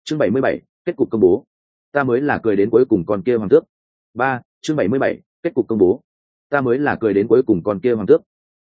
chương 77, kết cục công bố. Ta mới là cười đến cuối cùng con kia hoàng tước. Chương 77, kết cục công bố. Ta mới là cười đến cuối cùng con kia hoàng tước.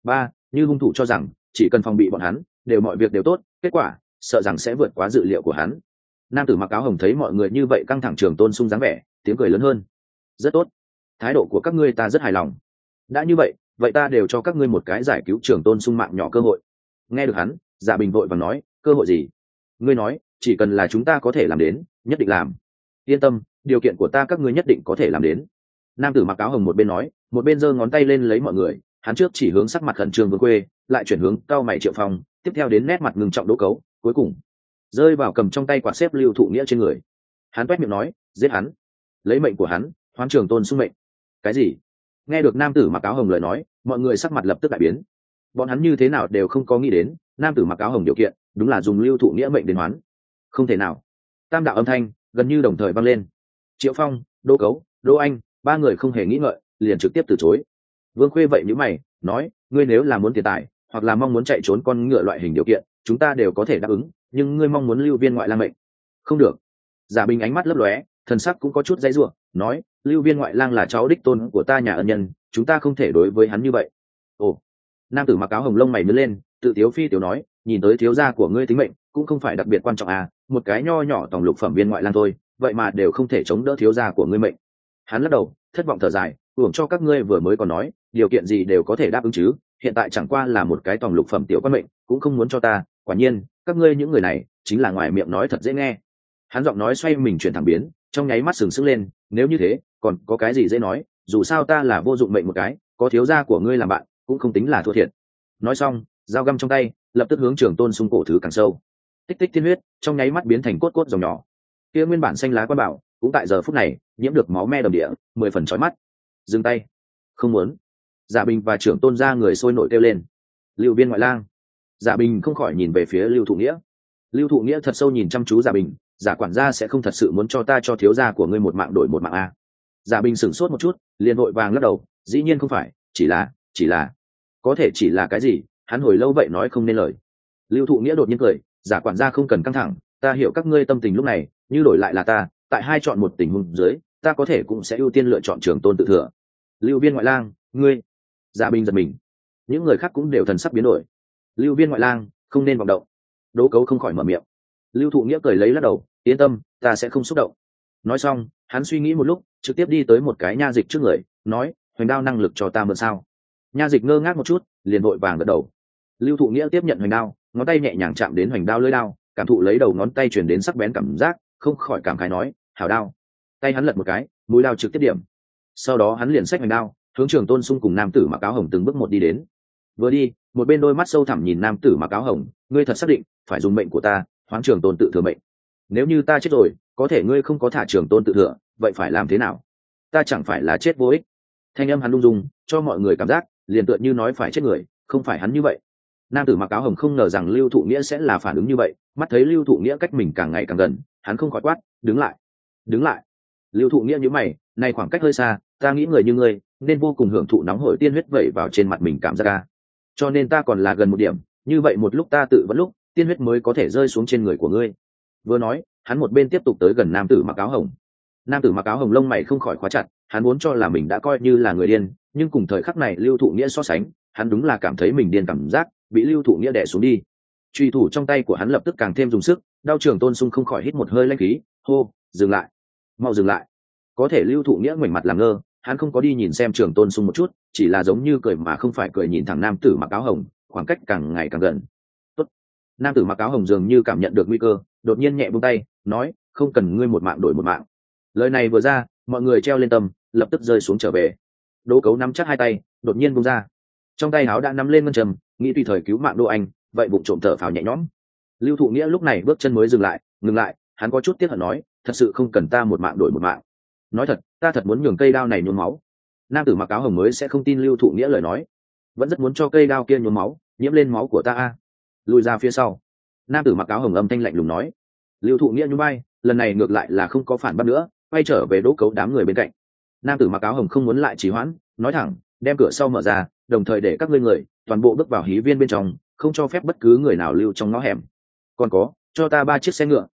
Như hung thủ cho rằng chỉ cần phòng bị bọn hắn, đều mọi việc đều tốt, kết quả sợ rằng sẽ vượt quá dự liệu của hắn. Nam tử mặc áo hồng thấy mọi người như vậy căng thẳng, Trường Tôn Sung dáng vẻ, tiếng cười lớn hơn. Rất tốt, thái độ của các ngươi ta rất hài lòng. Đã như vậy, vậy ta đều cho các ngươi một cái giải cứu Trường Tôn Sung mạng nhỏ cơ hội. Nghe được hắn, Dạ Bình vội vàng nói, cơ hội gì? Ngươi nói, chỉ cần là chúng ta có thể làm đến, nhất định làm. Yên tâm, điều kiện của ta các ngươi nhất định có thể làm đến. Nam tử mặc áo hồng một bên nói, một bên giơ ngón tay lên lấy mọi người. Hắn trước chỉ hướng sắc mặt khẩn trương Vương Khuê, lại chuyển hướng cao mày Triệu Phong, tiếp theo đến nét mặt ngưng trọng Đỗ Cấu, cuối cùng rơi vào cầm trong tay quạt xếp Lưu Thụ Nghĩa trên người. Hắn toét miệng nói, giết hắn, lấy mệnh của hắn hoán Trường Tôn Sung mệnh. Cái gì? Nghe được nam tử mặc áo hồng lời nói, mọi người sắc mặt lập tức đại biến. Bọn hắn như thế nào đều không có nghĩ đến, nam tử mặc áo hồng điều kiện đúng là dùng Lưu Thụ Nghĩa mệnh đến hoán. Không thể nào. Tam đạo âm thanh gần như đồng thời vang lên. Triệu Phong, Đỗ Cấu, Đỗ Anh, ba người không hề nghĩ ngợi, liền trực tiếp từ chối. Vương Khuê vậy như mày nói, ngươi nếu là muốn tiền tài hoặc là mong muốn chạy trốn con ngựa loại hình điều kiện, chúng ta đều có thể đáp ứng, nhưng ngươi mong muốn Lưu Viên ngoại lang mệnh, không được. Giả Bình ánh mắt lấp lóe, thần sắc cũng có chút dãy rủa, nói, Lưu Viên ngoại lang là cháu đích tôn của ta nhà ân nhân, chúng ta không thể đối với hắn như vậy. Ồ. Nam tử mặc áo hồng lông mày nhướng lên, tự tiếu phi tiểu nói, nhìn tới thiếu gia của ngươi tính mệnh cũng không phải đặc biệt quan trọng à, một cái nho nhỏ tổng lục phẩm viên ngoại lang thôi, vậy mà đều không thể chống đỡ thiếu gia của ngươi mệnh. Hắn lắc đầu, thất vọng thở dài, uổng cho các ngươi vừa mới còn nói điều kiện gì đều có thể đáp ứng chứ, hiện tại chẳng qua là một cái tổng lục phẩm tiểu quan mệnh cũng không muốn cho ta, quả nhiên các ngươi những người này chính là ngoài miệng nói thật dễ nghe. Hắn giọng nói xoay mình chuyển thẳng biến, trong nháy mắt sừng sững lên, nếu như thế còn có cái gì dễ nói, dù sao ta là vô dụng mệnh một cái, có thiếu gia của ngươi làm bạn cũng không tính là thua thiệt. Nói xong, dao găm trong tay lập tức hướng Trường Tôn Sung cổ thứ càng sâu. Tích tích tiên huyết trong nháy mắt biến thành cốt cốt dòng nhỏ, kia nguyên bản xanh lá quan bảo cũng tại giờ phút này nhiễm được máu me đầm địa, 10 phần chói mắt. Dừng tay. Không muốn. Giả Bình và Trưởng Tôn ra người sôi nổi kêu lên, Lưu Viên ngoại lang. Giả Bình không khỏi nhìn về phía Lưu Thụ Nghĩa. Lưu Thụ Nghĩa thật sâu nhìn chăm chú Giả Bình, giả quản gia sẽ không thật sự muốn cho ta cho thiếu gia của ngươi một mạng đổi một mạng a? Giả Bình sửng sốt một chút, liền vội vàng lắc đầu, dĩ nhiên không phải, chỉ là có thể chỉ là cái gì? Hắn hồi lâu vậy nói không nên lời. Lưu Thụ Nghĩa đột nhiên cười, giả quản gia không cần căng thẳng, ta hiểu các ngươi tâm tình lúc này, như đổi lại là ta, tại hai chọn một tình huống dưới, ta có thể cũng sẽ ưu tiên lựa chọn Trường Tôn tự thừa. Lưu Viên ngoại lang, ngươi. Giả Bình giật mình, những người khác cũng đều thần sắc biến đổi. Lưu Viên ngoại lang, không nên vọng động. Đỗ Cấu không khỏi mở miệng. Lưu Thụ Nghĩa cười lấy lắc đầu, yên tâm, ta sẽ không xúc động. Nói xong, hắn suy nghĩ một lúc, trực tiếp đi tới một cái nha dịch trước người, nói, hoành đao năng lực cho ta mượn sao? Nha dịch ngơ ngác một chút, liền vội vàng gật đầu. Lưu Thụ Nghĩa tiếp nhận hoành đao, ngón tay nhẹ nhàng chạm đến hoành đao lưỡi đao, cảm thụ lấy đầu ngón tay truyền đến sắc bén cảm giác, không khỏi cảm khái nói, hảo đao. Tay hắn lật một cái, mũi đao trực tiếp điểm. Sau đó hắn liền xách hoành đao, hướng Trường Tôn Sung cùng nam tử mặc áo hồng từng bước một đi đến. Vừa đi, một bên đôi mắt sâu thẳm nhìn nam tử mặc áo hồng, ngươi thật xác định phải dùng mệnh của ta hoán Trường Tôn tự thừa mệnh? Nếu như ta chết rồi, có thể ngươi không có thả Trường Tôn tự thừa, vậy phải làm thế nào? Ta chẳng phải là chết vô ích? Thanh âm hắn lung dung, cho mọi người cảm giác liền tựa như nói phải chết người, không phải hắn như vậy. Nam tử mặc áo hồng không ngờ rằng Lưu Thụ Nghĩa sẽ là phản ứng như vậy, mắt thấy Lưu Thụ Nghĩa cách mình càng ngày càng gần, hắn không khỏi quát, đứng lại, đứng lại. Lưu Thụ Nghĩa nhíu mày, này khoảng cách hơi xa, ta nghĩ người như ngươi nên vô cùng hưởng thụ nóng hổi tiên huyết vẩy vào trên mặt mình cảm giác ca, cho nên ta còn là gần một điểm, như vậy một lúc ta tự vẫn lúc tiên huyết mới có thể rơi xuống trên người của ngươi. Vừa nói, hắn một bên tiếp tục tới gần nam tử mặc áo hồng. Nam tử mặc áo hồng lông mày không khỏi khóa chặt, hắn muốn cho là mình đã coi như là người điên, nhưng cùng thời khắc này Lưu Thụ Nghĩa so sánh, hắn đúng là cảm thấy mình điên cảm giác bị Lưu Thụ Nghĩa đè xuống đi. Truy thủ trong tay của hắn lập tức càng thêm dùng sức, đao Trường Tôn Sung không khỏi hít một hơi lãnh khí, hô, dừng lại, mau dừng lại. Có thể Lưu Thụ Nghĩa ngoảnh mặt làm ngơ, hắn không có đi nhìn xem Trường Tôn Sung một chút, chỉ là giống như cười mà không phải cười nhìn thẳng nam tử mặc áo hồng, khoảng cách càng ngày càng gần. Tốt. Nam tử mặc áo hồng dường như cảm nhận được nguy cơ, đột nhiên nhẹ buông tay, nói, không cần ngươi một mạng đổi một mạng. Lời này vừa ra, mọi người treo lên tâm, lập tức rơi xuống trở về. Đỗ Cấu nắm chắc hai tay, đột nhiên buông ra, trong tay áo đã nắm lên ngân trầm, nghĩ tùy thời cứu mạng Đỗ Anh, vậy bụng trộm thở phào nhẹ nhõm. Lưu Thụ Nghĩa lúc này bước chân mới dừng lại, hắn có chút tiếc hận nói, thật sự không cần ta một mạng đổi một mạng. Nói thật, ta thật muốn nhường cây đao này nhuốm máu. Nam tử mặc áo hồng mới sẽ không tin Lưu Thụ Nghĩa lời nói, vẫn rất muốn cho cây đao kia nhuốm máu, nhiễm lên máu của ta a. Lùi ra phía sau. Nam tử mặc áo hồng âm thanh lạnh lùng nói. Lưu Thụ Nghĩa nhún vai, lần này ngược lại là không có phản bác nữa, quay trở về Đỗ Cấu đám người bên cạnh. Nam tử mặc áo hồng không muốn lại trì hoãn, nói thẳng, đem cửa sau mở ra, đồng thời để các ngươi người toàn bộ bước vào hí viên bên trong, không cho phép bất cứ người nào lưu trong ngõ hẻm. Còn có, cho ta 3 chiếc xe ngựa,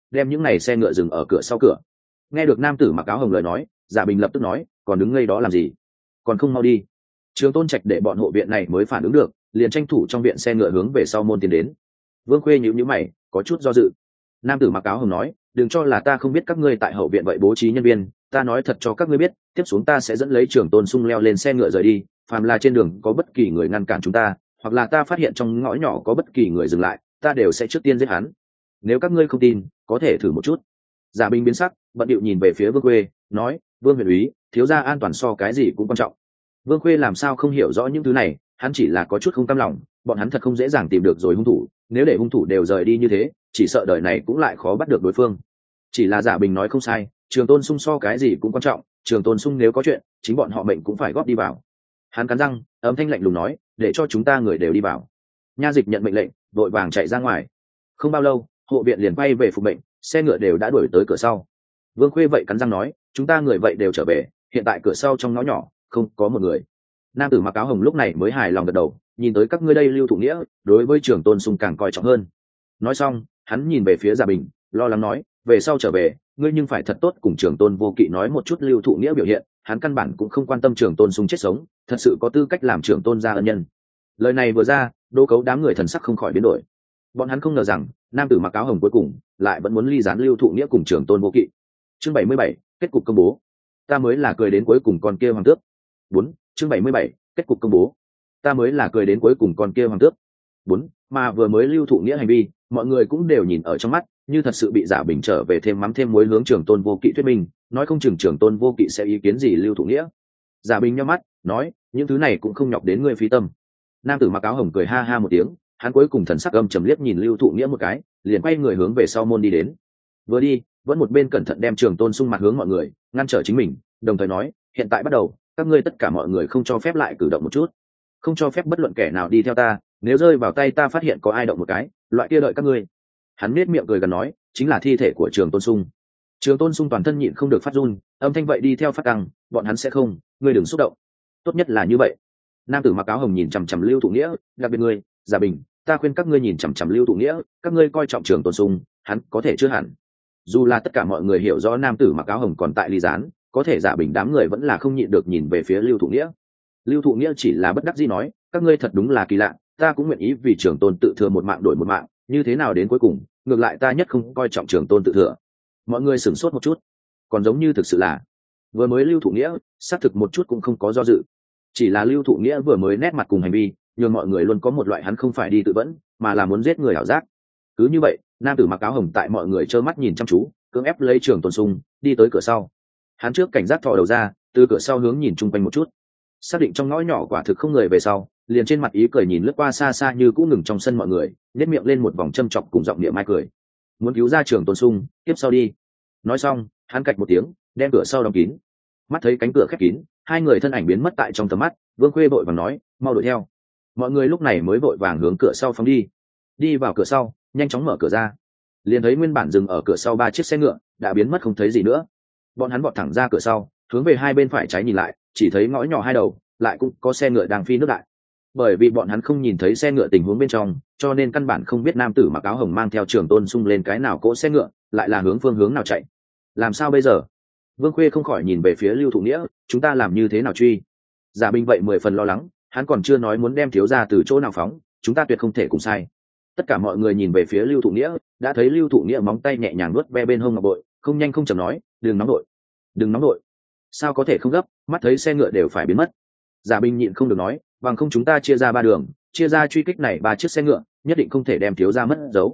đem những này xe ngựa dừng ở cửa sau cửa. Nghe được nam tử mặc áo hồng lời nói, Giả Bình lập tức nói, còn đứng ngây đó làm gì, còn không mau đi. Trường Tôn Trạch để bọn hộ viện này mới phản ứng được, liền tranh thủ trong viện xe ngựa hướng về sau môn tiến đến. Vương Khuê nhíu nhíu mày, có chút do dự. Nam tử mặc áo hồng nói, đừng cho là ta không biết các ngươi tại hậu viện vậy bố trí nhân viên, ta nói thật cho các ngươi biết, tiếp xuống ta sẽ dẫn lấy Trường Tôn Sung leo lên xe ngựa rời đi, phàm là trên đường có bất kỳ người ngăn cản chúng ta, hoặc là ta phát hiện trong ngõ nhỏ có bất kỳ người dừng lại, ta đều sẽ trước tiên giết hắn. Nếu các ngươi không tin, có thể thử một chút. Giả Bình biến sắc, bận điệu nhìn về phía Vương Khuê, nói, Vương huyện úy, thiếu gia an toàn so cái gì cũng quan trọng. Vương Khuê làm sao không hiểu rõ những thứ này, hắn chỉ là có chút không cam lòng, bọn hắn thật không dễ dàng tìm được rồi hung thủ, nếu để hung thủ đều rời đi như thế, chỉ sợ đời này cũng lại khó bắt được đối phương. Chỉ là Giả Bình nói không sai, Trường Tôn Sung so cái gì cũng quan trọng, Trường Tôn Sung nếu có chuyện, chính bọn họ mệnh cũng phải góp đi vào. Hắn cắn răng, âm thanh lạnh lùng nói, để cho chúng ta người đều đi vào. Nha Dịch nhận mệnh lệnh, vội vàng chạy ra ngoài. Không bao lâu, hộ viện liền quay về phục mệnh, xe ngựa đều đã đuổi tới cửa sau. Vương Khuê vậy cắn răng nói, chúng ta người vậy đều trở về, hiện tại cửa sau trong ngõ nhỏ không có một người. Nam tử mặc áo hồng lúc này mới hài lòng gật đầu, nhìn tới các ngươi đây Lưu Thụ Nghĩa, đối với Trường Tôn Sung càng coi trọng hơn. Nói xong, hắn nhìn về phía Giả Bình, lo lắng nói, về sau trở về, ngươi nhưng phải thật tốt cùng Trường Tôn Vô Kỵ nói một chút Lưu Thụ Nghĩa biểu hiện, hắn căn bản cũng không quan tâm Trường Tôn Sung chết sống, thật sự có tư cách làm Trường Tôn gia ân nhân. Lời này vừa ra, Đô Cấu đám người thần sắc không khỏi biến đổi. Bọn hắn không ngờ rằng, nam tử mặc áo hồng cuối cùng lại vẫn muốn ly gián Lưu Thụ Nghĩa cùng Trường Tôn Vô Kỵ. Chương 77, kết cục công bố. Ta mới là cười đến cuối cùng con kia hoàng tước. 4, chương 77, kết cục công bố. Ta mới là cười đến cuối cùng con kia hoàng tước. 4, mà vừa mới Lưu Thụ Nghĩa hành vi, mọi người cũng đều nhìn ở trong mắt, như thật sự bị Giả Bình trở về thêm mắm thêm muối hướng Trường Tôn Vô Kỵ thuyết minh, nói không chừng Trường Tôn Vô Kỵ sẽ ý kiến gì Lưu Thụ Nghĩa. Giả Bình nhắm mắt, nói, những thứ này cũng không nhọc đến ngươi phí tâm. Nam tử mặc áo hồng cười ha ha một tiếng, hắn cuối cùng thần sắc âm trầm liếc nhìn Lưu Thụ Nghĩa một cái, liền quay người hướng về sau môn đi đến. Vừa đi, vẫn một bên cẩn thận đem Trường Tôn Sung mặt hướng mọi người, ngăn trở chính mình, đồng thời nói, hiện tại bắt đầu, các ngươi tất cả mọi người không cho phép lại cử động một chút, không cho phép bất luận kẻ nào đi theo ta, nếu rơi vào tay ta phát hiện có ai động một cái, loại kia đợi các ngươi. Hắn nết miệng cười gần nói, chính là thi thể của Trường Tôn Sung. Trường Tôn Sung toàn thân nhịn không được phát run, âm thanh vậy đi theo phát tăng, bọn hắn sẽ không, ngươi đừng xúc động, tốt nhất là như vậy. Nam tử mặc áo hồng nhìn chằm chằm Lưu Thụ Nghĩa, đặc biệt ngươi, Giả Bình, ta khuyên các ngươi nhìn chằm chằm Lưu Thụ Nghĩa, các ngươi coi trọng Trường Tôn Sung, hắn có thể chưa hẳn. Dù là tất cả mọi người hiểu rõ nam tử mặc áo hồng còn tại ly gián, có thể Giả Bình đám người vẫn là không nhịn được nhìn về phía Lưu Thụ Nghĩa. Lưu Thụ Nghĩa chỉ là bất đắc dĩ nói, các ngươi thật đúng là kỳ lạ, ta cũng nguyện ý vì Trường Tôn tự thừa một mạng đổi một mạng, như thế nào đến cuối cùng, ngược lại ta nhất không coi trọng Trường Tôn tự thừa. Mọi người sửng sốt một chút, còn giống như thực sự là vừa mới Lưu Thụ Nghĩa xác thực một chút cũng không có do dự, chỉ là Lưu Thụ Nghĩa vừa mới nét mặt cùng hành vi nhưng mọi người luôn có một loại hắn không phải đi tự vẫn mà là muốn giết người ảo giác. Cứ như vậy, nam tử mặc áo hồng tại mọi người trơ mắt nhìn chăm chú, cưỡng ép lấy Trường Tôn Sung đi tới cửa sau. Hắn trước cảnh giác thò đầu ra, từ cửa sau hướng nhìn chung quanh một chút, xác định trong ngõ nhỏ quả thực không người về sau, liền trên mặt ý cười nhìn lướt qua xa xa như cũ ngừng trong sân mọi người, nhếch miệng lên một vòng châm chọc cùng giọng niệm mai cười. Muốn cứu ra Trường Tôn Sung, tiếp sau đi. Nói xong, hắn cạch một tiếng, đem cửa sau đóng kín. Mắt thấy cánh cửa khép kín, hai người thân ảnh biến mất tại trong tầm mắt, Vương Khuê vội vàng nói, mau đuổi theo. Mọi người lúc này mới vội vàng hướng cửa sau phóng đi. Đi vào cửa sau, nhanh chóng mở cửa ra, liền thấy nguyên bản dừng ở cửa sau 3 chiếc xe ngựa đã biến mất không thấy gì nữa. Bọn hắn vọt thẳng ra cửa sau, hướng về hai bên phải trái nhìn lại, chỉ thấy ngõ nhỏ hai đầu lại cũng có xe ngựa đang phi nước đại. Bởi vì bọn hắn không nhìn thấy xe ngựa tình huống bên trong, cho nên căn bản không biết nam tử mặc áo hồng mang theo Trường Tôn Sung lên cái nào cỗ xe ngựa, lại là hướng phương hướng nào chạy. Làm sao bây giờ? Vương Khuê không khỏi nhìn về phía Lưu Thụ Nghĩa, chúng ta làm như thế nào truy? Giả Bình vậy 10 phần lo lắng, hắn còn chưa nói muốn đem thiếu gia từ chỗ nào phóng, chúng ta tuyệt không thể cùng sai. Tất cả mọi người nhìn về phía Lưu Thụ Nghĩa, đã thấy Lưu Thụ Nghĩa móng tay nhẹ nhàng nuốt ve bên hông ngọc bội, không nhanh không chậm nói, đừng nóng đội, đừng nóng đội. Sao có thể không gấp, mắt thấy xe ngựa đều phải biến mất. Giả Bình nhịn không được nói, bằng không chúng ta chia ra 3 đường, chia ra truy kích này 3 chiếc xe ngựa, nhất định không thể đem thiếu gia mất dấu.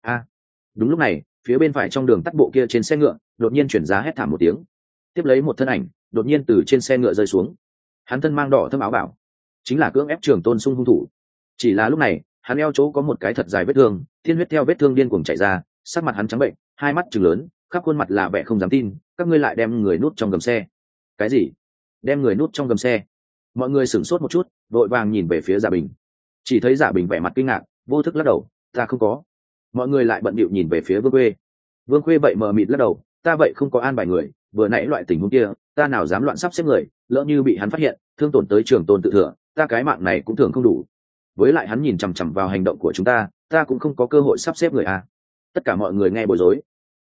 Đúng lúc này, phía bên phải trong đường tắt bộ kia trên xe ngựa đột nhiên chuyển ra hét thảm một tiếng, tiếp lấy một thân ảnh đột nhiên từ trên xe ngựa rơi xuống. Hắn thân mang đỏ thâm áo bảo, chính là cưỡng ép Trường Tôn Sung hung thủ. Chỉ là lúc này, hắn eo chỗ có một cái thật dài vết thương, thiên huyết theo vết thương điên cuồng chảy ra, sắc mặt hắn trắng bệnh, hai mắt trừng lớn, khắp khuôn mặt là vẻ không dám tin. Các ngươi lại đem người nút trong gầm xe? Cái gì? Đem người nút trong gầm xe? Mọi người sửng sốt một chút, vội vàng nhìn về phía Giả Bình. Chỉ thấy Giả Bình vẻ mặt kinh ngạc, vô thức lắc đầu, ta không có. Mọi người lại bận bịu nhìn về phía Vương Khuê. Vương Khuê vậy mờ mịt lắc đầu, ta vậy không có an bài người, vừa nãy loại tình huống kia, ta nào dám loạn sắp xếp người, lỡ như bị hắn phát hiện, thương tổn tới Trường Tôn tự thừa, ta cái mạng này cũng thường không đủ. Với lại hắn nhìn chằm chằm vào hành động của chúng ta cũng không có cơ hội sắp xếp người à. Tất cả mọi người nghe bối rối.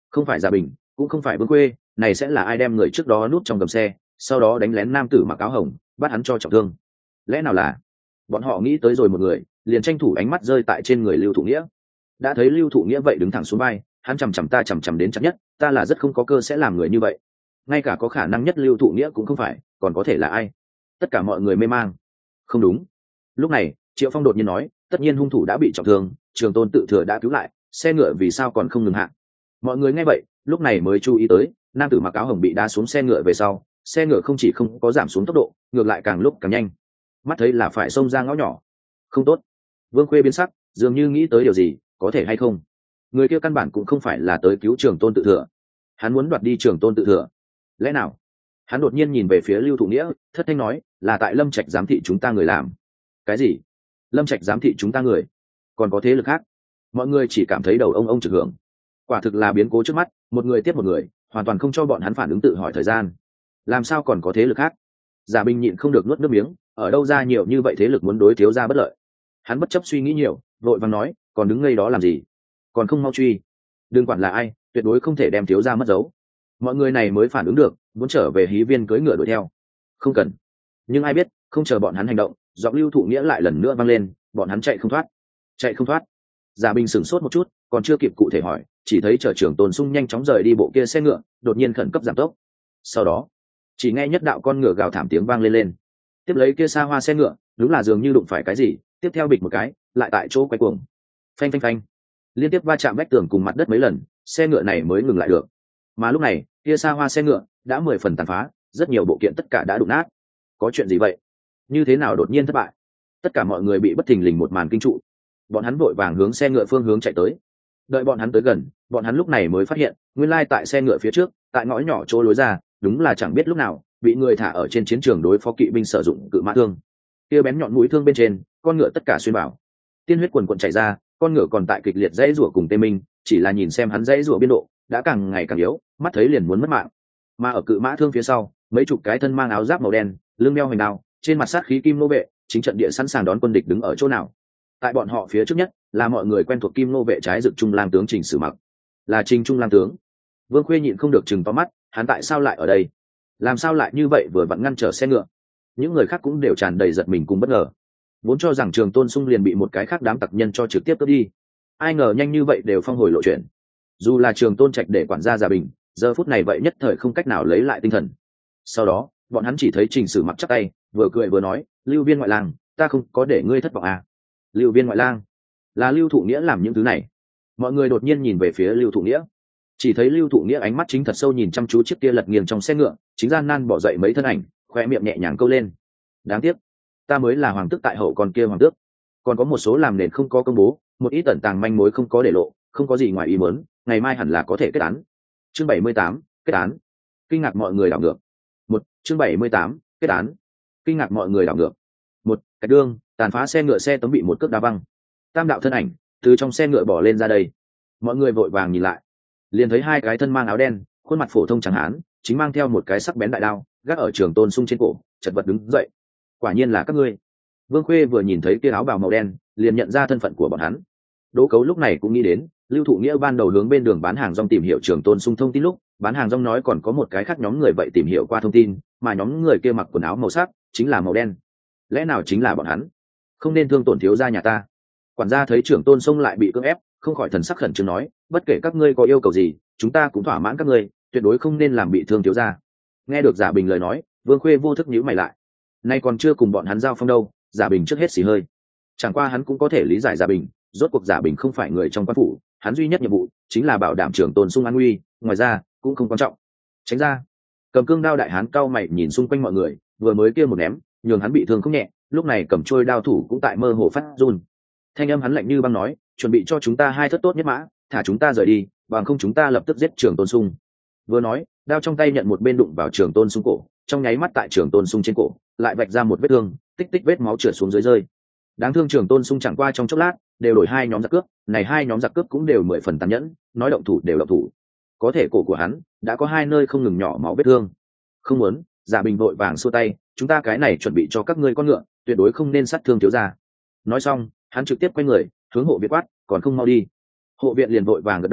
Không phải Giả Bình, cũng không phải Vương Khuê, này sẽ là ai đem người trước đó núp trong gầm xe, sau đó đánh lén nam tử mặc áo hồng, bắt hắn cho trọng thương? Lẽ nào là bọn họ nghĩ tới rồi một người, liền tranh thủ ánh mắt rơi tại trên người Lưu Thụ Nghĩa. Đã thấy Lưu Thụ Nghĩa vậy đứng thẳng xuống vai, hắn chằm chằm đến chặt nhất, ta là rất không có cơ sẽ làm người như vậy. Ngay cả có khả năng nhất Lưu Thụ Nghĩa cũng không phải, còn có thể là ai? Tất cả mọi người mê mang. Không đúng. Lúc này, Triệu Phong đột nhiên nói, tất nhiên hung thủ đã bị trọng thương, Trường Tôn tự thừa đã cứu lại, xe ngựa vì sao còn không ngừng hạ? Mọi người nghe vậy, lúc này mới chú ý tới, nam tử mặc áo hồng bị đá xuống xe ngựa về sau, xe ngựa không chỉ không có giảm xuống tốc độ, ngược lại càng lúc càng nhanh. Mắt thấy là phải xông ra ngõ nhỏ. Không tốt. Vương Khuê biến sắc, dường như nghĩ tới điều gì, có thể hay không? Người kia căn bản cũng không phải là tới cứu Trường Tôn tự thừa, hắn muốn đoạt đi Trường Tôn tự thừa. Lẽ nào? Hắn đột nhiên nhìn về phía Lưu Thụ Nghĩa, thất thanh nói, là tại Lâm Trạch giám thị chúng ta người làm. Cái gì? Lâm Trạch giám thị chúng ta người? Còn có thế lực khác? Mọi người chỉ cảm thấy đầu ông trực hưởng. Quả thực là biến cố trước mắt, một người tiếp một người, hoàn toàn không cho bọn hắn phản ứng tự hỏi thời gian. Làm sao còn có thế lực khác? Giả Bình nhịn không được nuốt nước miếng, ở đâu ra nhiều như vậy thế lực muốn đối thiếu gia bất lợi? Hắn bất chấp suy nghĩ nhiều, vội vàng nói, còn đứng ngây đó làm gì? Còn không mau truy! Đừng quản là ai, tuyệt đối không thể đem thiếu gia mất dấu. Mọi người này mới phản ứng được, muốn trở về hí viên cưỡi ngựa đuổi theo. Không cần. Nhưng ai biết, không chờ bọn hắn hành động, giọng Lưu Thụ Nghĩa lại lần nữa vang lên, bọn hắn chạy không thoát. Chạy không thoát. Giả Bình sửng sốt một chút, còn chưa kịp cụ thể hỏi, chỉ thấy chở Trường Tôn Sung nhanh chóng rời đi bộ kia xe ngựa, đột nhiên khẩn cấp giảm tốc. Sau đó, chỉ nghe nhất đạo con ngựa gào thảm tiếng vang lên. Tiếp lấy kia xa hoa xe ngựa, đúng là dường như đụng phải cái gì, tiếp theo bịch một cái, lại tại chỗ quay cuồng. Phanh phanh phanh. Liên tiếp va chạm vách tường cùng mặt đất mấy lần, xe ngựa này mới ngừng lại được. Mà lúc này, kia xa hoa xe ngựa đã 10 phần tàn phá, rất nhiều bộ kiện tất cả đã đụng nát. Có chuyện gì vậy? Như thế nào đột nhiên thất bại? Tất cả mọi người bị bất thình lình một màn kinh trụ. Bọn hắn vội vàng hướng xe ngựa phương hướng chạy tới. Đợi bọn hắn tới gần, bọn hắn lúc này mới phát hiện, nguyên lai tại xe ngựa phía trước, tại ngõ nhỏ chỗ lối ra, đúng là chẳng biết lúc nào bị người thả ở trên chiến trường đối phó kỵ binh sử dụng cự mã thương. Kia bén nhọn mũi thương bên trên, con ngựa tất cả xuyên bảo. Tiên huyết quần quần chảy ra, con ngựa còn tại kịch liệt dãy rủa cùng tê minh, chỉ là nhìn xem hắn dãy rủa biên độ, đã càng ngày càng yếu, mắt thấy liền muốn mất mạng. Mà ở cự mã thương phía sau, mấy chục cái thân mang áo giáp màu đen, lưng đeo hoành đao, trên mặt sát khí kim nô vệ, chính trận địa sẵn sàng đón quân địch đứng ở chỗ nào. Tại bọn họ phía trước nhất là mọi người quen thuộc kim nô vệ trái dực trung lang tướng Trình Sử Mặc. Là Trình trung lang tướng. Vương Khuê nhịn không được chừng to mắt, hắn tại sao lại ở đây? Làm sao lại như vậy vừa vặn ngăn trở xe ngựa? Những người khác cũng đều tràn đầy giật mình cùng bất ngờ. Vốn cho rằng Trường Tôn Sung liền bị một cái khác đám tặc nhân cho trực tiếp cướp đi, ai ngờ nhanh như vậy đều phong hồi lộ chuyện. Dù là Trường Tôn Trạch để quản gia Giả Bình, giờ phút này vậy nhất thời không cách nào lấy lại tinh thần. Sau đó, bọn hắn chỉ thấy Trình Sử Mặc chắp tay, vừa cười vừa nói, Lưu Viên ngoại lang, ta không có để ngươi thất vọng à? Lưu Viên ngoại lang? Là Lưu Thụ Nghĩa làm những thứ này? Mọi người đột nhiên nhìn về phía Lưu Thụ Nghĩa, chỉ thấy Lưu Thụ Nghĩa ánh mắt chính thật sâu nhìn chăm chú chiếc kia lật nghiêng trong xe ngựa, chính gian nan bỏ dậy mấy thân ảnh, khoe miệng nhẹ nhàng câu lên. Đáng tiếc, ta mới là hoàng tước tại hậu, còn kia hoàng tước còn có một số làm nền không có công bố, một ít ẩn tàng manh mối không có để lộ, không có gì ngoài ý muốn, ngày mai hẳn là có thể kết án. Chương 78, kết án. Kinh ngạc mọi người đảo ngược. Chương 78, kết án. Kinh ngạc mọi người đảo ngược. Cái đương, tàn phá xe ngựa xe tấm bị một cước đá văng. Tam đạo thân ảnh từ trong xe ngựa bỏ lên ra đây. Mọi người vội vàng nhìn lại, liền thấy hai cái thân mang áo đen, khuôn mặt phổ thông chẳng hán, chính mang theo một cái sắc bén đại đao, gác ở Trường Tôn Sung trên cổ, chật vật đứng dậy. Quả nhiên là các ngươi. Vương Khuê vừa nhìn thấy kia áo bào màu đen, liền nhận ra thân phận của bọn hắn. Đỗ Cấu lúc này cũng nghĩ đến, Lưu Thụ Nghĩa ban đầu hướng bên đường bán hàng rong tìm hiểu Trường Tôn Sung thông tin lúc, bán hàng rong nói còn có một cái khác nhóm người vậy tìm hiểu qua thông tin, mà nhóm người kia mặc quần áo màu sắc chính là màu đen. Lẽ nào chính là bọn hắn? Không nên thương tổn thiếu gia nhà ta. Quản gia thấy Trưởng Tôn Sung lại bị cưỡng ép, không khỏi thần sắc khẩn trương nói, bất kể các ngươi có yêu cầu gì, chúng ta cũng thỏa mãn các ngươi, tuyệt đối không nên làm bị thương thiếu gia. Nghe được Giả Bình lời nói, Vương Khuê vô thức nhíu mày lại. Nay còn chưa cùng bọn hắn giao phong đâu, Giả Bình trước hết xì hơi. Chẳng qua hắn cũng có thể lý giải Giả Bình, rốt cuộc Giả Bình không phải người trong quan phủ, hắn duy nhất nhiệm vụ chính là bảo đảm Trưởng Tôn Sung an nguy, ngoài ra cũng không quan trọng. Tránh ra. Cầm cương đao đại hán cau mày nhìn xung quanh mọi người, vừa mới kia một ném, nhường hắn bị thương không nhẹ, lúc này cầm trôi đao thủ cũng tại mơ hồ phát run. Thanh âm hắn lạnh như băng nói, chuẩn bị cho chúng ta hai thất tốt nhất mã, thả chúng ta rời đi, bằng không chúng ta lập tức giết Trường Tôn Sung. Vừa nói, đao trong tay nhận một bên đụng vào Trường Tôn Sung cổ, trong nháy mắt tại Trường Tôn Sung trên cổ lại vạch ra một vết thương, tích tích vết máu trượt xuống dưới rơi. Đáng thương Trường Tôn Sung chẳng qua trong chốc lát đều đổi hai nhóm giặc cướp, này hai nhóm giặc cướp cũng đều 10 phần tàn nhẫn, nói động thủ đều động thủ. Có thể cổ của hắn đã có hai nơi không ngừng nhỏ máu vết thương. Không muốn, Giả Bình vội vàng xua tay, chúng ta cái này chuẩn bị cho các ngươi con ngựa, tuyệt đối không nên sát thương thiếu gia. Nói xong, hắn trực tiếp quay người hướng hộ viện quát, còn không mau đi. Hộ viện liền vội vàng gật đầu,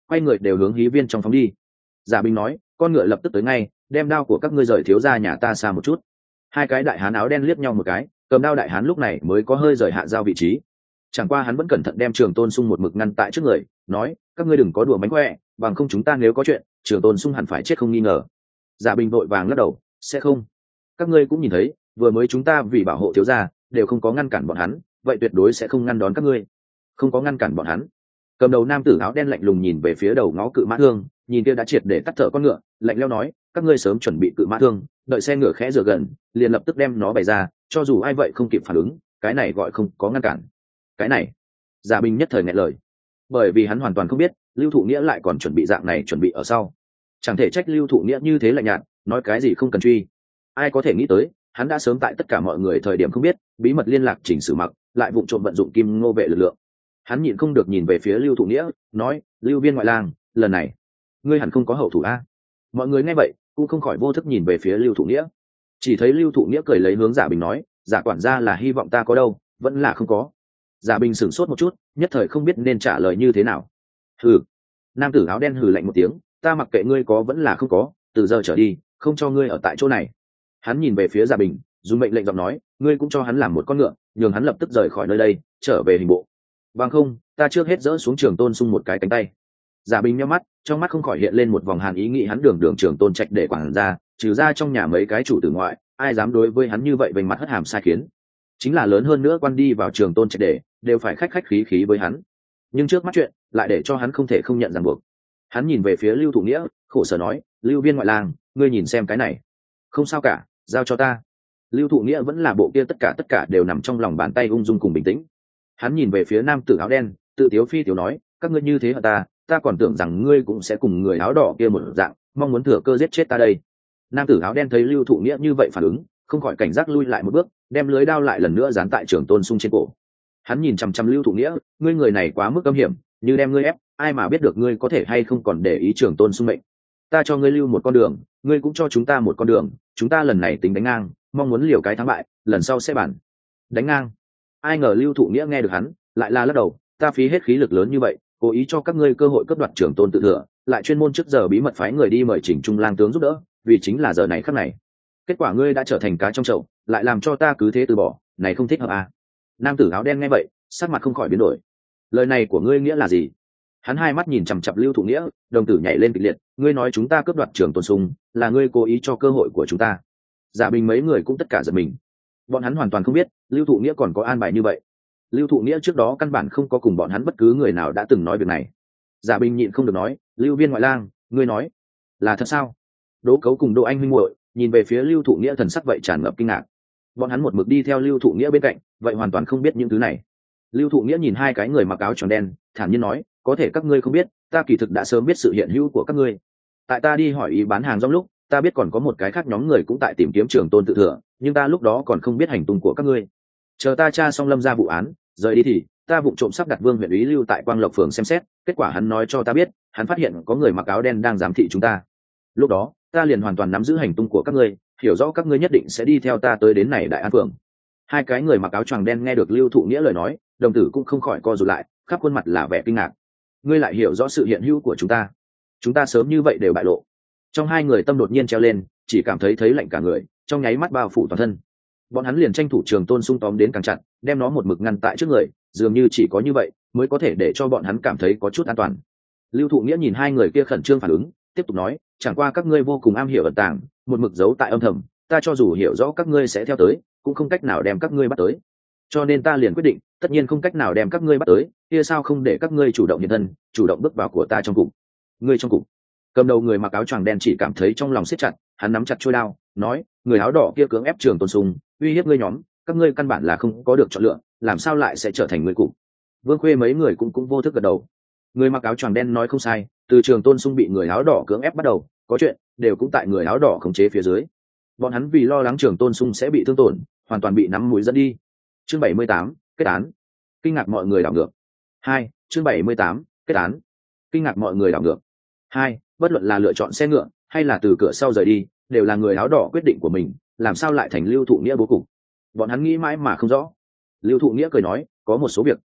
quay người đều hướng hí viên trong phóng đi. Giả Bình nói, con ngựa lập tức tới ngay, đem đao của các ngươi rời thiếu gia nhà ta xa một chút. Hai cái đại hán áo đen liếc nhau một cái, cầm đao đại hán lúc này mới có hơi rời hạ giao vị trí. Chẳng qua hắn vẫn cẩn thận đem Trường Tôn Sung một mực ngăn tại trước người, nói, các ngươi đừng có đùa mánh khỏe, bằng không chúng ta nếu có chuyện, Trường Tôn Sung hẳn phải chết không nghi ngờ. Giả Bình vội vàng lắc đầu, sẽ không. Các ngươi cũng nhìn thấy, vừa mới chúng ta vì bảo hộ thiếu gia đều không có ngăn cản bọn hắn, vậy tuyệt đối sẽ không ngăn đón các ngươi. Không có ngăn cản bọn hắn. Cầm đầu nam tử áo đen lạnh lùng nhìn về phía đầu ngõ cự mã thương, nhìn kia đã triệt để tắt thở con ngựa, lạnh lẽo nói, các ngươi sớm chuẩn bị cự mã thương, đợi xe ngựa khẽ rửa gần, liền lập tức đem nó bày ra, cho dù ai vậy không kịp phản ứng, cái này gọi không có ngăn cản. Cái này, Giả Bình nhất thời nghẹn lời, bởi vì hắn hoàn toàn không biết Lưu Thụ Nghĩa lại còn chuẩn bị dạng này chuẩn bị ở sau. Chẳng thể trách Lưu Thụ Nghĩa như thế lạnh nhạt, nói cái gì không cần truy. Ai có thể nghĩ tới, hắn đã sớm tại tất cả mọi người thời điểm không biết, bí mật liên lạc Chỉnh Sử Mặc, lại vụng trộm vận dụng Kim Ngô vệ lực lượng. Hắn nhịn không được nhìn về phía Lưu Thụ Nghĩa, nói, Lưu Viên ngoại lang, lần này ngươi hẳn không có hậu thủ a. Mọi người nghe vậy cũng không khỏi vô thức nhìn về phía Lưu Thụ Nghĩa. Chỉ thấy Lưu Thụ Nghĩa cười lấy hướng Giả Bình nói, Giả quản gia là hy vọng ta có đâu, vẫn là không có. Giả Bình sửng sốt một chút, nhất thời không biết nên trả lời như thế nào. Hừ. Nam tử áo đen hừ lạnh một tiếng, ta mặc kệ ngươi có vẫn là không có, từ giờ trở đi không cho ngươi ở tại chỗ này. Hắn nhìn về phía Giả Bình, dùng mệnh lệnh giọng nói, ngươi cũng cho hắn làm một con ngựa, nhường hắn lập tức rời khỏi nơi đây, trở về hình bộ. Bằng không, ta trước hết dỡ xuống Trường Tôn Sung một cái cánh tay. Giả Bình nhíu mắt, trong mắt không khỏi hiện lên một vòng hàn ý nghĩ hắn đường Trường Tôn Trạch để quản ra, trừ ra trong nhà mấy cái chủ tử ngoại, ai dám đối với hắn như vậy vênh mặt hất hàm sai khiến. Chính là lớn hơn nữa quan đi vào Trường Tôn Trạch để, đều phải khách khách khí khí với hắn. Nhưng trước mắt chuyện, lại để cho hắn không thể không nhận ràng buộc. Hắn nhìn về phía Lưu Thụ Nghĩa, khổ sở nói, Lưu Viên ngoại lang, ngươi nhìn xem cái này. Không sao cả, giao cho ta. Lưu Thụ Nghĩa vẫn là bộ kia tất cả đều nằm trong lòng bàn tay ung dung cùng bình tĩnh. Hắn nhìn về phía nam tử áo đen, tự tiếu phi tiếu nói, các ngươi như thế hả ta còn tưởng rằng ngươi cũng sẽ cùng người áo đỏ kia một dạng, mong muốn thừa cơ giết chết ta đây. Nam tử áo đen thấy Lưu Thụ Nghĩa như vậy phản ứng, không khỏi cảnh giác lui lại một bước, đem lưới đao lại lần nữa dán tại Trường Tôn Sung trên cổ. Hắn nhìn chằm chằm Lưu Thụ Nghĩa, ngươi người này quá mức âm hiểm, như đem ngươi ép, ai mà biết được ngươi có thể hay không còn để ý Trường Tôn Sung mệnh. Ta cho ngươi lưu một con đường, ngươi cũng cho chúng ta một con đường, chúng ta lần này tính đánh ngang, mong muốn liều cái thắng bại, lần sau sẽ bàn. Đánh ngang? Ai ngờ Lưu Thụ Nghĩa nghe được hắn, lại là lắc đầu, ta phí hết khí lực lớn như vậy, cố ý cho các ngươi cơ hội cướp đoạt Trường Tôn tự thừa, lại chuyên môn trước giờ bí mật phái người đi mời Chỉnh Trung lang tướng giúp đỡ, vì chính là giờ này khắc này. Kết quả ngươi đã trở thành cá trong chậu, lại làm cho ta cứ thế từ bỏ, này không thích hợp à? Nam tử áo đen nghe vậy, sắc mặt không khỏi biến đổi. Lời này của ngươi nghĩa là gì? Hắn hai mắt nhìn chằm chằm Lưu Thụ Nghĩa, đồng tử nhảy lên kịch liệt, ngươi nói chúng ta cướp đoạt Trường Tôn Sung, là ngươi cố ý cho cơ hội của chúng ta. Giả Bình mấy người cũng tất cả giật mình. Bọn hắn hoàn toàn không biết Lưu Thụ Nghĩa còn có an bài như vậy. Lưu Thụ Nghĩa trước đó căn bản không có cùng bọn hắn bất cứ người nào đã từng nói việc này. Giả Bình nhịn không được nói, Lưu Viên ngoại lang, ngươi nói là thật sao? Đỗ Cấu cùng Đỗ Anh huynh muội nhìn về phía Lưu Thụ Nghĩa thần sắc vậy tràn ngập kinh ngạc. Bọn hắn một mực đi theo Lưu Thụ Nghĩa bên cạnh, vậy hoàn toàn không biết những thứ này. Lưu Thụ Nghĩa nhìn hai cái người mặc áo tròn đen, thản nhiên nói, có thể các ngươi không biết, ta kỳ thực đã sớm biết sự hiện hữu của các ngươi. Tại ta đi hỏi ý bán hàng rong lúc, ta biết còn có một cái khác nhóm người cũng tại tìm kiếm Trường Tôn tự thừa, nhưng ta lúc đó còn không biết hành tung của các ngươi. Chờ ta tra xong Lâm ra vụ án, rời đi thì ta vụng trộm sắp đặt Vương huyện úy lưu tại Quang Lộc phường xem xét, kết quả hắn nói cho ta biết, hắn phát hiện có người mặc áo đen đang giám thị chúng ta. Lúc đó, ta liền hoàn toàn nắm giữ hành tung của các ngươi, hiểu rõ các ngươi nhất định sẽ đi theo ta tới đến này Đại An phường. Hai cái người mặc áo choàng đen nghe được Lưu Thụ Nghĩa lời nói, đồng tử cũng không khỏi co rụt lại, khắp khuôn mặt là vẻ kinh ngạc. Ngươi lại hiểu rõ sự hiện hữu của chúng ta sớm như vậy đều bại lộ. Trong hai người tâm đột nhiên treo lên, chỉ cảm thấy lạnh cả người, trong nháy mắt bao phủ toàn thân. Bọn hắn liền tranh thủ Trường Tôn Sung tóm đến càng chặt, đem nó một mực ngăn tại trước người, dường như chỉ có như vậy mới có thể để cho bọn hắn cảm thấy có chút an toàn. Lưu Thụ Nghĩa nhìn hai người kia khẩn trương phản ứng, tiếp tục nói, chẳng qua các ngươi vô cùng am hiểu ẩn tàng, một mực giấu tại âm thầm, ta cho dù hiểu rõ các ngươi sẽ theo tới, cũng không cách nào đem các ngươi bắt tới. Cho nên ta liền quyết định, tất nhiên không cách nào đem các ngươi bắt tới, kia sao không để các ngươi chủ động hiện thân, chủ động bước vào của ta trong cục. Ngươi trong cục? Cầm đầu người mặc áo choàng đen chỉ cảm thấy trong lòng siết chặt, hắn nắm chặt chuôi đao, nói, người áo đỏ kia cưỡng ép Trường Tôn Sung, uy hiếp ngươi nhóm, các ngươi căn bản là không có được chọn lựa, làm sao lại sẽ trở thành người cục? Vương Khuê mấy người cũng vô thức gật đầu. Người mặc áo choàng đen nói không sai, từ Trường Tôn Sung bị người áo đỏ cưỡng ép bắt đầu, có chuyện đều cũng tại người áo đỏ khống chế phía dưới. Bọn hắn vì lo lắng Trường Tôn Sung sẽ bị thương tổn, hoàn toàn bị nắm mũi dẫn đi. Chương 78, kết án. Kinh ngạc mọi người đảo ngược. 2, chương 78, kết án. Kinh ngạc mọi người đảo ngược. 2, bất luận là lựa chọn xe ngựa hay là từ cửa sau rời đi, đều là người áo đỏ quyết định của mình, làm sao lại thành Lưu Thụ Nghĩa bố cục? Bọn hắn nghĩ mãi mà không rõ. Lưu Thụ Nghĩa cười nói, có một số việc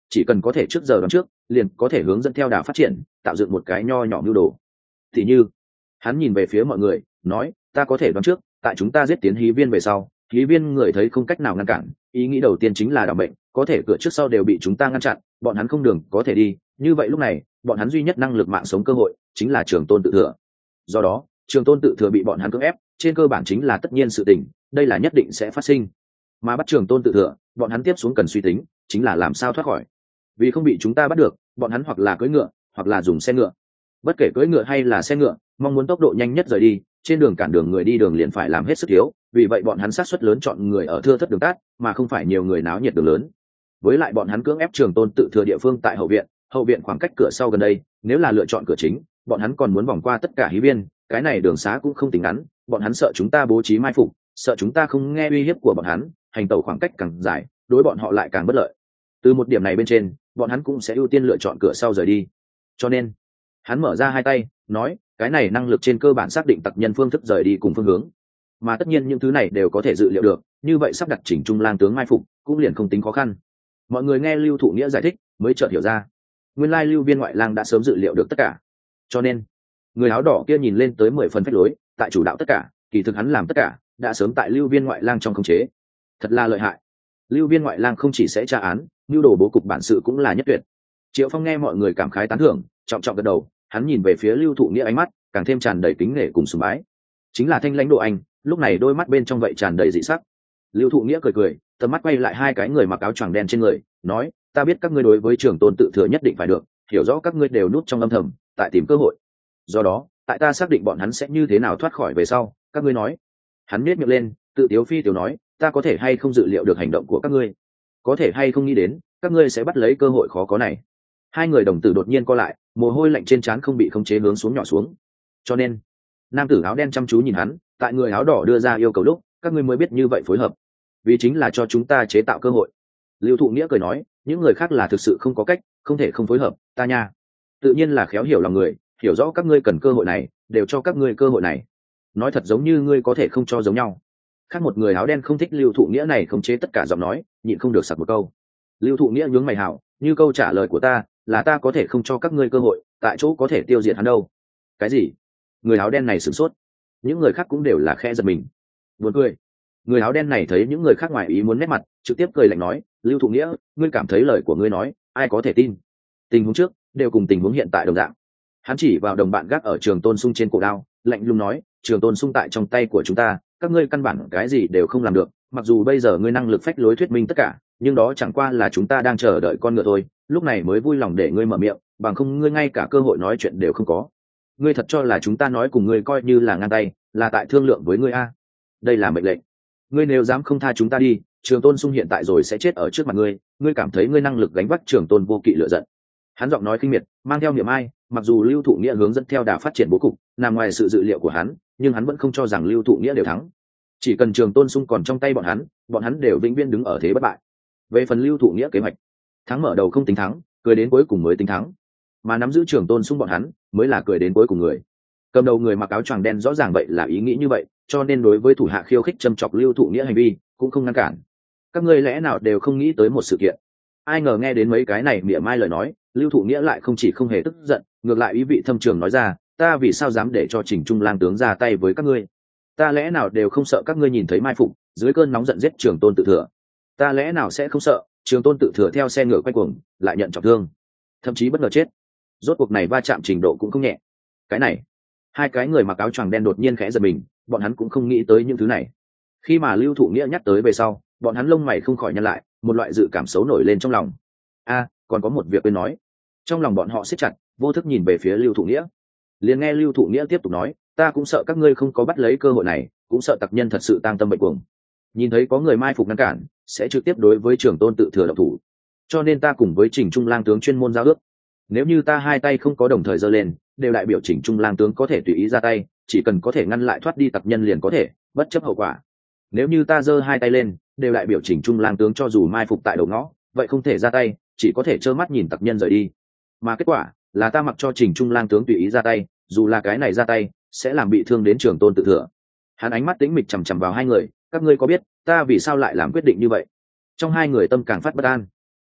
chỉ cần có thể trước giờ đoán trước liền có thể hướng dẫn theo đà phát triển, tạo dựng một cái nho nhỏ mưu đồ. Thì như hắn nhìn về phía mọi người nói, ta có thể đoán trước tại chúng ta giết tiến hí viên về sau, hí viên người thấy không cách nào ngăn cản, ý nghĩ đầu tiên chính là đảm bệnh, có thể cửa trước sau đều bị chúng ta ngăn chặn, bọn hắn không đường có thể đi, như vậy lúc này bọn hắn duy nhất năng lực mạng sống cơ hội chính là trường tôn tự thừa. Do đó trường tôn tự thừa bị bọn hắn cưỡng ép, trên cơ bản chính là tất nhiên sự tình, đây là nhất định sẽ phát sinh. Mà bắt trường tôn tự thừa, bọn hắn tiếp xuống cần suy tính chính là làm sao thoát khỏi. Vì không bị chúng ta bắt được, bọn hắn hoặc là cưỡi ngựa hoặc là dùng xe ngựa. Bất kể cưỡi ngựa hay là xe ngựa, mong muốn tốc độ nhanh nhất rời đi, trên đường cản đường người đi đường liền phải làm hết sức thiếu, vì vậy bọn hắn sát suất lớn chọn người ở thưa thất đường tát, mà không phải nhiều người náo nhiệt đường lớn. Với lại bọn hắn cưỡng ép trường tôn tự thừa địa phương tại hậu viện khoảng cách cửa sau gần đây, nếu là lựa chọn cửa chính, bọn hắn còn muốn vòng qua tất cả hí viên, cái này đường xá cũng không tính ngắn, bọn hắn sợ chúng ta bố trí mai phục, sợ chúng ta không nghe uy hiếp của bọn hắn, hành tẩu khoảng cách càng dài, đối bọn họ lại càng bất lợi. Từ một điểm này bên trên, bọn hắn cũng sẽ ưu tiên lựa chọn cửa sau rời đi. Cho nên hắn mở ra hai tay nói, cái này năng lực trên cơ bản xác định tặc nhân phương thức rời đi cùng phương hướng, mà tất nhiên những thứ này đều có thể dự liệu được, như vậy sắp đặt chỉnh trung lang tướng mai phục cũng liền không tính khó khăn. Mọi người nghe Lưu Thụ Nghĩa giải thích mới chợt hiểu ra, nguyên lai Lưu Viên ngoại lang đã sớm dự liệu được tất cả. Cho nên người áo đỏ kia nhìn lên tới 10 phần phách lối, tại chủ đạo tất cả, kỳ thực hắn làm tất cả đã sớm tại Lưu Viên ngoại lang trong khống chế. Thật là lợi hại. Lưu Viên ngoại lang không chỉ sẽ tra án, mưu đồ bố cục bản sự cũng là nhất tuyệt. Triệu Phong nghe mọi người cảm khái tán thưởng, trọng trọng gật đầu, hắn nhìn về phía Lưu Thụ Nghĩa ánh mắt càng thêm tràn đầy kính nể cùng sùng bái. Chính là Thanh Lãnh Độ Anh, lúc này đôi mắt bên trong vậy tràn đầy dị sắc. Lưu Thụ Nghĩa cười cười, tầm mắt quay lại hai cái người mặc áo choàng đen trên người, nói, ta biết các ngươi đối với trường tôn tự thừa nhất định phải được, hiểu rõ các ngươi đều núp trong âm thầm tại tìm cơ hội. Do đó tại ta xác định bọn hắn sẽ như thế nào thoát khỏi về sau, các ngươi nói. Hắn nhếch miệng lên, tự tiếu phi tiếu nói, ta có thể hay không dự liệu được hành động của các ngươi, có thể hay không nghĩ đến các ngươi sẽ bắt lấy cơ hội khó có này. Hai người đồng tử đột nhiên co lại, mồ hôi lạnh trên trán không bị khống chế hướng xuống nhỏ xuống. Cho nên nam tử áo đen chăm chú nhìn hắn, tại người áo đỏ đưa ra yêu cầu lúc, các ngươi mới biết như vậy phối hợp, vì chính là cho chúng ta chế tạo cơ hội. Lưu Thụ Nghĩa cười nói, những người khác là thực sự không có cách, không thể không phối hợp, ta nha tự nhiên là khéo hiểu lòng người, hiểu rõ các ngươi cần cơ hội này, đều cho các ngươi cơ hội này. Nói thật giống như ngươi có thể không cho giống nhau. Khác một người áo đen không thích Lưu Thụ Nghĩa này khống chế tất cả giọng nói, nhịn không được sặc một câu. Lưu Thụ Nghĩa nhướng mày hảo, như câu trả lời của ta là ta có thể không cho các ngươi cơ hội, tại chỗ có thể tiêu diệt hắn đâu. Cái gì? Người áo đen này sửng sốt, những người khác cũng đều là khẽ giật mình. Buồn cười. Người áo đen này thấy những người khác ngoài ý muốn nét mặt, trực tiếp cười lạnh nói, Lưu Thụ Nghĩa, ngươi cảm thấy lời của ngươi nói ai có thể tin? Tình huống trước đều cùng tình huống hiện tại đồng dạng. Hắn chỉ vào đồng bạn gác ở Trường Tôn Sung trên cổ đao, lạnh lùng nói, Trường Tôn Sung tại trong tay của chúng ta, các ngươi căn bản cái gì đều không làm được, mặc dù bây giờ ngươi năng lực phách lối thuyết minh tất cả, nhưng đó chẳng qua là chúng ta đang chờ đợi con ngựa thôi, lúc này mới vui lòng để ngươi mở miệng, bằng không ngươi ngay cả cơ hội nói chuyện đều không có. Ngươi thật cho là chúng ta nói cùng ngươi coi như là ngang tay, là tại thương lượng với ngươi a? Đây là mệnh lệnh. Ngươi nếu dám không tha chúng ta đi, Trường Tôn Sung hiện tại rồi sẽ chết ở trước mặt ngươi, ngươi cảm thấy ngươi năng lực gánh vác Trường Tôn vô kỵ lựa giận. Hắn giọng nói khinh miệt, mang theo niềm ai, mặc dù Lưu Thụ Nghĩa hướng dẫn theo đà phát triển bố cục, nằm ngoài sự dự liệu của hắn, nhưng hắn vẫn không cho rằng Lưu Thụ Nghĩa đều thắng. Chỉ cần Trường Tôn Sung còn trong tay bọn hắn đều vĩnh viễn đứng ở thế bất bại. Về phần Lưu Thụ Nghĩa kế hoạch, thắng mở đầu không tính thắng, cười đến cuối cùng mới tính thắng. Mà nắm giữ Trường Tôn Sung bọn hắn mới là cười đến cuối cùng người. Cầm đầu người mặc áo choàng đen rõ ràng vậy là ý nghĩ như vậy, cho nên đối với thủ hạ khiêu khích châm chọc Lưu Thụ Nghĩa hành vi cũng không ngăn cản. Các ngươi lẽ nào đều không nghĩ tới một sự kiện? Ai ngờ nghe đến mấy cái này mỉa mai lời nói, Lưu Thụ Nghĩa lại không chỉ không hề tức giận, ngược lại ý vị thâm trường nói ra, ta vì sao dám để cho Trình Trung lang tướng ra tay với các ngươi? Ta lẽ nào đều không sợ các ngươi nhìn thấy mai phục, dưới cơn nóng giận giết Trường Tôn tự thừa? Ta lẽ nào sẽ không sợ Trường Tôn tự thừa theo xe ngựa quay cuồng, lại nhận trọng thương, thậm chí bất ngờ chết? Rốt cuộc này va chạm trình độ cũng không nhẹ. Cái này, hai cái người mặc áo choàng đen đột nhiên khẽ giật mình, bọn hắn cũng không nghĩ tới những thứ này. Khi mà Lưu Thụ Nghĩa nhắc tới về sau, bọn hắn lông mày không khỏi nhăn lại, một loại dự cảm xấu nổi lên trong lòng. Còn có một việc quên nói. Trong lòng bọn họ siết chặt, vô thức nhìn về phía Lưu Thụ Nghĩa. Liền nghe Lưu Thụ Nghĩa tiếp tục nói, ta cũng sợ các ngươi không có bắt lấy cơ hội này, cũng sợ tặc nhân thật sự tang tâm bệnh cuồng, nhìn thấy có người mai phục ngăn cản, sẽ trực tiếp đối với Trường Tôn tự thừa động thủ. Cho nên ta cùng với Trình Trung lang tướng chuyên môn giao ước, nếu như ta hai tay không có đồng thời giơ lên, đều đại biểu Trình Trung lang tướng có thể tùy ý ra tay, chỉ cần có thể ngăn lại thoát đi tặc nhân liền có thể, bất chấp hậu quả. Nếu như ta giơ hai tay lên, đều đại biểu Trình Trung lang tướng cho dù mai phục tại đầu ngõ, vậy không thể ra tay, chỉ có thể trơ mắt nhìn tặc nhân rời đi. Mà kết quả là ta mặc cho Trình Trung lang tướng tùy ý ra tay, dù là cái này ra tay sẽ làm bị thương đến Trường Tôn tự thừa. Hắn ánh mắt tĩnh mịch chằm chằm vào hai người, các ngươi có biết ta vì sao lại làm quyết định như vậy? Trong hai người tâm càng phát bất an.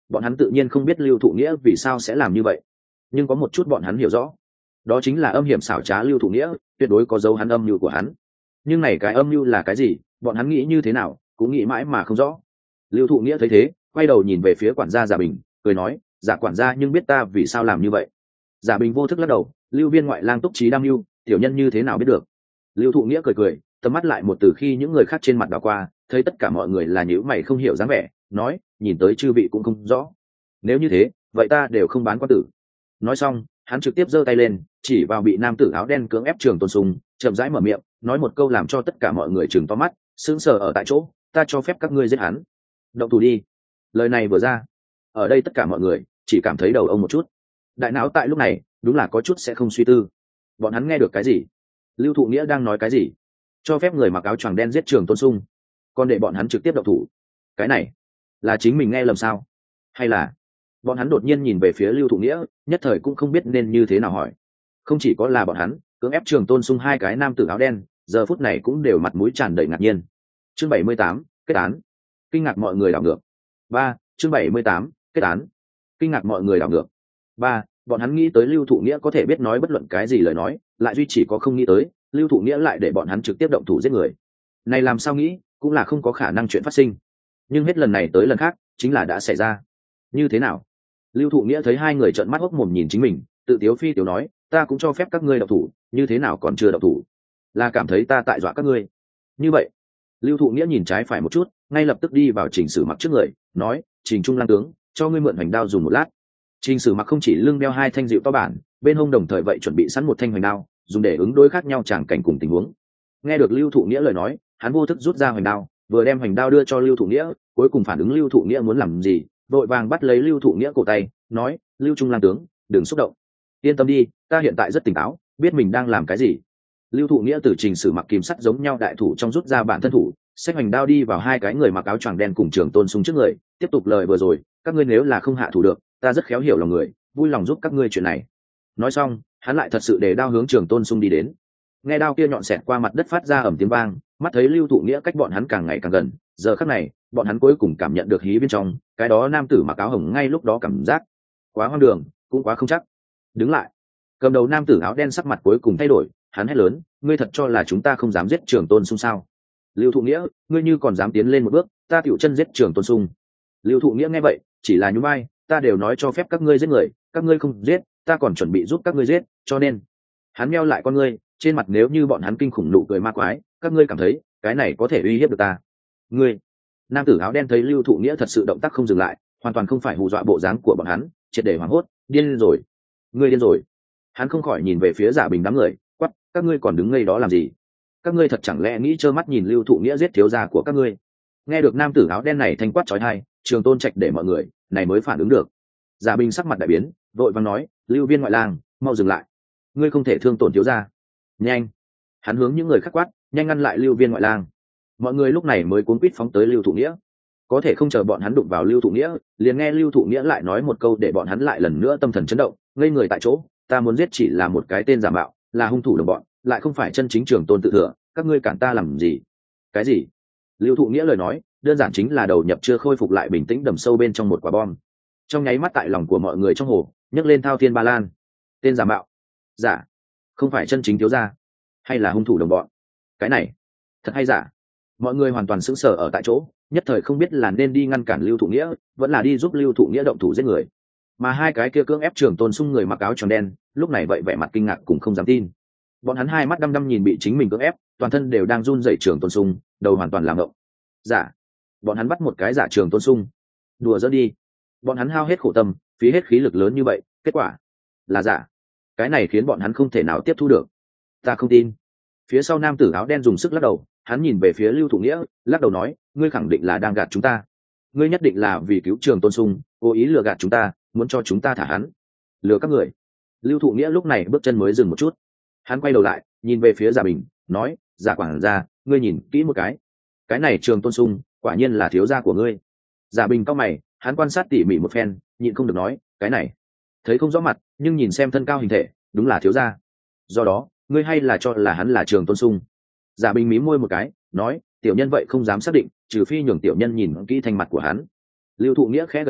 bọn hắn tự nhiên không biết lưu thụ nghĩa vì sao sẽ làm như vậy, nhưng có một chút bọn hắn hiểu rõ, đó chính là âm hiểm xảo trá lưu thụ nghĩa tuyệt đối có dấu hắn âm mưu của hắn. Nhưng này cái âm mưu là cái gì, bọn hắn nghĩ như thế nào cũng nghĩ mãi mà không rõ. Lưu thụ nghĩa thấy thế quay đầu nhìn về phía quản gia Giả Bình, cười nói, Giả quản gia nhưng biết ta vì sao làm như vậy? Giả Bình vô thức lắc đầu, Lưu Viên ngoại lang túc trí đam mưu, tiểu nhân như thế nào biết được? Lưu thụ nghĩa cười cười, tầm mắt lại một từ khi những người khác trên mặt đảo qua, thấy tất cả mọi người là nhíu mày không hiểu dáng vẻ, nói, nhìn tới chư vị cũng không rõ. Nếu như thế vậy ta đều không bán quan tử. Nói xong hắn trực tiếp giơ tay lên chỉ vào bị nam tử áo đen cưỡng ép Trường Tôn Sung, chậm rãi mở miệng nói một câu làm cho tất cả mọi người chừng to mắt, sững sờ ở tại chỗ, ta cho phép các ngươi giết hắn. Động thủ đi. Lời này vừa ra, ở đây tất cả mọi người chỉ cảm thấy đầu ông một chút, đại não tại lúc này đúng là có chút sẽ không suy tư. Bọn hắn nghe được cái gì? Lưu thụ nghĩa đang nói cái gì? Cho phép người mặc áo choàng đen giết Trường Tôn Sung, còn để bọn hắn trực tiếp động thủ? Cái này là chính mình nghe lầm sao, hay là bọn hắn đột nhiên nhìn về phía Lưu thụ nghĩa, nhất thời cũng không biết nên như thế nào hỏi. Không chỉ có là bọn hắn, cưỡng ép Trường Tôn Sung hai cái nam tử áo đen giờ phút này cũng đều mặt mũi tràn đầy ngạc nhiên. Chương 78, kết án. Kinh ngạc mọi người đảo ngược. 3. Chương 78, kết án. Kinh ngạc mọi người đảo ngược. 3. Bọn hắn nghĩ tới Lưu thụ nghĩa có thể biết nói bất luận cái gì lời nói, lại duy chỉ có không nghĩ tới Lưu thụ nghĩa lại để bọn hắn trực tiếp động thủ giết người. Này làm sao nghĩ cũng là không có khả năng chuyện phát sinh, nhưng hết lần này tới lần khác chính là đã xảy ra. Như thế nào? Lưu thụ nghĩa thấy hai người trợn mắt hốc mồm nhìn chính mình, tự tiếu phi tiếu nói, ta cũng cho phép các ngươi động thủ, như thế nào còn chưa động thủ? Là cảm thấy ta tại dọa các ngươi? Như vậy Lưu thụ nghĩa nhìn trái phải một chút, ngay lập tức đi vào Trình Sử Mặc trước người, nói, Trình Trung lang tướng, cho ngươi mượn hoành đao dùng một lát. Trình Sử Mặc không chỉ lưng đeo hai thanh dịu to bản, bên hông đồng thời vậy chuẩn bị sẵn một thanh hoành đao, dùng để ứng đối khác nhau tràng cảnh cùng tình huống. Nghe được Lưu thụ nghĩa lời nói, hắn vô thức rút ra hoành đao, vừa đem hoành đao đưa cho Lưu thụ nghĩa, cuối cùng phản ứng Lưu thụ nghĩa muốn làm gì, vội vàng bắt lấy Lưu thụ nghĩa cổ tay, nói, Lưu Trung lang tướng, đừng xúc động, yên tâm đi, ta hiện tại rất tỉnh táo, biết mình đang làm cái gì. Lưu thụ nghĩa từ Trình Sử Mặc kìm sắt giống nhau đại thủ trong rút ra bản thân thủ, xách hoành đao đi vào hai cái người mặc áo choàng đen cùng Trường Tôn Sung trước người, tiếp tục lời vừa rồi, các ngươi nếu là không hạ thủ được, ta rất khéo hiểu lòng người, vui lòng giúp các ngươi chuyện này. Nói xong hắn lại thật sự để đao hướng Trường Tôn Sung đi đến. Nghe đao kia nhọn xẹt qua mặt đất phát ra ầm tiếng vang, mắt thấy Lưu thụ nghĩa cách bọn hắn càng ngày càng gần, giờ khắc này bọn hắn cuối cùng cảm nhận được hí bên trong cái đó nam tử mặc áo hồng ngay lúc đó cảm giác quá hoang đường, cũng quá không chắc. Đứng lại. Cầm đầu nam tử áo đen sắc mặt cuối cùng thay đổi, hắn hét lớn, ngươi thật cho là chúng ta không dám giết Trường Tôn Sung sao? Lưu thụ nghĩa, ngươi như còn dám tiến lên một bước, ta tựu chân giết Trường Tôn Sung. Lưu thụ nghĩa nghe vậy chỉ là nhún vai, ta đều nói cho phép các ngươi giết người, các ngươi không giết, ta còn chuẩn bị giúp các ngươi giết, cho nên hắn meo lại con ngươi, trên mặt nếu như bọn hắn kinh khủng nụ cười ma quái, các ngươi cảm thấy cái này có thể uy hiếp được ta? Ngươi. Nam tử áo đen thấy Lưu thụ nghĩa thật sự động tác không dừng lại, hoàn toàn không phải hù dọa bộ dáng của bọn hắn, triệt để hoảng hốt, điên rồi. Ngươi điên rồi. Hắn không khỏi nhìn về phía Giả Bình đám người, quát, các ngươi còn đứng ngây đó làm gì? Các ngươi thật chẳng lẽ nghĩ trơ mắt nhìn Lưu thụ nghĩa giết thiếu gia của các ngươi? Nghe được nam tử áo đen này thanh quát chói tai, Trường Tôn Trạch để mọi người này mới phản ứng được. Giả Bình sắc mặt đại biến, vội vàng nói, Lưu Viên ngoại lang, mau dừng lại, ngươi không thể thương tổn thiếu gia. Nhanh. Hắn hướng những người khác quát, nhanh ngăn lại Lưu Viên ngoại lang. Mọi người lúc này mới cuống quýt phóng tới Lưu thụ nghĩa. Có thể không chờ bọn hắn đụng vào Lưu thụ nghĩa, liền nghe Lưu thụ nghĩa lại nói một câu để bọn hắn lại lần nữa tâm thần chấn động, ngây người tại chỗ, ta muốn giết chỉ là một cái tên giả mạo, là hung thủ đồng bọn, lại không phải chân chính Trường Tôn tự thừa, các ngươi cản ta làm gì? Cái gì? Lưu thụ nghĩa lời nói đơn giản chính là đầu nhập chưa khôi phục lại bình tĩnh đầm sâu bên trong một quả bom, trong nháy mắt tại lòng của mọi người trong hồ nhấc lên thao thiên ba lan. Tên giả mạo, giả, không phải chân chính thiếu gia, hay là hung thủ đồng bọn? Cái này thật hay giả? Mọi người hoàn toàn sững sờ ở tại chỗ, nhất thời không biết là nên đi ngăn cản Lưu thụ nghĩa, vẫn là đi giúp Lưu thụ nghĩa động thủ giết người. Mà hai cái kia cưỡng ép Trường Tôn Sung người mặc áo tròn đen lúc này vậy vẻ mặt kinh ngạc cũng không dám tin. Bọn hắn hai mắt đăm đăm nhìn bị chính mình cưỡng ép, toàn thân đều đang run rẩy Trường Tôn Sung, đầu hoàn toàn làm ngộng. Giả. Bọn hắn bắt một cái giả Trường Tôn Sung. Đùa giỡn đi. Bọn hắn hao hết khổ tâm, phí hết khí lực lớn như vậy, kết quả là giả. Cái này khiến bọn hắn không thể nào tiếp thu được. Ta không tin. Phía sau nam tử áo đen dùng sức lắc đầu, hắn nhìn về phía Lưu thụ nghĩa, lắc đầu nói, ngươi khẳng định là đang gạt chúng ta. Ngươi nhất định là vì cứu Trường Tôn Sung, cố ý lừa gạt chúng ta, muốn cho chúng ta thả hắn. Lừa các người. Lưu thụ nghĩa lúc này bước chân mới dừng một chút, hắn quay đầu lại nhìn về phía Giả Bình, nói, Giả quản gia, ngươi nhìn kỹ một cái này Trường Tôn Sung quả nhiên là thiếu gia của ngươi. Giả Bình cau mày, hắn quan sát tỉ mỉ một phen, nhịn không được nói, cái này thấy không rõ mặt, nhưng nhìn xem thân cao hình thể đúng là thiếu gia, do đó ngươi hay là cho là hắn là Trường Tôn Sung? Giả Bình mím môi một cái, nói, tiểu nhân vậy không dám xác định, trừ phi nhường tiểu nhân nhìn kỹ thanh mặt của hắn. Lưu thụ nghĩa khẽ gật đầu,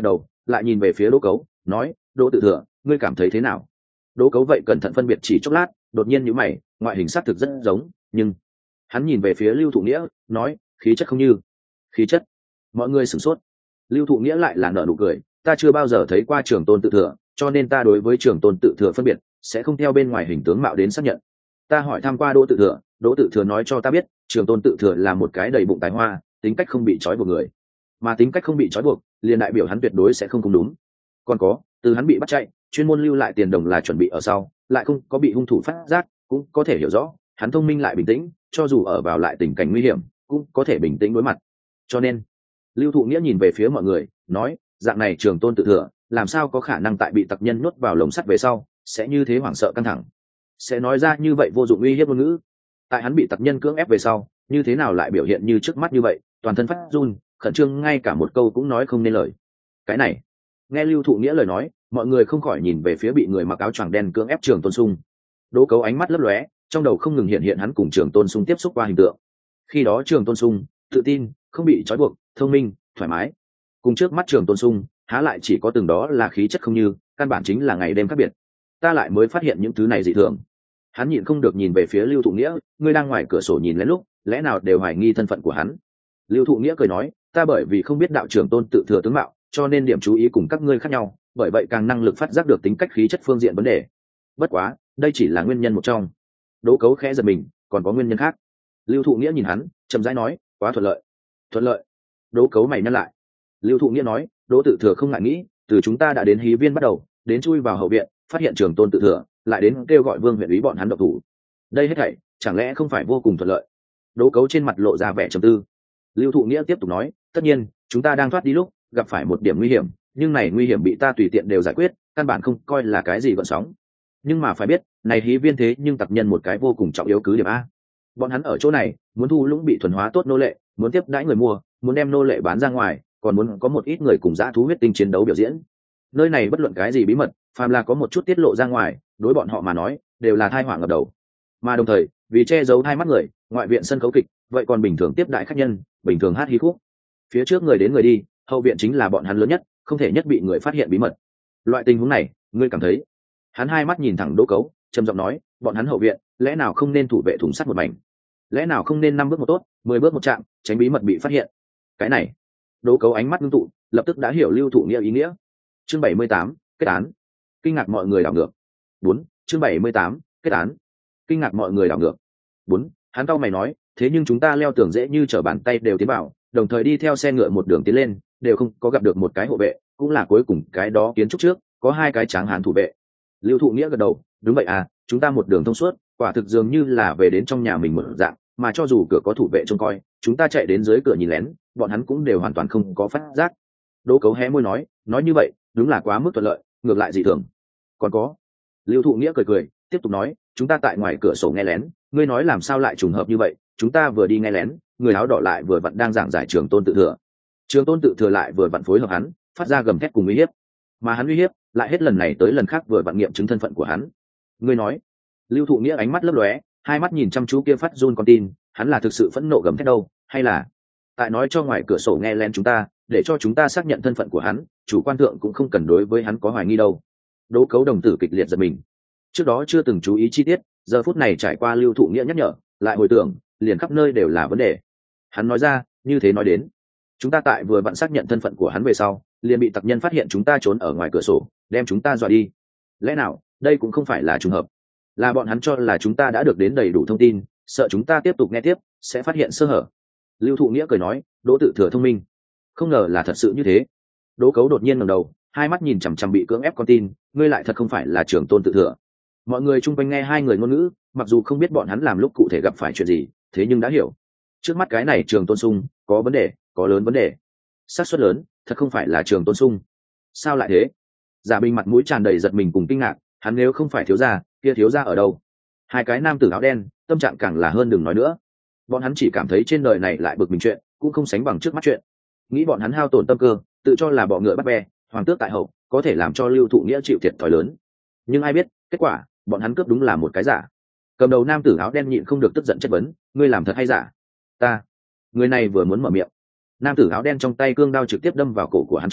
lại nhìn về phía Đỗ Cấu, nói: Đỗ tự thừa, ngươi cảm thấy thế nào? Đỗ Cấu vậy cẩn thận phân biệt chỉ chốc lát, đột nhiên nhíu mày, ngoại hình xác thực rất giống, nhưng hắn nhìn về phía Lưu Thụ Nghĩa, nói: khí chất không như. Khí chất? Mọi người sửng sốt. Lưu Thụ Nghĩa lại là nở nụ cười: ta chưa bao giờ thấy qua Trường Tôn tự thừa, cho nên ta đối với Trường Tôn tự thừa phân biệt sẽ không theo bên ngoài hình tướng mạo đến xác nhận. Ta hỏi thăm qua Đỗ tự thừa, Đỗ tự thừa nói cho ta biết Trường Tôn tự thừa là một cái đầy bụng tài hoa, tính cách không bị trói buộc người, mà tính cách không bị trói buộc liền đại biểu hắn tuyệt đối sẽ không đúng. Còn có, từ hắn bị bắt chạy, chuyên môn lưu lại tiền đồng là chuẩn bị ở sau, lại không có bị hung thủ phát giác, cũng có thể hiểu rõ hắn thông minh lại bình tĩnh, cho dù ở vào lại tình cảnh nguy hiểm cũng có thể bình tĩnh đối mặt. Cho nên Lưu Thụ Nghĩa nhìn về phía mọi người, nói: dạng này Trường Tôn tự thừa làm sao có khả năng tại bị tặc nhân nuốt vào lồng sắt về sau sẽ như thế hoảng sợ căng thẳng, sẽ nói ra như vậy vô dụng uy hiếp ngôn ngữ. Tại hắn bị tặc nhân cưỡng ép về sau, như thế nào lại biểu hiện như trước mắt như vậy, toàn thân phát run, khẩn trương, ngay cả một câu cũng nói không nên lời. Cái này, nghe Lưu Thụ Nghĩa lời nói, mọi người không khỏi nhìn về phía bị người mặc áo choàng đen cưỡng ép Trường Tôn Sung. Đỗ Cấu ánh mắt lấp lóe, trong đầu không ngừng hiện hiện hắn cùng Trường Tôn Sung tiếp xúc qua hình tượng. Khi đó Trường Tôn Sung tự tin, không bị trói buộc, thông minh, thoải mái. Cùng trước mắt Trường Tôn Sung, há lại chỉ có từng đó là khí chất không như, căn bản chính là ngày đêm khác biệt. Ta lại mới phát hiện những thứ này dị thường. Hắn nhịn không được nhìn về phía Lưu Thụ Nghĩa, ngươi đang ngoài cửa sổ nhìn lén lúc, lẽ nào đều hoài nghi thân phận của hắn? Lưu Thụ Nghĩa cười nói: ta bởi vì không biết đạo Trường Tôn tự thừa tướng mạo, cho nên điểm chú ý cùng các ngươi khác nhau, bởi vậy càng năng lực phát giác được tính cách khí chất phương diện vấn đề. Bất quá, đây chỉ là nguyên nhân một trong. Đỗ Cấu khẽ giật mình, còn có nguyên nhân khác. Lưu Thụ Nghĩa nhìn hắn, chậm rãi nói: quá thuận lợi. Thuận lợi? Đỗ Cấu mày nhăn lại. Lưu Thụ Nghĩa nói: Đỗ tự thừa không ngại nghĩ, từ chúng ta đã đến Hí Viên bắt đầu, đến chui vào hậu viện, phát hiện Trường Tôn tự thừa, lại đến kêu gọi Vương huyện úy bọn hắn động thủ. Đây hết thảy, chẳng lẽ không phải vô cùng thuận lợi? Đỗ Cấu trên mặt lộ ra vẻ trầm tư. Lưu Thụ Nghĩa tiếp tục nói: tất nhiên, chúng ta đang thoát đi lúc gặp phải một điểm nguy hiểm, nhưng này nguy hiểm bị ta tùy tiện đều giải quyết, căn bản không coi là cái gì gợn sóng. Nhưng mà phải biết, này Hí Viên thế nhưng tặc nhân một cái vô cùng trọng yếu cứ điểm a. Bọn hắn ở chỗ này, muốn thu lũng bị thuần hóa tốt nô lệ, muốn tiếp đãi người mua, muốn đem nô lệ bán ra ngoài, còn muốn có một ít người cùng dã thú huyết tinh chiến đấu biểu diễn. Nơi này bất luận cái gì bí mật, phàm là có một chút tiết lộ ra ngoài, đối bọn họ mà nói đều là tai họa ngập đầu. Mà đồng thời, vì che giấu hai mắt người, ngoại viện sân khấu kịch vậy còn bình thường tiếp đại khách nhân, bình thường hát hí khúc. Phía trước người đến người đi, hậu viện chính là bọn hắn lớn nhất, không thể nhất bị người phát hiện bí mật. Loại tình huống này, ngươi cảm thấy? Hắn hai mắt nhìn thẳng Đỗ Cấu, trầm giọng nói: bọn hắn hậu viện lẽ nào không nên thủ vệ thùng sắt một mảnh? Lẽ nào không nên 5 bước một tốt, 10 bước một chạm, tránh bí mật bị phát hiện? Cái này, Đỗ Cấu ánh mắt ngưng tụ, lập tức đã hiểu Lưu Thụ Nghĩa ý nghĩa. Chương 78, kết án. Kinh ngạc mọi người đảo ngược. 4, chương 78, kết án. Kinh ngạc mọi người đảo ngược. 4, hắn cau mày nói: thế nhưng chúng ta leo tường dễ như trở bàn tay đều tiến vào, đồng thời đi theo xe ngựa một đường tiến lên, đều không có gặp được một cái hộ vệ, cũng là cuối cùng cái đó kiến trúc trước có 2 cái tráng hán thủ vệ. Lưu Thụ Nghĩa gật đầu: đúng vậy à, chúng ta một đường thông suốt, quả thực dường như là về đến trong nhà mình một dạng, mà cho dù cửa có thủ vệ trông coi, chúng ta chạy đến dưới cửa nhìn lén, bọn hắn cũng đều hoàn toàn không có phát giác. Đỗ Cấu hé môi nói như vậy đúng là quá mức thuận lợi, ngược lại dị thường. Còn có, Lưu Thụ Nghĩa cười cười tiếp tục nói: chúng ta tại ngoài cửa sổ nghe lén, ngươi nói làm sao lại trùng hợp như vậy? Chúng ta vừa đi nghe lén, người áo đỏ lại vừa vặn đang giảng giải Trường Tôn tự thừa, Trường Tôn tự thừa lại vừa vặn phối hợp hắn, phát ra gầm thét cùng uy hiếp, mà hắn uy hiếp lại hết lần này tới lần khác vừa vặn nghiệm chứng thân phận của hắn. Ngươi nói? Lưu Thụ Nghĩa ánh mắt lấp lóe, hai mắt nhìn chăm chú kia phát run con tin, hắn là thực sự phẫn nộ gầm thét đâu, hay là tại nói cho ngoài cửa sổ nghe lén chúng ta, để cho chúng ta xác nhận thân phận của hắn, chủ quan thượng cũng không cần đối với hắn có hoài nghi đâu. Đỗ Cấu đồng tử kịch liệt giật mình. Trước đó chưa từng chú ý chi tiết, giờ phút này trải qua Lưu Thụ Nghĩa nhắc nhở, lại hồi tưởng, liền khắp nơi đều là vấn đề. Hắn nói ra, như thế nói đến, chúng ta tại vừa vặn xác nhận thân phận của hắn về sau, liền bị tặc nhân phát hiện chúng ta trốn ở ngoài cửa sổ, đem chúng ta dọa đi. Lẽ nào đây cũng không phải là trùng hợp, là bọn hắn cho là chúng ta đã được đến đầy đủ thông tin, sợ chúng ta tiếp tục nghe tiếp sẽ phát hiện sơ hở. Lưu Thụ Nghĩa cười nói: Đỗ tự thừa thông minh, không ngờ là thật sự như thế. Đỗ Cấu đột nhiên ngẩng đầu, hai mắt nhìn chằm chằm bị cưỡng ép con tin, ngươi lại thật không phải là Trường Tôn tự thừa. Mọi người chung quanh nghe hai người ngôn ngữ, mặc dù không biết bọn hắn làm lúc cụ thể gặp phải chuyện gì, thế nhưng đã hiểu, trước mắt cái này Trường Tôn Sung có vấn đề, có lớn vấn đề. Xác suất lớn thật không phải là Trường Tôn Sung. Sao lại thế? Giả Bình mặt mũi tràn đầy giật mình cùng kinh ngạc, hắn nếu không phải thiếu gia, kia thiếu gia ở đâu? Hai cái nam tử áo đen tâm trạng càng là hơn đừng nói nữa. Bọn hắn chỉ cảm thấy trên đời này lại bực mình chuyện cũng không sánh bằng trước mắt chuyện. Nghĩ bọn hắn hao tổn tâm cơ, tự cho là bọ ngựa bắt bè, hoàng tước tại hậu, có thể làm cho Lưu Thụ Nghĩa chịu thiệt thòi lớn. Nhưng ai biết kết quả, bọn hắn cướp đúng là một cái giả. Cầm đầu nam tử áo đen nhịn không được tức giận chất vấn: ngươi làm thật hay giả? Ta. Người này vừa muốn mở miệng, nam tử áo đen trong tay cương đao trực tiếp đâm vào cổ của hắn trong,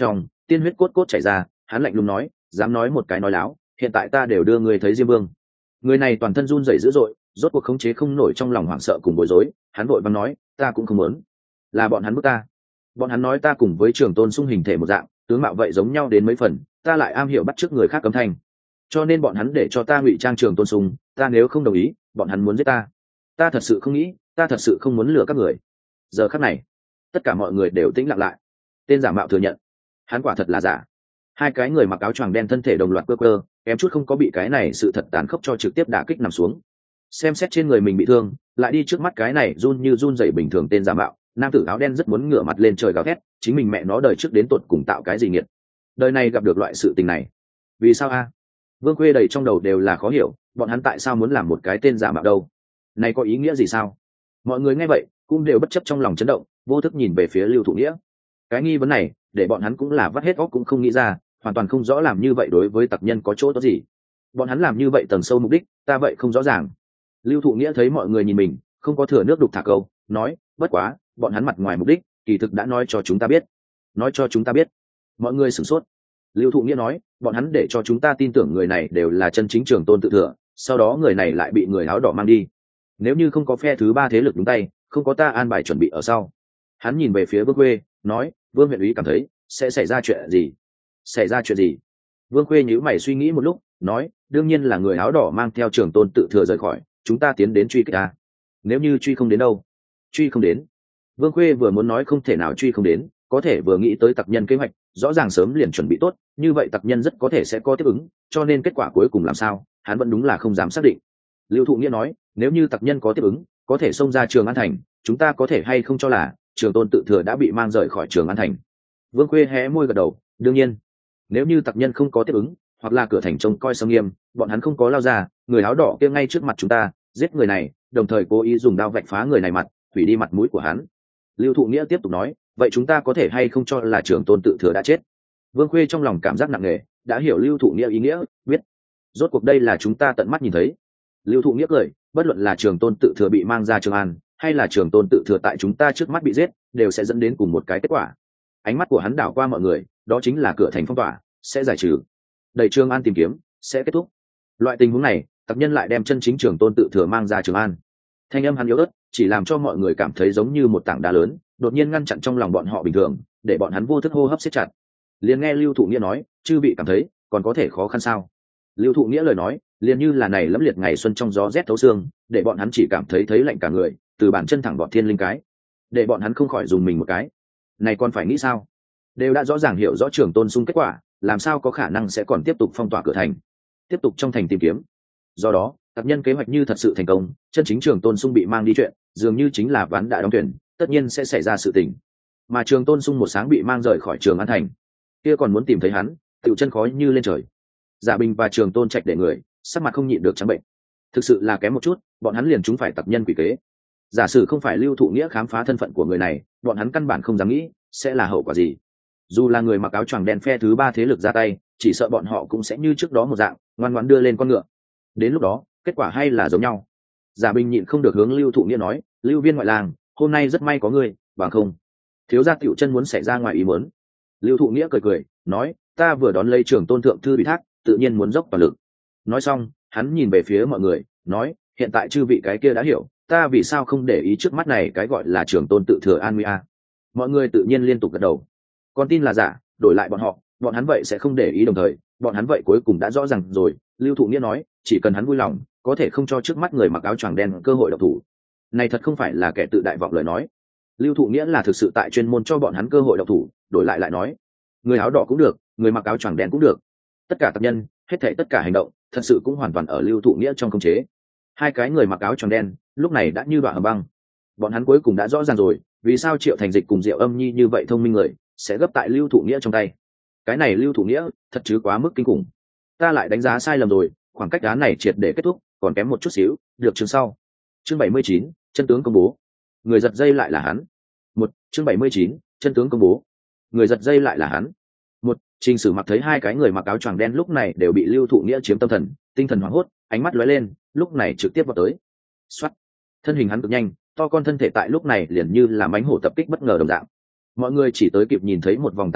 tiên huyết cốt cốt chảy ra, hắn lạnh lùng nói, dám nói một cái nói láo, hiện tại ta đều đưa ngươi thấy Diêm Vương. Người này toàn thân run rẩy dữ dội, rốt cuộc khống chế không nổi trong lòng hoảng sợ cùng bối rối, hắn vội vàng nói, ta cũng không muốn, là bọn hắn bức ta. Bọn hắn nói ta cùng với Trường Tôn Sung hình thể một dạng, tướng mạo vậy giống nhau đến mấy phần, ta lại am hiểu bắt chước người khác cấm thanh, cho nên bọn hắn để cho ta ngụy trang Trường Tôn Sung, ta nếu không đồng ý, bọn hắn muốn giết ta. Ta thật sự không nghĩ, ta thật sự không muốn lừa các người. Giờ khắc này, tất cả mọi người đều tĩnh lặng lại. Tên giả mạo thừa nhận, hắn quả thật là giả. Hai cái người mặc áo choàng đen thân thể đồng loạt quơ quơ, kém chút không có bị cái này sự thật tàn khốc cho trực tiếp đả kích nằm xuống. Xem xét trên người mình bị thương, lại đi trước mắt cái này run như run rẩy bình thường tên giả mạo, nam tử áo đen rất muốn ngửa mặt lên trời gào thét, chính mình mẹ nó đời trước đến tột cùng tạo cái gì nghiệt, đời này gặp được loại sự tình này, vì sao a? Vương Khuê đầy trong đầu đều là khó hiểu, bọn hắn tại sao muốn làm một cái tên giả mạo đâu? Này có ý nghĩa gì sao? Mọi người nghe vậy cũng đều bất chấp trong lòng chấn động, vô thức nhìn về phía Lưu Thụ Nghĩa. Cái nghi vấn này, để bọn hắn cũng là vắt hết óc cũng không nghĩ ra, hoàn toàn không rõ làm như vậy đối với tặc nhân có chỗ tốt gì. Bọn hắn làm như vậy tầng sâu mục đích, ta vậy không rõ ràng. Lưu Thụ Nghĩa thấy mọi người nhìn mình, không có thừa nước đục thả câu, nói, bất quá, bọn hắn mặt ngoài mục đích, kỳ thực đã nói cho chúng ta biết. Nói cho chúng ta biết. Mọi người sửng sốt. Lưu Thụ Nghĩa nói, bọn hắn để cho chúng ta tin tưởng người này đều là chân chính Trường Tôn tự thừa, sau đó người này lại bị người áo đỏ mang đi. Nếu như không có phe thứ ba thế lực đúng tay, không có ta an bài chuẩn bị ở sau. Hắn nhìn về phía Vương Khuê, nói, Vương huyện úy cảm thấy sẽ xảy ra chuyện gì? Xảy ra chuyện gì? Vương Khuê nhíu mày suy nghĩ một lúc, nói, đương nhiên là người áo đỏ mang theo Trường Tôn tự thừa rời khỏi, chúng ta tiến đến truy kích ta. Nếu như truy không đến đâu? Truy không đến. Vương Khuê vừa muốn nói không thể nào truy không đến, có thể vừa nghĩ tới tặc nhân kế hoạch, rõ ràng sớm liền chuẩn bị tốt, như vậy tặc nhân rất có thể sẽ có tiếp ứng, cho nên kết quả cuối cùng làm sao, hắn vẫn đúng là không dám xác định. Lưu Thụ Nghĩa nói, nếu như tặc nhân có tiếp ứng, có thể xông ra Trường An thành, chúng ta có thể hay không cho là Trường Tôn tự thừa đã bị mang rời khỏi Trường An thành. Vương Khuê hé môi gật đầu, đương nhiên, nếu như tặc nhân không có tiếp ứng, hoặc là cửa thành trông coi sông nghiêm, bọn hắn không có lao ra, người áo đỏ kia ngay trước mặt chúng ta giết người này, đồng thời cố ý dùng đao vạch phá người này mặt, hủy đi mặt mũi của hắn. Lưu Thụ Nghĩa tiếp tục nói, vậy chúng ta có thể hay không cho là Trường Tôn tự thừa đã chết? Vương Khuê trong lòng cảm giác nặng nề, đã hiểu Lưu Thụ Nghĩa ý nghĩa, biết rốt cuộc đây là chúng ta tận mắt nhìn thấy. Lưu Thụ Nghĩa cười, bất luận là Trường Tôn tự thừa bị mang ra Trường An, hay là Trường Tôn tự thừa tại chúng ta trước mắt bị giết, đều sẽ dẫn đến cùng một cái kết quả. Ánh mắt của hắn đảo qua mọi người, đó chính là cửa thành phong tỏa sẽ giải trừ, đẩy Trường An tìm kiếm sẽ kết thúc. Loại tình huống này, tặc nhân lại đem chân chính Trường Tôn tự thừa mang ra Trường An. Thanh âm hắn yếu ớt, chỉ làm cho mọi người cảm thấy giống như một tảng đá lớn, đột nhiên ngăn chặn trong lòng bọn họ bình thường, để bọn hắn vô thức hô hấp siết chặt. Liền nghe Lưu Thụ Nghĩa nói, chư vị cảm thấy còn có thể khó khăn sao? Lưu Thụ Nghĩa lời nói, liền như là này lẫm liệt ngày xuân trong gió rét thấu xương, để bọn hắn chỉ cảm thấy lạnh cả người, từ bàn chân thẳng bọn thiên linh cái, để bọn hắn không khỏi dùng mình một cái. Này còn phải nghĩ sao? Đều đã rõ ràng hiểu rõ Trường Tôn Sung kết quả, làm sao có khả năng sẽ còn tiếp tục phong tỏa cửa thành, tiếp tục trong thành tìm kiếm. Do đó, tặc nhân kế hoạch như thật sự thành công, chân chính Trường Tôn Sung bị mang đi chuyện, dường như chính là ván đã đóng thuyền, tất nhiên sẽ xảy ra sự tình. Mà Trường Tôn Sung một sáng bị mang rời khỏi Trường An thành, kia còn muốn tìm thấy hắn, tựu chân khó như lên trời. Giả Bình và Trường Tôn Trạch để người sắc mặt không nhịn được trắng bệnh. Thực sự là kém một chút, bọn hắn liền trúng phải tặc nhân quỷ kế. Giả sử không phải Lưu Thụ Nghĩa khám phá thân phận của người này, bọn hắn căn bản không dám nghĩ sẽ là hậu quả gì. Dù là người mặc áo choàng đen phe thứ ba thế lực ra tay, chỉ sợ bọn họ cũng sẽ như trước đó một dạng, ngoan ngoãn đưa lên con ngựa. Đến lúc đó, kết quả hay là giống nhau. Giả Bình nhịn không được hướng Lưu Thụ Nghĩa nói, Lưu viên ngoại làng, hôm nay rất may có ngươi, bằng không thiếu gia tiểu chân muốn xảy ra ngoài ý muốn. Lưu Thụ Nghĩa cười cười, nói, ta vừa đón lấy Trường Tôn thượng thư bị thác, tự nhiên muốn dốc toàn lực. Nói xong, hắn nhìn về phía mọi người, nói, hiện tại chư vị cái kia đã hiểu, ta vì sao không để ý trước mắt này cái gọi là Trường Tôn tự thừa an nguy a. Mọi người tự nhiên liên tục gật đầu. Con tin là giả, đổi lại bọn hắn vậy sẽ không để ý, đồng thời bọn hắn vậy cuối cùng đã rõ ràng rồi. Lưu Thụ Nghĩa nói, chỉ cần hắn vui lòng, có thể không cho trước mắt người mặc áo choàng đen cơ hội độc thủ. Này thật không phải là kẻ tự đại vọng lời nói. Lưu Thụ Nghĩa là thực sự tại chuyên môn cho bọn hắn cơ hội độc thủ, đổi lại nói, người áo đỏ cũng được, người mặc áo choàng đen cũng được, tất cả tập nhân, hết thảy tất cả hành động, thật sự cũng hoàn toàn ở Lưu Thụ Nghĩa trong khống chế. Hai cái người mặc áo choàng đen lúc này đã như đoạn hầm băng. Bọn hắn cuối cùng đã rõ ràng rồi, vì sao Triệu Thành Dịch cùng Diệu Âm Nhi như vậy thông minh người sẽ gấp tại Lưu Thụ Nghĩa trong tay. Cái này Lưu Thụ Nghĩa thật chứ quá mức kinh khủng. Ta lại đánh giá sai lầm rồi, khoảng cách án này triệt để kết thúc còn kém một chút xíu, được chương sau. Chương 79, chân tướng công bố. Người giật dây lại là hắn. Chương 79, chân tướng công bố. Người giật dây lại là hắn. Trình Sử Mặc thấy hai cái người mặc áo choàng đen lúc này đều bị Lưu Thụ Nghĩa chiếm tâm thần, tinh thần hoảng hốt, ánh mắt lóe lên, lúc này trực tiếp vào tới. Soát. Thân hình hắn cực nhanh, to con thân thể tại lúc này liền như là mãnh hổ tập kích bất ngờ đồng dạng. Mọi người chỉ tới kịp nhìn thấy một vòng tàn ảnh,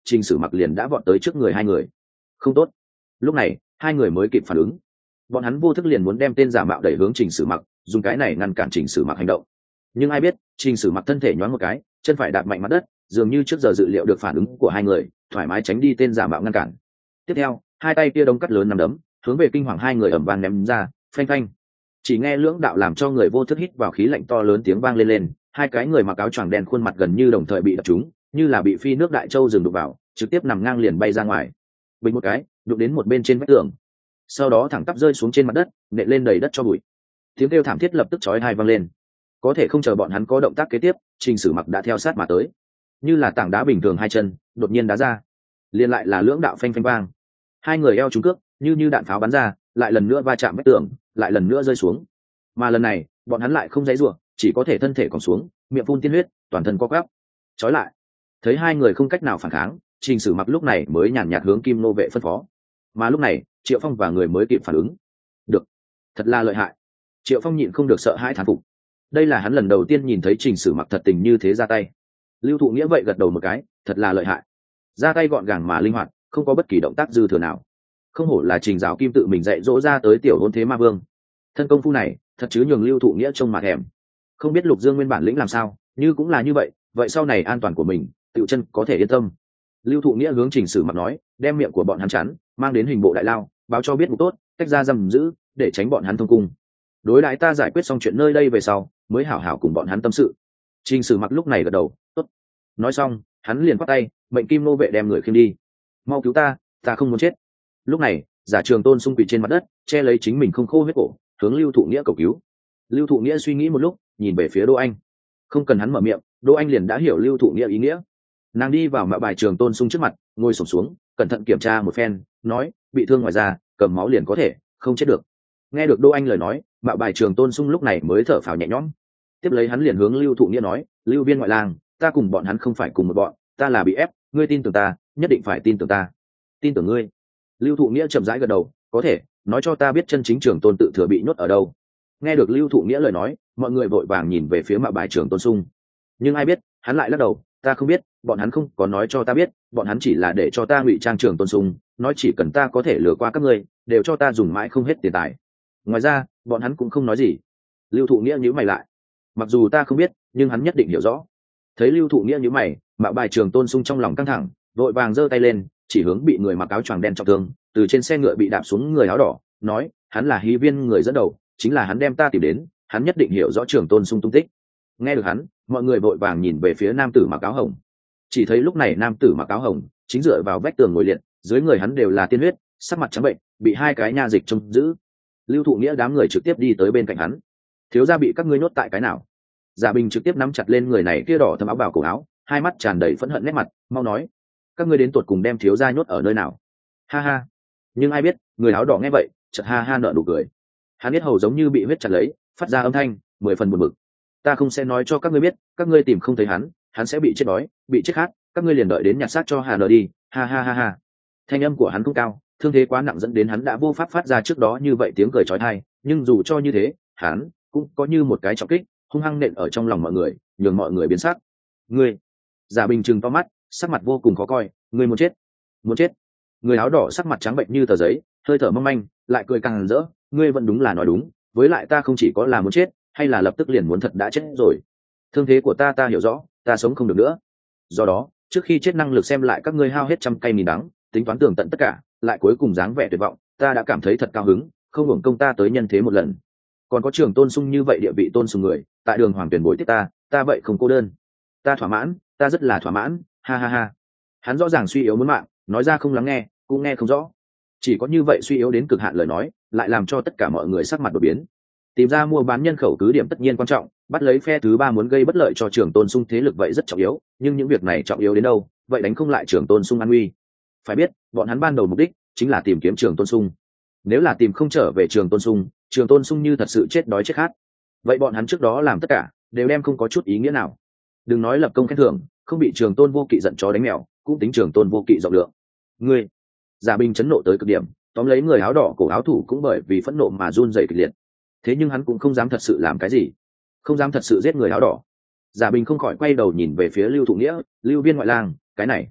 Trình Sử Mặc liền đã vọt tới trước người hai người. Không tốt. Lúc này hai người mới kịp phản ứng, bọn hắn vô thức liền muốn đem tên giả mạo đẩy hướng Trình Sử Mặc, dùng cái này ngăn cản Trình Sử Mặc hành động. Nhưng ai biết Trình Sử Mặc thân thể nhoáng một cái, chân phải đạp mạnh mặt đất, dường như trước giờ dự liệu được phản ứng của hai người, thoải mái tránh đi tên giả mạo ngăn cản. Tiếp theo hai tay kia đống cắt lớn nằm đấm hướng về kinh hoàng hai người ẩm vang ném ra, phanh phanh. Chỉ nghe lưỡng đạo làm cho người vô thức hít vào khí lạnh to lớn tiếng vang lên, hai cái người mặc áo choàng đen khuôn mặt gần như đồng thời bị đập trúng, như là bị phi nước đại châu dừng đụng vào, trực tiếp nằm ngang liền bay ra ngoài. Bình một cái đụng đến một bên trên vách tường, sau đó thẳng tắp rơi xuống trên mặt đất, nện lên đầy đất cho bụi. Tiếng kêu thảm thiết lập tức chói tai vang lên. Có thể không chờ bọn hắn có động tác kế tiếp, Trình Sử Mặc đã theo sát mà tới, như là tảng đá bình thường hai chân đột nhiên đá ra, liền lại là lưỡng đạo phanh phanh vang. Hai người eo trúng cước, như đạn pháo bắn ra, lại lần nữa va chạm vách tường, lại lần nữa rơi xuống. Mà lần này bọn hắn lại không dãy rủa, chỉ có thể thân thể còn xuống, miệng phun tiên huyết, toàn thân co quắp. Chói lại. Thấy hai người không cách nào phản kháng, Trình Sử Mặc lúc này mới nhàn nhạt hướng Kim Nô vệ phân phó. Mà lúc này Triệu Phong và người mới kịp phản ứng. Được, thật là lợi hại. Triệu Phong nhịn không được sợ hãi thán phục. Đây là hắn lần đầu tiên nhìn thấy Trình Sử Mặc thật tình như thế ra tay. Lưu Thụ Nghĩa vậy gật đầu một cái, thật là lợi hại. Ra tay gọn gàng mà linh hoạt, không có bất kỳ động tác dư thừa nào. Không hổ là Trình Giảo Kim tự mình dạy dỗ ra tới tiểu hôn thế ma vương. Thân công phu này thật chứ nhường Lưu Thụ Nghĩa trông mà thèm. Không biết Lục Dương nguyên bản lĩnh làm sao, như cũng là như vậy, vậy sau này an toàn của mình tự chân có thể yên tâm. Lưu Thụ Nghĩa hướng Trình Sử Mặc nói, đem miệng của bọn hắn chắn, mang đến hình bộ đại lao, báo cho biết một tốt, tách ra giam giữ, để tránh bọn hắn thông cung. Đối đãi ta giải quyết xong chuyện nơi đây về sau, mới hảo hảo cùng bọn hắn tâm sự. Trình Sử Mặc lúc này gật đầu, tốt. Nói xong, hắn liền quát tay, mệnh Kim Nô vệ đem người khiêng đi. Mau cứu ta không muốn chết. Lúc này, Giả Trường Tôn sung quỳ trên mặt đất, che lấy chính mình không khô huyết cổ, hướng Lưu Thụ Nghĩa cầu cứu. Lưu Thụ Nghĩa suy nghĩ một lúc, nhìn về phía Đỗ Anh. Không cần hắn mở miệng, Đỗ Anh liền đã hiểu Lưu Thụ Nghĩa ý nghĩa. Nàng đi vào mạ bài Trường Tôn sung trước mặt, ngồi xổm xuống, cẩn thận kiểm tra một phen, nói, bị thương ngoài da, cầm máu liền có thể, không chết được. Nghe được Đỗ Anh lời nói, mạ bài Trường Tôn sung lúc này mới thở phào nhẹ nhõm. Tiếp lấy hắn liền hướng Lưu Thụ Nghĩa nói, Lưu Viên ngoại lang, ta cùng bọn hắn không phải cùng một bọn, ta là bị ép, ngươi tin tưởng ta, nhất định phải tin tưởng ta. Tin tưởng ngươi. Lưu Thụ Nghĩa chậm rãi gật đầu, có thể nói cho ta biết chân chính Trường Tôn tự thừa bị nhốt ở đâu. Nghe được Lưu Thụ Nghĩa lời nói, mọi người vội vàng nhìn về phía mạ bài Trường Tôn sung, nhưng ai biết hắn lại lắc đầu, ta không biết, bọn hắn không có nói cho ta biết, bọn hắn chỉ là để cho ta ngụy trang Trường Tôn sung, nói chỉ cần ta có thể lừa qua các ngươi, đều cho ta dùng mãi không hết tiền tài. Ngoài ra bọn hắn cũng không nói gì. Lưu Thụ Nghĩa nhíu mày lại, mặc dù ta không biết, nhưng hắn nhất định hiểu rõ. Thấy Lưu Thụ Nghĩa nhíu mày, mạ bài Trường Tôn sung trong lòng căng thẳng, vội vàng giơ tay lên, chỉ hướng bị người mặc áo choàng đen trọng thương, từ trên xe ngựa bị đạp xuống người áo đỏ, nói, hắn là Hí Viên người dẫn đầu, chính là hắn đem ta tìm đến, hắn nhất định hiểu rõ Trường Tôn sung tung tích. Nghe được hắn, mọi người vội vàng nhìn về phía nam tử mặc áo hồng. Chỉ thấy lúc này nam tử mặc áo hồng chính dựa vào vách tường ngồi liệt, dưới người hắn đều là tiên huyết, sắc mặt trắng bệnh, bị hai cái nha dịch trông giữ. Lưu Thụ Nghĩa đám người trực tiếp đi tới bên cạnh hắn. Thiếu gia bị các ngươi nhốt tại cái nào? Giả Bình trực tiếp nắm chặt lên người này kia đỏ thâm áo bào cổ áo, hai mắt tràn đầy phẫn hận nét mặt, mau nói, các ngươi đến tuột cùng đem thiếu gia nhốt ở nơi nào? Ha ha. Nhưng ai biết, người áo đỏ nghe vậy, chợt ha ha nở nụ cười. Hắn biết hầu giống như bị huyết chặt lấy, phát ra âm thanh 10 phần buồn bực. Ta không sẽ nói cho các ngươi biết, các ngươi tìm không thấy hắn, hắn sẽ bị chết đói, bị chết khát, các ngươi liền đợi đến nhặt xác cho Hà Nở đi. Ha ha ha ha. Thanh âm của hắn cũng cao, thương thế quá nặng dẫn đến hắn đã vô pháp phát ra trước đó như vậy tiếng cười chói tai, nhưng dù cho như thế, hắn cũng có như một cái trọng kích, hung hăng nện ở trong lòng mọi người, nhường mọi người biến sắc. Ngươi. Giả Bình trừng to mắt, sắc mặt vô cùng khó coi, ngươi muốn chết? Muốn chết? Người áo đỏ sắc mặt trắng bệnh như tờ giấy, hơi thở mong manh, lại cười càng rỡ, ngươi vẫn đúng là nói đúng, với lại ta không chỉ có là muốn chết, hay là lập tức liền muốn thật đã chết rồi. Thương thế của ta hiểu rõ, ta sống không được nữa. Do đó, trước khi chết năng lực xem lại các ngươi hao hết trăm cây nghìn đắng, tính toán tường tận tất cả, lại cuối cùng dáng vẻ tuyệt vọng, ta đã cảm thấy thật cao hứng, không hưởng công ta tới nhân thế một lần. Còn có Trường Tôn sung như vậy địa vị tôn sùng người, tại đường hoàng tuyển bồi tiếp ta vậy không cô đơn. Ta thỏa mãn, ta rất là thỏa mãn, ha ha ha. Hắn rõ ràng suy yếu muốn mạng, nói ra không lắng nghe, cũng nghe không rõ. Chỉ có như vậy suy yếu đến cực hạn lời nói, lại làm cho tất cả mọi người sắc mặt đổi biến. Tìm ra mua bán nhân khẩu cứ điểm tất nhiên quan trọng, bắt lấy phe thứ ba muốn gây bất lợi cho Trường Tôn sung thế lực vậy rất trọng yếu, nhưng những việc này trọng yếu đến đâu, vậy đánh không lại Trường Tôn sung an nguy. Phải biết, bọn hắn ban đầu mục đích chính là tìm kiếm Trường Tôn sung. Nếu là tìm không trở về Trường Tôn sung như thật sự chết đói chết khát, vậy bọn hắn trước đó làm tất cả đều đem không có chút ý nghĩa nào. Đừng nói lập công khen thưởng, không bị Trường Tôn vô kỵ giận chó đánh mèo, cũng tính Trường Tôn vô kỵ rộng lượng. Ngươi. Giả Bình chấn nộ tới cực điểm, tóm lấy người áo đỏ cổ áo thủ cũng bởi vì phẫn nộ mà run rẩy kịch liệt. Thế nhưng hắn cũng không dám thật sự làm cái gì, không dám thật sự giết người áo đỏ. Giả Bình không khỏi quay đầu nhìn về phía Lưu Thụ Nghĩa, Lưu Viên ngoại lang, cái này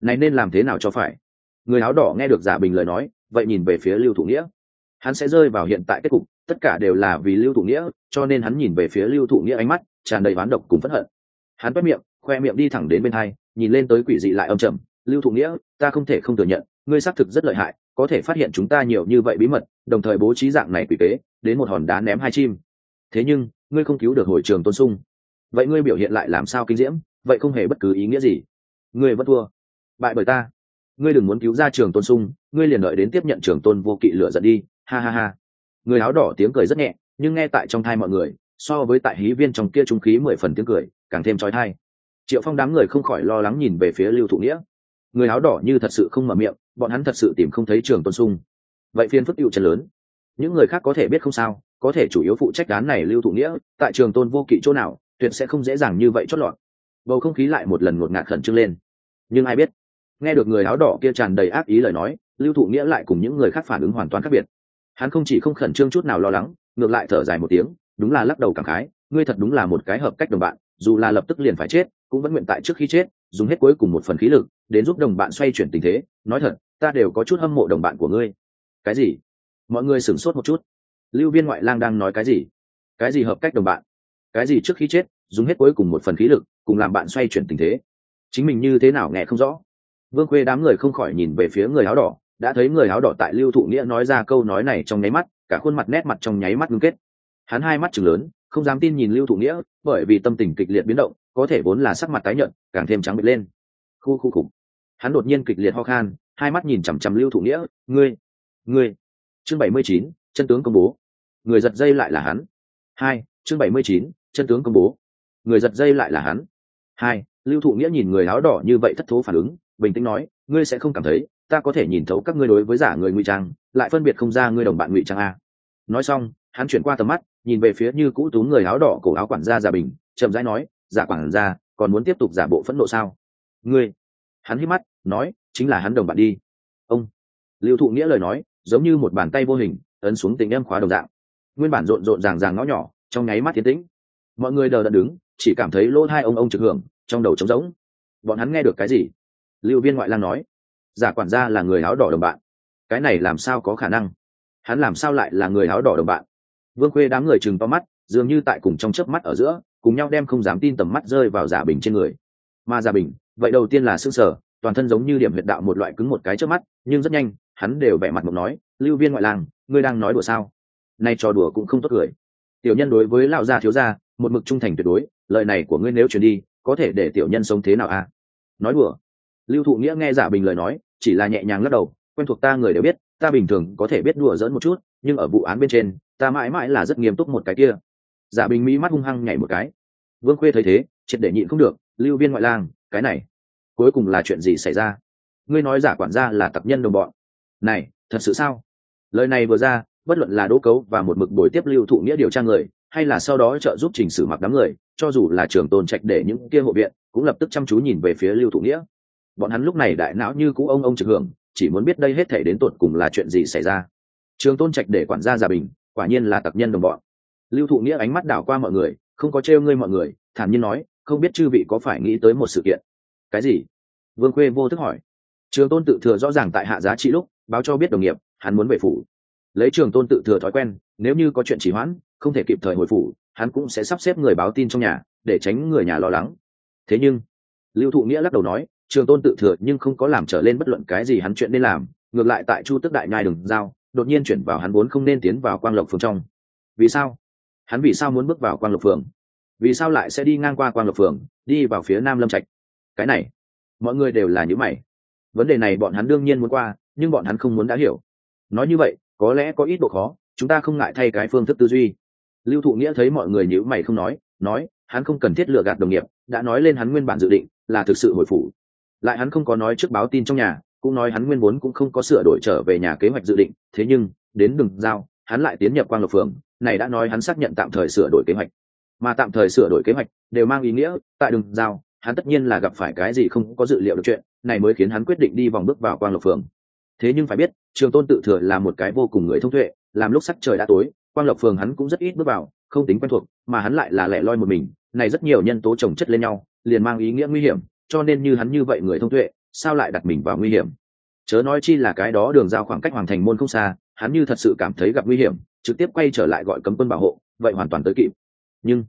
này nên làm thế nào cho phải? Người áo đỏ nghe được Giả Bình lời nói, vậy nhìn về phía Lưu Thụ Nghĩa. Hắn sẽ rơi vào hiện tại kết cục, tất cả đều là vì Lưu Thụ Nghĩa, cho nên hắn nhìn về phía Lưu Thụ Nghĩa ánh mắt tràn đầy oán độc cùng phẫn hận. Hắn quét miệng, khoe miệng đi thẳng đến bên hai, nhìn lên tới quỷ dị lại âm trầm. Lưu Thụ Nghĩa, ta không thể không thừa nhận, ngươi xác thực rất lợi hại, có thể phát hiện chúng ta nhiều như vậy bí mật, đồng thời bố trí dạng này quỷ kế, đến một hòn đá ném hai chim. Thế nhưng, ngươi không cứu được hội trường Tôn Sung. Vậy ngươi biểu hiện lại làm sao kinh diễm, vậy không hề bất cứ ý nghĩa gì. Ngươi vẫn thua, bại bởi ta. Ngươi đừng muốn cứu ra Trường Tôn Sung, ngươi liền đợi đến tiếp nhận Trường Tôn Vô Kỵ lựa giận đi, ha ha ha. Người áo đỏ tiếng cười rất nhẹ, nhưng nghe tại trong tai mọi người, so với tại hí viên trong kia trung khí 10 phần tiếng cười, càng thêm chói tai. Triệu Phong đám người không khỏi lo lắng nhìn về phía Lưu Thụ Nghĩa. Người áo đỏ như thật sự không mở miệng, bọn hắn thật sự tìm không thấy Trường Tôn Sung. Vậy phiền phức hữu chân lớn. Những người khác có thể biết không sao, có thể chủ yếu phụ trách án này Lưu Thụ Nghĩa, tại Trường Tôn Vô Kỵ chỗ nào, tuyệt sẽ không dễ dàng như vậy chót lọt. Bầu không khí lại một lần ngột ngạt khẩn trương lên. Nhưng ai biết, nghe được người áo đỏ kia tràn đầy ác ý lời nói, Lưu Thụ Nghĩa lại cùng những người khác phản ứng hoàn toàn khác biệt. Hắn không chỉ không khẩn trương chút nào lo lắng, ngược lại thở dài một tiếng, đúng là lắc đầu cảm khái, ngươi thật đúng là một cái hợp cách đồng bạn, dù là lập tức liền phải chết, cũng vẫn nguyện tại trước khi chết, dùng hết cuối cùng một phần khí lực, đến giúp đồng bạn xoay chuyển tình thế, nói thật, ta đều có chút hâm mộ đồng bạn của ngươi. Cái gì? Mọi người sửng sốt một chút. Lưu Viên ngoại lang đang nói cái gì? Cái gì hợp cách đồng bạn? Cái gì trước khi chết, dùng hết cuối cùng một phần khí lực, cùng làm bạn xoay chuyển tình thế? Chính mình như thế nào nghe không rõ. Vương Khuê đám người không khỏi nhìn về phía người áo đỏ, đã thấy người áo đỏ tại Lưu Thụ Nghĩa nói ra câu nói này trong nháy mắt, cả khuôn mặt nét mặt trong nháy mắt ngưng kết. Hắn hai mắt trừng lớn, không dám tin nhìn Lưu Thụ Nghĩa, bởi vì tâm tình kịch liệt biến động, có thể vốn là sắc mặt tái nhợt, càng thêm trắng bệch lên. Khu khục. Hắn đột nhiên kịch liệt ho khan, hai mắt nhìn chằm chằm Lưu Thụ Nghĩa, ngươi. Chương 79, chân tướng công bố. Người giật dây lại là hắn. 2, chương 79, chân tướng công bố. Người giật dây lại là hắn. 2, Lưu Thụ Nghĩa nhìn người áo đỏ như vậy thất thố phản ứng, bình tĩnh nói, ngươi sẽ không cảm thấy ta có thể nhìn thấu các ngươi đối với giả người ngụy trang, lại phân biệt không ra ngươi đồng bạn ngụy trang a? Nói xong, hắn chuyển qua tầm mắt, nhìn về phía như cũ túm người áo đỏ cổ áo quản gia Giả Bình, chậm rãi nói, giả quản gia, còn muốn tiếp tục giả bộ phẫn nộ sao? Ngươi? Hắn hít mắt, nói, chính là hắn đồng bạn đi. Ông. Lưu Thụ Nghĩa lời nói, giống như một bàn tay vô hình ấn xuống tình em khóa đồng dạng. Nguyên bản rộn rộn ràng ràng ngõ nhỏ, trong nháy mắt tiến tĩnh. Mọi người đờ đẫn đứng, chỉ cảm thấy lỗ hai ông trực hưởng, trong đầu trống rỗng. Bọn hắn nghe được cái gì? Lưu Viên ngoại lang nói, giả quản gia là người áo đỏ đồng bạn. Cái này làm sao có khả năng? Hắn làm sao lại là người áo đỏ đồng bạn? Vương Khuê đám người chừng to mắt, dường như tại cùng trong chớp mắt ở giữa, cùng nhau đem không dám tin tầm mắt rơi vào Giả Bình trên người. Mà Giả Bình, vậy đầu tiên là sững sờ, toàn thân giống như điểm huyệt đạo một loại cứng một cái trước mắt, nhưng rất nhanh, hắn đều vẻ mặt mộng nói, Lưu Viên ngoại lang, ngươi đang nói đùa sao? Nay trò đùa cũng không tốt cười. Tiểu nhân đối với lão gia thiếu gia, một mực trung thành tuyệt đối, lời này của ngươi nếu truyền đi, có thể để tiểu nhân sống thế nào a? Nói đùa. Lưu Thụ Nghĩa nghe Giả Bình lời nói, chỉ là nhẹ nhàng lắc đầu, quen thuộc ta người đều biết, ta bình thường có thể biết đùa giỡn một chút, nhưng ở vụ án bên trên, ta mãi mãi là rất nghiêm túc một cái kia. Giả Bình mỹ mắt hung hăng nhảy một cái. Vương Khuê thấy thế, triệt để nhịn không được, Lưu Viên ngoại lang, cái này, cuối cùng là chuyện gì xảy ra? Ngươi nói giả quản gia là tập nhân đồng bọn. Này, thật sự sao? Lời này vừa ra, bất luận là Đỗ Cấu và một mực buổi tiếp Lưu Thụ Nghĩa điều tra người, hay là sau đó trợ giúp chỉnh xử mặc đám người, cho dù là Trường Tôn Trạch để những kia hộ viện, cũng lập tức chăm chú nhìn về phía Lưu Thụ Nghĩa. Bọn hắn lúc này đại não như cũ ông trực hưởng, chỉ muốn biết đây hết thảy đến tột cùng là chuyện gì xảy ra. Trường Tôn Trạch để quản gia Giả Bình, quả nhiên là tập nhân đồng bọn. Lưu Thụ Nghĩa ánh mắt đảo qua mọi người, không có trêu ngươi mọi người, thản nhiên nói, không biết chư vị có phải nghĩ tới một sự kiện. Cái gì? Vương Khuê vô thức hỏi. Trường Tôn tự thừa rõ ràng tại hạ giá trị lúc báo cho biết đồng nghiệp, hắn muốn về phủ. Lấy Trường Tôn tự thừa thói quen, nếu như có chuyện trì hoãn, không thể kịp thời hồi phủ, hắn cũng sẽ sắp xếp người báo tin trong nhà, để tránh người nhà lo lắng. Thế nhưng, Lưu Thụ Nghĩa lắc đầu nói, Trường Tôn tự thừa nhưng không có làm trở lên bất luận cái gì hắn chuyện nên làm, ngược lại tại Chu Tước đại nhai đường giao, đột nhiên chuyển vào hắn vốn không nên tiến vào Quang Lộc phường trong. Vì sao? Hắn vì sao muốn bước vào Quang Lộc phường? Vì sao lại sẽ đi ngang qua Quang Lộc phường, đi vào phía Nam Lâm Trạch? Cái này, mọi người đều là như mày. Vấn đề này bọn hắn đương nhiên muốn qua, nhưng bọn hắn không muốn đã hiểu. Nói như vậy, có lẽ có ít độ khó, chúng ta không ngại thay cái phương thức tư duy. Lưu Thụ Nghĩa thấy mọi người nhíu mày không nói, hắn không cần thiết lừa gạt đồng nghiệp, đã nói lên hắn nguyên bản dự định là thực sự hồi phủ. Lại hắn không có nói trước báo tin trong nhà, cũng nói hắn nguyên vốn cũng không có sửa đổi trở về nhà kế hoạch dự định, thế nhưng đến đường giao, hắn lại tiến nhập Quang Lộc phường, này đã nói hắn xác nhận tạm thời sửa đổi kế hoạch. Mà tạm thời sửa đổi kế hoạch đều mang ý nghĩa, tại đường giao, hắn tất nhiên là gặp phải cái gì không có dự liệu được chuyện, này mới khiến hắn quyết định đi vòng bước vào Quang Lộc phường. Thế nhưng phải biết, Trường Tôn tự thừa là một cái vô cùng người thông tuệ, làm lúc sắc trời đã tối, Quang Lộc phường hắn cũng rất ít bước vào, không tính quen thuộc, mà hắn lại là lẻ loi một mình, này rất nhiều nhân tố chồng chất lên nhau, liền mang ý nghĩa nguy hiểm, cho nên như hắn như vậy người thông tuệ, sao lại đặt mình vào nguy hiểm? Chớ nói chi là cái đó đường giao khoảng cách hoàng thành môn không xa, hắn như thật sự cảm thấy gặp nguy hiểm, trực tiếp quay trở lại gọi cấm quân bảo hộ, vậy hoàn toàn tới kịp. Nhưng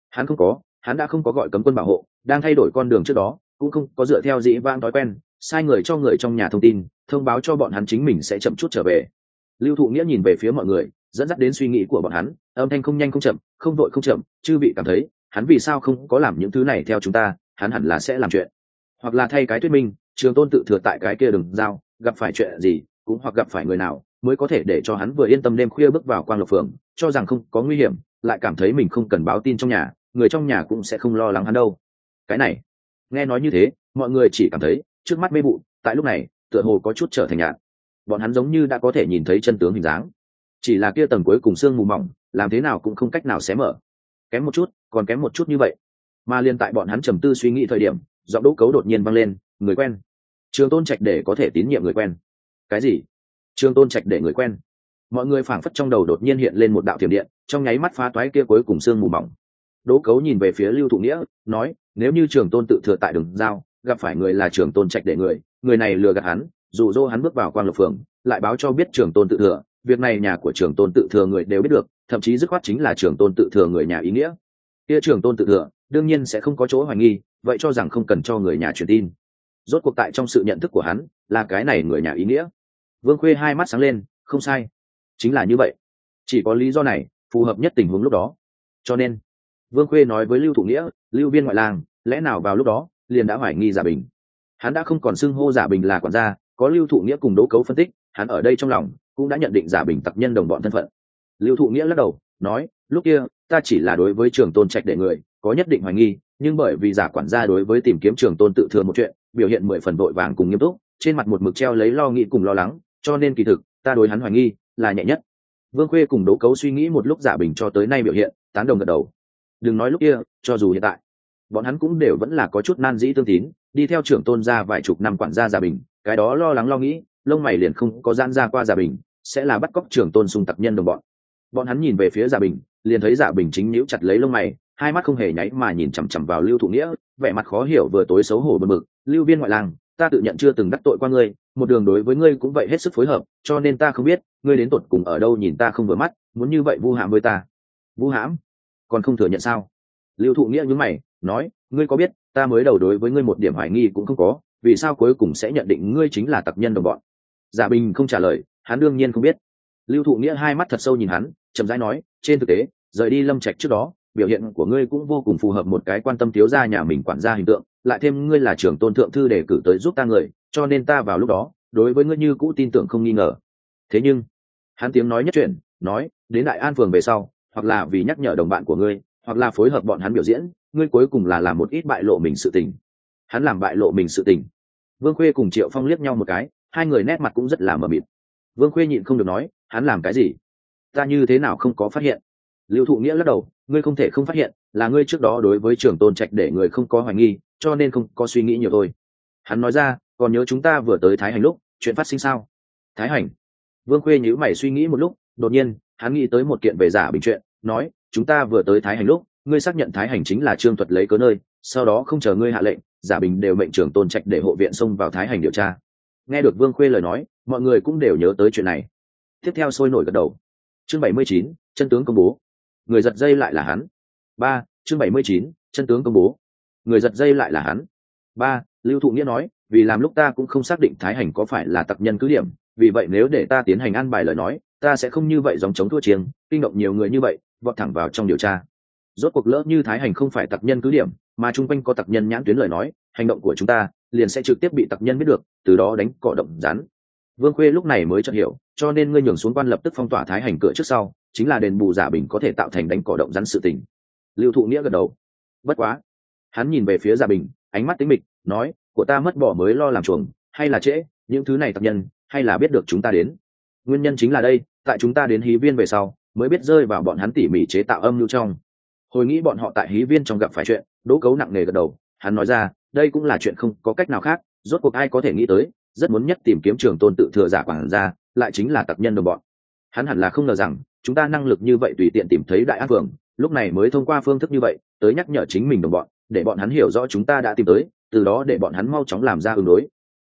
hắn đã không có gọi cấm quân bảo hộ, đang thay đổi con đường trước đó cũng không có dựa theo dĩ vãng thói quen, sai người cho người trong nhà thông tin, thông báo cho bọn hắn chính mình sẽ chậm chút trở về. Lưu Thụ Nghĩa nhìn về phía mọi người, dẫn dắt đến suy nghĩ của bọn hắn, âm thanh không nhanh không chậm, không vội không chậm, chư vị cảm thấy hắn vì sao không có làm những thứ này theo chúng ta, hắn hẳn là sẽ làm chuyện, hoặc là thay cái thuyết minh, Trường Tôn tự thừa tại cái kia đường giao gặp phải chuyện gì, cũng hoặc gặp phải người nào mới có thể để cho hắn vừa yên tâm đêm khuya bước vào Quang Lộc Phường, cho rằng không có nguy hiểm, lại cảm thấy mình không cần báo tin trong nhà, người trong nhà cũng sẽ không lo lắng hắn đâu. Cái này, nghe nói như thế, mọi người chỉ cảm thấy trước mắt mê vụ, tại lúc này tựa hồ có chút trở thành nhạt. Bọn hắn giống như đã có thể nhìn thấy chân tướng hình dáng, chỉ là kia tầng cuối cùng sương mù mỏng, làm thế nào cũng không cách nào xé mở. Kém một chút, còn kém một chút như vậy. Mà liên tại bọn hắn trầm tư suy nghĩ thời điểm, giọng Đỗ Cấu đột nhiên vang lên, người quen. Trường Tôn Trạch để có thể tín nhiệm người quen. Cái gì? Trường Tôn Trạch để người quen? Mọi người phảng phất trong đầu đột nhiên hiện lên một đạo thiểm điện, trong nháy mắt phá toái kia cuối cùng sương mù mỏng. Đỗ Cấu nhìn về phía Lưu Thụ Nghĩa, nói, nếu như Trường Tôn tự thừa tại đường giao gặp phải người là Trường Tôn Trạch để người này lừa gạt hắn, dụ dỗ hắn bước vào Quang Lộc Phường, lại báo cho biết Trường Tôn tự thừa, việc này nhà của Trường Tôn tự thừa người đều biết được, thậm chí dứt khoát chính là Trường Tôn tự thừa người nhà ý nghĩa. Kia Trường Tôn tự thừa đương nhiên sẽ không có chỗ hoài nghi, vậy cho rằng không cần cho người nhà truyền tin. Rốt cuộc tại trong sự nhận thức của hắn, là cái này người nhà ý nghĩa. Vương Khuê hai mắt sáng lên, không sai, chính là như vậy. Chỉ có lý do này phù hợp nhất tình huống lúc đó. Cho nên Vương Khuê nói với Lưu Thụ Nghĩa, Lưu Viên ngoại lang, lẽ nào vào lúc đó liền đã hoài nghi Giả Bình? Hắn đã không còn xưng hô Giả Bình là quản gia, có Lưu Thụ Nghĩa cùng Đỗ Cấu phân tích, hắn ở đây trong lòng cũng đã nhận định Giả Bình tặc nhân đồng bọn thân phận. Lưu Thụ Nghĩa lắc đầu nói, lúc kia ta chỉ là đối với Trường Tôn Trạch để người có nhất định hoài nghi, nhưng bởi vì Giả quản gia đối với tìm kiếm Trường Tôn tự thừa một chuyện biểu hiện 10 phần vội vàng cùng nghiêm túc, trên mặt một mực treo lấy lo nghĩ cùng lo lắng, cho nên kỳ thực ta đối hắn hoài nghi là nhẹ nhất. Vương Khuê cùng Đỗ Cấu suy nghĩ một lúc, Giả Bình cho tới nay biểu hiện, tán đồng gật đầu. Đừng nói lúc kia, cho dù hiện tại bọn hắn cũng đều vẫn là có chút nan dĩ tương tín, đi theo Trưởng Tôn ra vài chục năm quản gia Giả Bình, cái đó lo lắng lo nghĩ, lông mày liền không có giãn ra qua Giả Bình sẽ là bắt cóc Trưởng Tôn xung tặc nhân đồng bọn. Bọn hắn nhìn về phía Giả Bình, liền thấy Giả Bình chính nhíu chặt lấy lông mày, hai mắt không hề nháy mà nhìn chằm chằm vào Lưu Thụ Nghĩa, vẻ mặt khó hiểu vừa tối xấu hổ bực bực. Lưu Viên ngoại lang, ta tự nhận chưa từng đắc tội qua ngươi, một đường đối với ngươi cũng vậy hết sức phối hợp, cho nên ta không biết ngươi đến tột cùng ở đâu nhìn ta không vừa mắt, muốn như vậy vu hãm với ta. Vu hãm? Còn không thừa nhận sao? Lưu Thụ Nghĩa nhướng mày nói, ngươi có biết ta mới đầu đối với ngươi một điểm hoài nghi cũng không có, vì sao cuối cùng sẽ nhận định ngươi chính là tặc nhân đồng bọn? Giả Bình không trả lời, hắn đương nhiên không biết. Lưu Thụ Nghĩa hai mắt thật sâu nhìn hắn, chậm rãi nói, trên thực tế rời đi Lâm Trạch trước đó, biểu hiện của ngươi cũng vô cùng phù hợp một cái quan tâm thiếu gia nhà mình quản gia hình tượng, lại thêm ngươi là trưởng tôn thượng thư đề cử tới giúp ta người, cho nên ta vào lúc đó đối với ngươi như cũ tin tưởng không nghi ngờ. Thế nhưng hắn tiếng nói nhất chuyển, nói, đến Đại An phường về sau, hoặc là vì nhắc nhở đồng bạn của ngươi, hoặc là phối hợp bọn hắn biểu diễn, ngươi cuối cùng là làm một ít bại lộ mình sự tình. Hắn làm bại lộ mình sự tình? Vương Khuê cùng Triệu Phong liếc nhau một cái, hai người nét mặt cũng rất là mờ mịt. Vương Khuê nhịn không được nói, hắn làm cái gì? Ta như thế nào không có phát hiện? Lưu Thụ Nghĩa lắc đầu, ngươi không thể không phát hiện, là ngươi trước đó đối với Trưởng Tôn Trạch để người không có hoài nghi, cho nên không có suy nghĩ nhiều thôi. Hắn nói ra, còn nhớ chúng ta vừa tới Thái Hành lúc chuyện phát sinh sao? Thái Hành? Vương Khuê nhíu mày suy nghĩ một lúc, đột nhiên hắn nghĩ tới một kiện về Giả Bình chuyện, nói, chúng ta vừa tới Thái Hành lúc ngươi xác nhận Thái Hành chính là Trương Thuật lấy cớ nơi, sau đó không chờ ngươi hạ lệnh, Giả Bình đều mệnh Trưởng Tôn Trạch để hộ viện xông vào Thái Hành điều tra. Nghe được Vương Khuê lời nói, mọi người cũng đều nhớ tới chuyện này. Tiếp theo sôi nổi gật đầu. Chương 79, chân tướng công bố. Người giật dây lại là hắn. 3. Chương 79, chân tướng công bố. Người giật dây lại là hắn. 3. Lưu Thụ Nghĩa nói, vì làm lúc ta cũng không xác định Thái Hành có phải là tặc nhân cứ điểm, vì vậy nếu để ta tiến hành an bài lời nói, ta sẽ không như vậy dòng chống thua chiêng, kinh động nhiều người như vậy, vọt thẳng vào trong điều tra. Rốt cuộc lỡ như Thái Hành không phải tặc nhân cứ điểm, mà chung quanh có tặc nhân nhãn tuyến lời nói, hành động của chúng ta liền sẽ trực tiếp bị tặc nhân biết được, từ đó đánh cỏ động rắn. Vương Khuê lúc này mới chợt hiểu, cho nên ngươi nhường xuống quan lập tức phong tỏa Thái Hành cửa trước sau, chính là đền bù Giả Bình có thể tạo thành đánh cỏ động rắn sự tình. Lưu Thụ Nghĩa gật đầu. Bất quá, hắn nhìn về phía Giả Bình, ánh mắt tính mịch, nói, của ta mất bỏ mới lo làm chuồng, hay là trễ, những thứ này tặc nhân, hay là biết được chúng ta đến. Nguyên nhân chính là đây, tại chúng ta đến Hí Viên về sau, mới biết rơi vào bọn hắn tỉ mỉ chế tạo âm mưu trong. Hồi nghĩ bọn họ tại Hí Viên trong gặp phải chuyện, Đỗ Cấu nặng nề gật đầu, hắn nói ra, đây cũng là chuyện không có cách nào khác, rốt cuộc ai có thể nghĩ tới, rất muốn nhất tìm kiếm Trưởng Tôn tự thừa Giả quản gia, lại chính là tặc nhân đồng bọn. Hắn hẳn là không ngờ rằng chúng ta năng lực như vậy tùy tiện tìm thấy Đại An phường, lúc này mới thông qua phương thức như vậy tới nhắc nhở chính mình đồng bọn, để bọn hắn hiểu rõ chúng ta đã tìm tới, từ đó để bọn hắn mau chóng làm ra ứng đối.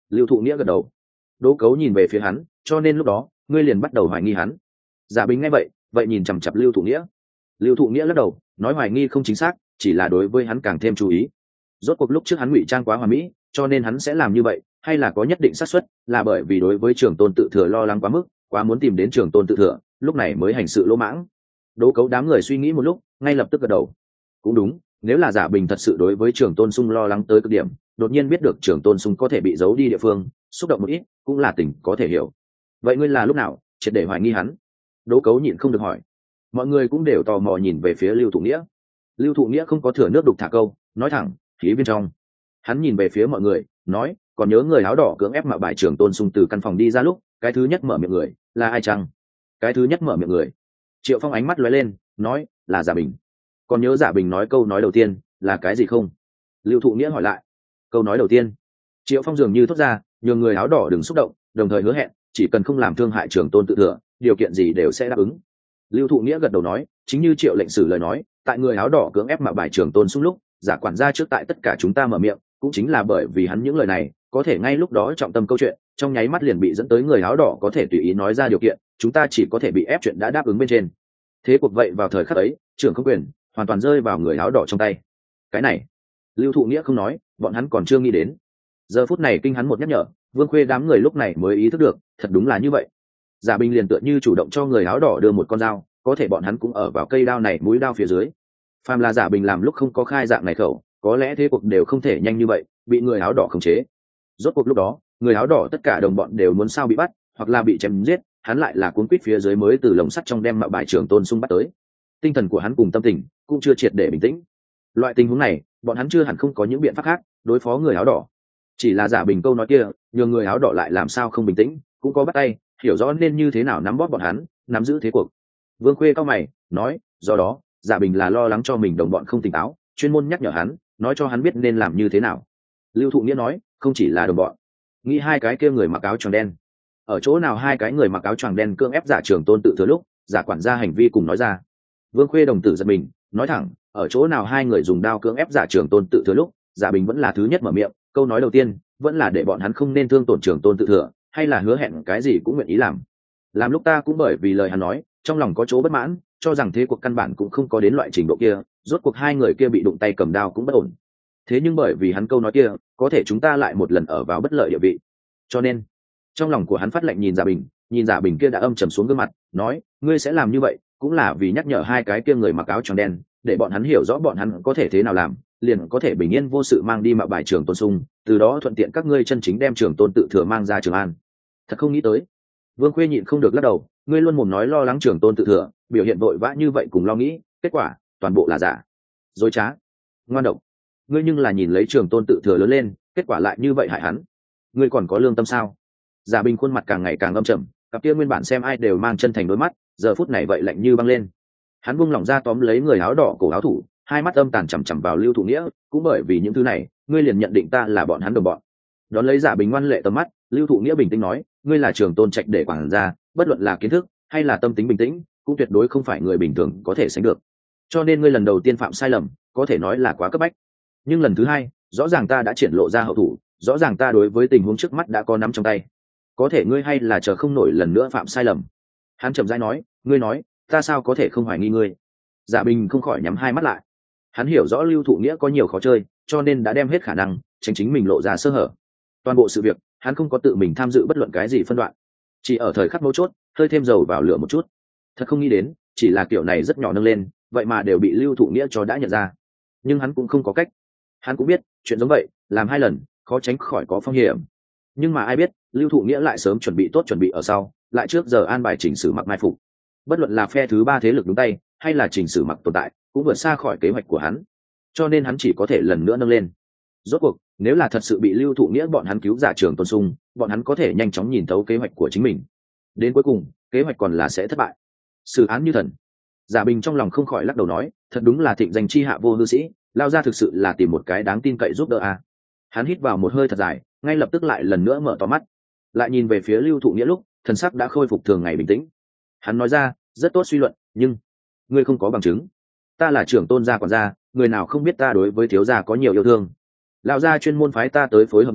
Lưu Thụ Nghĩa gật đầu. Đỗ Cấu nhìn về phía hắn, cho nên lúc đó ngươi liền bắt đầu hoài nghi hắn. Giả Bình nghe vậy nhìn chằm chằm Lưu Thụ Nghĩa. Lưu Thụ Nghĩa lắc đầu, nói hoài nghi không chính xác, chỉ là đối với hắn càng thêm chú ý. Rốt cuộc lúc trước hắn ngụy trang quá hoàn mỹ, cho nên hắn sẽ làm như vậy, hay là có nhất định xác suất, là bởi vì đối với Trường Tôn tự thừa lo lắng quá mức, quá muốn tìm đến Trường Tôn tự thừa, lúc này mới hành sự lỗ mãng. Đỗ Cấu đám người suy nghĩ một lúc, ngay lập tức gật đầu. Cũng đúng, nếu là Giả Bình thật sự đối với Trường Tôn Sung lo lắng tới cực điểm, đột nhiên biết được Trường Tôn Sung có thể bị giấu đi địa phương, xúc động một ít, cũng là tình có thể hiểu. Vậy ngươi là lúc nào triệt để hoài nghi hắn? Đỗ Cấu nhịn không được hỏi. Mọi người cũng đều tò mò nhìn về phía Lưu Thụ Nghĩa. Lưu Thụ Nghĩa không có thừa nước đục thả câu, nói thẳng, khí bên trong. Hắn nhìn về phía mọi người, nói, còn nhớ người áo đỏ cưỡng ép mạo bài Trường Tôn Sung từ căn phòng đi ra lúc, cái thứ nhất mở miệng người là ai chăng? Cái thứ nhất mở miệng người. Triệu Phong ánh mắt lóe lên, nói, là Giả Bình. Còn nhớ Giả Bình nói câu nói đầu tiên là cái gì không? Lưu Thụ Nghĩa hỏi lại. Câu nói đầu tiên. Triệu Phong dường như thốt ra, nhường người áo đỏ đừng xúc động, đồng thời hứa hẹn, chỉ cần không làm thương hại Trường Tôn tự thừa, điều kiện gì đều sẽ đáp ứng. Lưu Thụ Nghĩa gật đầu nói, chính như Triệu lệnh sử lời nói, tại người áo đỏ cưỡng ép mạo bài Trường Tôn Sung lúc, Giả quản gia trước tại tất cả chúng ta mở miệng, cũng chính là bởi vì hắn những lời này, có thể ngay lúc đó trọng tâm câu chuyện, trong nháy mắt liền bị dẫn tới người áo đỏ có thể tùy ý nói ra điều kiện, chúng ta chỉ có thể bị ép chuyện đã đáp ứng bên trên. Thế cuộc vậy vào thời khắc ấy, trưởng không quyền hoàn toàn rơi vào người áo đỏ trong tay. Cái này, Lưu Thụ Nghĩa không nói, bọn hắn còn chưa nghĩ đến. Giờ phút này kinh hắn một nhắc nhở, Vương Khuê đám người lúc này mới ý thức được, thật đúng là như vậy. Giả Bình liền tựa như chủ động cho người áo đỏ đưa một con dao, có thể bọn hắn cũng ở vào cây đao này mũi đao phía dưới. Phàm là Giả Bình làm lúc không có khai dạng này khẩu, có lẽ thế cuộc đều không thể nhanh như vậy, bị người áo đỏ khống chế. Rốt cuộc lúc đó, người áo đỏ tất cả đồng bọn đều muốn sao bị bắt, hoặc là bị chém giết, hắn lại là cuốn quýt phía dưới mới từ lồng sắt trong đem mạo bài Trường Tôn Sung bắt tới. Tinh thần của hắn cùng tâm tình cũng chưa triệt để bình tĩnh. Loại tình huống này, bọn hắn chưa hẳn không có những biện pháp khác đối phó người áo đỏ. Chỉ là Giả Bình câu nói kia, nhường người áo đỏ lại làm sao không bình tĩnh, cũng có bắt tay, hiểu rõ nên như thế nào nắm bóp bọn hắn, nắm giữ thế cuộc. Vương Khuê cao mày, nói, do đó, Giả Bình là lo lắng cho mình đồng bọn không tỉnh táo, chuyên môn nhắc nhở hắn, nói cho hắn biết nên làm như thế nào. Lưu Thụ Nghĩa nói, không chỉ là đồng bọn, nghĩ hai cái kia người mặc áo choàng đen. Ở chỗ nào hai cái người mặc áo choàng đen cưỡng ép Giả Trường Tôn tự thừa lúc, Giả quản gia hành vi cùng nói ra. Vương Khuê đồng tử giật mình, nói thẳng, ở chỗ nào hai người dùng đao cưỡng ép Giả Trường Tôn tự thừa lúc, Giả Bình vẫn là thứ nhất mở miệng, câu nói đầu tiên vẫn là để bọn hắn không nên thương tổn Trường Tôn tự thừa, hay là hứa hẹn cái gì cũng nguyện ý làm. Làm lúc ta cũng bởi vì lời hắn nói, trong lòng có chỗ bất mãn, cho rằng thế cuộc căn bản cũng không có đến loại trình độ kia, rốt cuộc hai người kia bị đụng tay cầm đao cũng bất ổn. Thế nhưng bởi vì hắn câu nói kia, có thể chúng ta lại một lần ở vào bất lợi địa vị. Cho nên, trong lòng của hắn phát lệnh nhìn Giả Bình kia đã âm trầm xuống gương mặt, nói, ngươi sẽ làm như vậy, cũng là vì nhắc nhở hai cái kia người mặc áo choàng đen, để bọn hắn hiểu rõ bọn hắn có thể thế nào làm, liền có thể bình yên vô sự mang đi mạo bài Trường Tôn Sung, từ đó thuận tiện các ngươi chân chính đem Trường Tôn tự thừa mang ra Trường An. Thật không nghĩ tới. Vương Khuê nhịn không được lắc đầu, ngươi luôn mồm nói lo lắng Trường Tôn tự thừa, biểu hiện vội vã như vậy cùng lo nghĩ, kết quả toàn bộ là giả, dối trá, ngoan độc. Ngươi nhưng là nhìn lấy Trường Tôn tự thừa lớn lên, kết quả lại như vậy hại hắn. Ngươi còn có lương tâm sao? Giả Bình khuôn mặt càng ngày càng âm trầm, cặp kia nguyên bản xem ai đều mang chân thành đôi mắt, giờ phút này vậy lạnh như băng lên. Hắn buông lỏng ra tóm lấy người áo đỏ cổ áo thủ, hai mắt âm tàn chằm chằm vào Lưu Thụ Nghĩa, cũng bởi vì những thứ này, ngươi liền nhận định ta là bọn hắn đồng bọn. Đón lấy Giả Bình ngoan lệ tầm mắt, Lưu Thụ Nghĩa bình tĩnh nói, ngươi là Trường Tôn trạch để quản gia, bất luận là kiến thức hay là tâm tính bình tĩnh, cũng tuyệt đối không phải người bình thường có thể sánh được. Cho nên ngươi lần đầu tiên phạm sai lầm, có thể nói là quá cấp bách. Nhưng lần thứ hai, rõ ràng ta đã triển lộ ra hậu thủ, rõ ràng ta đối với tình huống trước mắt đã có nắm trong tay. Có thể ngươi hay là chờ không nổi lần nữa phạm sai lầm. Hắn chậm rãi nói, ngươi nói, ta sao có thể không hoài nghi ngươi? Giả Bình không khỏi nhắm hai mắt lại. Hắn hiểu rõ Lưu Thụ Nghĩa có nhiều khó chơi, cho nên đã đem hết khả năng tránh chính mình lộ ra sơ hở. Toàn bộ sự việc, hắn không có tự mình tham dự bất luận cái gì phân đoạn, chỉ ở thời khắc mấu chốt hơi thêm dầu vào lửa một chút. Thật không nghĩ đến, chỉ là kiểu này rất nhỏ nâng lên, vậy mà đều bị Lưu Thụ Nghĩa cho đã nhận ra. Nhưng hắn cũng không có cách. Hắn cũng biết, chuyện giống vậy, làm hai lần, khó tránh khỏi có phong hiểm. Nhưng mà ai biết, Lưu Thụ Nghĩa lại sớm chuẩn bị ở sau, lại trước giờ an bài chỉnh sử mặc mai phục. Bất luận là phe thứ ba thế lực đúng tay, hay là chỉnh sử mặc tồn tại, cũng vượt xa khỏi kế hoạch của hắn. Cho nên hắn chỉ có thể lần nữa nâng lên. Rốt cuộc, nếu là thật sự bị Lưu Thụ Nghĩa bọn hắn cứu Giả Trường Tôn Sung, bọn hắn có thể nhanh chóng nhìn thấu kế hoạch của chính mình. Đến cuối cùng, kế hoạch còn là sẽ thất bại. Xử án như thần. Giả Bình trong lòng không khỏi lắc đầu nói, thật đúng là thịnh danh chi hạ vô hư sĩ, lao ra thực sự là tìm một cái đáng tin cậy giúp đỡ a. Hắn hít vào một hơi thật dài, ngay lập tức lại lần nữa mở to mắt, lại nhìn về phía Lưu Thụ Nghĩa lúc, thần sắc đã khôi phục thường ngày bình tĩnh. Hắn nói ra, rất tốt suy luận, nhưng ngươi không có bằng chứng. Ta là trưởng tôn gia quản gia, người nào không biết ta đối với thiếu gia có nhiều yêu thương. Lão gia chuyên môn phái ta tới phối hợp ngươi,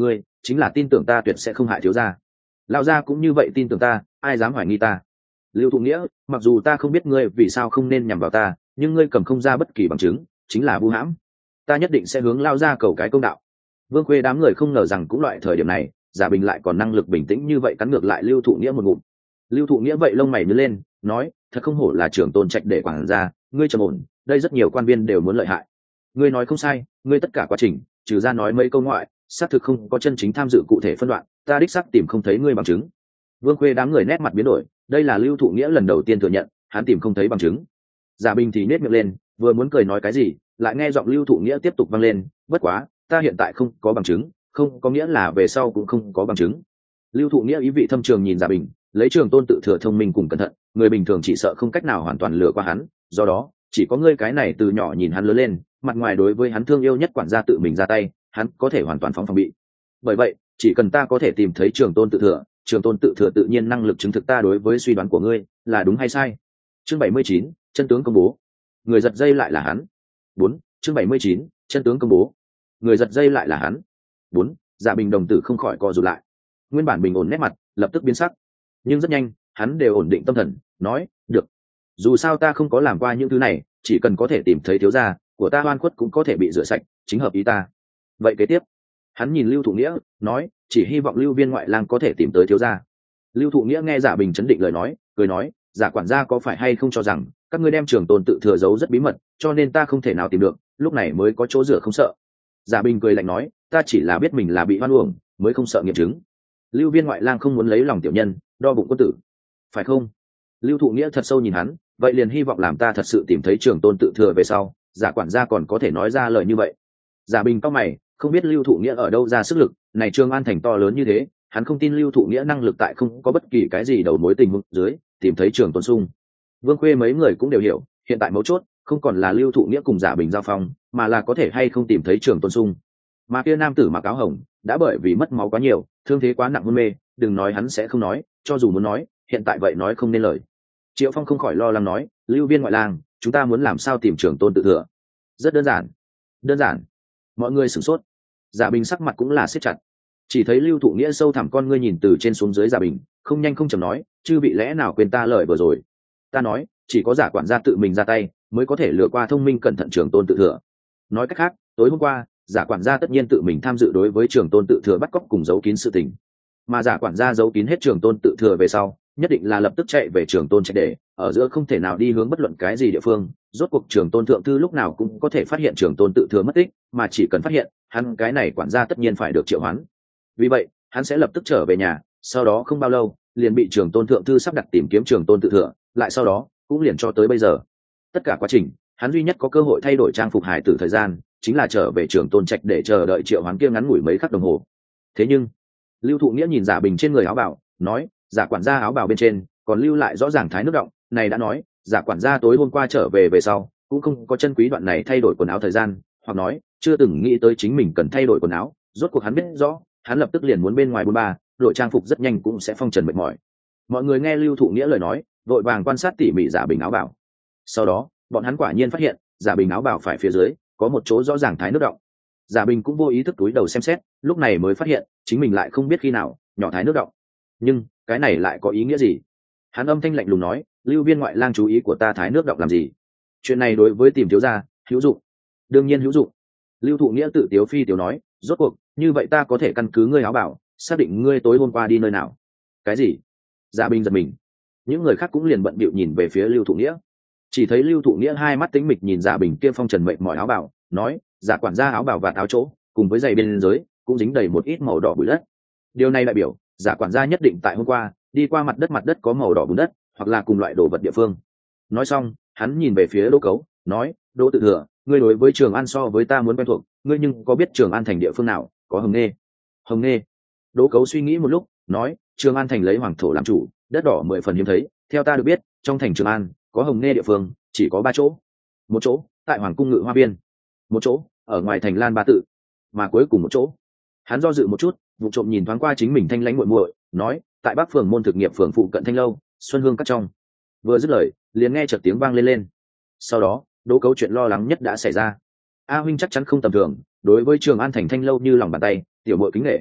chính là tin tưởng ta tuyệt sẽ không hại thiếu gia. Lão gia cũng như vậy tin tưởng ta, ai dám hoài nghi ta. Lưu Thụ Nghĩa, mặc dù ta không biết ngươi vì sao không nên nhằm vào ta, nhưng ngươi cầm không ra bất kỳ bằng chứng, chính là vu hãm. Ta nhất định sẽ hướng Lão gia cầu cái công đạo. Vương Khuê đám người không ngờ rằng cũng loại thời điểm này, Giả Bình lại còn năng lực bình tĩnh như vậy, cắn ngược lại Lưu Thụ Nghĩa một ngụm. Lưu Thụ Nghĩa vậy lông mày nhướng lên, nói, thật không hổ là trưởng tôn trạch để quản gia, ngươi trầm ổn, đây rất nhiều quan viên đều muốn lợi hại. Ngươi nói không sai, ngươi tất cả quá trình, trừ ra nói mấy câu ngoại, xác thực không có chân chính tham dự cụ thể phân đoạn, ta đích xác tìm không thấy ngươi bằng chứng. Vương Khuê đám người nét mặt biến đổi, đây là Lưu Thụ Nghĩa lần đầu tiên thừa nhận, hắn tìm không thấy bằng chứng. Giả Bình thì nét miệng lên, vừa muốn cười nói cái gì, lại nghe giọng Lưu Thụ Nghĩa tiếp tục vang lên, bất quá, ta hiện tại không có bằng chứng, không có nghĩa là về sau cũng không có bằng chứng. Lưu Thụ Nghĩa ý vị thâm trường nhìn Giả Bình, lấy Trường Tôn tự thừa thông minh cùng cẩn thận, người bình thường chỉ sợ không cách nào hoàn toàn lừa qua hắn, do đó, chỉ có ngươi cái này từ nhỏ nhìn hắn lớn lên, mặt ngoài đối với hắn thương yêu nhất quản gia tự mình ra tay, hắn có thể hoàn toàn phòng bị. Bởi vậy, chỉ cần ta có thể tìm thấy Trường Tôn tự thừa, Trường Tôn tự thừa tự nhiên năng lực chứng thực ta đối với suy đoán của ngươi là đúng hay sai. Chương 79, chân tướng công bố. Người giật dây lại là hắn. 4. Chương 79, chân tướng công bố. Người giật dây lại là hắn. 4. Giả Bình đồng tử không khỏi co rụt lại. Nguyên bản bình ổn nét mặt lập tức biến sắc, nhưng rất nhanh hắn đều ổn định tâm thần, nói, được, dù sao ta không có làm qua những thứ này, chỉ cần có thể tìm thấy thiếu gia của ta oan khuất cũng có thể bị rửa sạch, chính hợp ý ta. Vậy kế tiếp, hắn nhìn Lưu Thụ Nghĩa, nói, chỉ hy vọng Lưu Viên ngoại lang có thể tìm tới thiếu gia. Lưu Thụ Nghĩa nghe Giả Bình chấn định lời nói, cười nói, Giả quản gia có phải hay không cho rằng các ngươi đem Trường Tôn tự thừa giấu rất bí mật, cho nên ta không thể nào tìm được, lúc này mới có chỗ rửa không sợ. Giả Bình cười lạnh nói, ta chỉ là biết mình là bị hoan uổng, mới không sợ nghiệm chứng. Lưu Viên ngoại lang không muốn lấy lòng tiểu nhân, đo bụng quân tử, phải không? Lưu Thụ Nghĩa thật sâu nhìn hắn, vậy liền hy vọng làm ta thật sự tìm thấy Trường Tôn tự thừa về sau, Giả quản gia còn có thể nói ra lời như vậy. Giả Bình cao mày, không biết Lưu Thụ Nghĩa ở đâu ra sức lực, này Trường An thành to lớn như thế, hắn không tin Lưu Thụ Nghĩa năng lực tại không có bất kỳ cái gì đầu mối tình huống dưới tìm thấy Trường Tôn Sung. Vương Khuê mấy người cũng đều hiểu, hiện tại mấu chốt không còn là Lưu Thụ Nghĩa cùng Giả Bình giao phong, mà là có thể hay không tìm thấy Trường Tôn Sung. Mà kia nam tử mặc áo hồng đã bởi vì mất máu quá nhiều, thương thế quá nặng hôn mê, đừng nói hắn sẽ không nói, cho dù muốn nói, hiện tại vậy nói không nên lời. Triệu Phong không khỏi lo lắng nói, Lưu Viên ngoại lang, chúng ta muốn làm sao tìm Trường Tôn tự thừa? Rất đơn giản. Đơn giản? Mọi người sửng sốt. Giả Bình sắc mặt cũng là siết chặt. Chỉ thấy Lưu Thụ Nghĩa sâu thẳm con ngươi nhìn từ trên xuống dưới Giả Bình, không nhanh không chậm nói, chư vị lẽ nào quên ta lời vừa rồi? Ta nói, chỉ có Giả quản gia tự mình ra tay, mới có thể lừa qua thông minh cẩn thận Trường Tôn tự thừa. Nói cách khác, tối hôm qua, Giả quản gia tất nhiên tự mình tham dự đối với Trường Tôn tự thừa bắt cóc cùng giấu kín sự tình. Mà Giả quản gia giấu kín hết Trường Tôn tự thừa về sau, nhất định là lập tức chạy về Trường Tôn trạch để, ở giữa không thể nào đi hướng bất luận cái gì địa phương, rốt cuộc Trường Tôn thượng thư lúc nào cũng có thể phát hiện Trường Tôn tự thừa mất tích, mà chỉ cần phát hiện, hắn cái này quản gia tất nhiên phải được triệu hoán. Vì vậy, hắn sẽ lập tức trở về nhà, sau đó không bao lâu, liền bị Trường Tôn thượng thư sắp đặt tìm kiếm Trường Tôn tự thừa, lại sau đó, cũng liền cho tới bây giờ. Tất cả quá trình, hắn duy nhất có cơ hội thay đổi trang phục hải tử thời gian, chính là trở về Trường Tôn trạch để chờ đợi triệu hoán kia ngắn ngủi mấy khắc đồng hồ. Thế nhưng, Lưu Thụ Nghĩa nhìn Giả Bình trên người áo bào, nói, Giả quản gia áo bào bên trên còn lưu lại rõ ràng thái nước động, này đã nói, Giả quản gia tối hôm qua trở về về sau, cũng không có chân quý đoạn này thay đổi quần áo thời gian, hoặc nói, chưa từng nghĩ tới chính mình cần thay đổi quần áo, rốt cuộc hắn biết rõ, hắn lập tức liền muốn bên ngoài bôn ba, đội trang phục rất nhanh cũng sẽ phong trần mệt mỏi. Mọi người nghe Lưu Thụ Nghĩa lời nói, vội vàng quan sát tỉ mỉ Giả Bình áo bào. Sau đó, bọn hắn quả nhiên phát hiện, Giả Bình áo bào phải phía dưới có một chỗ rõ ràng thái nước động. Giả Bình cũng vô ý thức túi đầu xem xét, lúc này mới phát hiện, chính mình lại không biết khi nào nhỏ thái nước động. Nhưng cái này lại có ý nghĩa gì? Hắn âm thanh lạnh lùng nói, Lưu Viên ngoại lang chú ý của ta thái nước động làm gì? Chuyện này đối với tìm thiếu gia hữu dụng? Đương nhiên hữu dụng. Lưu Thụ Nghĩa tự tiếu phi tiếu nói, rốt cuộc như vậy ta có thể căn cứ ngươi áo bảo, xác định ngươi tối hôm qua đi nơi nào. Cái gì? Giả Bình giật mình. Những người khác cũng liền bận bịu nhìn về phía Lưu Thụ Nghĩa. Chỉ thấy Lưu Thụ Nghĩa hai mắt tĩnh mịch nhìn Giả Bình kia phong trần mệt mỏi áo bảo, nói, Giả quản gia áo bảo và áo chỗ cùng với giày bên dưới cũng dính đầy một ít màu đỏ bụi đất. Điều này đại biểu, Giả quản gia nhất định tại hôm qua đi qua mặt đất có màu đỏ bùn đất, hoặc là cùng loại đồ vật địa phương. Nói xong, hắn nhìn về phía Đỗ Cấu, nói, Đỗ tự thừa, ngươi đối với Trường An so với ta muốn quen thuộc, ngươi nhưng có biết Trường An thành địa phương nào có hồng nghê? Hồng nghê? Đỗ Cấu suy nghĩ một lúc, nói, Trường An thành lấy hoàng thổ làm chủ, đất đỏ 10 phần hiếm thấy, theo ta được biết, trong thành Trường An có hồng nghê địa phương chỉ có 3 chỗ. Một chỗ tại Hoàng cung Ngự Hoa Viên, một chỗ ở ngoài thành Lan Ba Tự, mà cuối cùng một chỗ. Hắn do dự một chút, vụ trộm nhìn thoáng qua chính mình thanh lãnh muội muội, nói, tại Bắc phường Môn Thực Nghiệp phường phụ cận Thanh lâu, Xuân Hương cắt trong. Vừa dứt lời, liền nghe chợt tiếng vang lên. Sau đó, Đỗ Cấu chuyện lo lắng nhất đã xảy ra. A huynh chắc chắn không tầm thường, đối với Trường An thành Thanh lâu như lòng bàn tay, tiểu muội kính nể.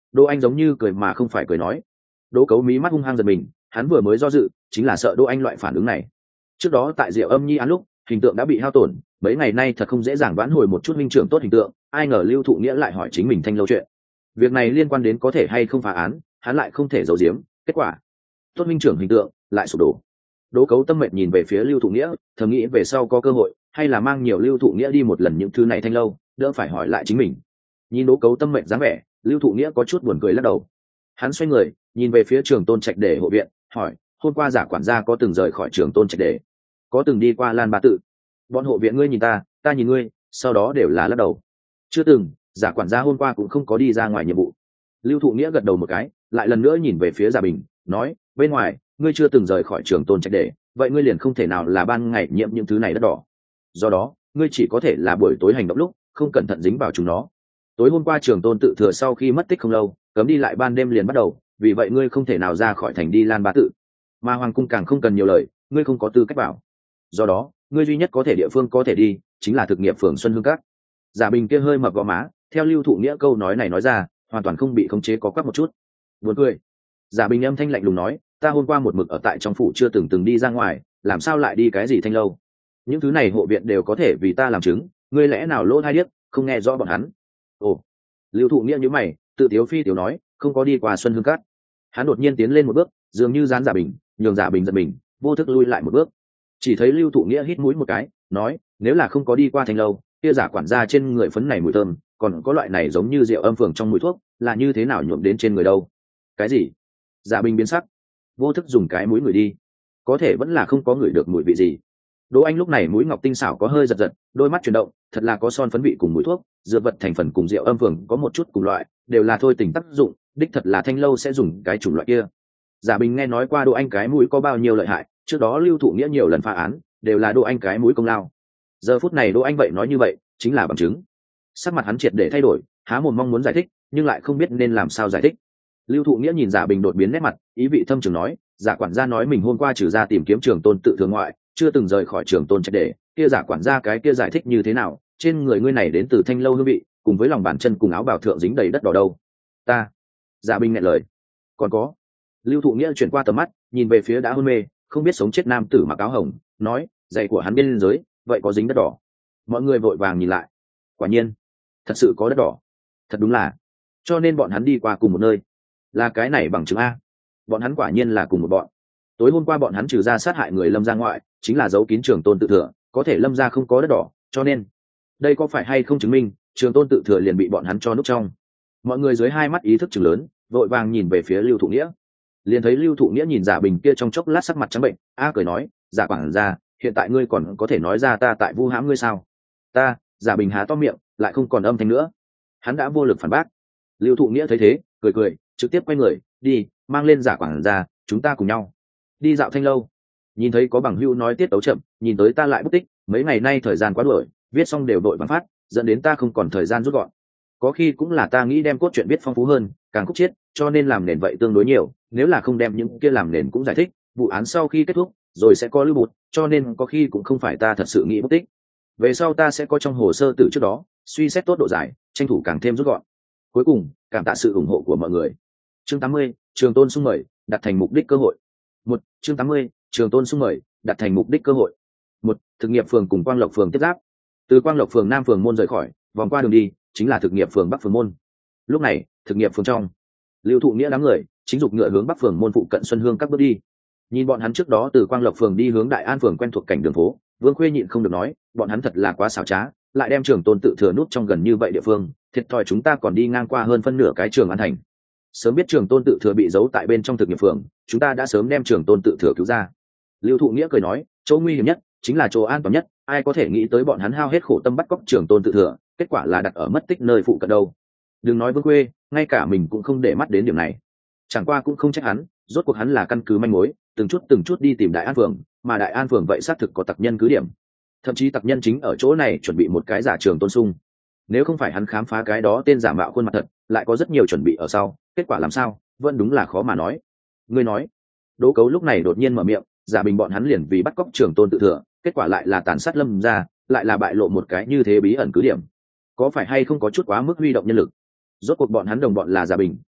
Đỗ Anh giống như cười mà không phải cười nói. Đỗ Cấu mí mắt hung hăng giật mình, hắn vừa mới do dự chính là sợ Đỗ Anh loại phản ứng này. Trước đó tại Diệu Âm Nhi án lúc hình tượng đã bị hao tổn, mấy ngày nay thật không dễ dàng vãn hồi một chút minh trưởng tốt hình tượng, ai ngờ Lưu Thụ Nghĩa lại hỏi chính mình thanh lâu chuyện. Việc này liên quan đến có thể hay không phá án, hắn lại không thể giấu giếm, kết quả tốt minh trưởng hình tượng lại sụp đổ. Đỗ Cấu tâm mệt nhìn về phía Lưu Thụ Nghĩa, thầm nghĩ về sau có cơ hội hay là mang nhiều Lưu Thụ Nghĩa đi một lần những thứ này thanh lâu, đỡ phải hỏi lại chính mình. Nhìn Đỗ Cấu tâm mệt dáng vẻ, Lưu Thụ Nghĩa có chút buồn cười lắc đầu. Hắn xoay người nhìn về phía Trường Tôn Trạch Để hộ viện, hỏi, hôm qua Giả quản gia có từng rời khỏi Trường Tôn Trạch Để, có từng đi qua Lan Ba Tự? Bọn hộ viện ngươi nhìn ta, ta nhìn ngươi, sau đó đều là lắc đầu. Chưa từng, Giả quản gia hôm qua cũng không có đi ra ngoài nhiệm vụ. Lưu Thụ Nghĩa gật đầu một cái, lại lần nữa nhìn về phía Giả Bình, nói, bên ngoài ngươi chưa từng rời khỏi Trường Tôn Trạch Để, vậy ngươi liền không thể nào là ban ngày nhiễm những thứ này đất đỏ. Do đó ngươi chỉ có thể là buổi tối hành động lúc không cẩn thận dính vào chúng nó. Tối hôm qua Trường Tôn Tự Thừa sau khi mất tích không lâu, cấm đi lại ban đêm liền bắt đầu, vì vậy ngươi không thể nào ra khỏi thành đi Lan Ba Tự, mà hoàng cung càng không cần nhiều lời, ngươi không có tư cách vào. Do đó ngươi duy nhất có thể địa phương có thể đi chính là thực nghiệp phường Xuân Hương Các. Giả Bình kia hơi mập gò má, theo Lưu Thụ Nghĩa câu nói này nói ra, hoàn toàn không bị khống chế có quắc một chút. Buồn cười. Giả Bình âm thanh lạnh lùng nói, ta hôm qua một mực ở tại trong phủ chưa từng đi ra ngoài, làm sao lại đi cái gì thanh lâu? Những thứ này hộ viện đều có thể vì ta làm chứng, ngươi lẽ nào lỗ tai điếc, không nghe rõ bọn hắn? Ồ. Lưu Thụ Nghĩa nhíu mày, tự tiếu phi tiếu nói, không có đi qua Xuân Hương Các. Hắn đột nhiên tiến lên một bước, dường như dán Giả Bình, nhường Giả Bình giật mình, vô thức lui lại một bước. Chỉ thấy Lưu Thụ Nghĩa hít mũi một cái, nói, nếu là không có đi qua thanh lâu, kia Giả quản gia trên người phấn này mùi thơm, còn có loại này giống như rượu âm phường trong mùi thuốc, là như thế nào nhuộm đến trên người đâu? Cái gì? Giả Bình biến sắc, vô thức dùng cái mũi người đi, có thể vẫn là không có người được mùi vị gì. Đỗ Anh lúc này mũi ngọc tinh xảo có hơi giật giật, đôi mắt chuyển động, thật là có son phấn vị cùng mùi thuốc, dược vật thành phần cùng rượu âm phường có một chút cùng loại, đều là thôi tình tác dụng, đích thật là thanh lâu sẽ dùng cái chủng loại kia. Giả Bình nghe nói qua Đỗ Anh cái mũi có bao nhiêu lợi hại, trước đó Lưu Thụ Nghĩa nhiều lần phá án, đều là Đỗ Anh cái mũi công lao. Giờ phút này Đỗ Anh vậy nói như vậy, chính là bằng chứng. Sắc mặt hắn triệt để thay đổi, há mồm mong muốn giải thích, nhưng lại không biết nên làm sao giải thích. Lưu Thụ Nghĩa nhìn Giả Bình đột biến nét mặt, ý vị thâm trường nói, Giả quản gia nói mình hôm qua trừ ra tìm kiếm Trường Tôn Tự Thừa ngoại, chưa từng rời khỏi Trường Tôn Trạch Để, kia Giả quản gia cái kia giải thích như thế nào? Trên người ngươi này đến từ thanh lâu hương vị, cùng với lòng bàn chân cùng áo bào thượng dính đầy đất đỏ đâu? Ta. Giả Bình nghẹn lời. Còn có. Lưu Thụ Nghĩa chuyển qua tầm mắt, nhìn về phía đã hôn mê, không biết sống chết nam tử mặc áo hồng, nói, giày của hắn bên dưới, vậy có dính đất đỏ? Mọi người vội vàng nhìn lại. Quả nhiên, thật sự có đất đỏ. Thật đúng là. Cho nên bọn hắn đi qua cùng một nơi. Là cái này bằng chứng a. Bọn hắn quả nhiên là cùng một bọn. Tối hôm qua bọn hắn trừ ra sát hại người Lâm gia ngoại, chính là giấu kín Trường Tôn Tự Thừa, có thể Lâm gia không có đất đỏ, cho nên đây có phải hay không chứng minh Trường Tôn Tự Thừa liền bị bọn hắn cho núp trong. Mọi người dưới hai mắt ý thức chừng lớn, vội vàng nhìn về phía Lưu Thụ Nghĩa. Liền thấy Lưu Thụ Nghĩa nhìn Giả Bình kia trong chốc lát sắc mặt trắng bệnh, cười nói, Giả quản gia, hiện tại ngươi còn có thể nói ra ta tại vu hãm ngươi sao? Ta. Giả Bình há to miệng, lại không còn âm thanh nữa. Hắn đã vô lực phản bác. Lưu Thụ Nghĩa thấy thế, cười cười, trực tiếp quay người, đi, mang lên Giả quản gia, chúng ta cùng nhau đi dạo thanh lâu. Nhìn thấy có bằng hữu nói tiết tấu chậm, nhìn tới ta lại bút tích, mấy ngày nay thời gian quá đuổi, viết xong đều đội bằng phát, dẫn đến ta không còn thời gian rút gọn. Có khi cũng là ta nghĩ đem cốt truyện viết phong phú hơn, càng khúc chiết, cho nên làm nền vậy tương đối nhiều, nếu là không đem những kia làm nền cũng giải thích, vụ án sau khi kết thúc rồi sẽ có lưu bút, cho nên có khi cũng không phải ta thật sự nghĩ bút tích. Về sau ta sẽ có trong hồ sơ từ trước đó, suy xét tốt độ dài, tranh thủ càng thêm rút gọn. Cuối cùng, cảm tạ sự ủng hộ của mọi người. Chương 80, Trường Tôn Sung mời, đặt thành mục đích cơ hội. Chương 80, Trường Tôn Sung mời, đặt thành mục đích cơ hội. Thực nghiệp phường cùng Quang Lộc phường tiếp giáp. Từ Quang Lộc phường Nam phường môn rời khỏi, vòng qua đường đi, chính là thực nghiệp phường Bắc phường môn. Lúc này, thực nghiệp phường trong, Lưu Thụ Nghĩa đám người chính dục ngựa hướng Bắc phường môn phụ cận Xuân Hương Các bước đi. Nhìn bọn hắn trước đó từ Quang Lộc phường đi hướng Đại An phường quen thuộc cảnh đường phố, Vương Khuê nhịn không được nói, bọn hắn thật là quá xảo trá, lại đem Trường Tôn Tự Thừa nút trong gần như vậy địa phương, thiệt thòi chúng ta còn đi ngang qua hơn phân nửa cái Trường An thành. Sớm biết Trường Tôn Tự Thừa bị giấu tại bên trong thực nghiệp phường, chúng ta đã sớm đem Trường Tôn Tự Thừa cứu ra. Lưu Thụ Nghĩa cười nói, chỗ nguy hiểm nhất chính là chỗ an toàn nhất, ai có thể nghĩ tới bọn hắn hao hết khổ tâm bắt cóc Trường Tôn Tự Thừa, kết quả là đặt ở mất tích nơi phụ cận đâu. Đừng nói Vương Khuê, ngay cả mình cũng không để mắt đến điểm này. Chẳng qua cũng không trách hắn, rốt cuộc hắn là căn cứ manh mối, từng chút đi tìm Đại An phường, mà Đại An phường vậy xác thực có tặc nhân cứ điểm. Thậm chí tặc nhân chính ở chỗ này chuẩn bị một cái giả Trường Tôn Sung. Nếu không phải hắn khám phá cái đó tên giả mạo khuôn mặt thật, lại có rất nhiều chuẩn bị ở sau, kết quả làm sao, vẫn đúng là khó mà nói. Ngươi nói. Đỗ Cấu lúc này đột nhiên mở miệng, Giả Bình bọn hắn liền vì bắt cóc Trường Tôn Tự Thừa, kết quả lại là tàn sát Lâm gia, lại là bại lộ một cái như thế bí ẩn cứ điểm. Có phải hay không có chút quá mức huy động nhân lực? Rốt cuộc bọn hắn đồng bọn là Giả Bình,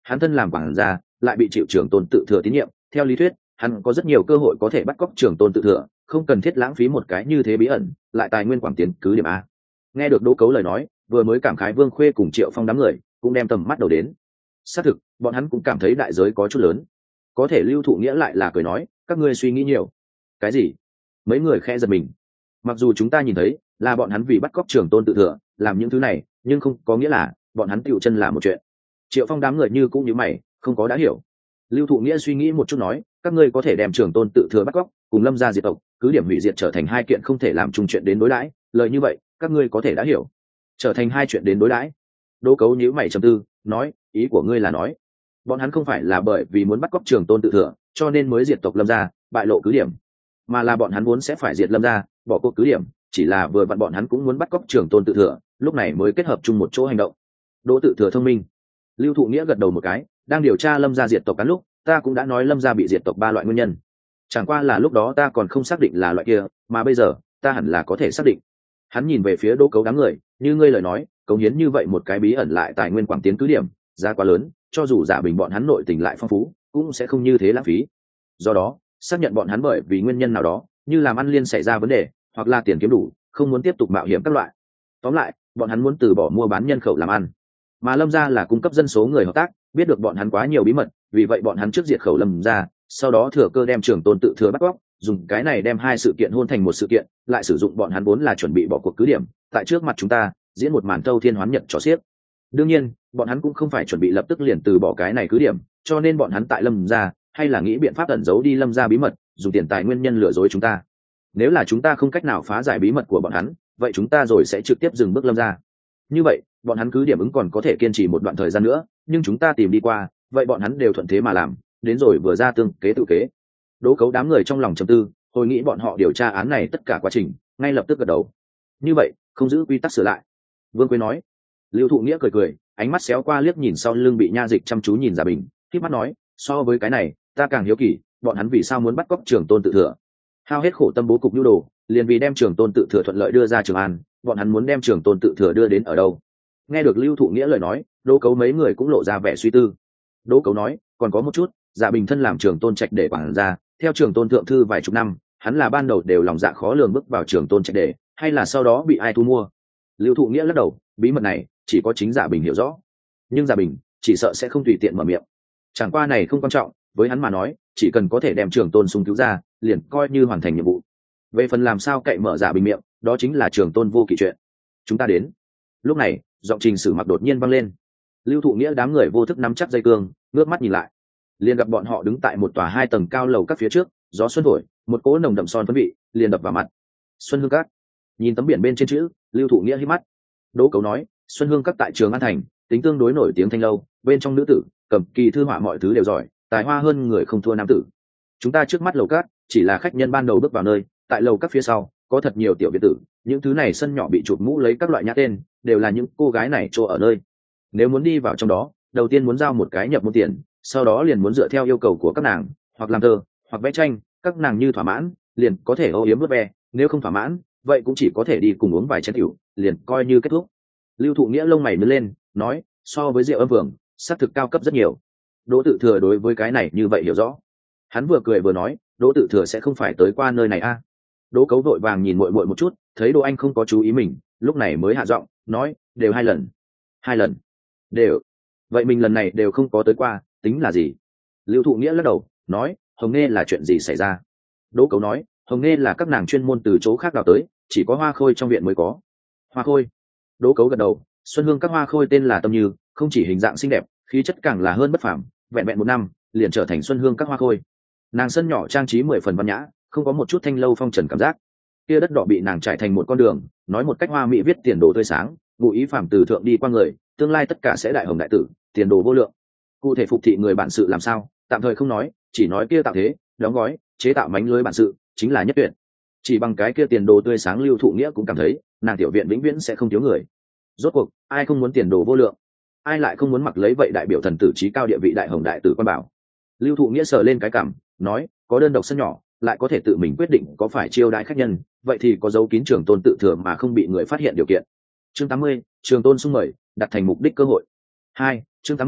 hắn thân làm quản gia lại bị chịu trường tôn tự thừa tín nhiệm, theo lý thuyết hắn có rất nhiều cơ hội có thể bắt cóc trường tôn tự thừa, không cần thiết lãng phí một cái như thế bí ẩn lại tài nguyên quảng tiến cứ điểm a. Nghe được Đỗ Cấu lời nói, vừa mới cảm khái Vương Khuê cùng Triệu Phong đám người cũng đem tầm mắt đầu đến. Xác thực bọn hắn cũng cảm thấy đại giới có chút lớn, có thể Lưu Thụ Nghĩa lại là cười nói, các ngươi suy nghĩ nhiều. Cái gì? Mấy người khẽ giật mình. Mặc dù chúng ta nhìn thấy là bọn hắn vì bắt cóc trường tôn tự thừa làm những thứ này, nhưng không có nghĩa là bọn hắn tựu chân là một chuyện. Triệu Phong đám người như cũng như mày, không có đã hiểu. Lưu Thụ Nghĩa suy nghĩ một chút nói, các ngươi có thể đem trường tôn tự thừa bắt cóc cùng Lâm gia diệt tộc, cứ điểm hủy diệt trở thành hai kiện không thể làm chung chuyện đến đối đãi, lời như vậy các ngươi có thể đã hiểu. Trở thành hai chuyện đến đối đãi. Đỗ Cấu nhíu mày trầm tư, nói, ý của ngươi là nói bọn hắn không phải là bởi vì muốn bắt cóc trường tôn tự thừa cho nên mới diệt tộc Lâm gia, bại lộ cứ điểm, mà là bọn hắn vốn sẽ phải diệt Lâm gia, bỏ cuộc cứ điểm, chỉ là vừa vặn bọn hắn cũng muốn bắt cóc trường tôn tự thừa, lúc này mới kết hợp chung một chỗ hành động. Đỗ tự thừa thông minh. Lưu Thụ Nghĩa gật đầu một cái, đang điều tra Lâm gia diệt tộc cán lúc ta cũng đã nói Lâm gia bị diệt tộc 3 loại nguyên nhân, chẳng qua là lúc đó ta còn không xác định là loại kia, mà bây giờ ta hẳn là có thể xác định. Hắn nhìn về phía Đỗ Cấu đám người, như ngươi lời nói, cống hiến như vậy một cái bí ẩn lại tài nguyên quảng tiến cứ điểm, giá quá lớn, cho dù Giả Bình bọn hắn nội tình lại phong phú cũng sẽ không như thế lãng phí. Do đó xác nhận bọn hắn bởi vì nguyên nhân nào đó, như làm ăn liên xảy ra vấn đề, hoặc là tiền kiếm đủ, không muốn tiếp tục mạo hiểm các loại. Tóm lại bọn hắn muốn từ bỏ mua bán nhân khẩu làm ăn, mà Lâm gia là cung cấp dân số người hợp tác, biết được bọn hắn quá nhiều bí mật, vì vậy bọn hắn trước diệt khẩu Lâm gia, sau đó thừa cơ đem trường tôn tự thừa bắt cóc, dùng cái này đem hai sự kiện hôn thành một sự kiện, lại sử dụng bọn hắn vốn là chuẩn bị bỏ cuộc cứ điểm, tại trước mặt chúng ta diễn một màn thâu thiên hoán nhật trò xiếc. Đương nhiên bọn hắn cũng không phải chuẩn bị lập tức liền từ bỏ cái này cứ điểm, cho nên bọn hắn tại Lâm gia hay là nghĩ biện pháp ẩn giấu đi Lâm gia bí mật, dùng tiền tài nguyên nhân lừa dối chúng ta. Nếu là chúng ta không cách nào phá giải bí mật của bọn hắn, vậy chúng ta rồi sẽ trực tiếp dừng bước Lâm gia. Như vậy bọn hắn cứ điểm ứng còn có thể kiên trì một đoạn thời gian nữa, nhưng chúng ta tìm đi qua, vậy bọn hắn đều thuận thế mà làm, đến rồi vừa ra tương kế tự kế. Đỗ Cấu đám người trong lòng trầm tư, hồi nghĩ bọn họ điều tra án này tất cả quá trình, ngay lập tức gật đầu. Như vậy không giữ quy tắc sửa lại. Vương Quế nói. Lưu Thụ Nghĩa cười cười, ánh mắt xéo qua liếc nhìn sau lưng bị Nha Dịch chăm chú nhìn Giả Bình, khép mắt nói, so với cái này ta càng hiếu kỳ, bọn hắn vì sao muốn bắt cóc trường tôn tự thừa. Hao hết khổ tâm bố cục nhu đồ, liền vì đem trường tôn tự thừa thuận lợi đưa ra Trường An, bọn hắn muốn đem trường tôn tự thừa đưa đến ở đâu? Nghe được Lưu Thụ Nghĩa lời nói, Đỗ Cấu mấy người cũng lộ ra vẻ suy tư. Đỗ Cấu nói, còn có một chút, Giả Bình thân làm trường tôn trạch để quản ra, theo trường tôn thượng thư vài chục năm, hắn là ban đầu đều lòng dạ khó lường bước vào trường tôn trạch để, hay là sau đó bị ai thu mua? Lưu Thụ Nghĩa lắc đầu, bí mật này chỉ có chính Giả Bình hiểu rõ, nhưng Giả Bình chỉ sợ sẽ không tùy tiện mở miệng. Chẳng qua này không quan trọng, với hắn mà nói, chỉ cần có thể đem trường tôn sung cứu ra, liền coi như hoàn thành nhiệm vụ. Về phần làm sao cậy mở Giả Bình miệng, đó chính là trường tôn vô kỵ chuyện. Chúng ta đến. Lúc này giọng Trình Sử Mặc đột nhiên vang lên. Lưu Thụ Nghĩa đám người vô thức nắm chắc dây cương, ngước mắt nhìn lại, liền gặp bọn họ đứng tại một tòa 2 tầng cao lầu các phía trước, gió xuân thổi, một cỗ nồng đậm son phấn vị liền đập vào mặt. Xuân Hương Các. Nhìn tấm biển bên trên chữ, Lưu Thụ Nghĩa hít mắt. Đỗ Cấu nói, Xuân Hương Các tại Trường An thành, tính tương đối nổi tiếng thanh lâu, bên trong nữ tử, cầm kỳ thư họa mọi thứ đều giỏi, tài hoa hơn người không thua nam tử. Chúng ta trước mắt lầu các chỉ là khách nhân ban đầu bước vào nơi, tại lầu các phía sau có thật nhiều tiểu biệt tử, những thứ này sân nhỏ bị chụp mũ lấy các loại nhã tên, đều là những cô gái này chỗ ở nơi. Nếu muốn đi vào trong đó, đầu tiên muốn giao một cái nhập môn tiền, sau đó liền muốn dựa theo yêu cầu của các nàng, hoặc làm thơ, hoặc vẽ tranh, các nàng như thỏa mãn, liền có thể âu yếm vớt ve, nếu không thỏa mãn, vậy cũng chỉ có thể đi cùng uống vài chén rượu, liền coi như kết thúc. Lưu Thụ Nghĩa lông mày nhướng lên, nói, so với rượu âm phường, xác thực cao cấp rất nhiều. Đỗ Tự Thừa đối với cái này như vậy hiểu rõ. Hắn vừa cười vừa nói, Đỗ Tự Thừa sẽ không phải tới qua nơi này a? Đỗ Cấu vội vàng nhìn muội muội một chút, thấy Đỗ Anh không có chú ý mình, lúc này mới hạ giọng, nói, đều 2 lần. 2 lần? Đều. Vậy mình lần này đều không có tới qua, tính là gì? Lưu Thụ Nghĩa lắc đầu, nói, Hồng Nghe là chuyện gì xảy ra? Đỗ Cấu nói, Hồng Nghe là các nàng chuyên môn từ chỗ khác đào tới, chỉ có hoa khôi trong viện mới có. Hoa khôi? Đỗ Cấu gật đầu, Xuân Hương Các hoa khôi tên là Tâm Như, không chỉ hình dạng xinh đẹp, khí chất càng là hơn bất phàm, vẹn vẹn 1 năm liền trở thành Xuân Hương Các hoa khôi. Nàng sân nhỏ trang trí 10 phần văn nhã, không có một chút thanh lâu phong trần cảm giác. Kia đất đỏ bị nàng trải thành một con đường, nói một cách hoa mỹ viết tiền đồ tươi sáng, ngụ ý phàm từ thượng đi qua người, tương lai tất cả sẽ đại hồng đại tử, tiền đồ vô lượng. Cụ thể phục thị người bản sự làm sao, tạm thời không nói, chỉ nói kia tạo thế, đóng gói, chế tạo mánh lưới bản sự, chính là nhất tuyệt. Chỉ bằng cái kia tiền đồ tươi sáng, Lưu Thụ Nghĩa cũng cảm thấy, nàng tiểu viện vĩnh viễn sẽ không thiếu người. Rốt cuộc, ai không muốn tiền đồ vô lượng, ai lại không muốn mặc lấy vậy đại biểu thần tử trí cao địa vị đại hồng đại tử quan bảo. Lưu Thụ Nghĩa sờ lên cái cằm, nói, có đơn độc sân nhỏ, lại có thể tự mình quyết định có phải chiêu đãi khách nhân, vậy thì có dấu kín trường tôn tự thừa mà không bị người phát hiện điều kiện. Chương 80, trường tôn sung mời, đặt thành mục đích cơ hội. 2, chương 80,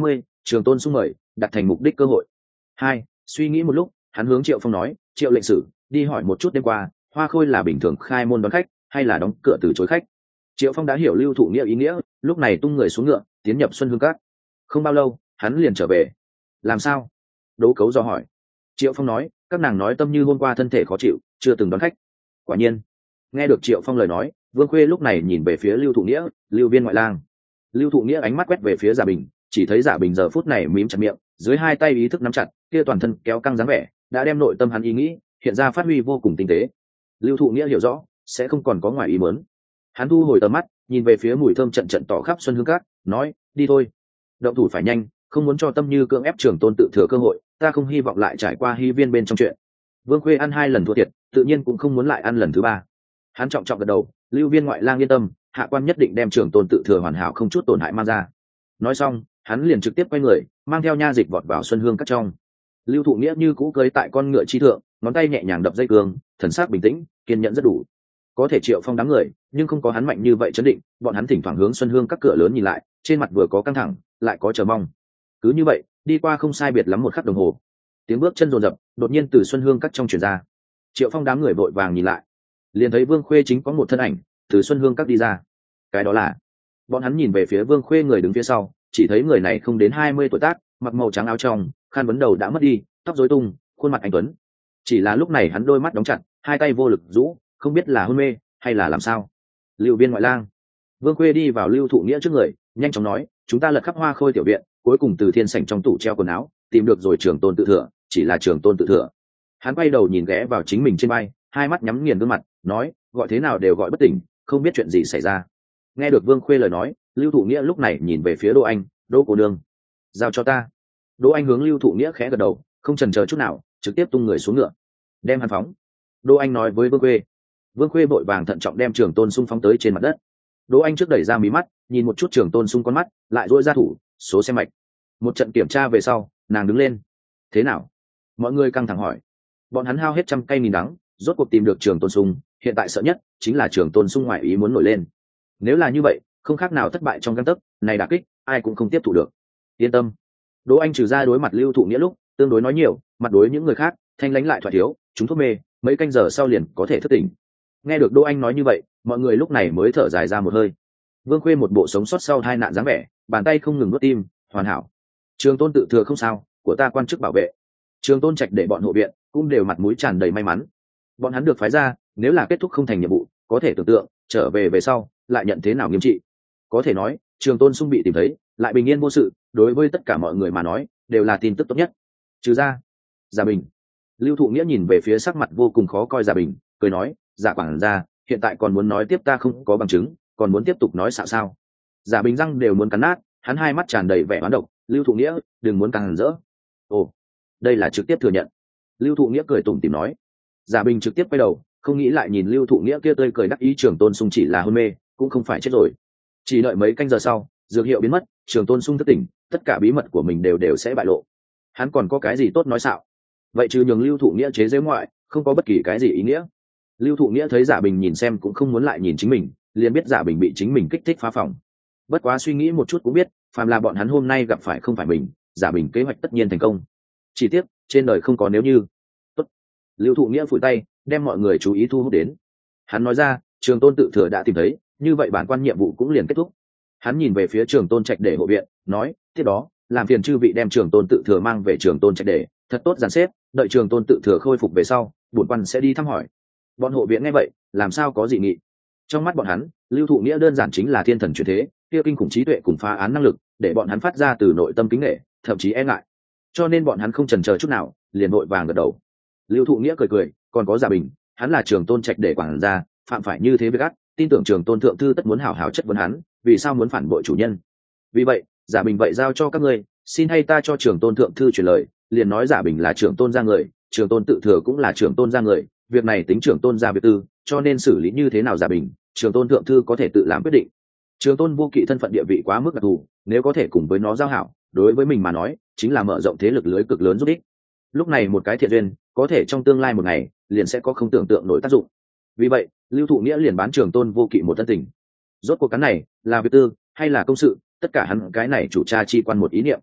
trường tôn sung mời đặt thành mục đích cơ hội. 2. Suy nghĩ một lúc, hắn hướng Triệu Phong nói, Triệu lệnh sử, đi hỏi một chút đêm qua Hoa Khôi là bình thường khai môn đón khách hay là đóng cửa từ chối khách. Triệu Phong đã hiểu Lưu Thụ Nghĩa ý nghĩa, lúc này tung người xuống ngựa tiến nhập Xuân Hương Các. Không bao lâu hắn liền trở về. Làm sao? Đỗ Cấu do hỏi. Triệu Phong nói, các nàng nói Tâm Như hôm qua thân thể khó chịu, chưa từng đón khách. Quả nhiên. Nghe được Triệu Phong lời nói, Vương Khuê lúc này nhìn về phía Lưu Thụ Nghĩa, Lưu Viên ngoại lang. Lưu Thụ Nghĩa ánh mắt quét về phía Giả Bình, chỉ thấy Giả Bình giờ phút này mím chặt miệng, dưới hai tay ý thức nắm chặt, kia toàn thân kéo căng dáng vẻ, đã đem nội tâm hắn ý nghĩ hiện ra phát huy vô cùng tinh tế. Lưu Thụ Nghĩa hiểu rõ, sẽ không còn có ngoài ý muốn. Hắn thu hồi tầm mắt, nhìn về phía mùi thơm trận trận tỏ khắp Xuân Hương Các, nói, đi thôi. Động thủ phải nhanh, không muốn cho Tâm Như cưỡng ép Trường Tôn tự thừa cơ hội, ta không hy vọng lại trải qua Hy Viên bên trong chuyện. Vương Khuê ăn 2 lần thua thiệt, tự nhiên cũng không muốn lại ăn lần thứ 3. Hắn trọng trọng gật đầu, Lưu Viên ngoại lang yên tâm, hạ quan nhất định đem Trường Tôn tự thừa hoàn hảo không chút tổn hại mang ra. Nói xong, hắn liền trực tiếp quay người, mang theo nha dịch vọt vào Xuân Hương Các trong. Lưu Thụ Nghĩa như cũ cưỡi tại con ngựa chi thượng, ngón tay nhẹ nhàng đập dây cương, thần sắc bình tĩnh, kiên nhẫn rất đủ. Có thể Triệu Phong đám người, nhưng không có hắn mạnh như vậy chấn định, bọn hắn thỉnh thoảng hướng Xuân Hương Các cửa lớn nhìn lại, trên mặt vừa có căng thẳng, lại có chờ mong. Cứ như vậy, đi qua không sai biệt lắm 1 khắc đồng hồ. Tiếng bước chân rồn rập, đột nhiên từ Xuân Hương Các trong truyền ra. Triệu Phong đám người vội vàng nhìn lại, liền thấy Vương Khuê chính có một thân ảnh từ Xuân Hương Các đi ra. Cái đó là, bọn hắn nhìn về phía Vương Khuê người đứng phía sau, chỉ thấy người này không đến 20 tuổi tác, mặc màu trắng áo trong, khăn vấn đầu đã mất đi, tóc rối tung, khuôn mặt anh tuấn. Chỉ là lúc này hắn đôi mắt đóng chặt, hai tay vô lực rũ, không biết là hôn mê hay là làm sao. Lưu Viên ngoại lang. Vương Khuê đi vào Lưu Thụ Nghĩa trước người, nhanh chóng nói, chúng ta lật khắp Hoa Khôi tiểu viện, cuối cùng từ thiên sảnh trong tủ treo quần áo tìm được rồi Trường Tôn tự thừa, chỉ là Trường Tôn tự thừa. Hắn quay đầu nhìn ghé vào chính mình trên vai, hai mắt nhắm nghiền gương mặt, nói, gọi thế nào đều gọi bất tỉnh, không biết chuyện gì xảy ra. Nghe được Vương Khuê lời nói, Lưu Thụ Nghĩa lúc này nhìn về phía Đỗ Anh, Đỗ cô nương, giao cho ta. Đỗ Anh hướng Lưu Thụ Nghĩa khẽ gật đầu, không chần chờ chút nào, trực tiếp tung người xuống ngựa, đem hắn phóng. Đỗ Anh nói với Vương Khuê. Vương Khuê vội vàng thận trọng đem Trường Tôn Sung phóng tới trên mặt đất. Đỗ Anh trước đẩy ra mí mắt, nhìn một chút Trường Tôn Sung con mắt, lại duỗi ra thủ, số xem mạch. Một trận kiểm tra về sau, nàng đứng lên. Thế nào? Mọi người căng thẳng hỏi. Bọn hắn hao hết trăm cây nghìn đắng, rốt cuộc tìm được Trường Tôn Sung, hiện tại sợ nhất chính là Trường Tôn Sung ngoại ý muốn nổi lên. Nếu là như vậy, không khác nào thất bại trong gang tấc, này đả kích, ai cũng không tiếp thụ được. Yên tâm. Đỗ Anh trừ ra đối mặt Lưu Thụ Nghĩa lúc tương đối nói nhiều, mặt đối những người khác thanh lãnh lại thoại thiếu, chúng thuốc mê, mấy canh giờ sau liền có thể thức tỉnh. Nghe được Đỗ Anh nói như vậy, mọi người lúc này mới thở dài ra một hơi. Vương Khuê một bộ sống sót sau tai nạn dáng vẻ, bàn tay không ngừng nuốt tim, hoàn hảo. Trường Tôn tự thừa không sao, của ta quan chức bảo vệ. Trường Tôn Trạch để bọn hộ viện cũng đều mặt mũi tràn đầy may mắn. Bọn hắn được phái ra, nếu là kết thúc không thành nhiệm vụ, có thể tưởng tượng trở về về sau lại nhận thế nào nghiêm trị. Có thể nói, Trường Tôn Sung bị tìm thấy, lại bình yên vô sự, đối với tất cả mọi người mà nói đều là tin tức tốt nhất. Trừ ra Giả Bình. Lưu Thụ Nghĩa nhìn về phía sắc mặt vô cùng khó coi Giả Bình, cười nói, Giả quản gia, hiện tại còn muốn nói tiếp ta không có bằng chứng, còn muốn tiếp tục nói xạo sao? Giả Bình răng đều muốn cắn nát, hắn hai mắt tràn đầy vẻ oán độc. Lưu Thụ Nghĩa, đừng muốn càng rỡ. Ồ, đây là trực tiếp thừa nhận. Lưu Thụ Nghĩa cười tủm tỉm nói. Giả Bình trực tiếp quay đầu, không nghĩ lại nhìn Lưu Thụ Nghĩa kia tươi cười đắc ý. Trường Tôn Sung chỉ là hôn mê, cũng không phải chết rồi. Chỉ đợi mấy canh giờ sau, dược hiệu biến mất, Trường Tôn Sung thức tỉnh, tất cả bí mật của mình đều sẽ bại lộ. Hắn còn có cái gì tốt nói xạo? Vậy trừ nhường Lưu Thụ Nghĩa chế giễu ngoại, không có bất kỳ cái gì ý nghĩa. Lưu Thụ Nghĩa thấy Giả Bình nhìn xem cũng không muốn lại nhìn chính mình, liền biết Giả Bình bị chính mình kích thích phá phòng. Bất quá suy nghĩ một chút cũng biết, phàm là bọn hắn hôm nay gặp phải không phải mình, Giả Bình kế hoạch tất nhiên thành công. Chỉ tiếc, trên đời không có nếu như. Tốt. Lưu Thụ Nghĩa phủi tay, đem mọi người chú ý thu hút đến. Hắn nói ra, Trường Tôn tự thừa đã tìm thấy, như vậy bản quan nhiệm vụ cũng liền kết thúc. Hắn nhìn về phía Trường Tôn Trạch để hộ viện, nói, tiếp đó, làm phiền chư vị đem Trường Tôn tự thừa mang về Trường Tôn Trạch để, thật tốt dàn xếp, đợi Trường Tôn tự thừa khôi phục về sau, bổn quan sẽ đi thăm hỏi. Bọn hộ viện nghe vậy, làm sao có dị nghị. Trong mắt bọn hắn, Lưu Thụ Nghĩa đơn giản chính là thiên thần chuyển thế, kia kinh khủng trí tuệ cùng phá án năng lực, để bọn hắn phát ra từ nội tâm kính nể, thậm chí e ngại. Cho nên bọn hắn không chần chờ chút nào, liền vội vàng gật đầu. Lưu Thụ Nghĩa cười cười, còn có Giả Bình, hắn là Trường Tôn Trạch để quản gia, phạm phải như thế với gắt, tin tưởng Trường Tôn thượng thư tất muốn hảo hảo chất vấn hắn, vì sao muốn phản bội chủ nhân. Vì vậy, Giả Bình vậy giao cho các ngươi, xin hay ta cho Trường Tôn thượng thư truyền lời, liền nói Giả Bình là Trường Tôn gia người, Trường Tôn tự thừa cũng là Trường Tôn gia người, việc này tính Trường Tôn gia việc tư, cho nên xử lý như thế nào Giả Bình, Trường Tôn thượng thư có thể tự làm quyết định. Trường Tôn vô kỵ thân phận địa vị quá mức đặc thù, nếu có thể cùng với nó giao hảo, đối với mình mà nói, chính là mở rộng thế lực lưới cực lớn giúp ích. Lúc này một cái thiện duyên, có thể trong tương lai một ngày, liền sẽ có không tưởng tượng nổi tác dụng. Vì vậy, Lưu Thụ Nghĩa liền bán Trường Tôn vô kỵ một thân tình. Rốt cuộc cán này, là việc tư hay là công sự, tất cả hắn cái này chủ tra chi quan một ý niệm.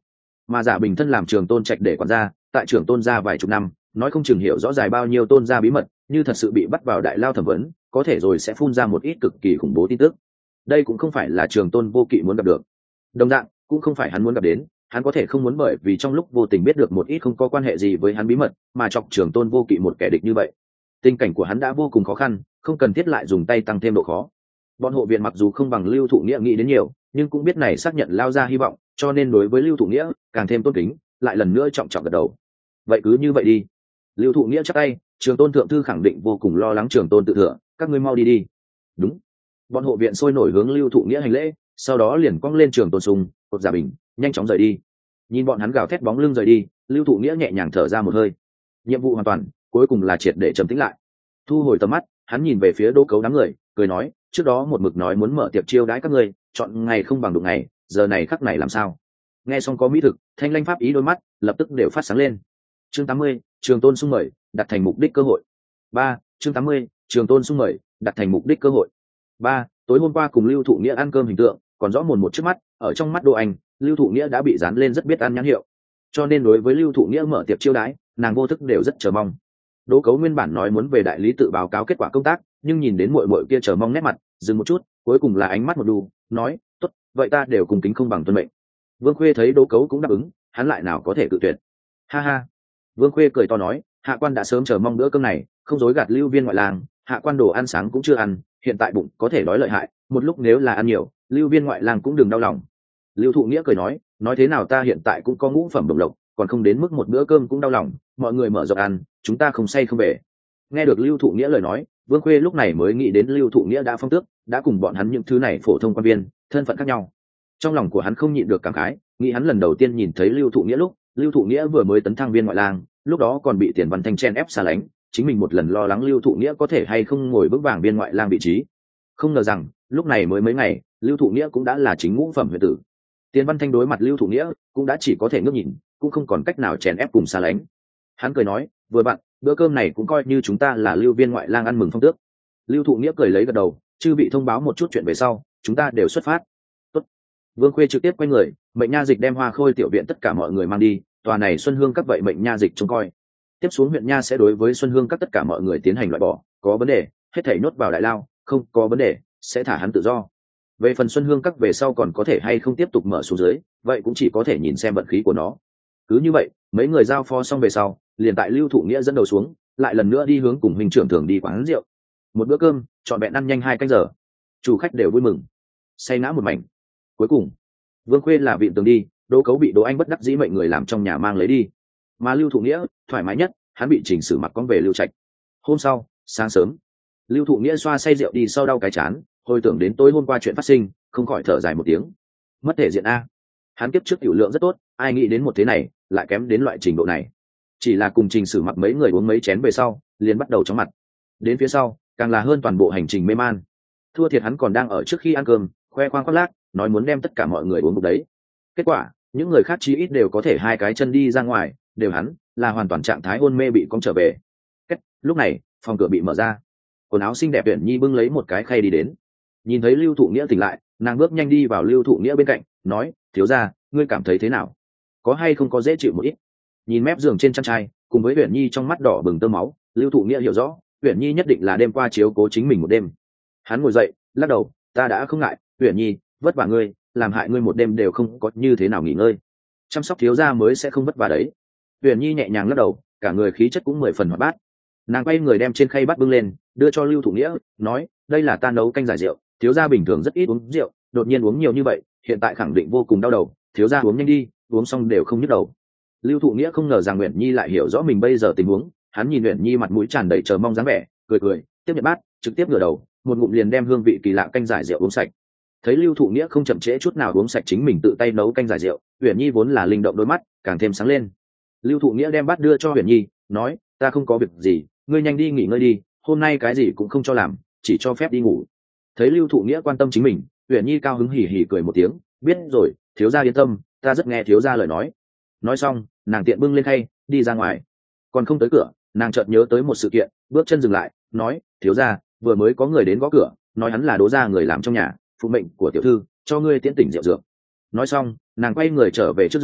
mà giả bình thân làm trường tôn trạch để quản gia, tại trường tôn gia vài chục năm, nói không chừng hiểu rõ dài bao nhiêu tôn gia bí mật, như thật sự bị bắt vào đại lao thẩm vấn, có thể rồi sẽ phun ra một ít cực kỳ khủng bố tin tức. Đây cũng không phải là trường tôn vô kỵ muốn gặp được, đồng dạng cũng không phải hắn muốn gặp đến. Hắn có thể không muốn bởi vì trong lúc vô tình biết được một ít không có quan hệ gì với hắn bí mật mà chọc trường tôn vô kỵ một kẻ địch như vậy. Tình cảnh của hắn đã vô cùng khó khăn, không cần thiết lại dùng tay tăng thêm độ khó. Bọn hộ viện mặc dù không bằng Lưu Thụ Nghĩa nghĩ đến nhiều, nhưng cũng biết này xác nhận lao ra hy vọng, cho nên đối với Lưu Thụ Nghĩa càng thêm tôn kính, lại lần nữa trọng trọng gật đầu. Vậy cứ như vậy đi. Lưu Thụ Nghĩa chắp tay, trường tôn thượng thư khẳng định vô cùng lo lắng trường tôn tự thừa, các ngươi mau đi đi. Đúng. Bọn hộ viện sôi nổi hướng Lưu Thụ Nghĩa hành lễ, sau đó liền quăng lên trường tôn sùng, cột giả bình, nhanh chóng rời đi. Nhìn bọn hắn gào thét bóng lưng rời đi, Lưu Thụ Nghĩa nhẹ nhàng thở ra một hơi. Nhiệm vụ hoàn toàn, cuối cùng là triệt để trầm tĩnh lại. Thu hồi tầm mắt, hắn nhìn về phía Đỗ Cấu đám người, cười nói, trước đó một mực nói muốn mở tiệc chiêu đãi các ngươi, chọn ngày không bằng đụng ngày, giờ này khắc này làm sao? Nghe xong có mỹ thực, Thanh Lanh pháp ý đôi mắt lập tức đều phát sáng lên. Chương 80, trường tôn sung mời, đặt thành mục đích cơ hội. 3, chương 80, trường tôn sung mời, đặt thành mục đích cơ hội. 3, tối hôm qua cùng Lưu Thụ Nghĩa ăn cơm hình tượng, còn rõ mồn một trước mắt, ở trong mắt Đỗ Anh, Lưu Thụ Nghĩa đã bị dán lên rất biết ăn nhãn hiệu. Cho nên đối với Lưu Thụ Nghĩa mở tiệc chiêu đãi, nàng vô thức đều rất chờ mong. Đỗ Cấu nguyên bản nói muốn về đại lý tự báo cáo kết quả công tác, nhưng nhìn đến muội muội kia chờ mong nét mặt, dừng một chút, cuối cùng là ánh mắt một đu, nói, "Tốt, vậy ta đều cùng kính không bằng tuân mệnh." Vương Khuê thấy Đỗ Cấu cũng đáp ứng, hắn lại nào có thể cự tuyệt. Ha ha. Vương Khuê cười to nói, hạ quan đã sớm chờ mong bữa cơm này, không dối gạt Lưu Viên ngoại lang, hạ quan đồ ăn sáng cũng chưa ăn, hiện tại bụng có thể đói lợi hại, một lúc nếu là ăn nhiều, Lưu Viên ngoại lang cũng đừng đau lòng. Lưu Thụ Nghĩa cười nói thế nào ta hiện tại cũng có ngũ phẩm đồng lộc, còn không đến mức một bữa cơm cũng đau lòng, mọi người mở rộng ăn, chúng ta không say không về. Nghe được Lưu Thụ Nghĩa lời nói, Vương Khuê lúc này mới nghĩ đến Lưu Thụ Nghĩa đã phong tước, đã cùng bọn hắn những thứ này phổ thông quan viên, thân phận khác nhau. Trong lòng của hắn không nhịn được cảm khái, nghĩ hắn lần đầu tiên nhìn thấy Lưu Thụ Nghĩa lúc, Lưu Thụ Nghĩa vừa mới tấn thăng viên ngoại lang, lúc đó còn bị Tiền Văn Thanh chen ép xa lánh, chính mình một lần lo lắng Lưu Thụ Nghĩa có thể hay không ngồi vững vàng viên ngoại lang vị trí. Không ngờ rằng, lúc này mới mấy ngày, Lưu Thụ Nghĩa cũng đã là chính ngũ phẩm huyện tử. Tiền Văn Thanh đối mặt Lưu Thụ Nghĩa, cũng đã chỉ có thể ngước nhìn, cũng không còn cách nào chèn ép cùng xa lánh. Hắn cười nói, vừa bạn, bữa cơm này cũng coi như chúng ta là Lưu viên ngoại lang ăn mừng phong tước. Lưu Thụ Nghĩa cười lấy gật đầu, chư bị thông báo một chút chuyện về sau, chúng ta đều xuất phát. Tốt. Vương Khuê trực tiếp quay người, mệnh nha dịch đem Hoa Khôi tiểu viện tất cả mọi người mang đi, tòa này Xuân Hương các vậy mệnh nha dịch trông coi. Tiếp xuống huyện nha sẽ đối với Xuân Hương các tất cả mọi người tiến hành loại bỏ, có vấn đề, hết thảy nhốt vào đại lao, không có vấn đề, sẽ thả hắn tự do. Về phần Xuân Hương các về sau còn có thể hay không tiếp tục mở xuống dưới, vậy cũng chỉ có thể nhìn xem vận khí của nó. Cứ như vậy, mấy người giao phó xong về sau, liền tại Lưu Thụ Nghĩa dẫn đầu xuống, lại lần nữa đi hướng cùng huynh trưởng thường đi quán rượu. Một bữa cơm, trọn vẹn ăn nhanh 2 canh giờ. Chủ khách đều vui mừng, say ngã một mảnh. Cuối cùng, Vương Khuê là vịn tường đi, Đỗ Cấu bị Đỗ Anh bất đắc dĩ mệnh người làm trong nhà mang lấy đi. Mà Lưu Thụ Nghĩa, thoải mái nhất, hắn bị chỉnh xử mặc con về Lưu Trạch. Hôm sau, sáng sớm, Lưu Thụ Nghĩa xoa say rượu đi sau đau cái chán, hồi tưởng đến tối hôm qua chuyện phát sinh, không khỏi thở dài một tiếng. Mất thể diện a. Hắn kiếp trước tiểu lượng rất tốt, ai nghĩ đến một thế này, lại kém đến loại trình độ này. Chỉ là cùng trình sử mặc mấy người uống mấy chén về sau, liền bắt đầu chóng mặt. Đến phía sau, càng là hơn toàn bộ hành trình mê man. Thua thiệt hắn còn đang ở trước khi ăn cơm, khoe khoang khoác lác, nói muốn đem tất cả mọi người uống một đấy. Kết quả, những người khác chí ít đều có thể 2 cái chân đi ra ngoài, đều hắn là hoàn toàn trạng thái hôn mê bị cong trở về. Lúc này, phòng cửa bị mở ra. Quần áo xinh đẹp Uyển Nhi bưng lấy một cái khay đi đến. Nhìn thấy Lưu Thụ Nghĩa tỉnh lại, nàng bước nhanh đi vào Lưu Thụ Nghĩa bên cạnh, nói, thiếu gia, ngươi cảm thấy thế nào? Có hay không có dễ chịu một ít? Nhìn mép giường trên chăn trai, cùng với Uyển Nhi trong mắt đỏ bừng tơ máu, Lưu Thụ Nghĩa hiểu rõ, Uyển Nhi nhất định là đêm qua chiếu cố chính mình một đêm. Hắn ngồi dậy, lắc đầu, ta đã không ngại, Uyển Nhi, vất vả ngươi, làm hại ngươi một đêm đều không có như thế nào nghỉ ngơi. Chăm sóc thiếu gia mới sẽ không vất vả đấy. Uyển Nhi nhẹ nhàng lắc đầu, cả người khí chất cũng 10 phần hoạt bát. Nàng quay người đem trên khay bát bưng lên, đưa cho Lưu Thụ Nghĩa, nói, đây là ta nấu canh giải rượu, thiếu gia bình thường rất ít uống rượu, đột nhiên uống nhiều như vậy, hiện tại khẳng định vô cùng đau đầu, thiếu gia uống nhanh đi, uống xong đều không nhức đầu. Lưu Thụ Nghĩa không ngờ rằng Uyển Nhi lại hiểu rõ mình bây giờ tình huống, hắn nhìn Uyển Nhi mặt mũi tràn đầy chờ mong dáng vẻ, cười cười, tiếp nhận bát, trực tiếp ngửa đầu, một ngụm liền đem hương vị kỳ lạ canh giải rượu uống sạch. Thấy Lưu Thụ Nghĩa không chậm trễ chút nào uống sạch chính mình tự tay nấu canh giải rượu, Uyển Nhi vốn là linh động đôi mắt càng thêm sáng lên. Lưu Thụ Nghĩa đem bát đưa cho Uyển Nhi, nói, ta không có việc gì, ngươi nhanh đi nghỉ ngơi đi, hôm nay cái gì cũng không cho làm, chỉ cho phép đi ngủ. Thấy Lưu Thụ Nghĩa quan tâm chính mình, Uyển Nhi cao hứng hỉ hỉ cười một tiếng, biết rồi, thiếu gia yên tâm, ta rất nghe thiếu gia lời nói. Nói xong, nàng tiện bưng lên khay, đi ra ngoài. Còn không tới cửa, nàng chợt nhớ tới một sự kiện, bước chân dừng lại, nói, thiếu gia, vừa mới có người đến gõ cửa, nói hắn là Đỗ gia người làm trong nhà, phụ mệnh của tiểu thư, cho ngươi tiễn tỉnh rượu dược. Nói xong, nàng quay người trở về trước giường,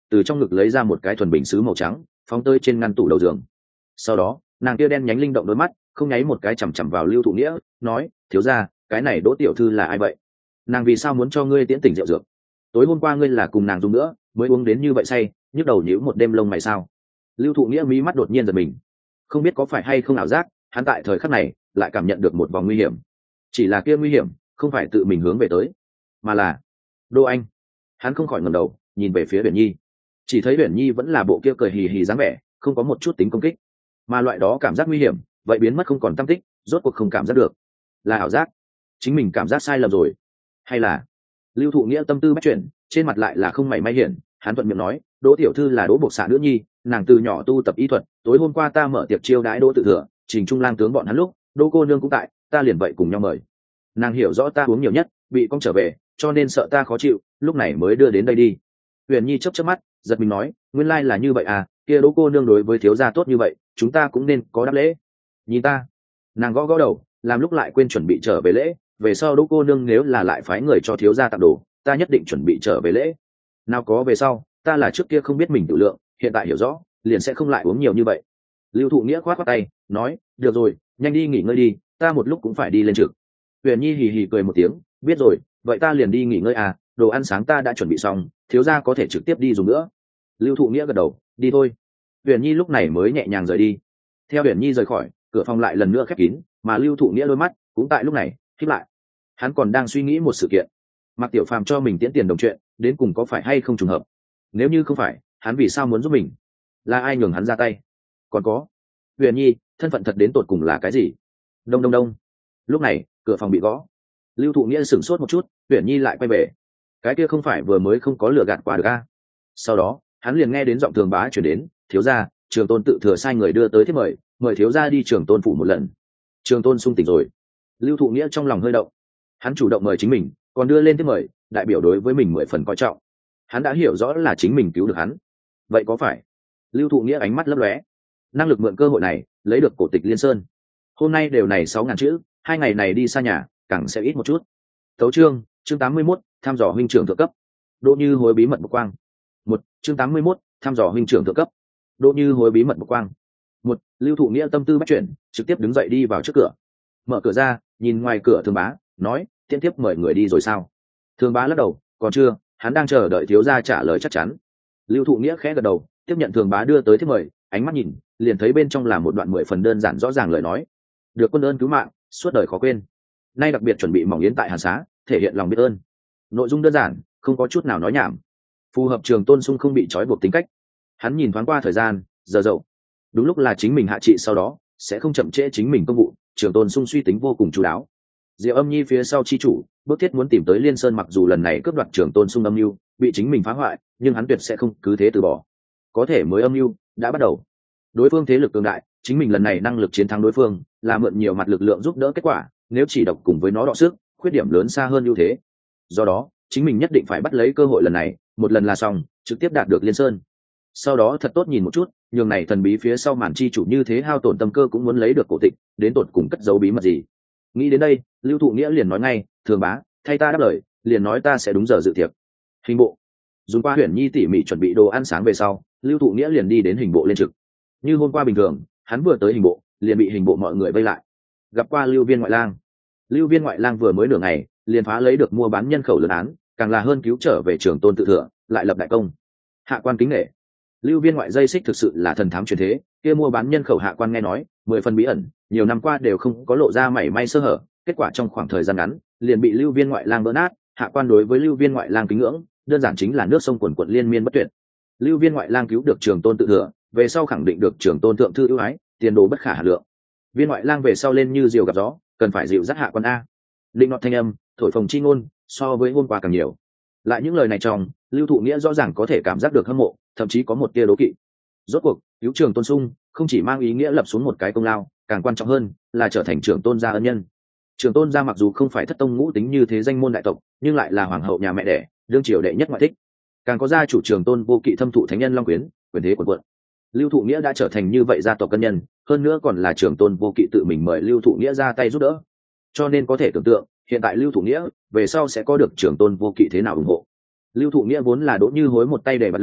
từ trong ngực lấy ra một cái thuần bình sứ màu trắng phóng tơi trên ngăn tủ đầu giường. Sau đó nàng kia đen nhánh linh động đôi mắt không nháy một cái chằm chằm vào Lưu Thụ Nghĩa, nói: thiếu gia, cái này Đỗ tiểu thư là ai vậy? Nàng vì sao muốn cho ngươi tiễn tỉnh rượu dược? Tối hôm qua ngươi là cùng nàng dùng nữa mới uống đến như vậy say, nhức đầu nhíu một đêm lông mày sao? Lưu Thụ Nghĩa mí mắt đột nhiên giật mình, không biết có phải hay không ảo giác, hắn tại thời khắc này lại cảm nhận được một vòng nguy hiểm. Chỉ là kia nguy hiểm không phải tự mình hướng về tới, mà là Đỗ Anh. Hắn không khỏi ngẩng đầu nhìn về phía Uyển Nhi, chỉ thấy Uyển Nhi vẫn là bộ kia cười hì hì dáng vẻ, không có một chút tính công kích, mà loại đó cảm giác nguy hiểm vậy biến mất không còn tăm tích, rốt cuộc không cảm giác được. Là ảo giác? Chính mình cảm giác sai lầm rồi? Hay là... Lưu Thụ Nghĩa tâm tư bắt chuyển, trên mặt lại là không mảy may hiển, hắn thuận miệng nói: Đỗ tiểu thư là Đỗ Bộc Xạ nữ nhi, nàng từ nhỏ tu tập y thuật, tối hôm qua ta mở tiệc chiêu đãi Đỗ Tự Thừa, Trình Trung lang tướng bọn hắn lúc, Đỗ cô nương cũng tại, ta liền vậy cùng nhau mời. Nàng hiểu rõ ta uống nhiều nhất, bị cong trở về, cho nên sợ ta khó chịu, lúc này mới đưa đến đây đi. Uyển Nhi chớp chớp mắt, giật mình nói: nguyên lai là như vậy à, kia Đỗ cô nương đối với thiếu gia tốt như vậy, chúng ta cũng nên có đáp lễ. Nhìn ta. Nàng gõ gõ đầu, làm lúc lại quên chuẩn bị trở về lễ, về sau Đỗ cô nương nếu là lại phái người cho thiếu gia tặng đồ, ta nhất định chuẩn bị trở về lễ. Nào có về sau, ta là trước kia không biết mình tự lượng, hiện tại hiểu rõ, liền sẽ không lại uống nhiều như vậy. Lưu Thụ Nghĩa khoát khoát tay, nói: được rồi, nhanh đi nghỉ ngơi đi, ta một lúc cũng phải đi lên trực. Uyển Nhi hì hì cười một tiếng, biết rồi, vậy ta liền đi nghỉ ngơi à, đồ ăn sáng ta đã chuẩn bị xong, thiếu gia có thể trực tiếp đi dùng nữa. Lưu Thụ Nghĩa gật đầu, đi thôi. Uyển Nhi lúc này mới nhẹ nhàng rời đi. Theo Uyển Nhi rời khỏi, cửa phòng lại lần nữa khép kín, mà Lưu Thụ Nghĩa đôi mắt cũng tại lúc này khép lại. Hắn còn đang suy nghĩ một sự kiện: Mạc Tiểu Phàm cho mình tiễn tiền đồng chuyện, đến cùng có phải hay không trùng hợp? Nếu như không phải, hắn vì sao muốn giúp mình? Là ai nhường hắn ra tay? Còn có, Uyển Nhi, thân phận thật đến tột cùng là cái gì? Đông đông đông. Lúc này, cửa phòng bị gõ. Lưu Thụ Nghĩa sửng sốt một chút, Uyển Nhi lại quay về. Cái kia không phải vừa mới không có lừa gạt qua được a? Sau đó, hắn liền nghe đến giọng Thường Bá chuyển đến: thiếu gia, Trường Tôn Tự Thừa sai người đưa tới thiếp mời, mời thiếu gia đi Trường Tôn phủ một lần. Trường Tôn sung tỉnh rồi. Lưu Thụ Nghĩa trong lòng hơi động. Hắn chủ động mời chính mình, còn đưa lên thiếp mời, đại biểu đối với mình 10 phần coi trọng. Hắn đã hiểu rõ là chính mình cứu được hắn. Vậy có phải? Lưu Thụ Nghĩa ánh mắt lấp lóe, năng lực mượn cơ hội này lấy được cổ tịch Liên Sơn. Hôm nay đều này 6.000 chữ, 2 ngày này đi xa nhà càng sẽ ít một chút. Tấu chương 81, thăm dò huynh trưởng thượng cấp. Đỗ Như Hối bí mật bộc quang. Chương 81, thăm dò huynh trưởng thượng cấp. Đỗ Như Hối bí mật bộc quang. Lưu Thụ Nghĩa tâm tư bắt chuyển, trực tiếp đứng dậy đi vào trước cửa. Mở cửa ra, nhìn ngoài cửa Thường Bá, nói: tiễn tiếp mời người đi rồi sao? Thường Bá lắc đầu: còn chưa, hắn đang chờ đợi thiếu gia trả lời chắc chắn. Lưu Thụ Nghĩa khẽ gật đầu, tiếp nhận Thường Bá đưa tới thiếp mời, ánh mắt nhìn, liền thấy bên trong là một đoạn 10 phần đơn giản rõ ràng lời nói: được quân ơn cứu mạng, suốt đời khó quên. Nay đặc biệt chuẩn bị mỏng yến tại Hàn Xá, thể hiện lòng biết ơn. Nội dung đơn giản, không có chút nào nói nhảm, phù hợp Trường Tôn Sung không bị trói buộc tính cách. Hắn nhìn thoáng qua thời gian, giờ dậu, đúng lúc là chính mình hạ trị, sau đó sẽ không chậm trễ chính mình công vụ. Trường Tôn Sung suy tính vô cùng chú đáo. Diệu Âm Nhi phía sau chi chủ bước thiết muốn tìm tới Liên Sơn, mặc dù lần này cướp đoạt Trường Tôn Sung âm mưu bị chính mình phá hoại, nhưng hắn tuyệt sẽ không cứ thế từ bỏ. Có thể mới âm mưu đã bắt đầu. Đối phương thế lực cường đại, chính mình lần này năng lực chiến thắng đối phương là mượn nhiều mặt lực lượng giúp đỡ kết quả, nếu chỉ độc cùng với nó đọ sức, khuyết điểm lớn xa hơn ưu thế. Do đó, chính mình nhất định phải bắt lấy cơ hội lần này, một lần là xong, trực tiếp đạt được Liên Sơn. Sau đó thật tốt nhìn một chút, nhường này thần bí phía sau màn chi chủ như thế hao tổn tâm cơ cũng muốn lấy được cổ tịch, đến tột cùng cất giấu bí mật gì. Nghĩ đến đây, Lưu Thụ Nghĩa liền nói ngay: Thường Bá, thay ta đáp lời, liền nói ta sẽ đúng giờ dự tiệc. Hình bộ. Dùng qua Uyển Nhi tỉ mỉ chuẩn bị đồ ăn sáng về sau, Lưu Thụ Nghĩa liền đi đến hình bộ lên trực. Như hôm qua bình thường, hắn vừa tới hình bộ, liền bị hình bộ mọi người vây lại. Gặp qua Lưu Viên ngoại lang. Lưu Viên ngoại lang vừa mới nửa ngày, liền phá lấy được mua bán nhân khẩu lớn án, càng là hơn cứu trở về Trường Tôn Tự Thừa, lại lập đại công. Hạ quan kính nể. Lưu Viên ngoại dây xích thực sự là thần thám truyền thế, kia mua bán nhân khẩu hạ quan nghe nói 10 phần bí ẩn, nhiều năm qua đều không có lộ ra mảy may sơ hở, kết quả trong khoảng thời gian ngắn liền bị Lưu Viên ngoại lang vỡ nát. Hạ quan đối với Lưu Viên ngoại lang kính ngưỡng, đơn giản chính là nước sông quần quận liên miên bất tuyệt. Lưu Viên ngoại lang cứu được Trường Tôn Tự Thừa, về sau khẳng định được Trường Tôn thượng thư ưu ái, tiền đồ bất khả hà lượng. Viên ngoại lang về sau lên như diều gặp gió, cần phải dịu dắt hạ quan a. Định nọt thanh âm, thổi phồng chi ngôn, so với hôm qua càng nhiều. Lại những lời này trong, Lưu Thụ Nghĩa rõ ràng có thể cảm giác được hâm mộ, thậm chí có một tia đố kỵ. Rốt cuộc cứu Trường Tôn Sung không chỉ mang ý nghĩa lập xuống một cái công lao, càng quan trọng hơn là trở thành Trường Tôn gia ân nhân. Trường Tôn gia mặc dù không phải thất tông ngũ tính như thế danh môn đại tộc, nhưng lại là hoàng hậu nhà mẹ đẻ, đương triều đệ nhất ngoại thích. Càng có gia chủ Trường Tôn Vô Kỵ thâm thụ thánh nhân long quyến, quyền thế quần quận. Lưu Thụ Nghĩa đã trở thành như vậy gia tộc cân nhân, hơn nữa còn là Trường Tôn Vô Kỵ tự mình mời Lưu Thụ Nghĩa ra tay giúp đỡ. Cho nên có thể tưởng tượng, hiện tại Lưu Thụ Nghĩa về sau sẽ có được Trường Tôn Vô Kỵ thế nào ủng hộ. Lưu Thụ Nghĩa vốn là Đỗ Như Hối một tay đè bật lên,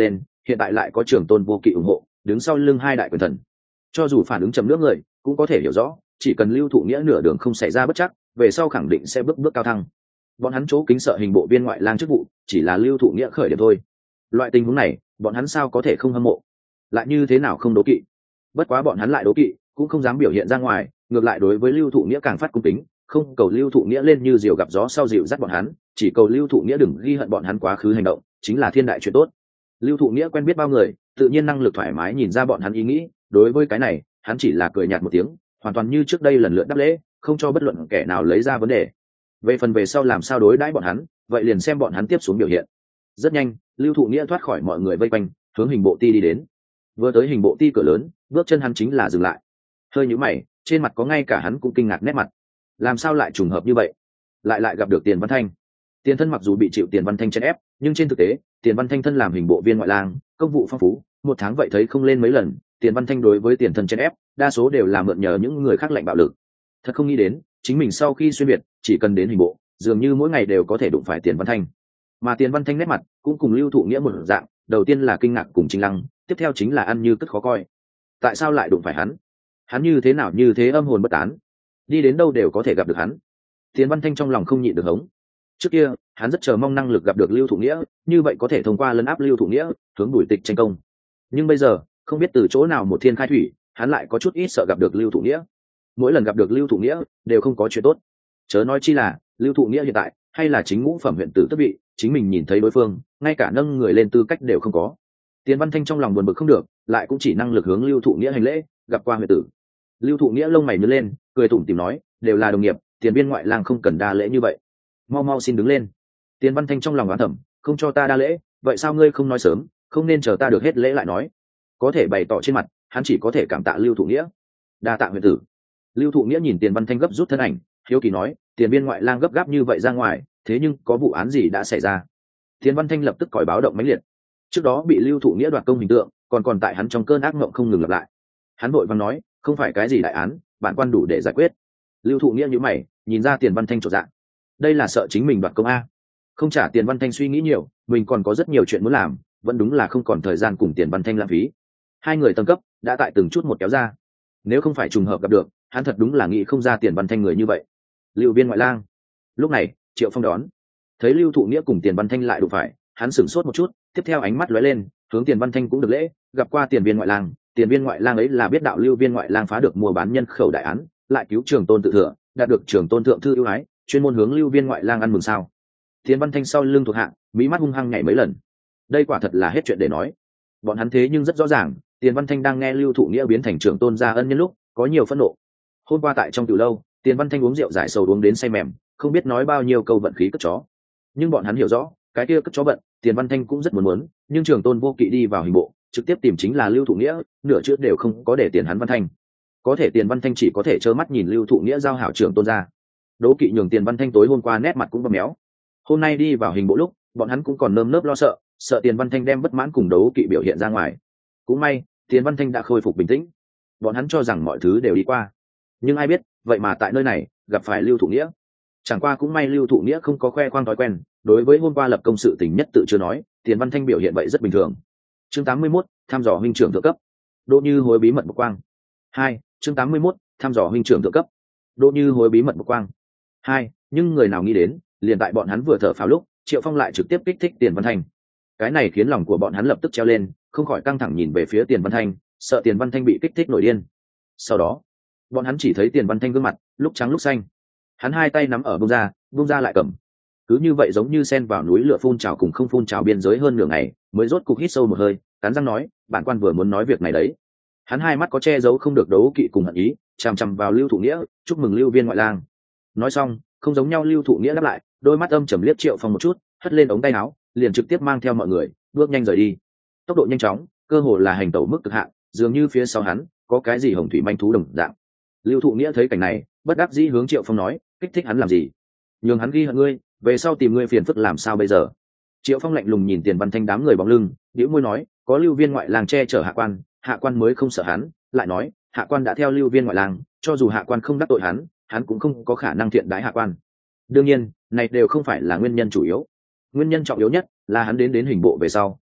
hiện tại lại có Trường Tôn Vô Kỵ ủng hộ, đứng sau lưng hai đại quyền thần. Cho dù phản ứng chậm nước người, cũng có thể hiểu rõ, chỉ cần Lưu Thụ Nghĩa nửa đường không xảy ra bất chắc, về sau khẳng định sẽ bước bước cao thăng. Bọn hắn chỗ kính sợ hình bộ viên ngoại lang chức vụ, chỉ là Lưu Thụ Nghĩa khởi điểm thôi. Loại tình huống này, bọn hắn sao có thể không hâm mộ, lại như thế nào không đố kỵ. Bất quá bọn hắn lại đố kỵ, cũng không dám biểu hiện ra ngoài, ngược lại đối với Lưu Thụ Nghĩa càng phát cung kính, không cầu Lưu Thụ Nghĩa lên như diều gặp gió sau dịu dắt bọn hắn, chỉ cầu Lưu Thụ Nghĩa đừng ghi hận bọn hắn quá khứ hành động, chính là thiên đại chuyện tốt. Lưu Thụ Nghĩa quen biết bao người, tự nhiên năng lực thoải mái nhìn ra bọn hắn ý nghĩ, đối với cái này, hắn chỉ là cười nhạt một tiếng, hoàn toàn như trước đây lần lượt đáp lễ, không cho bất luận kẻ nào lấy ra vấn đề. Về phần về sau làm sao đối đãi bọn hắn, vậy liền xem bọn hắn tiếp xuống biểu hiện. Rất nhanh, Lưu Thụ Nghĩa thoát khỏi mọi người vây quanh, hướng hình bộ ti đi đến. Vừa tới hình bộ ti cửa lớn, bước chân hắn chính là dừng lại. Hơi nhíu mày, trên mặt có ngay cả hắn cũng kinh ngạc nét mặt. Làm sao lại trùng hợp như vậy? Lại gặp được Tiền Văn Thanh. Tiền thân mặc dù bị chịu Tiền Văn Thanh chèn ép, nhưng trên thực tế, Tiền Văn Thanh thân làm hình bộ viên ngoại lang, công vụ phong phú, một tháng vậy thấy không lên mấy lần. Tiền Văn Thanh đối với tiền thân chèn ép, đa số đều là mượn nhờ những người khác lệnh bạo lực. Thật không nghĩ đến, chính mình sau khi xuyên việt, chỉ cần đến hình bộ, dường như mỗi ngày đều có thể đụng phải Tiền Văn Thanh. Mà Tiền Văn Thanh nét mặt cũng cùng Lưu Thụ Nghĩa một dạng, đầu tiên là kinh ngạc cùng chính lăng, tiếp theo chính là ăn như cất khó coi. Tại sao lại đụng phải hắn? Hắn như thế nào như thế âm hồn bất tán, đi đến đâu đều có thể gặp được hắn. Tiền Văn Thanh trong lòng không nhịn được hống. Trước kia, hắn rất chờ mong năng lực gặp được Lưu Thụ Nghĩa, như vậy có thể thông qua lấn áp Lưu Thụ Nghĩa, hướng Bùi Tịch tranh công. Nhưng bây giờ, không biết từ chỗ nào một thiên khai thủy, hắn lại có chút ít sợ gặp được Lưu Thụ Nghĩa. Mỗi lần gặp được Lưu Thụ Nghĩa, đều không có chuyện tốt. Chớ nói chi là, Lưu Thụ Nghĩa hiện tại, hay là chính ngũ phẩm huyện tử tước vị, chính mình nhìn thấy đối phương, ngay cả nâng người lên tư cách đều không có. Tiền Văn Thanh trong lòng buồn bực không được, lại cũng chỉ năng lực hướng Lưu Thụ Nghĩa hành lễ, gặp qua huyện tử. Lưu Thụ Nghĩa lông mày nhướng lên, cười tủm tỉm nói, đều là đồng nghiệp, Tiền viên ngoại lang không cần đa lễ như vậy. Mau xin đứng lên. Tiền Văn Thanh trong lòng oán thầm, không cho ta đa lễ, vậy sao ngươi không nói sớm, không nên chờ ta được hết lễ lại nói. Có thể bày tỏ trên mặt, hắn chỉ có thể cảm tạ Lưu Thụ Nghĩa. Đa tạ huyện tử. Lưu Thụ Nghĩa nhìn Tiền Văn Thanh gấp rút thân ảnh, hiếu kỳ nói, Tiền viên ngoại lang gấp gáp như vậy ra ngoài, thế nhưng có vụ án gì đã xảy ra? Tiền Văn Thanh lập tức còi báo động mãnh liệt. Trước đó bị Lưu Thụ Nghĩa đoạt công hình tượng, còn tại hắn trong cơn ác mộng không ngừng lặp lại. Hắn vội vàng nói, không phải cái gì đại án, bản quan đủ để giải quyết. Lưu Thụ Nghĩa nhíu mày, nhìn ra Tiền Văn Thanh chột dạ. Đây là sợ chính mình đoạt công a. Không trả Tiền Văn Thanh suy nghĩ nhiều, mình còn có rất nhiều chuyện muốn làm, vẫn đúng là không còn thời gian cùng Tiền Văn Thanh lãng phí. Hai người tầng cấp đã tại từng chút một kéo ra. Nếu không phải trùng hợp gặp được, hắn thật đúng là nghĩ không ra Tiền Văn Thanh người như vậy. Lưu viên ngoại lang. Lúc này, Triệu Phong đón. Thấy Lưu Thụ Nghĩa cùng Tiền Văn Thanh lại đụng phải, hắn sửng sốt một chút, tiếp theo ánh mắt lóe lên, hướng Tiền Văn Thanh cũng được lễ, gặp qua Tiền viên ngoại lang. Tiền viên ngoại lang ấy là biết đạo Lưu viên ngoại lang phá được mua bán nhân khẩu đại án, lại cứu Trường Tôn tự thừa, đạt được Trường Tôn thượng thư ưu ái, chuyên môn hướng Lưu viên ngoại lang ăn mừng sao? Tiền Văn Thanh sau lưng thuộc hạ, mí mắt hung hăng nhảy mấy lần. Đây quả thật là hết chuyện để nói. Bọn hắn thế nhưng rất rõ ràng, Tiền Văn Thanh đang nghe Lưu Thụ Nghĩa biến thành Trường Tôn gia ân nhân lúc, có nhiều phẫn nộ. Hôm qua tại trong tiểu lâu, Tiền Văn Thanh uống rượu giải sầu uống đến say mềm, không biết nói bao nhiêu câu vận khí cất chó. Nhưng bọn hắn hiểu rõ, cái kia cất chó vận, Tiền Văn Thanh cũng rất muốn, nhưng Trường Tôn Vô Kỵ đi vào hình bộ, trực tiếp tìm chính là Lưu Thụ Nghĩa, nửa chữ đều không có để Tiền hắn Văn Thanh. Có thể Tiền Văn Thanh chỉ có thể trơ mắt nhìn Lưu Thụ Nghĩa giao hảo Trường Tôn ra. Đỗ Kỵ nhường Tiền Văn Thanh tối hôm qua nét mặt cũng bầm méo. Hôm nay đi vào hình bộ lúc, bọn hắn cũng còn nơm nớp lo sợ Tiền Văn Thanh đem bất mãn cùng Đỗ Kỵ biểu hiện ra ngoài. Cũng may, Tiền Văn Thanh đã khôi phục bình tĩnh. Bọn hắn cho rằng mọi thứ đều đi qua, nhưng ai biết, vậy mà tại nơi này gặp phải Lưu Thụ Nghĩa. Chẳng qua cũng may Lưu Thụ Nghĩa không có khoe khoang thói quen, đối với hôm qua lập công sự tình nhất tự chưa nói, Tiền Văn Thanh biểu hiện vậy rất bình thường. Chương 81, thăm dò huynh trưởng thượng cấp. Đỗ Như Hối bí mật bộc quang. 2, chương 81, thăm dò huynh trưởng thượng cấp. Đỗ Như Hối bí mật bộc quang. 2, nhưng người nào nghĩ đến, liền tại bọn hắn vừa thở phào lúc, Triệu Phong lại trực tiếp kích thích Tiền Văn Thanh. Cái này khiến lòng của bọn hắn lập tức treo lên, không khỏi căng thẳng nhìn về phía Tiền Văn Thanh, sợ Tiền Văn Thanh bị kích thích nổi điên. Sau đó, bọn hắn chỉ thấy Tiền Văn Thanh gương mặt lúc trắng lúc xanh. Hắn hai tay nắm ở bung ra lại cầm. Cứ như vậy giống như sen vào núi lửa phun trào cùng không phun trào biên giới hơn nửa ngày, mới rốt cục hít sâu một hơi, cắn răng nói, bản quan vừa muốn nói việc này đấy. Hắn hai mắt có che giấu không được Đỗ Kỵ cùng hận ý, chằm chằm vào Lưu Thụ Nghĩa, chúc mừng Lưu viên ngoại lang. Nói xong, không giống nhau Lưu Thụ Nghĩa đáp lại, đôi mắt âm trầm liếc Triệu Phong một chút, hất lên ống tay áo, liền trực tiếp mang theo mọi người bước nhanh rời đi. Tốc độ nhanh chóng, cơ hồ là hành tẩu mức cực hạn, dường như phía sau hắn có cái gì hồng thủy manh thú đồng dạng. Lưu Thụ Nghĩa thấy cảnh này, bất đắc dĩ hướng Triệu Phong nói, kích thích hắn làm gì? Nhường hắn ghi hận ngươi, về sau tìm ngươi phiền phức làm sao bây giờ? Triệu Phong lạnh lùng nhìn Tiền Văn Thanh đám người bóng lưng, bĩu môi nói, có Lưu viên ngoại lang che chở hạ quan mới không sợ hắn. Lại nói, hạ quan đã theo Lưu viên ngoại lang, cho dù hạ quan không đắc tội hắn cũng không có khả năng thiện đái hạ quan. Đương nhiên, này đều không phải là nguyên nhân chủ yếu. Nguyên nhân trọng yếu nhất là hắn đến hình bộ về sau,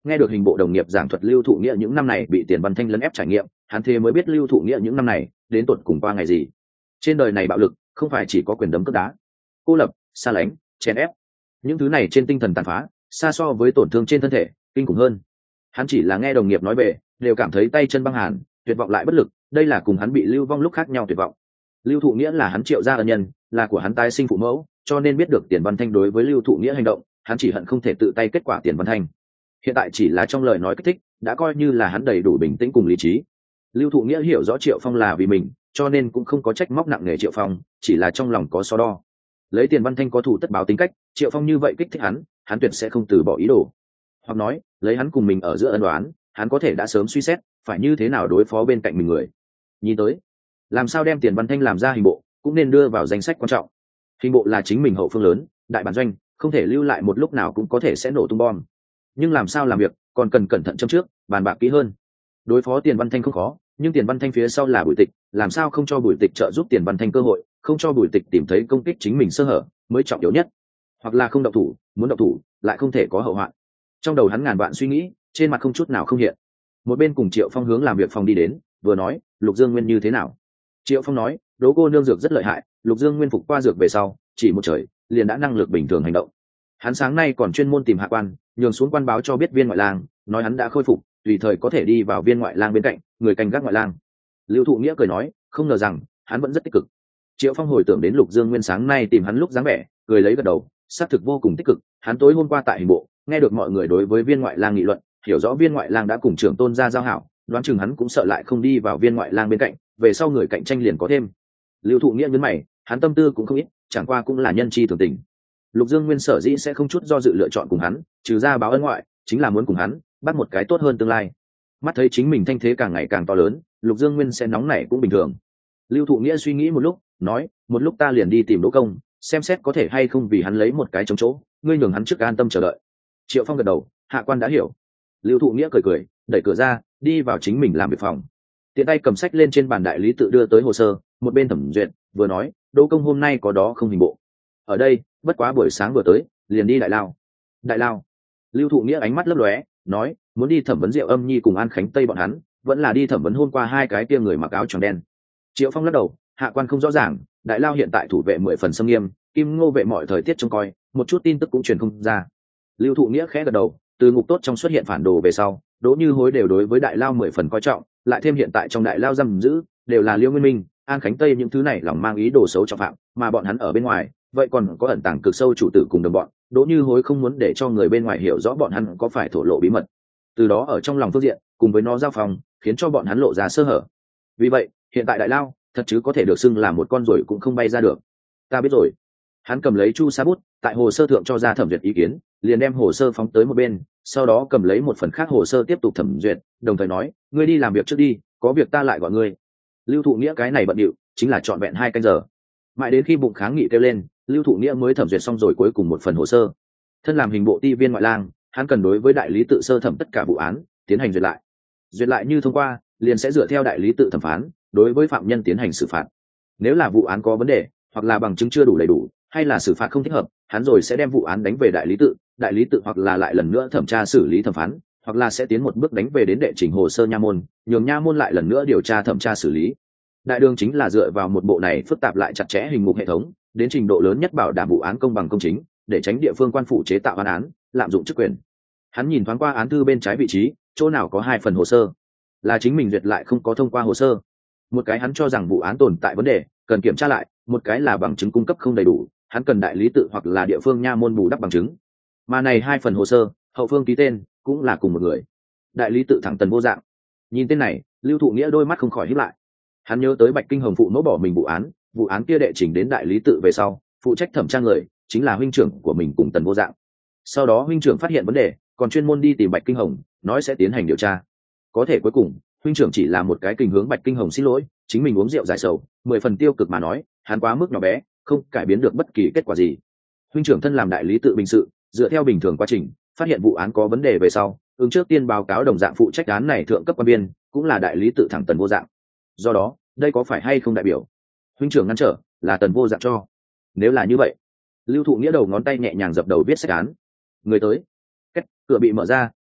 Nghe được hình bộ đồng nghiệp giảng thuật Lưu Thụ Nghĩa những năm này bị Tiền Văn Thanh lấn ép trải nghiệm, hắn thế mới biết Lưu Thụ Nghĩa những năm này đến tột cùng qua ngày gì. Trên đời này bạo lực không phải chỉ có quyền đấm cước đá, cô lập, xa lánh, chèn ép, những thứ này trên tinh thần tàn phá xa so với tổn thương trên thân thể kinh khủng hơn. Hắn chỉ là nghe đồng nghiệp nói về, đều cảm thấy tay chân băng hàn, tuyệt vọng lại bất lực. Đây là cùng hắn bị lưu vong lúc khác nhau tuyệt vọng. Lưu Thụ Nghĩa là hắn Triệu gia ân nhân, là của hắn tái sinh phụ mẫu, cho nên biết được Tiền Văn Thanh đối với Lưu Thụ Nghĩa hành động, hắn chỉ hận không thể tự tay kết quả Tiền Văn Thanh. Hiện tại chỉ là trong lời nói kích thích, đã coi như là hắn đầy đủ bình tĩnh cùng lý trí. Lưu Thụ Nghĩa hiểu rõ Triệu Phong là vì mình, cho nên cũng không có trách móc nặng nề Triệu Phong, chỉ là trong lòng có so đo. Lấy Tiền Văn Thanh có thủ tất báo tính cách, Triệu Phong như vậy kích thích hắn tuyệt sẽ không từ bỏ ý đồ. Hoặc nói, lấy hắn cùng mình ở giữa ân đoán, hắn có thể đã sớm suy xét phải như thế nào đối phó bên cạnh mình người. Nhìn tới, làm sao đem Tiền Văn Thanh làm ra hình bộ, cũng nên đưa vào danh sách quan trọng. Hình bộ là chính mình hậu phương lớn, đại bản doanh, không thể lưu lại một lúc nào cũng có thể sẽ nổ tung bom. Nhưng làm sao làm việc, còn cần cẩn thận châm trước, bàn bạc kỹ hơn. Đối phó Tiền Văn Thanh không khó, nhưng Tiền Văn Thanh phía sau là Bùi Tịch, làm sao không cho Bùi Tịch trợ giúp Tiền Văn Thanh cơ hội, không cho Bùi Tịch tìm thấy công kích chính mình sơ hở, mới trọng yếu nhất. Hoặc là không động thủ, muốn động thủ, lại không thể có hậu hoạn. Trong đầu hắn ngàn vạn suy nghĩ, trên mặt không chút nào không hiện. Một bên cùng Triệu Phong hướng làm việc phòng đi đến, vừa nói, Lục Dương Nguyên như thế nào? Triệu Phong nói, Đỗ cô nương dược rất lợi hại, Lục Dương Nguyên phục qua dược về sau, chỉ một trời, liền đã năng lực bình thường hành động. Hắn sáng nay còn chuyên môn tìm Hạ Quan, nhường xuống quan báo cho biết Viên Ngoại Lang, nói hắn đã khôi phục, tùy thời có thể đi vào Viên Ngoại Lang bên cạnh, người canh gác Ngoại Lang. Lưu Thụ Nghĩa cười nói, không ngờ rằng hắn vẫn rất tích cực. Triệu Phong hồi tưởng đến Lục Dương Nguyên sáng nay tìm hắn lúc dáng vẻ, cười lấy gật đầu, xác thực vô cùng tích cực. Hắn tối hôm qua tại hình bộ, nghe được mọi người đối với Viên Ngoại Lang nghị luận, hiểu rõ Viên Ngoại Lang đã cùng trưởng tôn gia giao hảo, đoán chừng hắn cũng sợ lại không đi vào Viên Ngoại Lang bên cạnh, về sau người cạnh tranh liền có thêm. Lưu Thụ Nghĩa nhấn mày, hắn tâm tư cũng không ít, chẳng qua cũng là nhân chi thường tình. Lục Dương Nguyên sở dĩ sẽ không chút do dự lựa chọn cùng hắn, trừ ra báo ân ngoại, chính là muốn cùng hắn bắt một cái tốt hơn tương lai. Mắt thấy chính mình thanh thế càng ngày càng to lớn, Lục Dương Nguyên sẽ nóng nảy cũng bình thường. Lưu Thụ Nghĩa suy nghĩ một lúc, nói, một lúc ta liền đi tìm Đỗ Công, xem xét có thể hay không vì hắn lấy một cái trống chỗ, ngươi nhường hắn trước an tâm chờ đợi. Triệu Phong gật đầu, Hạ Quan đã hiểu. Lưu Thụ Nghĩa cười cười, đẩy cửa ra, đi vào chính mình làm việc phòng. Tiện tay cầm sách lên trên bàn đại lý tự đưa tới hồ sơ, một bên thẩm duyệt, vừa nói, Đỗ Công hôm nay có đó không hình bộ. Ở đây, bất quá buổi sáng vừa tới, liền đi Đại Lao. Đại Lao. Lưu Thụ Nghĩa ánh mắt lấp lóe, nói, muốn đi thẩm vấn Diệu Âm Nhi cùng An Khánh Tây bọn hắn, vẫn là đi thẩm vấn hôm qua hai cái kia người mặc áo tròn đen. Triệu Phong lắc đầu, Hạ Quan không rõ ràng, Đại Lao hiện tại thủ vệ 10 phần xâm nghiêm, Kim Ngô vệ mọi thời tiết trông coi, một chút tin tức cũng truyền không ra. Lưu Thụ Nghĩa khẽ gật đầu, từ ngục tốt trong xuất hiện phản đồ về sau, Đỗ Như Hối đều đối với Đại Lao 10 phần coi trọng, lại thêm hiện tại trong Đại Lao giam giữ đều là Liêu Nguyên Minh, An Khánh Tây những thứ này lòng mang ý đồ xấu trọng phạm, mà bọn hắn ở bên ngoài, vậy còn có ẩn tàng cực sâu chủ tử cùng đồng bọn. Đỗ Như Hối không muốn để cho người bên ngoài hiểu rõ bọn hắn có phải thổ lộ bí mật, từ đó ở trong lòng phương diện cùng với nó giao phòng, khiến cho bọn hắn lộ ra sơ hở. Vì vậy hiện tại Đại Lao thật chứ có thể được xưng là một con ruồi cũng không bay ra được. Ta biết rồi. Hắn cầm lấy chu sa bút, tại hồ sơ thượng cho ra thẩm duyệt ý kiến, liền đem hồ sơ phóng tới một bên, sau đó cầm lấy một phần khác hồ sơ tiếp tục thẩm duyệt, đồng thời nói, ngươi đi làm việc trước đi, có việc ta lại gọi ngươi. Lưu Thụ Nghĩa cái này bận điệu, chính là trọn vẹn 2 canh giờ. Mãi đến khi bụng kháng nghị kêu lên, Lưu Thụ Nghĩa mới thẩm duyệt xong rồi cuối cùng một phần hồ sơ. Thân làm hình bộ ti viên ngoại lang, hắn cần đối với đại lý tự sơ thẩm tất cả vụ án tiến hành duyệt lại. Duyệt lại như thông qua, liền sẽ dựa theo đại lý tự thẩm phán, đối với phạm nhân tiến hành xử phạt. Nếu là vụ án có vấn đề, hoặc là bằng chứng chưa đủ đầy đủ, hay là xử phạt không thích hợp, hắn rồi sẽ đem vụ án đánh về đại lý tự hoặc là lại lần nữa thẩm tra xử lý thẩm phán, hoặc là sẽ tiến một bước đánh về đến đệ trình hồ sơ nha môn, nhường nha môn lại lần nữa điều tra thẩm tra xử lý. Đại đường chính là dựa vào một bộ này phức tạp lại chặt chẽ hình mục hệ thống, đến trình độ lớn nhất bảo đảm vụ án công bằng công chính, để tránh địa phương quan phủ chế tạo án lạm dụng chức quyền. Hắn nhìn thoáng qua án thư bên trái vị trí, chỗ nào có 2 phần hồ sơ, là chính mình duyệt lại không có thông qua hồ sơ. Một cái hắn cho rằng vụ án tồn tại vấn đề, cần kiểm tra lại, một cái là bằng chứng cung cấp không đầy đủ, hắn cần đại lý tự hoặc là địa phương nha môn bù đắp bằng chứng. Mà này 2 phần hồ sơ, hậu phương ký tên cũng là cùng một người, đại lý tự thẳng Tần Vô Dạng. Nhìn tên này, Lưu Thụ Nghĩa đôi mắt không khỏi híp lại. Hắn nhớ tới Bạch Kinh Hồng phụ mẫu bỏ mình vụ án kia đệ trình đến đại lý tự về sau, phụ trách thẩm tra người chính là huynh trưởng của mình cùng Tần Vô Dạng. Sau đó huynh trưởng phát hiện vấn đề, còn chuyên môn đi tìm Bạch Kinh Hồng, nói sẽ tiến hành điều tra. Có thể cuối cùng, huynh trưởng chỉ là một cái kình hướng Bạch Kinh Hồng xin lỗi, chính mình uống rượu giải sầu, 10 phần tiêu cực mà nói, hắn quá mức nhỏ bé, không cải biến được bất kỳ kết quả gì. Huynh trưởng thân làm đại lý tự bình sự, dựa theo bình thường quá trình, phát hiện vụ án có vấn đề về sau, ứng trước tiên báo cáo đồng dạng phụ trách án này thượng cấp quan viên, cũng là đại lý tự thẳng Tần Vô Dạng. Do đó, đây có phải hay không đại biểu huynh trưởng ngăn trở là Tần Vô Dạng cho? Nếu là như vậy, Lưu Thụ Nghĩa đầu ngón tay nhẹ nhàng dập đầu viết sách án. Người tới. Két, cửa bị mở ra,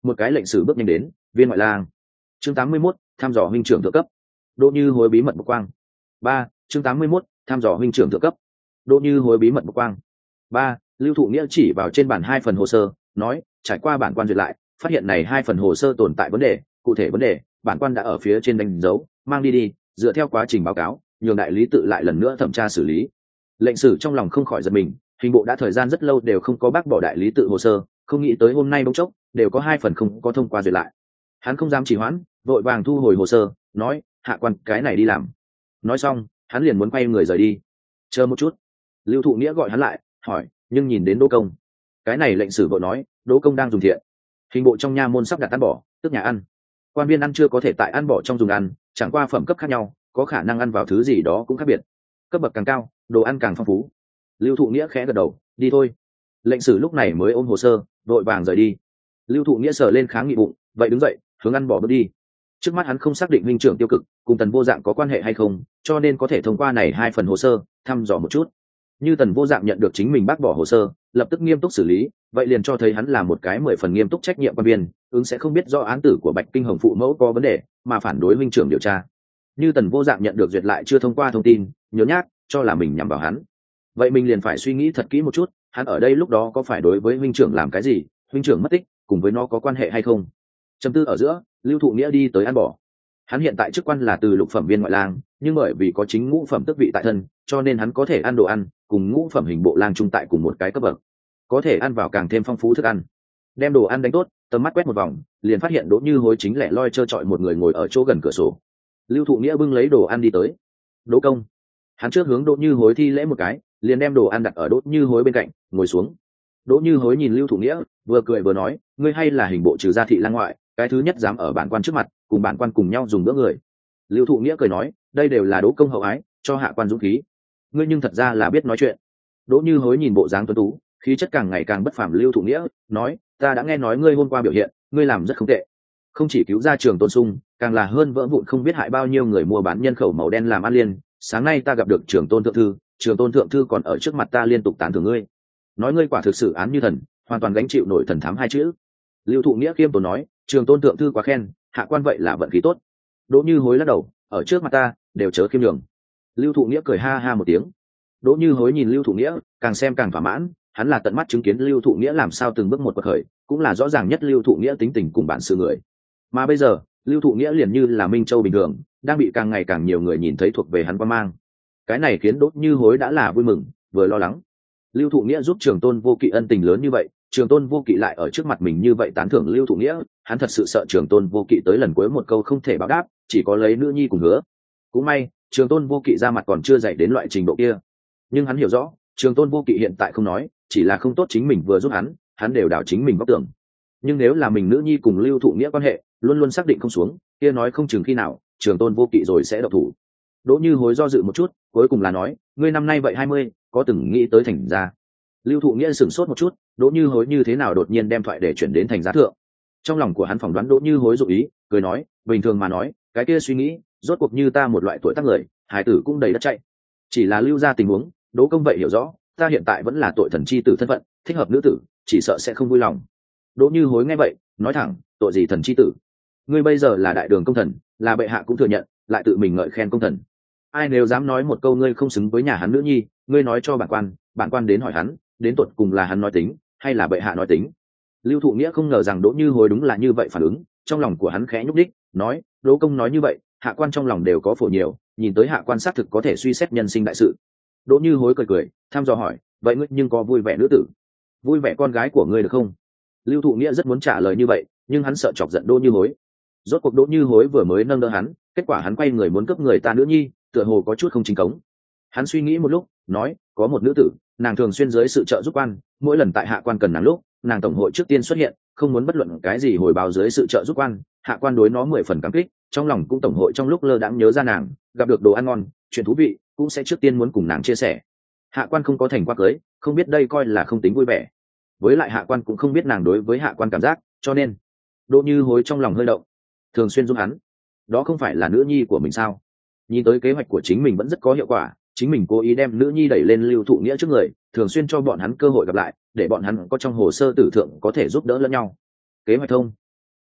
một cái lệnh sử bước nhanh đến. Viên ngoại lang. Chương 81, thăm dò huynh trưởng thượng cấp. Đỗ Như Hối bí mật bộc quang. 3. Chương 81, thăm dò huynh trưởng thượng cấp. Đỗ Như Hối bí mật bộc quang. 3. Lưu Thụ Nghĩa chỉ vào trên bản 2 phần hồ sơ, nói, trải qua bản quan duyệt lại, phát hiện này 2 phần hồ sơ tồn tại vấn đề, cụ thể vấn đề, bản quan đã ở phía trên đánh dấu, mang đi, dựa theo quá trình báo cáo, nhường đại lý tự lại lần nữa thẩm tra xử lý. Lệnh sử trong lòng không khỏi giật mình, hình bộ đã thời gian rất lâu đều không có bác bỏ đại lý tự hồ sơ, không nghĩ tới hôm nay bỗng chốc đều có 2 phần không có thông qua duyệt lại. Hắn không dám trì hoãn, vội vàng thu hồi hồ sơ, nói, hạ quan cái này đi làm. Nói xong, hắn liền muốn quay người rời đi. Chờ một chút. Lưu Thụ Nghĩa gọi hắn lại, hỏi, nhưng nhìn đến Đỗ Công. Cái này lệnh sử vội nói, Đỗ Công đang dùng thiện. Hình bộ trong nha môn sắp đặt ăn bỏ, tức nhà ăn. Quan viên ăn chưa có thể tại ăn bỏ trong dùng ăn, chẳng qua phẩm cấp khác nhau, có khả năng ăn vào thứ gì đó cũng khác biệt. Cấp bậc càng cao, đồ ăn càng phong phú. Lưu Thụ Nghĩa khẽ gật đầu, đi thôi. Lệnh sử lúc này mới ôm hồ sơ, vội vàng rời đi. Lưu Thụ Nghĩa sờ lên kháng nghị bụng, vậy đứng dậy, hướng ăn bỏ bước đi. Trước mắt hắn không xác định huynh trưởng tiêu cực cùng Tần Vô Dạng có quan hệ hay không, cho nên có thể thông qua này 2 phần hồ sơ thăm dò một chút. Như Tần Vô Dạng nhận được chính mình bác bỏ hồ sơ, lập tức nghiêm túc xử lý, vậy liền cho thấy hắn là một cái 10 phần nghiêm túc trách nhiệm quan viên, ứng sẽ không biết do án tử của Bạch Kinh Hồng phụ mẫu có vấn đề mà phản đối huynh trưởng điều tra. Như Tần Vô Dạng nhận được duyệt lại chưa thông qua thông tin, nhớ nhác cho là mình nhằm vào hắn, vậy mình liền phải suy nghĩ thật kỹ một chút, hắn ở đây lúc đó có phải đối với huynh trưởng làm cái gì, huynh trưởng mất tích cùng với nó có quan hệ hay không. Trầm tư ở giữa, Lưu Thụ Nghĩa đi tới ăn bỏ. Hắn hiện tại chức quan là từ lục phẩm viên ngoại lang, nhưng bởi vì có chính ngũ phẩm tước vị tại thân, cho nên hắn có thể ăn đồ ăn cùng ngũ phẩm hình bộ lang chung tại cùng một cái cấp bậc, có thể ăn vào càng thêm phong phú thức ăn. Đem đồ ăn đánh tốt, tầm mắt quét một vòng, liền phát hiện Đỗ Như Hối chính lẻ loi trơ trọi một người ngồi ở chỗ gần cửa sổ. Lưu Thụ Nghĩa bưng lấy đồ ăn đi tới. Đỗ Công. Hắn trước hướng Đỗ Như Hối thi lễ một cái, liền đem đồ ăn đặt ở Đỗ Như Hối bên cạnh, ngồi xuống. Đỗ Như Hối nhìn Lưu Thụ Nghĩa, vừa cười vừa nói, ngươi hay là hình bộ trừ gia thị lang ngoại, cái thứ nhất dám ở bản quan trước mặt cùng bản quan cùng nhau dùng bữa người. Lưu Thụ Nghĩa cười nói, đây đều là Đỗ Công hậu ái, cho hạ quan dũng khí. Ngươi nhưng thật ra là biết nói chuyện. Đỗ Như Hối nhìn bộ dáng tuấn tú, khí chất càng ngày càng bất phàm Lưu Thụ Nghĩa, nói, ta đã nghe nói ngươi hôm qua biểu hiện, ngươi làm rất không tệ, không chỉ cứu ra Trường Tôn Sung, càng là hơn vỡ vụn không biết hại bao nhiêu người mua bán nhân khẩu màu đen làm ăn liên. Sáng nay ta gặp được Trường Tôn thượng thư, Trường Tôn thượng thư còn ở trước mặt ta liên tục tán thưởng ngươi, nói ngươi quả thực sự án như thần, hoàn toàn gánh chịu nổi thần thám 2 chữ. Lưu Thụ Nghĩa khiêm tốn nói, Trường Tôn thượng thư quá khen, hạ quan vậy là vận khí tốt. Đỗ Như Hối lắc đầu, ở trước mặt ta đều chớ khiêm nhường. Lưu Thụ Nghĩa cười ha ha một tiếng. Đỗ Như Hối nhìn Lưu Thụ Nghĩa, càng xem càng thỏa mãn, hắn là tận mắt chứng kiến Lưu Thụ Nghĩa làm sao từng bước một bậc khởi, cũng là rõ ràng nhất Lưu Thụ Nghĩa tính tình cùng bản sự người. Mà bây giờ, Lưu Thụ Nghĩa liền như là Minh Châu bình thường, đang bị càng ngày càng nhiều người nhìn thấy thuộc về hắn quan mang. Cái này khiến Đỗ Như Hối đã là vui mừng, vừa lo lắng. Lưu Thụ Nghĩa giúp Trường Tôn Vô Kỵ ân tình lớn như vậy, Trường Tôn Vô Kỵ lại ở trước mặt mình như vậy tán thưởng Lưu Thụ Nghĩa, hắn thật sự sợ Trường Tôn Vô Kỵ tới lần cuối một câu không thể báo đáp, chỉ có lấy nữ nhi cùng hứa. Cũng may, Trường Tôn Vô Kỵ ra mặt còn chưa dạy đến loại trình độ kia. Nhưng hắn hiểu rõ, Trường Tôn Vô Kỵ hiện tại không nói, chỉ là không tốt chính mình vừa giúp hắn đều đảo chính mình góc tưởng. Nhưng nếu là mình nữ nhi cùng Lưu Thụ Nghĩa quan hệ luôn luôn xác định không xuống, kia nói không chừng khi nào Trường Tôn Vô Kỵ rồi sẽ động thủ. Đỗ Như Hối do dự một chút, cuối cùng là nói, ngươi năm nay vậy 20, có từng nghĩ tới thành gia? Lưu Thụ Nghĩa sửng sốt một chút, Đỗ Như Hối như thế nào đột nhiên đem thoại để chuyển đến thành gia thượng. Trong lòng của hắn phỏng đoán Đỗ Như Hối dụng ý, cười nói, bình thường mà nói, cái kia suy nghĩ, rốt cuộc như ta một loại tuổi tác người, hài tử cũng đầy đất chạy. Chỉ là lưu ra tình huống, Đỗ Công vậy hiểu rõ, ta hiện tại vẫn là tội thần chi tử thân phận, thích hợp nữ tử, chỉ sợ sẽ không vui lòng. Đỗ Như Hối nghe vậy, nói thẳng, tội gì thần chi tử? Ngươi bây giờ là đại đường công thần, là bệ hạ cũng thừa nhận, lại tự mình ngợi khen công thần. Ai nếu dám nói một câu ngươi không xứng với nhà hắn nữ nhi, ngươi nói cho bản quan đến hỏi hắn, đến tột cùng là hắn nói tính hay là bệ hạ nói tính. Lưu Thụ Nghĩa không ngờ rằng Đỗ Như Hối đúng là như vậy phản ứng, trong lòng của hắn khẽ nhúc đích, nói, Đỗ Công nói như vậy, hạ quan trong lòng đều có phổ nhiều, nhìn tới hạ quan xác thực có thể suy xét nhân sinh đại sự. Đỗ Như Hối cười cười, thăm dò hỏi, vậy ngươi nhưng có vui vẻ nữ tử, vui vẻ con gái của ngươi được không? Lưu Thụ Nghĩa rất muốn trả lời như vậy, nhưng hắn sợ chọc giận Đỗ Như Hối. Rốt cuộc Đỗ Như Hối vừa mới nâng đỡ hắn, kết quả hắn quay người muốn cướp người ta nữ nhi, tựa hồ có chút không chính cống. Hắn suy nghĩ một lúc, nói, có một nữ tử, nàng thường xuyên dưới sự trợ giúp quan, mỗi lần tại hạ quan cần nàng lúc, nàng tổng hội trước tiên xuất hiện, không muốn bất luận cái gì hồi báo dưới sự trợ giúp quan, hạ quan đối nó 10 phần cảm kích, trong lòng cũng tổng hội trong lúc lơ đãng nhớ ra nàng, gặp được đồ ăn ngon, chuyện thú vị, cũng sẽ trước tiên muốn cùng nàng chia sẻ. Hạ quan không có thành qua cưới, không biết đây coi là không tính vui vẻ. Với lại hạ quan cũng không biết nàng đối với hạ quan cảm giác, cho nên Đỗ Như Hối trong lòng hơi động, thường xuyên giúp hắn, đó không phải là nữ nhi của mình sao? Nhìn tới kế hoạch của chính mình vẫn rất có hiệu quả, chính mình cố ý đem nữ nhi đẩy lên Lưu Thụ Nghĩa trước người, thường xuyên cho bọn hắn cơ hội gặp lại, để bọn hắn có trong hồ sơ tử thượng có thể giúp đỡ lẫn nhau. Kế hoạch thông.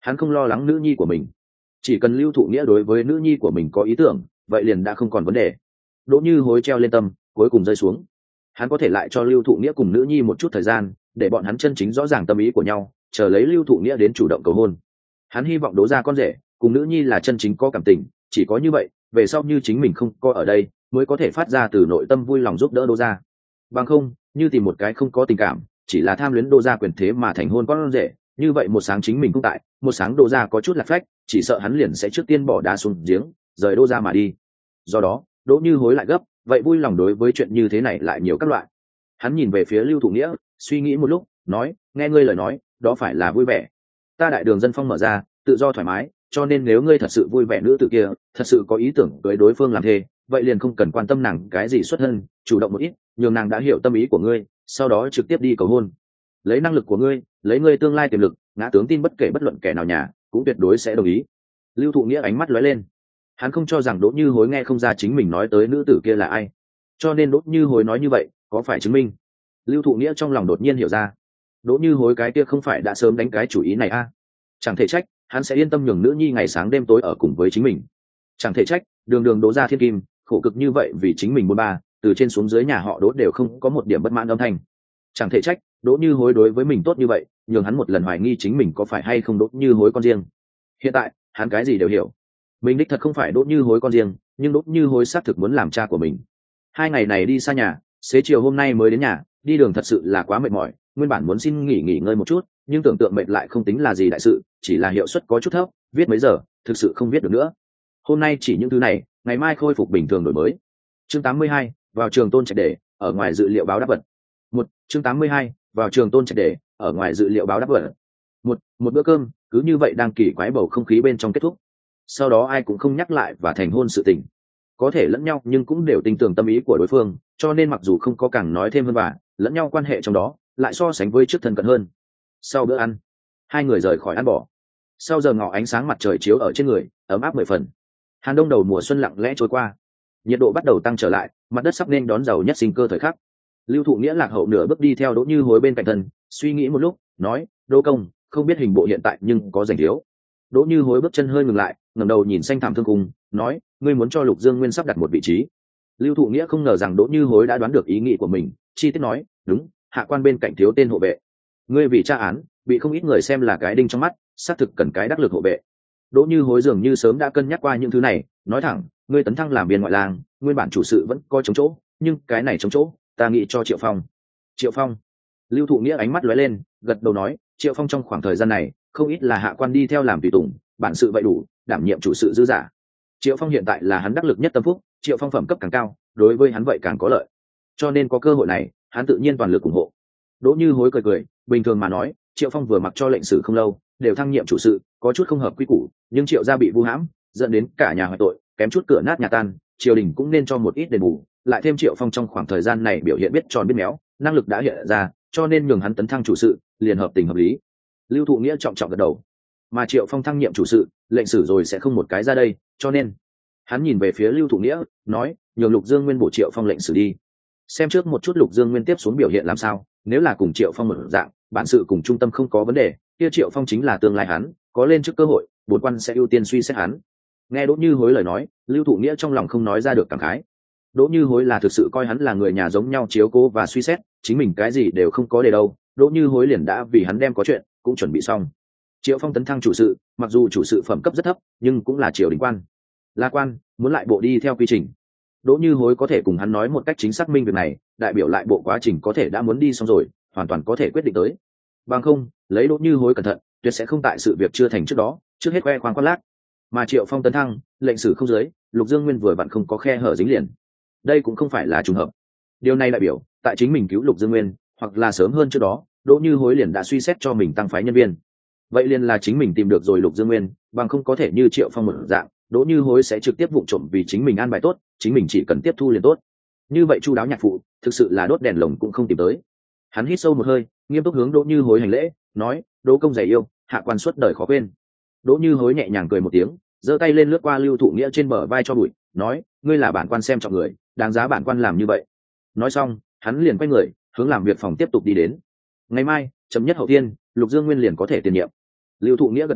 Hắn không lo lắng nữ nhi của mình, chỉ cần Lưu Thụ Nghĩa đối với nữ nhi của mình có ý tưởng, vậy liền đã không còn vấn đề. Đỗ Như Hối treo lên tâm, cuối cùng rơi xuống. Hắn có thể lại cho Lưu Thụ Nghĩa cùng nữ nhi một chút thời gian, để bọn hắn chân chính rõ ràng tâm ý của nhau, chờ lấy Lưu Thụ Nghĩa đến chủ động cầu hôn. Hắn hy vọng Đỗ gia con rể cùng nữ nhi là chân chính có cảm tình, chỉ có như vậy, về sau như chính mình không có ở đây, mới có thể phát ra từ nội tâm vui lòng giúp đỡ Đỗ gia. Bằng không, như tìm một cái không có tình cảm, chỉ là tham luyến Đỗ gia quyền thế mà thành hôn con rể, như vậy một sáng chính mình cũng tại, một sáng Đỗ gia có chút lạc phách, chỉ sợ hắn liền sẽ trước tiên bỏ đá xuống giếng, rời Đỗ gia mà đi. Do đó, Đỗ Như Hối lại gấp, vậy vui lòng đối với chuyện như thế này lại nhiều các loại. Hắn nhìn về phía Lưu Thụ Nghĩa, suy nghĩ một lúc, nói, nghe ngươi lời nói, đó phải là vui vẻ. Ta đại đường dân phong mở ra, tự do thoải mái, cho nên nếu ngươi thật sự vui vẻ nữ tử kia, thật sự có ý tưởng cưới đối phương làm thê, vậy liền không cần quan tâm nàng cái gì xuất thân, chủ động một ít, nhường nàng đã hiểu tâm ý của ngươi, sau đó trực tiếp đi cầu hôn. Lấy năng lực của ngươi, lấy ngươi tương lai tiềm lực, ngã tướng tin bất kể bất luận kẻ nào nhà cũng tuyệt đối sẽ đồng ý. Lưu Thụ Nghĩa ánh mắt lóe lên, hắn không cho rằng Đỗ Như Hối nghe không ra chính mình nói tới nữ tử kia là ai, cho nên Đỗ Như Hối nói như vậy có phải chứng minh? Lưu Thụ Nghĩa trong lòng đột nhiên hiểu ra, Đỗ Như Hối cái kia không phải đã sớm đánh cái chủ ý này a? Chẳng thể trách hắn sẽ yên tâm nhường nữ nhi ngày sáng đêm tối ở cùng với chính mình. Chẳng thể trách đường đường Đỗ gia thiên kim khổ cực như vậy vì chính mình bôn ba, từ trên xuống dưới nhà họ Đỗ đều không có một điểm bất mãn âm thanh. Chẳng thể trách Đỗ Như Hối đối với mình tốt như vậy, nhường hắn một lần hoài nghi chính mình có phải hay không Đỗ Như Hối con riêng. Hiện tại hắn cái gì đều hiểu, mình đích thật không phải Đỗ Như Hối con riêng, nhưng Đỗ Như Hối xác thực muốn làm cha của mình. 2 ngày này đi xa nhà, xế chiều hôm nay mới đến nhà, đi đường thật sự là quá mệt mỏi, nguyên bản muốn xin nghỉ ngơi một chút, nhưng tưởng tượng mệt lại không tính là gì đại sự, chỉ là hiệu suất có chút thấp, viết mấy giờ thực sự không viết được nữa. Hôm nay chỉ những thứ này, ngày mai khôi phục bình thường đổi mới. Chương 82, vào trường Tôn Trạch Đề, ở ngoài dự liệu báo đáp vật. Chương 82, vào trường Tôn Trạch Đề, ở ngoài dự liệu báo đáp vật. Một bữa cơm cứ như vậy đang kỳ quái bầu không khí bên trong kết thúc. Sau đó ai cũng không nhắc lại và thành hôn sự tình, có thể lẫn nhau nhưng cũng đều tin tưởng tâm ý của đối phương, cho nên mặc dù không có càng nói thêm hơn và lẫn nhau quan hệ trong đó lại so sánh với trước thân cận hơn. Sau bữa ăn, 2 người rời khỏi ăn bỏ. Sau giờ ngọ ánh sáng mặt trời chiếu ở trên người, ấm áp 10 phần. Hàn Đông đầu mùa xuân lặng lẽ trôi qua, nhiệt độ bắt đầu tăng trở lại, mặt đất sắp nên đón giàu nhất sinh cơ thời khắc. Lưu Thụ Nghĩa lạc hậu nửa bước đi theo Đỗ Như Hối bên cạnh thân, suy nghĩ một lúc, nói, Đỗ công, không biết hình bộ hiện tại nhưng có rảnh thiếu. Đỗ Như Hối bước chân hơi ngừng lại, ngẩng đầu nhìn xanh thảm thương cung, nói, ngươi muốn cho Lục Dương Nguyên sắp đặt một vị trí. Lưu Thụ Nghĩa không ngờ rằng Đỗ Như Hối đã đoán được ý nghĩ của mình, chi tiết nói, đúng, hạ quan bên cạnh thiếu tên hộ vệ. Ngươi vì tra án, bị không ít người xem là cái đinh trong mắt, xác thực cần cái đắc lực hộ vệ. Đỗ Như Hối dường như sớm đã cân nhắc qua những thứ này, nói thẳng, ngươi tấn thăng làm viên ngoại lang, nguyên bản chủ sự vẫn có chống chỗ, nhưng cái này chống chỗ, ta nghĩ cho Triệu Phong. Triệu Phong? Lưu Thụ Nghĩa ánh mắt lóe lên, gật đầu nói, Triệu Phong trong khoảng thời gian này, không ít là hạ quan đi theo làm tùy tùng, bản sự vậy đủ, đảm nhiệm chủ sự dư giả. Triệu Phong hiện tại là hắn đắc lực nhất tâm phúc, Triệu Phong phẩm cấp càng cao, đối với hắn vậy càng có lợi, cho nên có cơ hội này, hắn tự nhiên toàn lực ủng hộ. Đỗ Như Hối cười cười, bình thường mà nói, Triệu Phong vừa mặc cho lệnh sử không lâu, đều thăng nhiệm chủ sự, có chút không hợp quy củ, nhưng Triệu gia bị vu hãm, dẫn đến cả nhà hoại tội, kém chút cửa nát nhà tan, triều đình cũng nên cho một ít đền bù, lại thêm Triệu Phong trong khoảng thời gian này biểu hiện biết tròn biết méo, năng lực đã hiện ra, cho nên nhường hắn tấn thăng chủ sự, liền hợp tình hợp lý. Lưu Thụ Nghĩa trọng trọng gật đầu. Mà Triệu Phong thăng nhiệm chủ sự, lệnh sử rồi sẽ không một cái ra đây, cho nên hắn nhìn về phía Lưu Thụ Nghĩa, nói, nhường Lục Dương Nguyên bổ Triệu Phong lệnh sử đi. Xem trước một chút Lục Dương Nguyên tiếp xuống biểu hiện làm sao, nếu là cùng Triệu Phong một dạng, bản sự cùng trung tâm không có vấn đề, kia Triệu Phong chính là tương lai hắn, có lên trước cơ hội, bổn quan sẽ ưu tiên suy xét hắn. Nghe Đỗ Như Hối lời nói, Lưu Thụ Nghĩa trong lòng không nói ra được cảm khái. Đỗ Như Hối là thực sự coi hắn là người nhà giống nhau chiếu cố và suy xét, chính mình cái gì đều không có để đâu, Đỗ Như Hối liền đã vì hắn đem có chuyện cũng chuẩn bị xong. Triệu Phong tấn thăng chủ sự, mặc dù chủ sự phẩm cấp rất thấp, nhưng cũng là triều đình quan, là quan, muốn lại bộ đi theo quy trình. Đỗ Như Hối có thể cùng hắn nói một cách chính xác minh việc này, đại biểu lại bộ quá trình có thể đã muốn đi xong rồi, hoàn toàn có thể quyết định tới. Bằng không, lấy Đỗ Như Hối cẩn thận, tuyệt sẽ không tại sự việc chưa thành trước đó, trước hết khoe khoang khoác lác. Mà Triệu Phong tấn thăng, lệnh sử không dưới, Lục Dương Nguyên vừa vặn không có khe hở dính liền. Đây cũng không phải là trùng hợp. Điều này đại biểu, tại chính mình cứu Lục Dương Nguyên, hoặc là sớm hơn trước đó, Đỗ Như Hối liền đã suy xét cho mình tăng phái nhân viên. Vậy liền là chính mình tìm được rồi Lục Dương Nguyên, bằng không có thể như Triệu Phong một dạng, Đỗ Như Hối sẽ trực tiếp vụng trộm vì chính mình an bài tốt, chính mình chỉ cần tiếp thu liền tốt. Như vậy chu đáo nhạc phụ, thực sự là đốt đèn lồng cũng không tìm tới. Hắn hít sâu một hơi, nghiêm túc hướng Đỗ Như Hối hành lễ, nói, Đỗ công dày yêu, hạ quan suốt đời khó quên. Đỗ Như Hối nhẹ nhàng cười một tiếng, giơ tay lên lướt qua Lưu Thụ Nghĩa trên bờ vai cho bụi, nói, ngươi là bản quan xem trọng người, đáng giá bản quan làm như vậy. Nói xong, hắn liền quay người, hướng làm việc phòng tiếp tục đi đến. Ngày mai, chấm nhất hậu thiên, Lục Dương Nguyên liền có thể tiền nhiệm. Lưu Thụ Nghĩa gật đầu,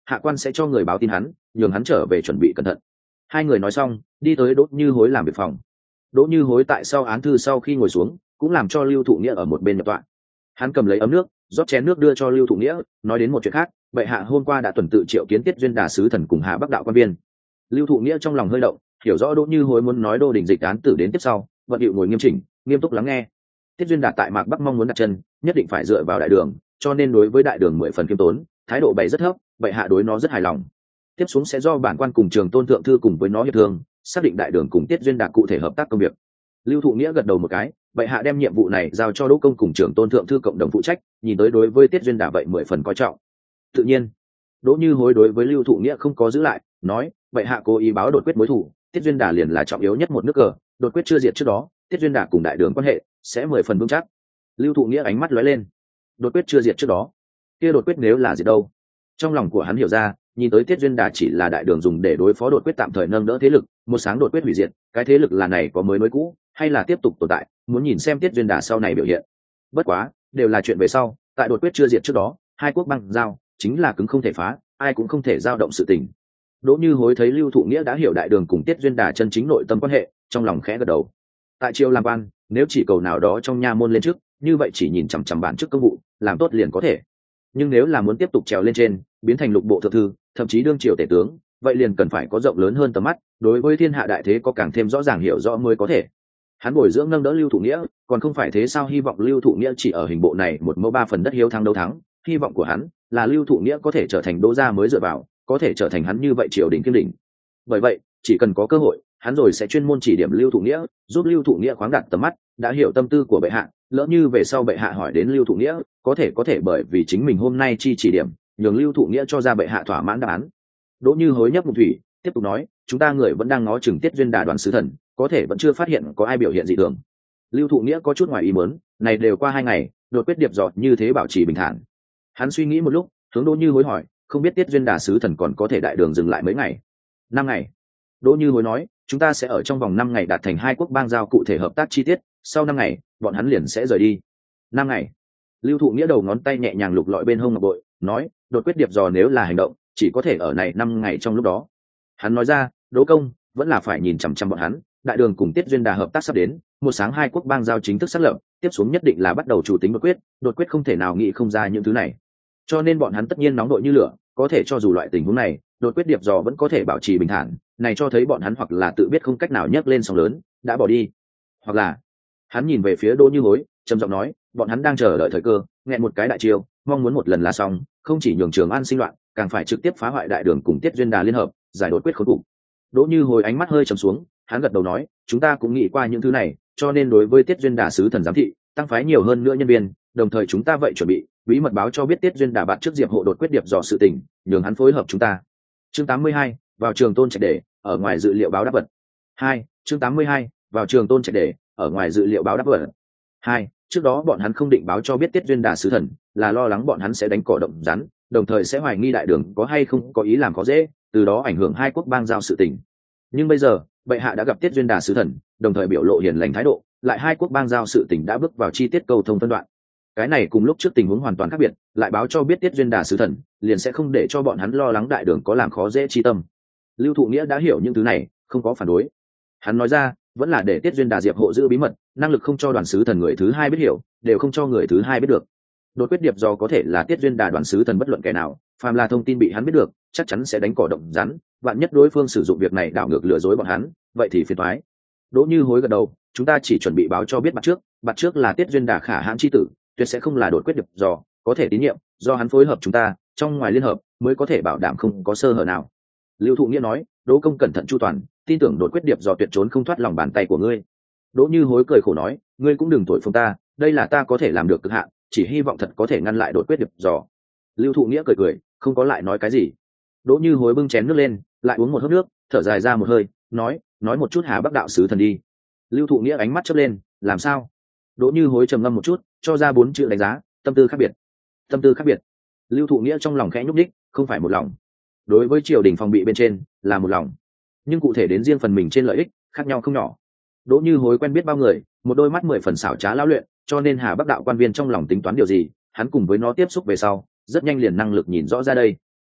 hạ quan sẽ cho người báo tin hắn, nhường hắn trở về chuẩn bị cẩn thận. Hai người nói xong đi tới Đỗ Như Hối làm việc phòng. Đỗ Như Hối tại sau án thư sau khi ngồi xuống cũng làm cho Lưu Thụ Nghĩa ở một bên nhập tọa. Hắn cầm lấy ấm nước rót chén nước đưa cho Lưu Thụ Nghĩa, nói đến một chuyện khác. Bệ hạ hôm qua đã tuần tự triệu kiến Tiết Duyên Đà sứ thần cùng Hạ Bắc đạo quan viên. Lưu Thụ Nghĩa trong lòng hơi động, hiểu rõ Đỗ Như Hối muốn nói Đô Đình Dịch án tử đến tiếp sau, vận hiệu ngồi nghiêm chỉnh nghiêm túc lắng nghe. Tiết Duyên Đà tại Mạc Bắc mong muốn đặt chân nhất định phải dựa vào đại đường, cho nên đối với đại đường 10 phần khiêm tốn, thái độ bày rất thấp, bệ hạ đối nó rất hài lòng. Tiếp xuống sẽ do bản quan cùng Trường Tôn thượng thư cùng với nó hiệp thương, xác định đại đường cùng Tiết Duyên Đà cụ thể hợp tác công việc. Lưu Thụ Nghĩa gật đầu một cái, bệ hạ đem nhiệm vụ này giao cho Đỗ công cùng Trường Tôn thượng thư cộng đồng phụ trách, nhìn tới đối với Tiết Duyên Đà vậy 10 phần coi trọng. Tự nhiên, Đỗ Như Hối đối với Lưu Thụ Nghĩa không có giữ lại, nói, bệ hạ cố ý báo đột quyết mối thù, Tiết Duyên Đà liền là trọng yếu nhất một nước cờ, đột quyết chưa diệt trước đó, Tiết Duyên Đà cùng đại đường quan hệ sẽ 10 phần vững chắc. Lưu Thụ Nghĩa ánh mắt lóe lên, đột quyết chưa diệt trước đó, kia đột quyết nếu là diệt đâu? Trong lòng của hắn hiểu ra, nhìn tới Tiết Duyên Đà chỉ là đại đường dùng để đối phó đột quyết tạm thời nâng đỡ thế lực, một sáng đột quyết hủy diệt, cái thế lực là này có mới cũ, hay là tiếp tục tồn tại, muốn nhìn xem Tiết Duyên Đà sau này biểu hiện. Bất quá, đều là chuyện về sau, tại đột quyết chưa diệt trước đó, hai quốc băng giao chính là cứng không thể phá, ai cũng không thể giao động sự tình. Đỗ Như Hối thấy Lưu Thụ Nghĩa đã hiểu đại đường cùng Tiết Duyên Đà chân chính nội tâm quan hệ, trong lòng khẽ gật đầu. Tại triều làm quan, nếu chỉ cầu nào đó trong nha môn lên trước, như vậy chỉ nhìn chằm chằm bản chức công vụ, làm tốt liền có thể. Nhưng nếu là muốn tiếp tục trèo lên trên, biến thành lục bộ thượng thư, thậm chí đương triều tể tướng, vậy liền cần phải có rộng lớn hơn tầm mắt, đối với thiên hạ đại thế có càng thêm rõ ràng hiểu rõ mới có thể. Hắn bồi dưỡng nâng đỡ Lưu Thụ Nghĩa, còn không phải thế sao? Hy vọng Lưu Thụ Nghĩa chỉ ở hình bộ này một mẫu 3 phần đất hiếu thắng đấu thắng, hy vọng của hắn là Lưu Thụ Nghĩa có thể trở thành Đỗ gia mới dựa vào, có thể trở thành hắn như vậy triều đình kiêm đỉnh. Bởi vậy, chỉ cần có cơ hội, hắn rồi sẽ chuyên môn chỉ điểm Lưu Thụ Nghĩa, giúp Lưu Thụ Nghĩa khoáng đạt tầm mắt, đã hiểu tâm tư của bệ hạ, lỡ như về sau bệ hạ hỏi đến Lưu Thụ Nghĩa, có thể bởi vì chính mình hôm nay chi chỉ điểm, nhường Lưu Thụ Nghĩa cho ra bệ hạ thỏa mãn đáp án. Đỗ Như Hối nhấp một thủy, tiếp tục nói, chúng ta người vẫn đang ngó chừng Tiết Duyên Đà đoàn sứ thần, có thể vẫn chưa phát hiện có ai biểu hiện dị thường. Lưu Thụ Nghĩa có chút ngoài ý muốn, này đều qua 2 ngày, đột quyết điệp dọt như thế bảo trì bình thản. Hắn suy nghĩ một lúc, hướng Đỗ Như Hối hỏi, không biết Tiết Duyên Đà sứ thần còn có thể đại đường dừng lại mấy ngày? 5 ngày. Đỗ Như Hối nói, chúng ta sẽ ở trong vòng 5 ngày đạt thành hai quốc bang giao cụ thể hợp tác chi tiết, sau 5 ngày, bọn hắn liền sẽ rời đi. 5 ngày. Lưu Thụ Nghĩa đầu ngón tay nhẹ nhàng lục lọi bên hông ngọc bội, nói, đột quyết điệp dò nếu là hành động, chỉ có thể ở này 5 ngày trong lúc đó. Hắn nói ra, Đỗ công vẫn là phải nhìn chằm chằm bọn hắn, đại đường cùng Tiết Duyên Đà hợp tác sắp đến, một sáng hai quốc bang giao chính thức xác lập, tiếp xuống nhất định là bắt đầu chủ tính đột quyết không thể nào nghĩ không ra những thứ này. Cho nên bọn hắn tất nhiên nóng đội như lửa, có thể cho dù loại tình huống này, đột quyết điệp dò vẫn có thể bảo trì bình thản, này cho thấy bọn hắn hoặc là tự biết không cách nào nhấc lên sóng lớn, đã bỏ đi, hoặc là hắn nhìn về phía Đỗ Như Hối, trầm giọng nói, bọn hắn đang chờ đợi thời cơ, nghẹn một cái đại chiêu, mong muốn một lần là xong, không chỉ nhường Trường An sinh loạn, càng phải trực tiếp phá hoại đại đường cùng Tiết Duyên Đà liên hợp, giải đột quyết khốn cục. Đỗ Như Hối ánh mắt hơi trầm xuống, hắn gật đầu nói, chúng ta cũng nghĩ qua những thứ này, cho nên đối với Tiết Duyên Đà sứ thần giám thị, tăng phái nhiều hơn nữa nhân viên, đồng thời chúng ta vậy chuẩn bị bí mật báo cho biết Tiết Duyên Đà bạn trước Diệp Hộ đột quyết điệp dò sự tình, nhường hắn phối hợp chúng ta. Chương 82, vào Trường Tôn Trạch để, ở ngoài dự liệu báo đáp vật. 2, chương 82, vào Trường Tôn Trạch để, ở ngoài dự liệu báo đáp vật. 2, trước đó bọn hắn không định báo cho biết Tiết Duyên Đà sứ thần, là lo lắng bọn hắn sẽ đánh cỏ động rắn, đồng thời sẽ hoài nghi đại đường có hay không có ý làm khó dễ, từ đó ảnh hưởng hai quốc bang giao sự tình. Nhưng bây giờ, bệ hạ đã gặp Tiết Duyên Đà sứ thần, đồng thời biểu lộ hiền lành thái độ, lại hai quốc bang giao sự tình đã bước vào chi tiết cầu thông phân đoạn. Cái này cùng lúc trước tình huống hoàn toàn khác biệt, lại báo cho biết Tiết Duyên Đà sứ thần, liền sẽ không để cho bọn hắn lo lắng đại đường có làm khó dễ chi tâm. Lưu Thụ Nghĩa đã hiểu những thứ này, không có phản đối. Hắn nói ra, vẫn là để Tiết Duyên Đà Diệp Hộ giữ bí mật, năng lực không cho đoàn sứ thần người thứ hai biết hiểu, đều không cho người thứ hai biết được. Đột quyết điệp do có thể là Tiết Duyên Đà đoàn sứ thần bất luận kẻ nào, phàm là thông tin bị hắn biết được, chắc chắn sẽ đánh cỏ động rắn, vạn nhất đối phương sử dụng việc này đảo ngược lừa dối bọn hắn, vậy thì phiền toái. Đỗ Như Hối gật đầu, chúng ta chỉ chuẩn bị báo cho biết bắt trước là Tiết Duyên Đà khả hãn chi tử, tuyệt sẽ không là đột quyết điệp do, có thể tín nhiệm, do hắn phối hợp chúng ta, trong ngoài liên hợp, mới có thể bảo đảm không có sơ hở nào. Lưu Thụ Nghĩa nói, Đỗ công cẩn thận chu toàn, tin tưởng đột quyết điệp do tuyệt trốn không thoát lòng bàn tay của ngươi. Đỗ Như Hối cười khổ nói, ngươi cũng đừng thổi phồng ta, đây là ta có thể làm được cực hạn, chỉ hy vọng thật có thể ngăn lại đột quyết điệp dò. Lưu Thụ Nghĩa cười, không có lại nói cái gì. Đỗ Như Hối bưng chén nước lên, lại uống một hớp nước, thở dài ra một hơi, nói một chút Hà Bắc đạo sứ thần đi. Lưu Thụ Nghĩa ánh mắt chớp lên, làm sao? Đỗ Như Hối trầm ngâm một chút, cho ra 4 chữ đánh giá, tâm tư khác biệt. Tâm tư khác biệt. Lưu Thụ Nghĩa trong lòng khẽ nhúc nhích, không phải một lòng. Đối với triều đình phòng bị bên trên, là một lòng, nhưng cụ thể đến riêng phần mình trên lợi ích, khác nhau không nhỏ. Đỗ Như Hối quen biết bao người, một đôi mắt 10 phần xảo trá lão luyện, cho nên Hà Bắc đạo quan viên trong lòng tính toán điều gì, hắn cùng với nó tiếp xúc về sau, rất nhanh liền năng lực nhìn rõ ra đây.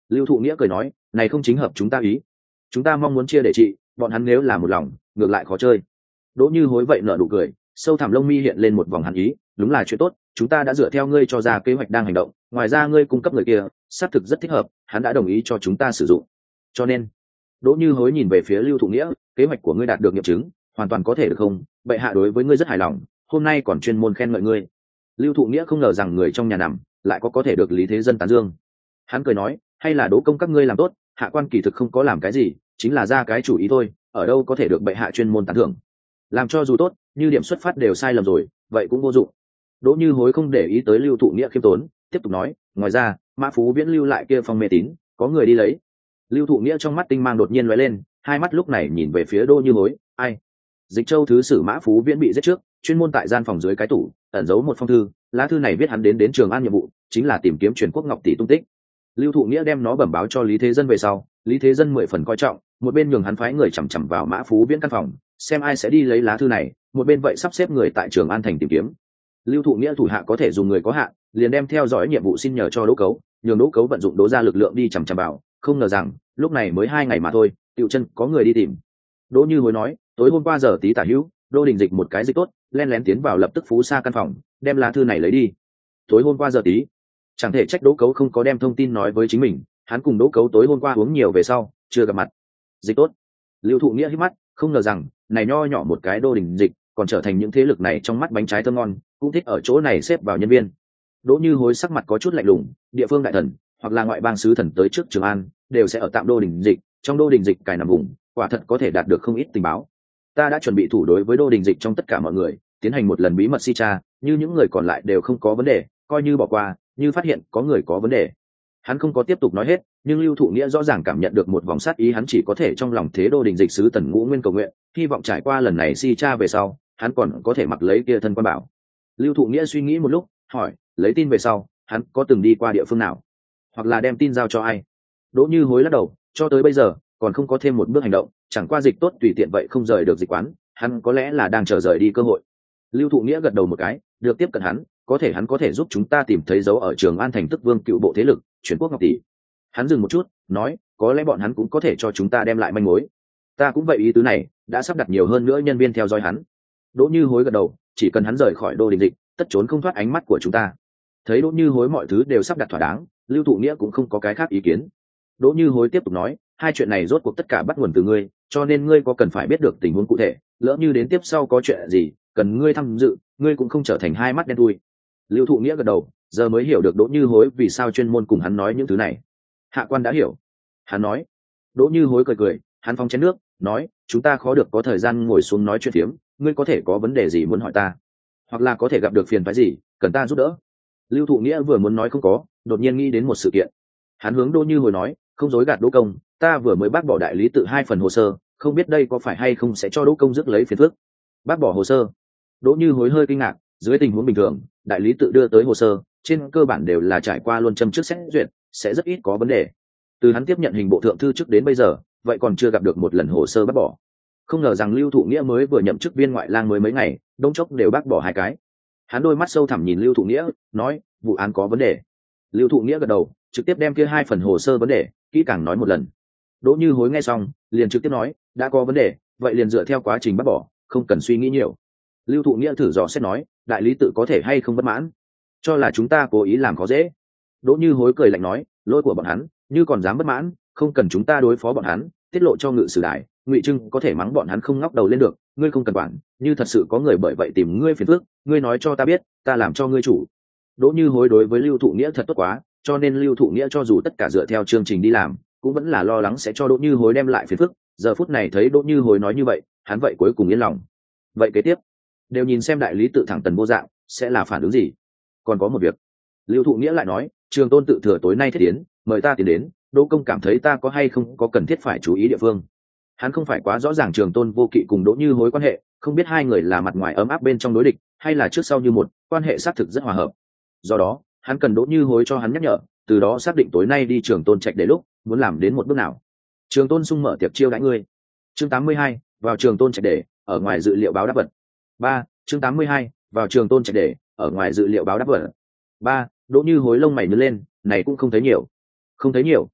Lưu Thụ Nghĩa cười nói, này không chính hợp chúng ta ý, chúng ta mong muốn chia để trị, bọn hắn nếu là một lòng ngược lại khó chơi. Đỗ Như Hối vậy nở nụ cười, sâu thẳm lông mi hiện lên một vòng hàn ý, đúng là chuyện tốt, chúng ta đã dựa theo ngươi cho ra kế hoạch đang hành động, ngoài ra ngươi cung cấp người kia xác thực rất thích hợp, hắn đã đồng ý cho chúng ta sử dụng, cho nên Đỗ Như Hối nhìn về phía Lưu Thụ Nghĩa, kế hoạch của ngươi đạt được nghiệm chứng, hoàn toàn có thể được không, bệ hạ đối với ngươi rất hài lòng, hôm nay còn chuyên môn khen ngợi ngươi. Lưu Thụ Nghĩa không ngờ rằng người trong nhà nằm lại có thể được Lý Thế Dân tán dương. Hắn cười nói, hay là Đỗ công các ngươi làm tốt, hạ quan kỳ thực không có làm cái gì, chính là ra cái chủ ý thôi, ở đâu có thể được bệ hạ chuyên môn tán thưởng. Làm cho dù tốt, như điểm xuất phát đều sai lầm rồi, vậy cũng vô dụng. Đỗ Như Hối không để ý tới Lưu Thụ Nghĩa khiêm tốn, tiếp tục nói, ngoài ra, Mã Phú Viễn lưu lại kia phong mê tín, có người đi lấy. Lưu Thụ Nghĩa trong mắt tinh mang đột nhiên lóe lên, hai mắt lúc này nhìn về phía Đỗ Như Hối, ai? Dịch Châu thứ sử Mã Phú Viễn bị giết trước, chuyên môn tại gian phòng dưới cái tủ ẩn giấu một phong thư, lá thư này viết hắn đến Trường An nhiệm vụ, chính là tìm kiếm truyền quốc ngọc tỷ tung tích. Lưu Thụ Nghĩa đem nó bẩm báo cho Lý Thế Dân về sau, Lý Thế Dân 10 phần coi trọng, một bên nhường hắn phái người chằm chằm vào Mã Phú Viễn căn phòng, xem ai sẽ đi lấy lá thư này, một bên vậy sắp xếp người tại Trường An thành tìm kiếm. Lưu Thụ Nghĩa thủ hạ có thể dùng người có hạn, liền đem theo dõi nhiệm vụ xin nhờ cho Đỗ Cấu, nhường Đỗ Cấu vận dụng Đỗ gia lực lượng đi chằm chằm vào, không ngờ rằng lúc này mới 2 ngày mà thôi, Tiểu Chân có người đi tìm. Đỗ Như Hối nói, tối hôm qua giờ tí tả hữu, Đô Đình Dịch một cái dịch tốt, lén lén tiến vào lập tức phú xa căn phòng, đem lá thư này lấy đi. Tối hôm qua giờ tí, chẳng thể trách Đỗ Cấu không có đem thông tin nói với chính mình, hắn cùng Đỗ Cấu tối hôm qua uống nhiều về sau, chưa gặp mặt. Dịch tốt. Lưu Thụ Nghĩa hít mắt, không ngờ rằng này nho nhỏ một cái Đô Đình Dịch, còn trở thành những thế lực này trong mắt bánh trái thơm ngon, cũng thích ở chỗ này xếp vào nhân viên. Đỗ Như Hối sắc mặt có chút lạnh lùng, địa phương đại thần hoặc là ngoại bang sứ thần tới trước Trường An, đều sẽ ở tạm Đô Đình Dịch, trong Đô Đình Dịch cài nằm vùng, quả thật có thể đạt được không ít tình báo. Ta đã chuẩn bị thủ đối với Đô Đình Dịch trong tất cả mọi người, tiến hành một lần bí mật si tra, như những người còn lại đều không có vấn đề, coi như bỏ qua, như phát hiện có người có vấn đề. Hắn không có tiếp tục nói hết, nhưng Lưu Thụ Nghĩa rõ ràng cảm nhận được một vòng sát ý, hắn chỉ có thể trong lòng thế Đô Đình Dịch sứ Tần Ngũ Nguyên cầu nguyện, hy vọng trải qua lần này si tra về sau, hắn còn có thể mặc lấy kia thân quan bảo. Lưu Thụ Nghĩa suy nghĩ một lúc, hỏi, lấy tin về sau, hắn có từng đi qua địa phương nào, hoặc là đem tin giao cho ai? Đỗ Như Hối lắc đầu, cho tới bây giờ còn không có thêm một bước hành động, chẳng qua dịch tốt tùy tiện vậy không rời được dịch quán, hắn có lẽ là đang chờ rời đi cơ hội. Lưu Thụ Nghĩa gật đầu một cái, được tiếp cận hắn có thể giúp chúng ta tìm thấy dấu ở Trường An thành tức vương cựu bộ thế lực chuyển quốc ngọc tỷ. Hắn dừng một chút, nói, có lẽ bọn hắn cũng có thể cho chúng ta đem lại manh mối. Ta cũng vậy ý tứ này, đã sắp đặt nhiều hơn nữa nhân viên theo dõi hắn. Đỗ Như Hối gật đầu, chỉ cần hắn rời khỏi Đô Đình Dịch, tất trốn không thoát ánh mắt của chúng ta. Thấy Đỗ Như Hối mọi thứ đều sắp đặt thỏa đáng, Lưu Thụ Nghĩa cũng không có cái khác ý kiến. Đỗ Như Hối tiếp tục nói, hai chuyện này rốt cuộc tất cả bắt nguồn từ ngươi, cho nên ngươi có cần phải biết được tình huống cụ thể, lỡ như đến tiếp sau có chuyện gì cần ngươi tham dự, ngươi cũng không trở thành hai mắt đen thui. Lưu Thụ Nghĩa gật đầu, giờ mới hiểu được Đỗ Như Hối vì sao chuyên môn cùng hắn nói những thứ này. Hạ quan đã hiểu. Hắn nói. Đỗ Như Hối cười cười, hắn phóng chén nước, nói, chúng ta khó được có thời gian ngồi xuống nói chuyện phiếm, ngươi có thể có vấn đề gì muốn hỏi ta, hoặc là có thể gặp được phiền phức gì cần ta giúp đỡ. Lưu Thụ Nghĩa vừa muốn nói không có, đột nhiên nghĩ đến một sự kiện. Hắn hướng Đỗ Như Hối nói, không dối gạt Đỗ công, ta vừa mới bác bỏ đại lý tự 2 phần hồ sơ, không biết đây có phải hay không sẽ cho Đỗ công rước lấy phiền phức. Bác bỏ hồ sơ? Đỗ Như Hối hơi kinh ngạc, dưới tình huống bình thường, đại lý tự đưa tới hồ sơ, trên cơ bản đều là trải qua luân châm trước xét duyệt, sẽ rất ít có vấn đề. Từ hắn tiếp nhận hình bộ thượng thư trước đến bây giờ, vậy còn chưa gặp được một lần hồ sơ bác bỏ. Không ngờ rằng Lưu Thụ Nghĩa mới vừa nhậm chức viên ngoại lang mới mấy ngày, đông chốc đều bác bỏ 2 cái. Hắn đôi mắt sâu thẳm nhìn Lưu Thụ Nghĩa, nói, vụ án có vấn đề. Lưu Thụ Nghĩa gật đầu, trực tiếp đem kia 2 phần hồ sơ vấn đề kỹ càng nói một lần. Đỗ Như Hối nghe xong, liền trực tiếp nói, đã có vấn đề, vậy liền dựa theo quá trình bác bỏ, không cần suy nghĩ nhiều. Lưu Thụ Nghĩa thử dò xét nói, đại lý tự có thể hay không bất mãn, cho là chúng ta cố ý làm khó dễ. Đỗ Như Hối cười lạnh nói, lỗi của bọn hắn, như còn dám bất mãn, không cần chúng ta đối phó bọn hắn, tiết lộ cho ngự sử đài, Ngụy Trưng có thể mắng bọn hắn không ngóc đầu lên được, ngươi không cần quản, như thật sự có người bởi vậy tìm ngươi phiền phức, ngươi nói cho ta biết, ta làm cho ngươi chủ. Đỗ Như Hối đối với Lưu Thụ Nghĩa thật tốt quá, cho nên Lưu Thụ Nghĩa cho dù tất cả dựa theo chương trình đi làm, cũng vẫn là lo lắng sẽ cho Đỗ Như Hối đem lại phiền phức. Giờ phút này thấy Đỗ Như Hối nói như vậy, hắn vậy cuối cùng yên lòng. Vậy kế tiếp, đều nhìn xem đại lý tự thẳng Tần Vô Dạng sẽ là phản ứng gì. Còn có một việc, Lưu Thụ Nghĩa lại nói, Trường Tôn tự thừa tối nay thiết tiến, mời ta tiến đến, Đỗ công cảm thấy ta có hay không có cần thiết phải chú ý địa phương. Hắn không phải quá rõ ràng Trường Tôn Vô Kỵ cùng Đỗ Như Hối quan hệ, không biết hai người là mặt ngoài ấm áp bên trong đối địch, hay là trước sau như một, quan hệ xác thực rất hòa hợp. Do đó, hắn cần Đỗ Như Hối cho hắn nhắc nhở, từ đó xác định tối nay đi Trường Tôn trạch để lúc muốn làm đến một bước nào. Trường Tôn sung mở tiệc chiêu đãi ngươi. Chương 82, vào Trường Tôn trạch để, ở ngoài dự liệu báo đáp vật. 3. Chương 82, vào Trường Tôn trạch để, ở ngoài dự liệu báo đáp vật. 3. Đỗ Như Hối lông mày nhướng lên, này cũng không thấy nhiều. Không thấy nhiều.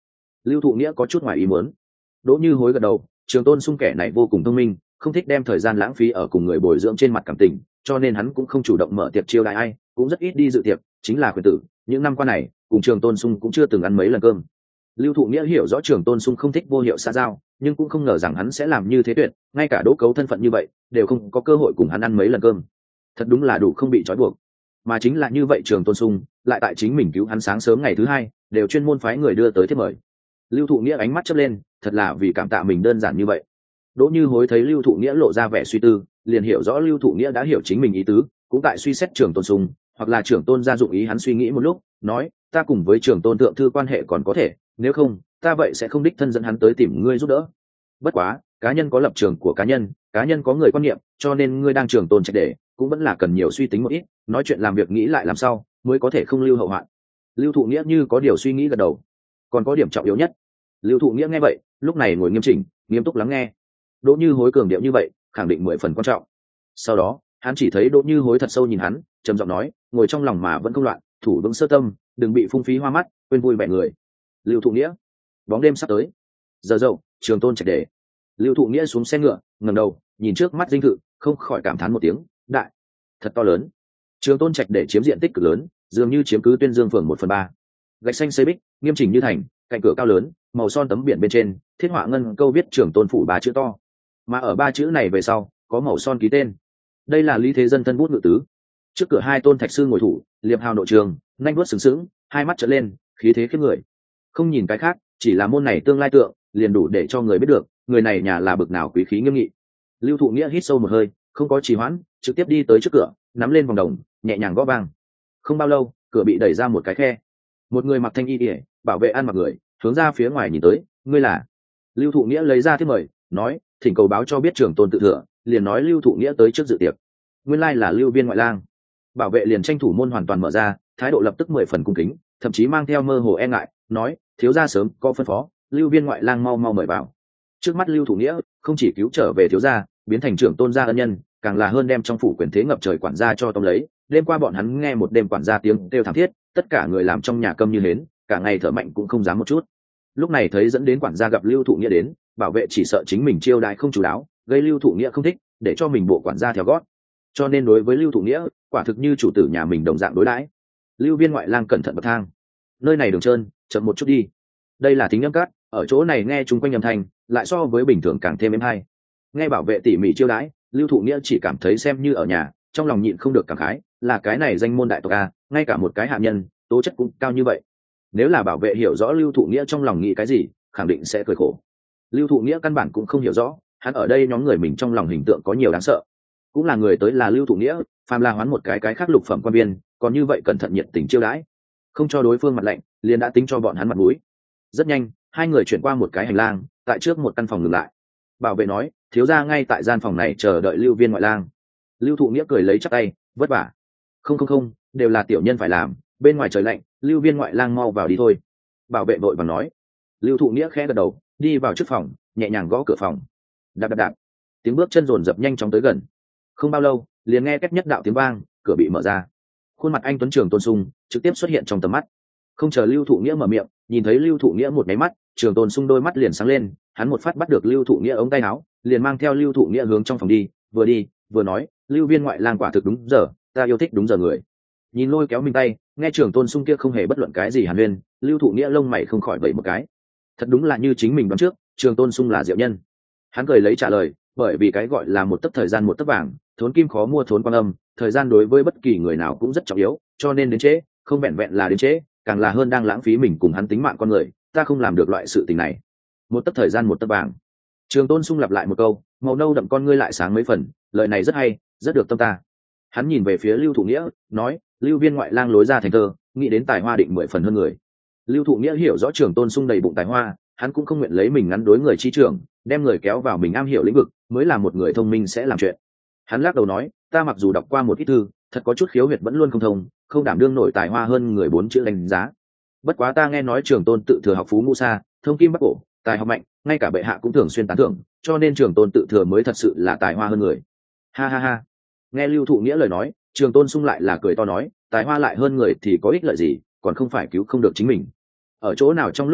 Lưu Thụ Nghĩa có chút ngoài ý muốn. Đỗ Như Hối gật đầu, Trường Tôn Sung kẻ này vô cùng thông minh, không thích đem thời gian lãng phí ở cùng người bồi dưỡng trên mặt cảm tình, cho nên hắn cũng không chủ động mở tiệc chiêu đãi ai, cũng rất ít đi dự tiệc, chính là khuyến tử, những năm qua này, cùng Trường Tôn Sung cũng chưa từng ăn mấy lần cơm. Lưu Thụ Nghĩa hiểu rõ Trường Tôn Sung không thích vô hiệu xã giao, nhưng cũng không ngờ rằng hắn sẽ làm như thế tuyệt, ngay cả Đỗ Cấu thân phận như vậy, đều không có cơ hội cùng hắn ăn mấy lần cơm. Thật đúng là đủ không bị trói buộc. Mà chính là như vậy Trường Tôn Sung, lại tại chính mình cứu hắn sáng sớm ngày thứ hai, đều chuyên môn phái người đưa tới thiệp mời. Lưu Thụ Nghĩa ánh mắt chớp lên, thật là vì cảm tạ mình đơn giản như vậy. Đỗ Như Hối thấy Lưu Thụ Nghĩa lộ ra vẻ suy tư, liền hiểu rõ Lưu Thụ Nghĩa đã hiểu chính mình ý tứ, cũng tại suy xét Trường Tôn Sung, hoặc là Trưởng Tôn gia dụng ý hắn suy nghĩ một lúc, nói, ta cùng với Trường Tôn thượng thư quan hệ còn có thể, nếu không, ta vậy sẽ không đích thân dẫn hắn tới tìm ngươi giúp đỡ. Bất quá, cá nhân có lập trường của cá nhân có người quan niệm, cho nên ngươi đang Trường Tôn trạch để, cũng vẫn là cần nhiều suy tính một ít, nói chuyện làm việc nghĩ lại làm sao, mới có thể không lưu hậu hoạn. Lưu Thụ Nghĩa như có điều suy nghĩ gật đầu. Còn có điểm trọng yếu nhất. Lưu Thụ Nghĩa nghe vậy, lúc này ngồi nghiêm chỉnh, nghiêm túc lắng nghe. Đỗ Như Hối cường điệu như vậy, khẳng định 10 phần quan trọng. Sau đó, hắn chỉ thấy Đỗ Như Hối thật sâu nhìn hắn, trầm giọng nói, ngồi trong lòng mà vẫn không loạn, thủ vững sơ tâm, đừng bị phung phí hoa mắt, quên vui vẻ người. Lưu Thụ Nghĩa, bóng đêm sắp tới. Giờ dậu, Trường Tôn trạch để. Lưu Thụ Nghĩa xuống xe ngựa, ngẩng đầu, nhìn trước mắt dinh thự, không khỏi cảm thán một tiếng, đại, thật to lớn. Trường Tôn trạch để chiếm diện tích cực lớn, dường như chiếm cứ Tuyên Dương phường 1/3. Gạch xanh xây bích, nghiêm chỉnh như thành, cạnh cửa cao lớn, màu son tấm biển bên trên thiết họa ngân câu viết Trường Tôn phủ 3 chữ to, mà ở 3 chữ này về sau có màu son ký tên. Đây là Lý Thế Dân thân bút ngự tứ. Trước cửa 2 tôn thạch sư ngồi thủ, liệp hào nội trường, nhanh vuốt sừng sững, hai mắt trợn lên, khí thế khiếp người. Không nhìn cái khác, chỉ là môn này tương lai tượng, liền đủ để cho người biết được người này nhà là bực nào quý khí nghiêm nghị. Lưu Thụ Nghĩa hít sâu một hơi, không có trì hoãn, trực tiếp đi tới trước cửa, nắm lên vòng đồng, nhẹ nhàng gõ vang. Không bao lâu, cửa bị đẩy ra một cái khe. Một người mặc thanh y ỉa, bảo vệ ăn mặc người, hướng ra phía ngoài nhìn tới, ngươi là? Lưu Thụ Nghĩa lấy ra thiếp mời, nói, thỉnh cầu báo cho biết Trường Tôn tự thừa, liền nói Lưu Thụ Nghĩa tới trước dự tiệc. Nguyên lai là Lưu Viên ngoại lang. Bảo vệ liền tranh thủ môn hoàn toàn mở ra, thái độ lập tức 10 phần cung kính, thậm chí mang theo mơ hồ e ngại, nói, thiếu gia sớm có phân phó, Lưu Viên ngoại lang mau mau mời vào. Trước mắt Lưu Thụ Nghĩa không chỉ cứu trở về thiếu gia, biến thành Trưởng Tôn gia ân nhân, càng là hơn đem trong phủ quyền thế ngập trời quản gia cho tóm lấy. Đêm qua bọn hắn nghe một đêm quản gia tiếng kêu thảm thiết, tất cả người làm trong nhà câm như hến, cả ngày thở mạnh cũng không dám một chút. Lúc này thấy dẫn đến quản gia gặp Lưu Thụ Nghĩa đến, bảo vệ chỉ sợ chính mình chiêu đãi không chú đáo, gây Lưu Thụ Nghĩa không thích, để cho mình bộ quản gia theo gót. Cho nên đối với Lưu Thụ Nghĩa, quả thực như chủ tử nhà mình đồng dạng đối đãi. Lưu Viên ngoại lang cẩn thận bậc thang, nơi này đường trơn, chậm một chút đi. Đây là thính âm cát, ở chỗ này nghe chung quanh âm thanh, lại so với bình thường càng thêm êm hay. Nghe bảo vệ tỉ mỉ chiêu đãi, Lưu Thụ Nghĩa chỉ cảm thấy xem như ở nhà, trong lòng nhịn không được cảm khái, là cái này danh môn đại tộc a, ngay cả một cái hạ nhân, tố chất cũng cao như vậy. Nếu là bảo vệ hiểu rõ Lưu Thụ Nghĩa trong lòng nghĩ cái gì, khẳng định sẽ cười khổ. Lưu Thụ Nghĩa căn bản cũng không hiểu rõ, hắn ở đây nhóm người mình trong lòng hình tượng có nhiều đáng sợ. Cũng là người tới là Lưu Thụ Nghĩa, phàm là hoán một cái khác lục phẩm quan viên, còn như vậy cẩn thận nhiệt tình chiêu đãi, không cho đối phương mặt lạnh, liền đã tính cho bọn hắn mặt mũi. Rất nhanh, hai người chuyển qua một cái hành lang, tại trước một căn phòng ngừng lại. Bảo vệ nói, thiếu gia ngay tại gian phòng này chờ đợi Lưu Viên ngoại lang. Lưu Thụ Nghĩa cười lấy chắp tay, vất vả. Không, đều là tiểu nhân phải làm, bên ngoài trời lạnh, Lưu Viên ngoại lang mau vào đi thôi. Bảo vệ vội vàng nói. Lưu Thụ Nghĩa khẽ gật đầu, đi vào trước phòng, nhẹ nhàng gõ cửa phòng. Đạp đạp đạp, tiếng bước chân rồn rập nhanh chóng tới gần. Không bao lâu, liền nghe két nhất đạo tiếng vang, cửa bị mở ra. Khuôn mặt anh tuấn Trường Tôn Sung trực tiếp xuất hiện trong tầm mắt. Không chờ Lưu Thụ Nghĩa mở miệng, nhìn thấy Lưu Thụ Nghĩa một máy mắt, Trường Tôn Sung đôi mắt liền sáng lên, hắn một phát bắt được Lưu Thụ Nghĩa ống tay áo, liền mang theo Lưu Thụ Nghĩa hướng trong phòng đi, vừa nói, Lưu Viên ngoại lang quả thực đúng giờ, ta yêu thích đúng giờ người. Nhìn lôi kéo mình tay, nghe Trường Tôn Sung kia không hề bất luận cái gì hàn huyên, Lưu Thụ Nghĩa lông mày không khỏi vẩy một cái. Thật đúng là như chính mình đoán trước, Trường Tôn Sung là diệu nhân. Hắn cười lấy trả lời, bởi vì cái gọi là một tấc thời gian một tấc vàng, thốn kim khó mua thốn quan âm, thời gian đối với bất kỳ người nào cũng rất trọng yếu, cho nên đến trễ, không vẹn vẹn là đến trễ, càng là hơn đang lãng phí mình cùng hắn tính mạng con người, ta không làm được loại sự tình này. Một tấc thời gian một tấc vàng. Trường Tôn Sung lặp lại một câu, màu nâu đậm con ngươi lại sáng mấy phần, lời này rất hay, rất được tâm ta. Hắn nhìn về phía Lưu Thụ Nghĩa, nói, Lưu Viên ngoại lang lối ra thành thơ, nghĩ đến tài hoa định 10 phần hơn người. Lưu Thụ Nghĩa hiểu rõ Trường Tôn Sung đầy bụng tài hoa, hắn cũng không nguyện lấy mình ngắn đối người chi trưởng, đem người kéo vào mình am hiểu lĩnh vực, mới là một người thông minh sẽ làm chuyện. Hắn lắc đầu nói, ta mặc dù đọc qua một ít thư, thật có chút khiếu huyệt vẫn luôn không thông, không đảm đương nổi tài hoa hơn người 4 chữ đánh giá. Bất quá ta nghe nói Trường Tôn tự thừa học phú ngũ sa, thông kim bắc cổ, tài học mạnh, ngay cả bệ hạ cũng thường xuyên tán thưởng, cho nên Trường Tôn tự thừa mới thật sự là tài hoa hơn người. Ha ha ha. Nghe Lưu Thụ Nghĩa lời nói, Trường Tôn Sung lại là cười to nói, tài hoa lại hơn người thì có ích lợi gì, còn không phải cứu không được chính mình. Ở chỗ nào trong lúc nguy cấp,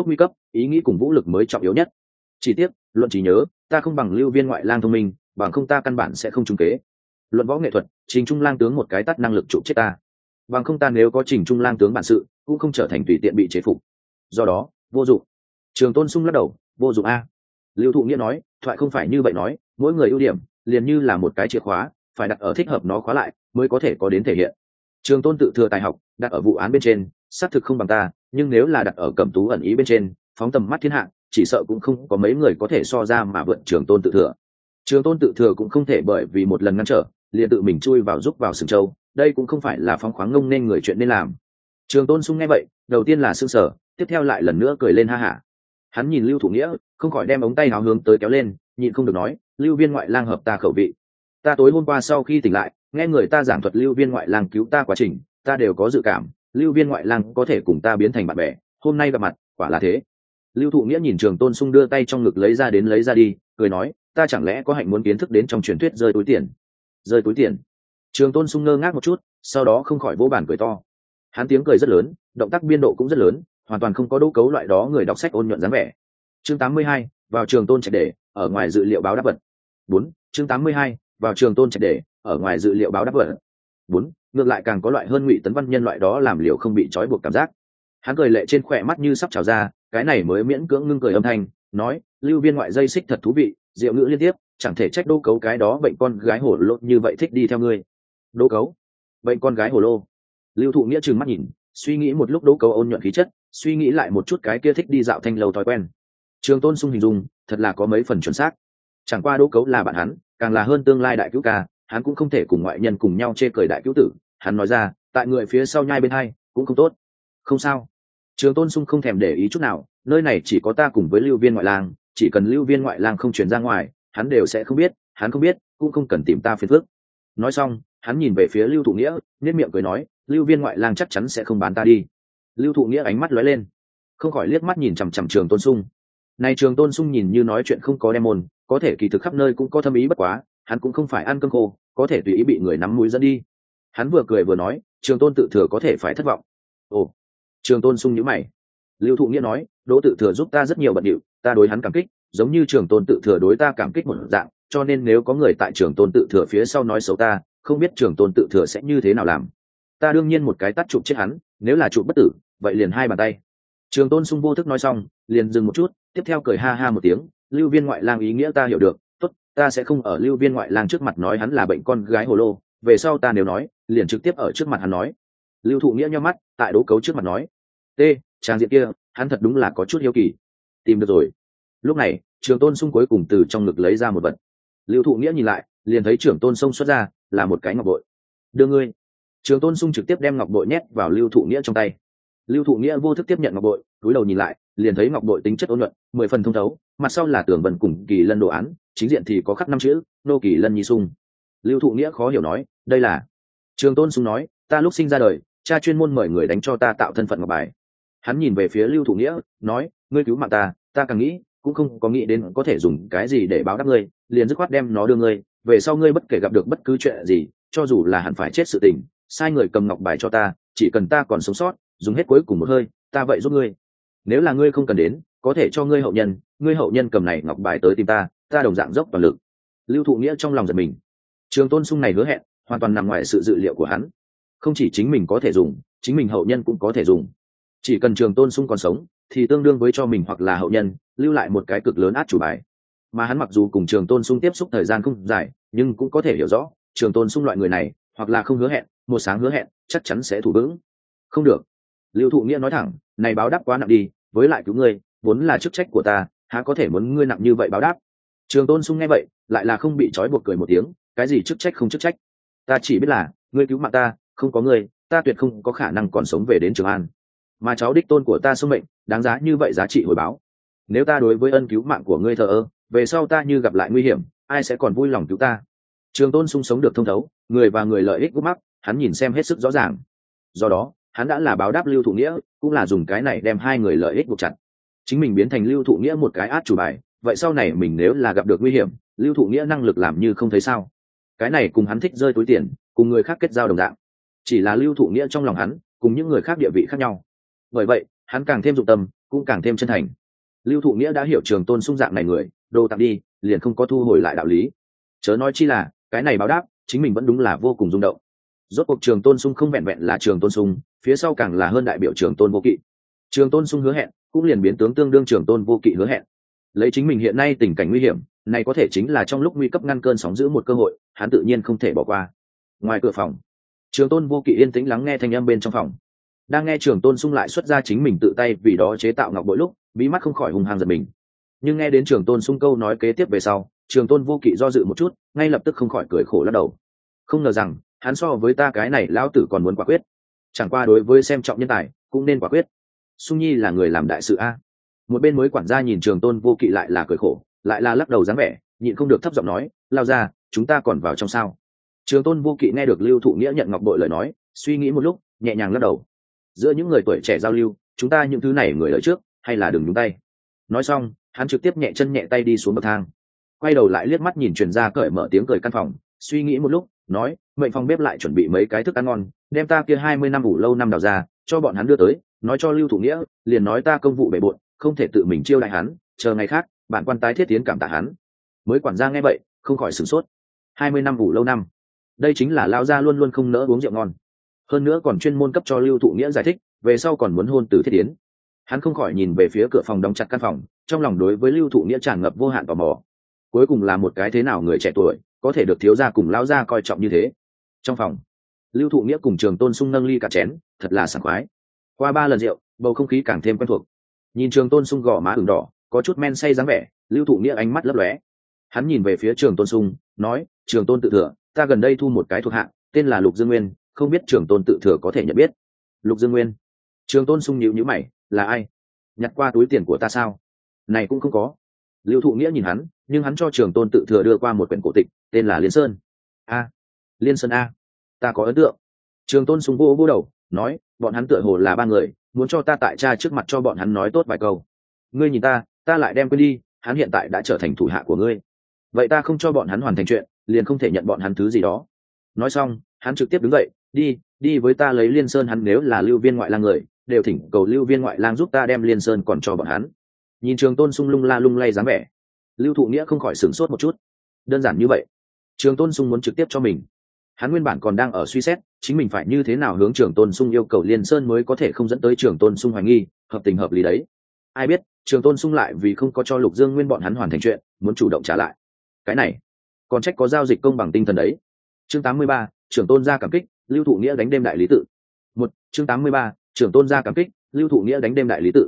ý nghĩ cùng vũ lực mới trọng yếu nhất. Chỉ tiếc luận trí nhớ ta không bằng Lưu Viên ngoại lang thông minh, bằng không ta căn bản sẽ không trúng kế. Luận võ nghệ thuật Trình Trung lang tướng một cái tắt năng lực trụ chết ta, bằng không ta nếu có Trình Trung lang tướng bản sự cũng không trở thành tùy tiện bị chế phục. Do đó vô dụng. Trường Tôn Sung lắc đầu, vô dụng a. Lưu Thụ Nghĩa nói, thoại không phải như vậy nói, mỗi người ưu điểm liền như là một cái chìa khóa, phải đặt ở thích hợp nó khóa lại mới có thể có đến thể hiện. Trường Tôn tự thừa tài học đặt ở vụ án bên trên xác thực không bằng ta, nhưng nếu là đặt ở cẩm tú ẩn ý bên trên, phóng tầm mắt thiên hạ, chỉ sợ cũng không có mấy người có thể so ra mà vượt Trường Tôn tự thừa. Trường Tôn tự thừa cũng không thể bởi vì một lần ngăn trở liền tự mình chui vào giúp vào sừng châu, đây cũng không phải là phóng khoáng ngông nên người chuyện nên làm. Trường Tôn Sung nghe vậy, đầu tiên là sững sờ, tiếp theo lại lần nữa cười lên ha hả. Hắn nhìn Lưu Thụ Nghĩa, không khỏi đem ống tay áo hướng tới kéo lên, nhịn không được nói, Lưu Viên ngoại lang hợp ta khẩu vị. Ta tối hôm qua sau khi tỉnh lại, nghe người ta giảng thuật Lưu Viên ngoại lang cứu ta quá trình, ta đều có dự cảm, Lưu Viên ngoại lang có thể cùng ta biến thành bạn bè, hôm nay gặp mặt, quả là thế. Lưu Thụ Nghĩa nhìn Trường Tôn Sung đưa tay trong ngực lấy ra đi, cười nói, ta chẳng lẽ có hạnh muốn kiến thức đến trong truyền thuyết rơi túi tiền. Rơi túi tiền. Trường Tôn Sung ngơ ngác một chút, sau đó không khỏi vỗ bàn cười to. Hắn tiếng cười rất lớn, động tác biên độ cũng rất lớn, hoàn toàn không có Đỗ Cấu loại đó người đọc sách ôn nhuận dáng vẻ. Chương 82, vào Trường Tôn Trạch để, ở ngoài dự liệu báo đáp vật. 4. Chương 82, vào Trường Tôn Trạch để, ở ngoài dự liệu báo đáp vật. 4. Ngược lại càng có loại hơn Ngụy Tấn Văn nhân loại đó làm liều không bị trói buộc cảm giác. Hắn cười lệ trên khỏe mắt như sắp trào ra, cái này mới miễn cưỡng ngưng cười âm thanh, nói, Lưu Viên ngoại dây xích thật thú vị, diệu ngữ liên tiếp, chẳng thể trách Đỗ Cấu cái đó bệnh con gái hổ lô như vậy thích đi theo ngươi. Đỗ Cấu, bệnh con gái hổ lô. Lưu Thụ Nghĩa trừng mắt nhìn, suy nghĩ một lúc Đỗ Cấu ôn nhuận khí chất, suy nghĩ lại một chút cái kia thích đi dạo thanh lâu thói quen. Trường Tôn Sung hình dung, thật là có mấy phần chuẩn xác. Chẳng qua Đỗ Cấu là bạn hắn, càng là hơn tương lai đại cứu ca, hắn cũng không thể cùng ngoại nhân cùng nhau chê cười đại cứu tử. Hắn nói ra, tại người phía sau nhai bên hai, cũng không tốt. Không sao. Trường Tôn Sung không thèm để ý chút nào, nơi này chỉ có ta cùng với Lưu Viên ngoại lang, chỉ cần Lưu Viên ngoại lang không truyền ra ngoài, hắn đều sẽ không biết, hắn không biết, cũng không cần tìm ta phiền phức. Nói xong, hắn nhìn về phía Lưu Thụ Nghĩa, nhếch miệng cười nói, Lưu Viên ngoại lang chắc chắn sẽ không bán ta đi. Lưu Thụ Nghĩa ánh mắt lóe lên, không khỏi liếc mắt nhìn chằm chằm Trường Tôn Sung. Này Trường Tôn Sung nhìn như nói chuyện không có đem mồm, có thể kỳ thực khắp nơi cũng có thâm ý bất quá, hắn cũng không phải ăn cơm khô, có thể tùy ý bị người nắm mũi dẫn đi. Hắn vừa cười vừa nói, Trường Tôn tự thừa có thể phải thất vọng. Ồ. Trường Tôn Sung nhíu mày. Lưu Thụ Nghĩa nói, Đỗ tự thừa giúp ta rất nhiều bận điệu, ta đối hắn cảm kích, giống như Trường Tôn tự thừa đối ta cảm kích một dạng, cho nên nếu có người tại Trường Tôn tự thừa phía sau nói xấu ta, không biết Trường Tôn tự thừa sẽ như thế nào làm. Ta đương nhiên một cái tát chụp chết hắn, nếu là chụp bất tử, vậy liền hai bàn tay. Trường Tôn Sung vô thức nói xong, liền dừng một chút, tiếp theo cười ha ha một tiếng, Lưu Viên ngoại lang ý nghĩa ta hiểu được, tốt, ta sẽ không ở Lưu Viên ngoại lang trước mặt nói hắn là bệnh con gái hồ lô, về sau ta nếu nói, liền trực tiếp ở trước mặt hắn nói. Lưu Thụ Nghĩa nhíu mắt, tại Đỗ Cấu trước mặt nói, t trang diện kia, hắn thật đúng là có chút hiếu kỳ. Tìm được rồi. Lúc này, Trường Tôn Sung cuối cùng từ trong ngực lấy ra một vật. Lưu Thụ Nghĩa nhìn lại, liền thấy Trường Tôn Sung xuất ra là một cái ngọc bội. Đưa ngươi. Trường Tôn Sung trực tiếp đem ngọc bội nhét vào Lưu Thụ Nghĩa trong tay. Lưu Thụ Nghĩa vô thức tiếp nhận ngọc bội, cúi đầu nhìn lại, liền thấy ngọc bội tính chất ôn nhuận, 10 phần thông thấu, mặt sau là tường vân cùng kỳ lân đồ án, chính diện thì có khắc 5 chữ, nô kỳ lân nhi sung. Lưu Thụ Nghĩa khó hiểu nói, đây là. Trường Tôn Sung nói, ta lúc sinh ra đời, cha chuyên môn mời người đánh cho ta tạo thân phận ngọc bài. Hắn nhìn về phía Lưu Thụ Nghĩa, nói, ngươi cứu mạng ta, ta càng nghĩ, cũng không có nghĩ đến có thể dùng cái gì để báo đáp ngươi, liền dứt khoát đem nó đưa ngươi, về sau ngươi bất kể gặp được bất cứ chuyện gì, cho dù là hẳn phải chết sự tình, sai người cầm ngọc bài cho ta, chỉ cần ta còn sống sót, dùng hết cuối cùng một hơi, ta vậy giúp ngươi. Nếu là ngươi không cần đến, có thể cho ngươi hậu nhân cầm này ngọc bài tới tìm ta, ta đồng dạng dốc toàn lực. Lưu Thụ Nghĩa trong lòng giật mình. Trường Tôn Sung này hứa hẹn, hoàn toàn nằm ngoài sự dự liệu của hắn. Không chỉ chính mình có thể dùng, chính mình hậu nhân cũng có thể dùng. Chỉ cần Trường Tôn Sung còn sống, thì tương đương với cho mình hoặc là hậu nhân lưu lại một cái cực lớn át chủ bài. Mà hắn mặc dù cùng Trường Tôn Sung tiếp xúc thời gian không dài, nhưng cũng có thể hiểu rõ, Trường Tôn Sung loại người này, hoặc là không hứa hẹn, một sáng hứa hẹn, chắc chắn sẽ thủ vững. Không được. Lưu Thụ Nghĩa nói thẳng, này báo đáp quá nặng đi, với lại cứu ngươi, vốn là chức trách của ta, há có thể muốn ngươi nặng như vậy báo đáp. Trường Tôn Sung nghe vậy, lại là không bị trói buộc cười một tiếng, cái gì chức trách không chức trách, ta chỉ biết là ngươi cứu mạng ta, không có ngươi, ta tuyệt không có khả năng còn sống về đến Trường An. Mà cháu đích tôn của ta sinh mệnh, đáng giá như vậy giá trị hồi báo. Nếu ta đối với ân cứu mạng của ngươi thờ ơ, về sau ta như gặp lại nguy hiểm, ai sẽ còn vui lòng cứu ta? Trường Tôn Sung sống được thông thấu, người và người lợi ích gút mắc, hắn nhìn xem hết sức rõ ràng. Do đó, hắn đã là báo đáp Lưu Thụ Nghĩa, cũng là dùng cái này đem hai người lợi ích buộc chặt. Chính mình biến thành Lưu Thụ Nghĩa một cái át chủ bài, vậy sau này mình nếu là gặp được nguy hiểm, Lưu Thụ Nghĩa năng lực làm như không thấy sao. Cái này cùng hắn thích rơi túi tiền, cùng người khác kết giao đồng dạng. Chỉ là Lưu Thụ Nghĩa trong lòng hắn, cùng những người khác địa vị khác nhau. Bởi vậy, hắn càng thêm dụng tâm, cũng càng thêm chân thành. Lưu Thụ Nghĩa đã hiểu Trường Tôn Sung dạng này người, đồ tặng đi liền không có thu hồi lại đạo lý, chớ nói chi là cái này báo đáp chính mình vẫn đúng là vô cùng rung động. Rốt cuộc Trường Tôn Sung không vẹn vẹn là Trường Tôn Sung, phía sau càng là hơn đại biểu Trường Tôn Vô Kỵ. Trường Tôn Sung hứa hẹn cũng liền biến tướng tương đương Trường Tôn Vô Kỵ hứa hẹn. Lấy chính mình hiện nay tình cảnh nguy hiểm này, có thể chính là trong lúc nguy cấp ngăn cơn sóng dữ một cơ hội, hắn tự nhiên không thể bỏ qua. Ngoài cửa phòng, Trường Tôn Vô Kỵ yên tĩnh lắng nghe thanh âm bên trong phòng. Đang nghe Trường Tôn Sung lại xuất ra chính mình tự tay vì đó chế tạo ngọc bội lúc, bí mắt không khỏi hung hăng giật mình. Nhưng nghe đến Trường Tôn Sung câu nói kế tiếp về sau, Trường Tôn Vô Kỵ do dự một chút, ngay lập tức không khỏi cười khổ lắc đầu. Không ngờ rằng hắn so với ta cái này lão tử còn muốn quả quyết. Chẳng qua đối với xem trọng nhân tài cũng nên quả quyết. Sung Nhi là người làm đại sự a. Một bên mới quản gia nhìn Trường Tôn Vô Kỵ lại là cười khổ, lại là lắc đầu dáng vẻ, nhịn không được thấp giọng nói, lao ra, chúng ta còn vào trong sao? Trường Tôn Vô Kỵ nghe được Lưu Thụ Nghĩa nhận ngọc bội lời nói, suy nghĩ một lúc, nhẹ nhàng lắc đầu. Giữa những người tuổi trẻ giao lưu, chúng ta những thứ này người ở trước, hay là đừng nhúng tay. Nói xong, hắn trực tiếp nhẹ chân nhẹ tay đi xuống bậc thang, quay đầu lại liếc mắt nhìn truyền ra cởi mở tiếng cười căn phòng, suy nghĩ một lúc, nói, mệnh phòng bếp lại chuẩn bị mấy cái thức ăn ngon, đem ta kia 20 năm ủ lâu năm đào ra, cho bọn hắn đưa tới, nói cho Lưu Thụ Nghĩa, liền nói ta công vụ bề bộn, không thể tự mình chiêu đại hắn, chờ ngày khác, bản quan tái thiết tiến cảm tạ hắn. Mới quản gia nghe vậy, không khỏi sửng sốt. 20 năm ủ lâu năm, đây chính là lão gia luôn luôn không nỡ uống rượu ngon, hơn nữa còn chuyên môn cấp cho Lưu Thụ Nghĩa giải thích, về sau còn muốn hôn từ thiết tiến. Hắn không khỏi nhìn về phía cửa phòng đóng chặt căn phòng, trong lòng đối với Lưu Thụ Nghĩa tràn ngập vô hạn tò mò. Cuối cùng là một cái thế nào người trẻ tuổi có thể được thiếu gia cùng lão gia coi trọng như thế. Trong phòng, Lưu Thụ Nghĩa cùng Trường Tôn Sung nâng ly cả chén, thật là sảng khoái. Qua 3 lần rượu, bầu không khí càng thêm quen thuộc. Nhìn Trường Tôn Sung gò má ửng đỏ, có chút men say dáng vẻ, Lưu Thụ Nghĩa ánh mắt lấp lóe. Hắn nhìn về phía Trường Tôn Sung, nói, Trường Tôn tự thừa, ta gần đây thu một cái thuộc hạ, tên là Lục Dương Nguyên, không biết Trường Tôn tự thừa có thể nhận biết. Lục Dương Nguyên? Trường Tôn Sung nhíu nhíu mày, là ai? Nhặt qua túi tiền của ta sao? Này cũng không có. Lưu Thụ Nghĩa nhìn hắn, nhưng hắn cho Trường Tôn tự thừa đưa qua một quyển cổ tịch, tên là Liên Sơn. A, Liên Sơn a, ta có ấn tượng. Trường Tôn Sung vô đầu, nói, bọn hắn tựa hồ là 3 người, muốn cho ta tại cha trước mặt cho bọn hắn nói tốt vài câu. Ngươi nhìn ta lại đem quên đi, hắn hiện tại đã trở thành thủ hạ của ngươi. Vậy ta không cho bọn hắn hoàn thành chuyện, liền không thể nhận bọn hắn thứ gì đó. Nói xong, hắn trực tiếp đứng dậy, đi với ta lấy Liên Sơn. Hắn nếu là Lưu Viên ngoại lang người, đều thỉnh cầu Lưu Viên ngoại lang giúp ta đem Liên Sơn còn cho bọn hắn. Nhìn Trường Tôn Sung lung la lung lay dáng vẻ, Lưu Thụ Nghĩa không khỏi sửng sốt một chút. Đơn giản như vậy, Trường Tôn Sung muốn trực tiếp cho mình. Hắn nguyên bản còn đang ở suy xét chính mình phải như thế nào hướng Trường Tôn Sung yêu cầu Liên Sơn mới có thể không dẫn tới Trường Tôn Sung hoài nghi, hợp tình hợp lý đấy. Ai biết Trường Tôn Sung lại vì không có cho Lục Dương Nguyên bọn hắn hoàn thành chuyện, muốn chủ động trả lại. Cái này còn trách có giao dịch công bằng tinh thần đấy. Chương 83, Trường Tôn gia cảm kích, Lưu Thụ Nghĩa đánh đêm đại lý tự. Chương 83, Trường Tôn gia cảm kích, Lưu Thụ Nghĩa đánh đêm đại lý tự.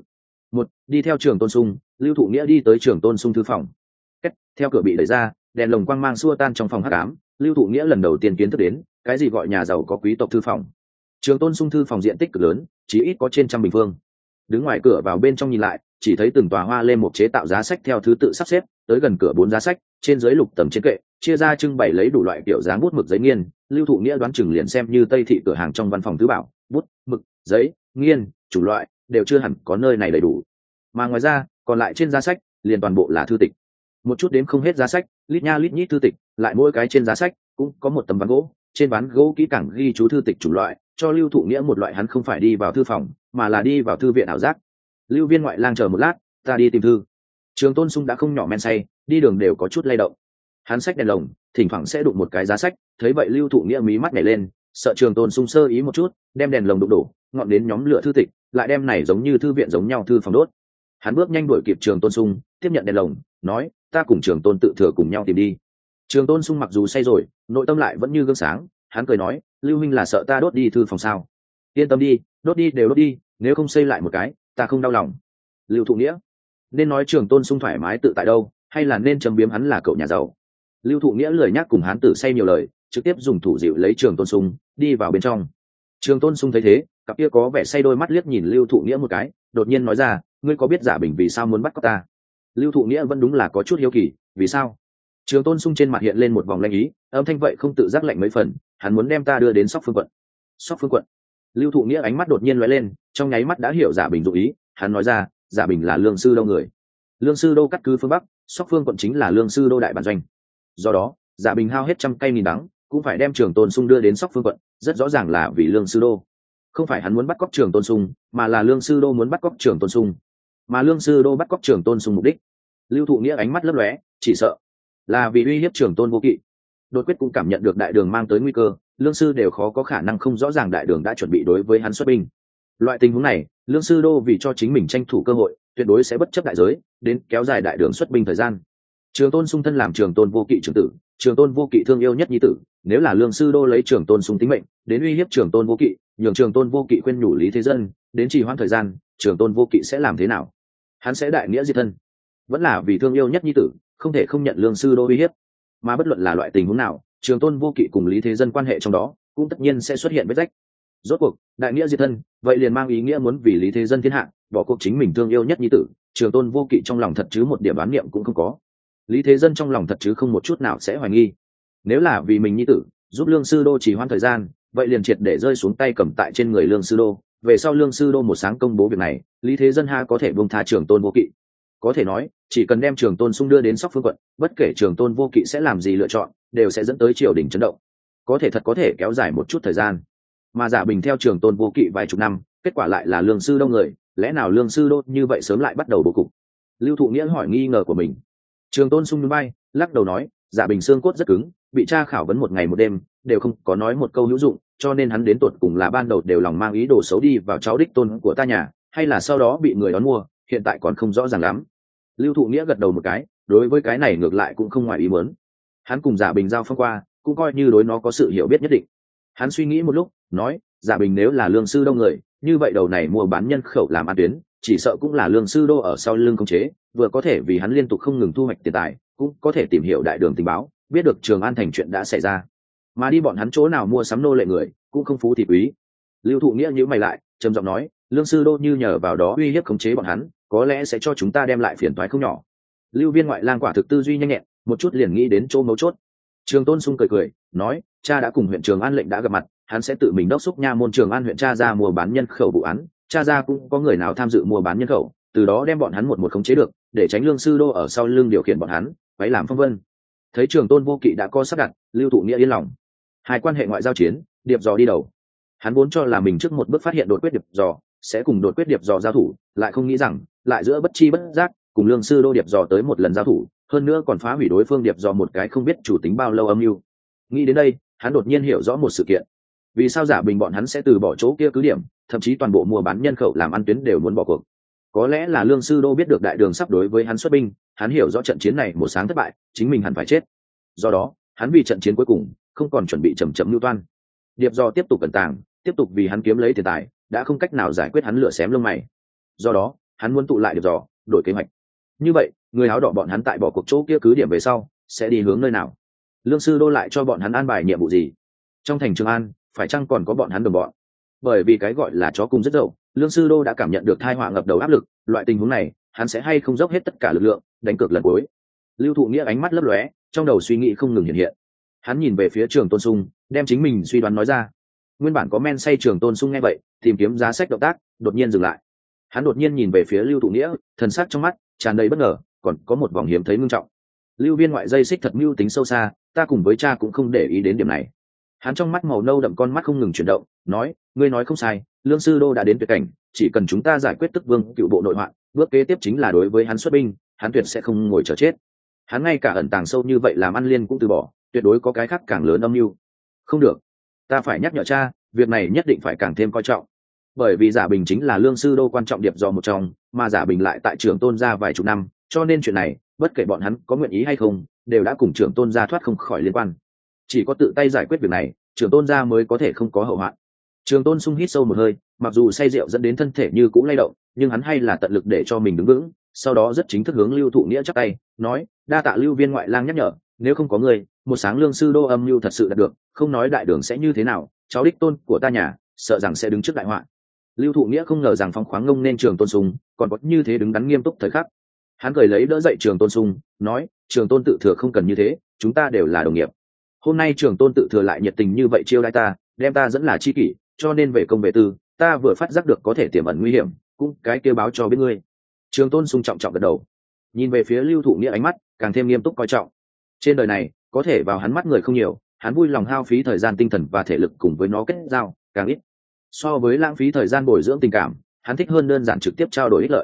Đi theo Trường Tôn Sung, Lưu Thụ Nghĩa đi tới Trường Tôn Sung thư phòng. Theo cửa bị đẩy ra, đèn lồng quang mang xua tan trong phòng hắc ám, Lưu Thụ Nghĩa lần đầu tiên kiến thức đến cái gì gọi nhà giàu có quý tộc thư phòng. Trường Tôn Sung thư phòng diện tích cực lớn, chỉ ít có trên 100 bình phương. Đứng ngoài cửa vào bên trong nhìn lại, chỉ thấy từng tòa hoa lên một chế tạo giá sách theo thứ tự sắp xếp, tới gần cửa 4 giá sách, trên dưới lục tầm trên kệ, chia ra trưng bày lấy đủ loại kiểu dáng bút mực giấy nghiên. Lưu Thụ Nghĩa đoán chừng liền xem như Tây thị cửa hàng trong văn phòng tứ bảo, bút, mực, giấy, nghiên, chủ loại đều chưa hẳn có nơi này đầy đủ. Mà ngoài ra, còn lại trên giá sách liền toàn bộ là thư tịch. Một chút đếm không hết giá sách, lít nha lít nhít thư tịch, lại mỗi cái trên giá sách cũng có một tấm ván gỗ, trên ván gỗ kỹ càng ghi chú thư tịch chủng loại, cho Lưu Thụ Nghĩa một loại hắn không phải đi vào thư phòng, mà là đi vào thư viện ảo giác. Lưu Viên ngoại lang chờ một lát, ta đi tìm thư. Trường Tôn Sung đã không nhỏ men say, đi đường đều có chút lay động. Hắn xách đèn lồng, thỉnh thoảng sẽ đụng một cái giá sách, thấy vậy Lưu Thụ Nghĩa mí mắt nhảy lên, sợ Trường Tôn Sung sơ ý một chút, đem đèn lồng đụng đổ, ngọn đến nhóm lửa thư tịch, lại đem này giống như thư viện giống nhau thư phòng đốt. Hắn bước nhanh đuổi kịp Trường Tôn Sung, tiếp nhận đèn lồng, nói, ta cùng Trường Tôn tự thừa cùng nhau tìm đi. Trường Tôn Sung mặc dù say rồi, nội tâm lại vẫn như gương sáng, hắn cười nói, Lưu huynh là sợ ta đốt đi thư phòng sao? Yên tâm đi, đốt đi đều đốt đi, nếu không xây lại một cái, ta không đau lòng. Lưu Thụ Nghĩa, nên nói Trường Tôn Sung thoải mái tự tại đâu, hay là nên châm biếm hắn là cậu nhà giàu? Lưu Thụ Nghĩa lười nhắc cùng hắn tử say nhiều lời, trực tiếp dùng thủ dịu lấy Trường Tôn Sung, đi vào bên trong. Trường Tôn Sung thấy thế, cặp kia có vẻ say đôi mắt liếc nhìn Lưu Thụ Nghĩa một cái, đột nhiên nói ra, ngươi có biết Giả Bình vì sao muốn bắt cóc ta? Lưu Thụ Nghĩa vẫn đúng là có chút hiếu kỳ, vì sao? Trường Tôn Sung trên mặt hiện lên một vòng lanh ý, âm thanh vậy không tự giác lạnh mấy phần, hắn muốn đem ta đưa đến Sóc Phương quận. Sóc Phương quận? Lưu Thụ Nghĩa ánh mắt đột nhiên lóe lên, trong nháy mắt đã hiểu Giả Bình dụng ý, hắn nói ra, Giả Bình là Lương Sư Đô người. Lương Sư Đô cắt cứ phương Bắc, Sóc Phương quận chính là Lương Sư Đô đại bản doanh. Do đó, Giả Bình hao hết trăm cây nghìn đắng, cũng phải đem Trường Tôn Sung đưa đến Sóc Phương quận, rất rõ ràng là vì Lương Sư Đô. Không phải hắn muốn bắt cóc Trường Tôn Sung, mà là Lương Sư Đô muốn bắt cóc Trường Tôn Sung. mà lương sư đô bắt cóc Trường Tôn Sung mục đích, Lưu Thụ Nghĩa ánh mắt lấp lóe, chỉ sợ là vì uy hiếp Trường Tôn Vô Kỵ. Đột quyết cũng cảm nhận được đại đường mang tới nguy cơ, lương sư đều khó có khả năng không rõ ràng đại đường đã chuẩn bị đối với hắn xuất binh. Loại tình huống này, lương sư đô vì cho chính mình tranh thủ cơ hội, tuyệt đối sẽ bất chấp đại giới đến kéo dài đại đường xuất binh thời gian. Trường Tôn Sung thân làm Trường Tôn Vô Kỵ trưởng tử, Trường Tôn Vô Kỵ thương yêu nhất nhi tử, nếu là lương sư đô lấy Trường Tôn Sung tính mệnh đến uy hiếp Trường Tôn Vô Kỵ, nhường Trường Tôn Vô Kỵ khuyên nhủ Lý Thế Dân đến trì hoãn thời gian, Trường Tôn Vô Kỵ sẽ làm thế nào? Hắn sẽ đại nghĩa diệt thân, vẫn là vì thương yêu nhất nhi tử không thể không nhận lương sư đô uy hiếp. Mà bất luận là loại tình huống nào, Trường Tôn Vô Kỵ cùng Lý Thế Dân quan hệ trong đó cũng tất nhiên sẽ xuất hiện vết rách. Rốt cuộc đại nghĩa diệt thân, vậy liền mang ý nghĩa muốn vì Lý Thế Dân thiên hạ, bỏ cuộc chính mình thương yêu nhất nhi tử. Trường Tôn Vô Kỵ trong lòng thật chứ một điểm bán niệm cũng không có, Lý Thế Dân trong lòng thật chứ không một chút nào sẽ hoài nghi. Nếu là vì mình nhi tử giúp lương sư đô trì hoãn thời gian, vậy liền triệt để rơi xuống tay cầm tại trên người lương sư đô. Về sau lương sư đô một sáng công bố việc này, Lý Thế Dân ha có thể buông tha Trường Tôn Vô Kỵ? Có thể nói chỉ cần đem Trường Tôn Sung đưa đến Sóc Phương quận, bất kể Trường Tôn Vô Kỵ sẽ làm gì lựa chọn, đều sẽ dẫn tới triều đình chấn động, có thể thật có thể kéo dài một chút thời gian. Mà Giả Bình theo Trường Tôn Vô Kỵ vài chục năm, kết quả lại là lương sư đô người, lẽ nào lương sư đô như vậy sớm lại bắt đầu bố cục? Lưu Thụ Nghĩa hỏi nghi ngờ của mình. Trường Tôn Sung núi bay, lắc đầu nói, Giả Bình xương cốt rất cứng, bị cha khảo vấn một ngày một đêm đều không có nói một câu hữu dụng, cho nên hắn đến tột cùng là ban đầu đều lòng mang ý đồ xấu đi vào cháu đích tôn của ta nhà, hay là sau đó bị người đón mua, hiện tại còn không rõ ràng lắm. Lưu Thụ Nghĩa gật đầu một cái, đối với cái này ngược lại cũng không ngoài ý muốn. Hắn cùng Giả Bình giao phong qua, cũng coi như đối nó có sự hiểu biết nhất định. Hắn suy nghĩ một lúc, nói, Giả Bình nếu là lương sư đô người, như vậy đầu này mua bán nhân khẩu làm ăn tuyến, chỉ sợ cũng là lương sư đô ở sau lưng khống chế, vừa có thể vì hắn liên tục không ngừng thu hoạch tiền tài, cũng có thể tìm hiểu đại đường tình báo, biết được Trường An thành chuyện đã xảy ra, mà đi bọn hắn chỗ nào mua sắm nô lệ người, cũng không phú thì quý. Lưu Thụ Nghĩa nhíu mày lại, trầm giọng nói, lương sư đô như nhờ vào đó uy hiếp khống chế bọn hắn, có lẽ sẽ cho chúng ta đem lại phiền toái không nhỏ. Lưu Viên ngoại lang quả thực tư duy nhanh nhẹn, một chút liền nghĩ đến chỗ mấu chốt. Trường Tôn Sung cười cười, nói, cha đã cùng huyện Trường An lệnh đã gặp mặt, hắn sẽ tự mình đốc thúc nha môn Trường An huyện cha ra mua bán nhân khẩu vụ án, cha ra cũng có người nào tham dự mua bán nhân khẩu, từ đó đem bọn hắn một khống chế được, để tránh lương sư đô ở sau lưng điều khiển bọn hắn, quấy làm phong vân. Thấy Trường Tôn Vô Kỵ đã có sắp đặt, Lưu Thụ Nghĩa yên lòng. Hai quan hệ ngoại giao chiến, điệp dò đi đầu. Hắn vốn cho là mình trước một bước phát hiện đột quyết điệp dò, sẽ cùng đột quyết điệp dò giao thủ, lại không nghĩ rằng lại giữa bất chi bất giác cùng lương sư đô điệp dò tới một lần giao thủ, hơn nữa còn phá hủy đối phương điệp dò một cái không biết chủ tính bao lâu âm mưu. Nghĩ đến đây, hắn đột nhiên hiểu rõ một sự kiện: vì sao Giả Bình bọn hắn sẽ từ bỏ chỗ kia cứ điểm, thậm chí toàn bộ mua bán nhân khẩu làm ăn tuyến đều muốn bỏ cuộc. Có lẽ là lương sư đô biết được đại đường sắp đối với hắn xuất binh, hắn hiểu rõ trận chiến này một sáng thất bại, chính mình hẳn phải chết. Do đó, hắn vì trận chiến cuối cùng không còn chuẩn bị chậm lưu toan. Điệp dò tiếp tục cẩn tàng, tiếp tục vì hắn kiếm lấy tiền tài, đã không cách nào giải quyết hắn lửa xém lông mày. Do đó, hắn muốn tụ lại điệp dò, đổi kế hoạch. Như vậy, người áo đỏ bọn hắn tại bỏ cuộc chỗ kia cứ điểm về sau, sẽ đi hướng nơi nào? Lương sư đô lại cho bọn hắn an bài nhiệm vụ gì? Trong thành Trường An, phải chăng còn có bọn hắn đồng bọn? Bởi vì cái gọi là chó cùng rất dậu, lương sư đô đã cảm nhận được tai họa ngập đầu áp lực, loại tình huống này, hắn sẽ hay không dốc hết tất cả lực lượng, đánh cược lần cuối. Lưu Thụ Nghĩa ánh mắt lấp lóe, trong đầu suy nghĩ không ngừng hiện hiện. Hắn nhìn về phía Trường Tôn Sung, đem chính mình suy đoán nói ra. Nguyên bản có men say Trường Tôn Sung nghe vậy, tìm kiếm giá sách động tác, đột nhiên dừng lại. Hắn đột nhiên nhìn về phía Lưu Thụ Nghĩa, thần sắc trong mắt tràn đầy bất ngờ, còn có một vòng hiếm thấy ngưng trọng. Lưu Viên ngoại dây xích thật mưu tính sâu xa, ta cùng với cha cũng không để ý đến điểm này. Hắn trong mắt màu nâu đậm con mắt không ngừng chuyển động, nói, ngươi nói không sai, lương sư đô đã đến tuyệt cảnh, chỉ cần chúng ta giải quyết Tức Vương cựu bộ nội hoạn, bước kế tiếp chính là đối với hắn xuất binh, hắn tuyệt sẽ không ngồi chờ chết. Hắn ngay cả ẩn tàng sâu như vậy làm ăn liên cũng từ bỏ, tuyệt đối có cái khác càng lớn âm mưu. Không được, ta phải nhắc nhở cha, việc này nhất định phải càng thêm coi trọng. Bởi vì Giả Bình chính là lương sư đô quan trọng điệp dò một trong, mà Giả Bình lại tại Trường Tôn gia vài chục năm, cho nên chuyện này, bất kể bọn hắn có nguyện ý hay không, đều đã cùng Trường Tôn gia thoát không khỏi liên quan. Chỉ có tự tay giải quyết việc này, Trường Tôn gia mới có thể không có hậu hoạn. Trường Tôn Sung hít sâu một hơi, mặc dù say rượu dẫn đến thân thể như cũng lay động, nhưng hắn hay là tận lực để cho mình đứng vững, sau đó rất chính thức hướng Lưu Thụ Nghĩa chắp tay, nói, đa tạ Lưu Viên ngoại lang nhắc nhở, nếu không có người, một sáng lương sư đô âm mưu thật sự đạt được, không nói đại đường sẽ như thế nào, cháu đích tôn của ta nhà, sợ rằng sẽ đứng trước đại họa. Lưu Thụ Nghĩa không ngờ rằng phóng khoáng ngông nên Trường Tôn Sung còn có như thế đứng đắn nghiêm túc thời khắc. Hắn cười lấy đỡ dậy Trường Tôn Sung, nói, Trường Tôn tự thừa không cần như thế, chúng ta đều là đồng nghiệp. Hôm nay Trường Tôn tự thừa lại nhiệt tình như vậy chiêu đãi ta, đem ta dẫn là chi kỷ, cho nên về công về tư, ta vừa phát giác được có thể tiềm ẩn nguy hiểm, cũng cái kêu báo cho biết ngươi. Trường Tôn Sung trọng trọng gật đầu, nhìn về phía Lưu Thụ Nghĩa ánh mắt càng thêm nghiêm túc coi trọng. Trên đời này có thể vào hắn mắt người không nhiều, hắn vui lòng hao phí thời gian tinh thần và thể lực cùng với nó kết giao càng ít. So với lãng phí thời gian bồi dưỡng tình cảm, hắn thích hơn đơn giản trực tiếp trao đổi ích lợi.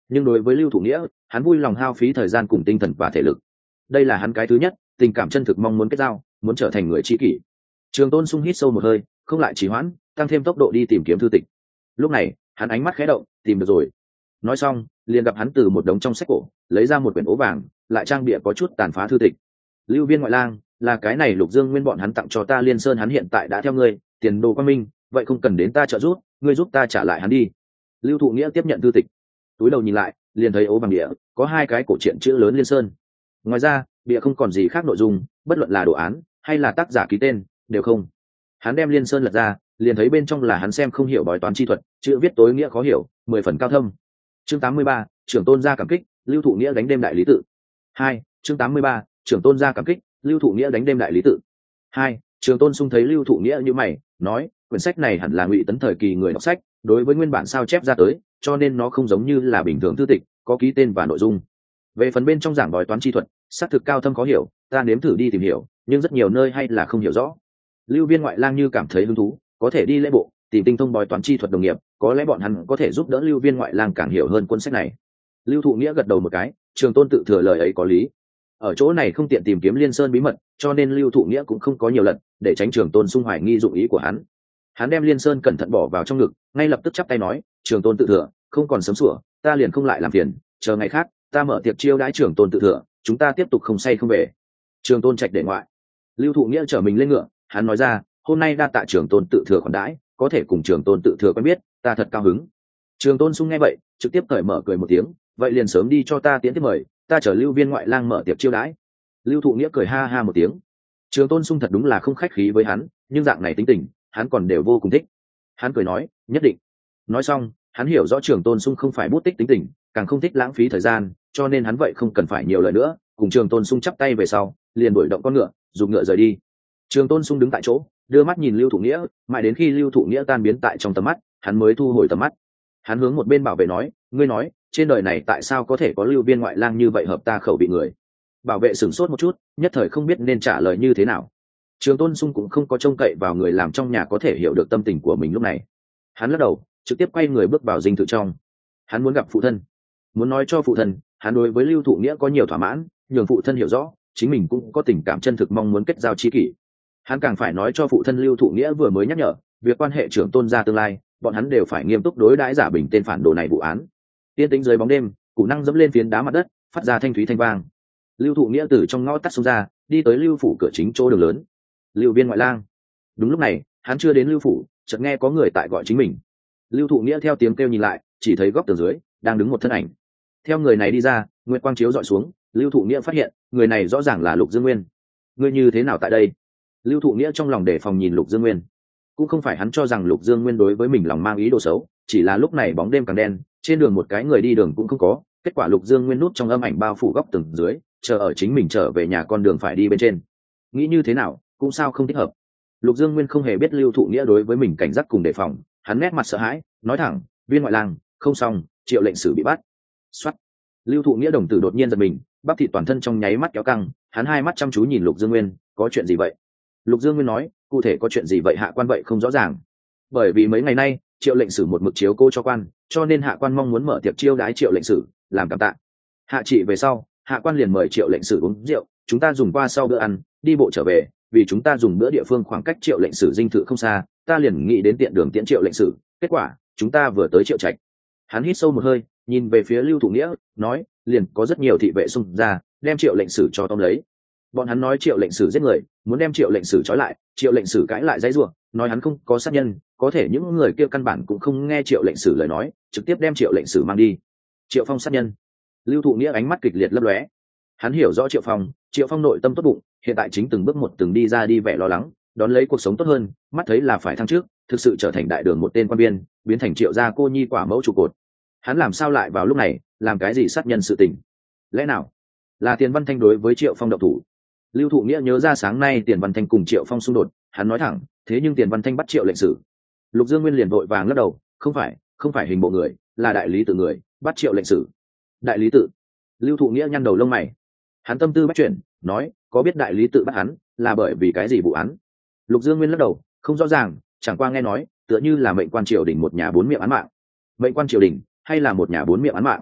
nhưng đối với Lưu Thụ Nghĩa, hắn vui lòng hao phí thời gian cùng tinh thần và thể lực. Đây là hắn cái thứ nhất, tình cảm chân thực mong muốn kết giao, muốn trở thành người tri kỷ. Trường Tôn Sung hít sâu một hơi, không lại trì hoãn, tăng thêm tốc độ đi tìm kiếm thư tịch. Lúc này, hắn ánh mắt khẽ động, tìm được rồi. Nói xong, liền gặp hắn từ một đống trong sách cổ lấy ra một quyển ố vàng, lại trang bìa có chút tàn phá thư tịch. Lưu Viên ngoại lang, là cái này Lục Dương Nguyên bọn hắn tặng cho ta Liên Sơn, hắn hiện tại đã theo ngươi, tiền đồ quang minh, vậy không cần đến ta trợ giúp, ngươi giúp ta trả lại hắn đi. Lưu Thụ Nghĩa tiếp nhận thư tịch, túi đầu nhìn lại, liền thấy ố vàng địa có hai cái cổ truyện chữ lớn Liên Sơn. Ngoài ra, địa không còn gì khác nội dung, bất luận là đồ án hay là tác giả ký tên, đều không. Hắn đem Liên Sơn lật ra, liền thấy bên trong là hắn xem không hiểu bói toán chi thuật, chữ viết tối nghĩa khó hiểu, 10 phần cao thâm. Chương 83, trưởng tôn gia cảm kích, Lưu Thụ Nghĩa đánh đêm đại lý tự. 2, chương 83, trưởng tôn gia cảm kích, Lưu Thụ Nghĩa đánh đêm đại lý tự. 2, Trường Tôn Sung thấy Lưu Thụ Nghĩa như mày, nói, quyển sách này hẳn là Ngụy Tấn thời kỳ người đọc sách, đối với nguyên bản sao chép ra tới, cho nên nó không giống như là bình thường thư tịch, có ký tên và nội dung. Về phần bên trong giảng bói toán chi thuật, xác thực cao thâm khó hiểu, ta nếm thử đi tìm hiểu, nhưng rất nhiều nơi hay là không hiểu rõ. Lưu Viên ngoại lang như cảm thấy hứng thú, có thể đi lễ bộ, tìm tinh thông bói toán chi thuật đồng nghiệp, có lẽ bọn hắn có thể giúp đỡ Lưu Viên ngoại lang càng hiểu hơn cuốn sách này. Lưu Thụ Nghĩa gật đầu một cái, Trường Tôn tự thừa lời ấy có lý. Ở chỗ này không tiện tìm kiếm Liên Sơn bí mật, cho nên Lưu Thụ Nghĩa cũng không có nhiều lần, để tránh Trường Tôn Sung hoài nghi dụng ý của hắn. Hắn đem Liên Sơn cẩn thận bỏ vào trong ngực, ngay lập tức chắp tay nói, Trường Tôn tự thừa, không còn sớm sủa, ta liền không lại làm phiền, chờ ngày khác, ta mở tiệc chiêu đãi Trường Tôn tự thừa, chúng ta tiếp tục không say không về. Trường Tôn trạch để ngoại. Lưu Thụ Nghĩa trở mình lên ngựa, hắn nói ra, hôm nay đa tạ Trường Tôn tự thừa khoản đãi, có thể cùng Trường Tôn tự thừa quen biết, ta thật cao hứng. Trường Tôn Sung nghe vậy, trực tiếp cởi mở cười một tiếng, vậy liền sớm đi cho ta tiến tiếp mời, ta chở Lưu Viên ngoại lang mở tiệc chiêu đãi. Lưu Thụ Nghĩa cười ha ha một tiếng. Trường Tôn Sung thật đúng là không khách khí với hắn, nhưng dạng này tính tình, hắn còn đều vô cùng thích. Hắn cười nói, nhất định. Nói xong, hắn hiểu rõ Trường Tôn Sung không phải bút tích tính tình, càng không thích lãng phí thời gian, cho nên hắn vậy không cần phải nhiều lời nữa, cùng Trường Tôn Sung chắp tay về sau, liền đuổi động con ngựa, dùng ngựa rời đi. Trường Tôn Sung đứng tại chỗ, đưa mắt nhìn Lưu Thụ Nghĩa, mãi đến khi Lưu Thụ Nghĩa tan biến tại trong tầm mắt, hắn mới thu hồi tầm mắt. Hắn hướng một bên bảo vệ nói, ngươi nói, trên đời này tại sao có thể có Lưu Viên ngoại lang như vậy hợp ta khẩu vị người? Bảo vệ sửng sốt một chút, nhất thời không biết nên trả lời như thế nào. Trường Tôn Sung cũng không có trông cậy vào người làm trong nhà có thể hiểu được tâm tình của mình lúc này. Hắn lắc đầu, trực tiếp quay người bước vào dinh thự trong. Hắn muốn gặp phụ thân, muốn nói cho phụ thân, hắn đối với Lưu Thụ Nghĩa có nhiều thỏa mãn, nhường phụ thân hiểu rõ, chính mình cũng có tình cảm chân thực mong muốn kết giao tri kỷ. Hắn càng phải nói cho phụ thân Lưu Thụ Nghĩa vừa mới nhắc nhở, việc quan hệ trưởng tôn gia tương lai, bọn hắn đều phải nghiêm túc đối đãi giả bình tên phản đồ này vụ án. Tiên tĩnh dưới bóng đêm, củ năng dẫm lên phiến đá mặt đất, phát ra thanh thúy thanh vang. Lưu Thụ Nghĩa từ trong ngõ tắt xông ra, đi tới Lưu phủ cửa chính chỗ đường lớn. Lưu Viên ngoại lang. Đúng lúc này, hắn chưa đến Lưu phủ, chợt nghe có người tại gọi chính mình. Lưu Thụ Nghĩa theo tiếng kêu nhìn lại, chỉ thấy góc tường dưới đang đứng một thân ảnh. Theo người này đi ra, nguyệt quang chiếu dọi xuống, Lưu Thụ Nghĩa phát hiện, người này rõ ràng là Lục Dương Nguyên. Ngươi như thế nào tại đây? Lưu Thụ Nghĩa trong lòng đề phòng nhìn Lục Dương Nguyên. Cũng không phải hắn cho rằng Lục Dương Nguyên đối với mình lòng mang ý đồ xấu, chỉ là lúc này bóng đêm càng đen, trên đường một cái người đi đường cũng không có, kết quả Lục Dương Nguyên núp trong âm ảnh bao phủ góc tường dưới, chờ ở chính mình trở về nhà con đường phải đi bên trên. Nghĩ như thế nào, cũng sao không thích hợp. Lục Dương Nguyên không hề biết Lưu Thụ Nghĩa đối với mình cảnh giác cùng đề phòng, hắn nét mặt sợ hãi, nói thẳng, Viên ngoại lang, không xong, Triệu lệnh sử bị bắt. Soát. Lưu Thụ Nghĩa đồng tử đột nhiên giật mình, bắp thịt toàn thân trong nháy mắt kéo căng, hắn hai mắt chăm chú nhìn Lục Dương Nguyên, có chuyện gì vậy? Lục Dương Nguyên nói, cụ thể có chuyện gì vậy hạ quan vậy không rõ ràng. Bởi vì mấy ngày nay, Triệu lệnh sử một mực chiếu cô cho quan, cho nên hạ quan mong muốn mở tiệc chiêu đái Triệu lệnh sử, làm cảm tạ. Hạ trị về sau, hạ quan liền mời Triệu lệnh sử uống rượu, chúng ta dùng qua sau bữa ăn, đi bộ trở về, vì chúng ta dùng bữa địa phương khoảng cách Triệu lệnh sử dinh thự không xa, ta liền nghĩ đến tiện đường tiễn Triệu lệnh sử, kết quả, chúng ta vừa tới Triệu trạch. Hắn hít sâu một hơi, nhìn về phía Lưu Thụ Nghĩa, nói, liền có rất nhiều thị vệ xung ra, đem Triệu lệnh sử cho tóm lấy. Bọn hắn nói Triệu lệnh sử giết người, muốn đem Triệu lệnh sử trói lại, Triệu lệnh sử cãi lại dãy rủa, nói hắn không có sát nhân, có thể những người kia căn bản cũng không nghe Triệu lệnh sử lời nói, trực tiếp đem Triệu lệnh sử mang đi. Triệu Phong sát nhân. Lưu Thụ Nghĩa ánh mắt kịch liệt lấp lóe. Hắn hiểu rõ Triệu Phong nội tâm tốt bụng, hiện tại chính từng bước một từng đi ra đi vẻ lo lắng, đón lấy cuộc sống tốt hơn, mắt thấy là phải thăng trước, thực sự trở thành đại đường một tên quan viên, biến thành Triệu gia cô nhi quả mẫu trụ cột. Hắn làm sao lại vào lúc này, làm cái gì sát nhân sự tình? Lẽ nào là Tiền Văn Thanh đối với Triệu Phong động thủ? Lưu Thụ Nghĩa nhớ ra sáng nay Tiền Văn Thanh cùng Triệu Phong xung đột, hắn nói thẳng, thế nhưng Tiền Văn Thanh bắt Triệu lệnh sử. Lục Dương Nguyên liền vội vàng lắc đầu, không phải hình bộ người, là đại lý tự người, bắt Triệu lệnh sử. Đại lý tự? Lưu Thụ Nghĩa nhăn đầu lông mày. Hắn tâm tư bắt chuyển, nói, có biết đại lý tự bắt hắn là bởi vì cái gì vụ án? Lục Dương Nguyên lắc đầu, không rõ ràng, chẳng qua nghe nói, tựa như là mệnh quan triều đình một nhà bốn miệng án mạng. Mệnh quan triều đình hay là một nhà bốn miệng án mạng?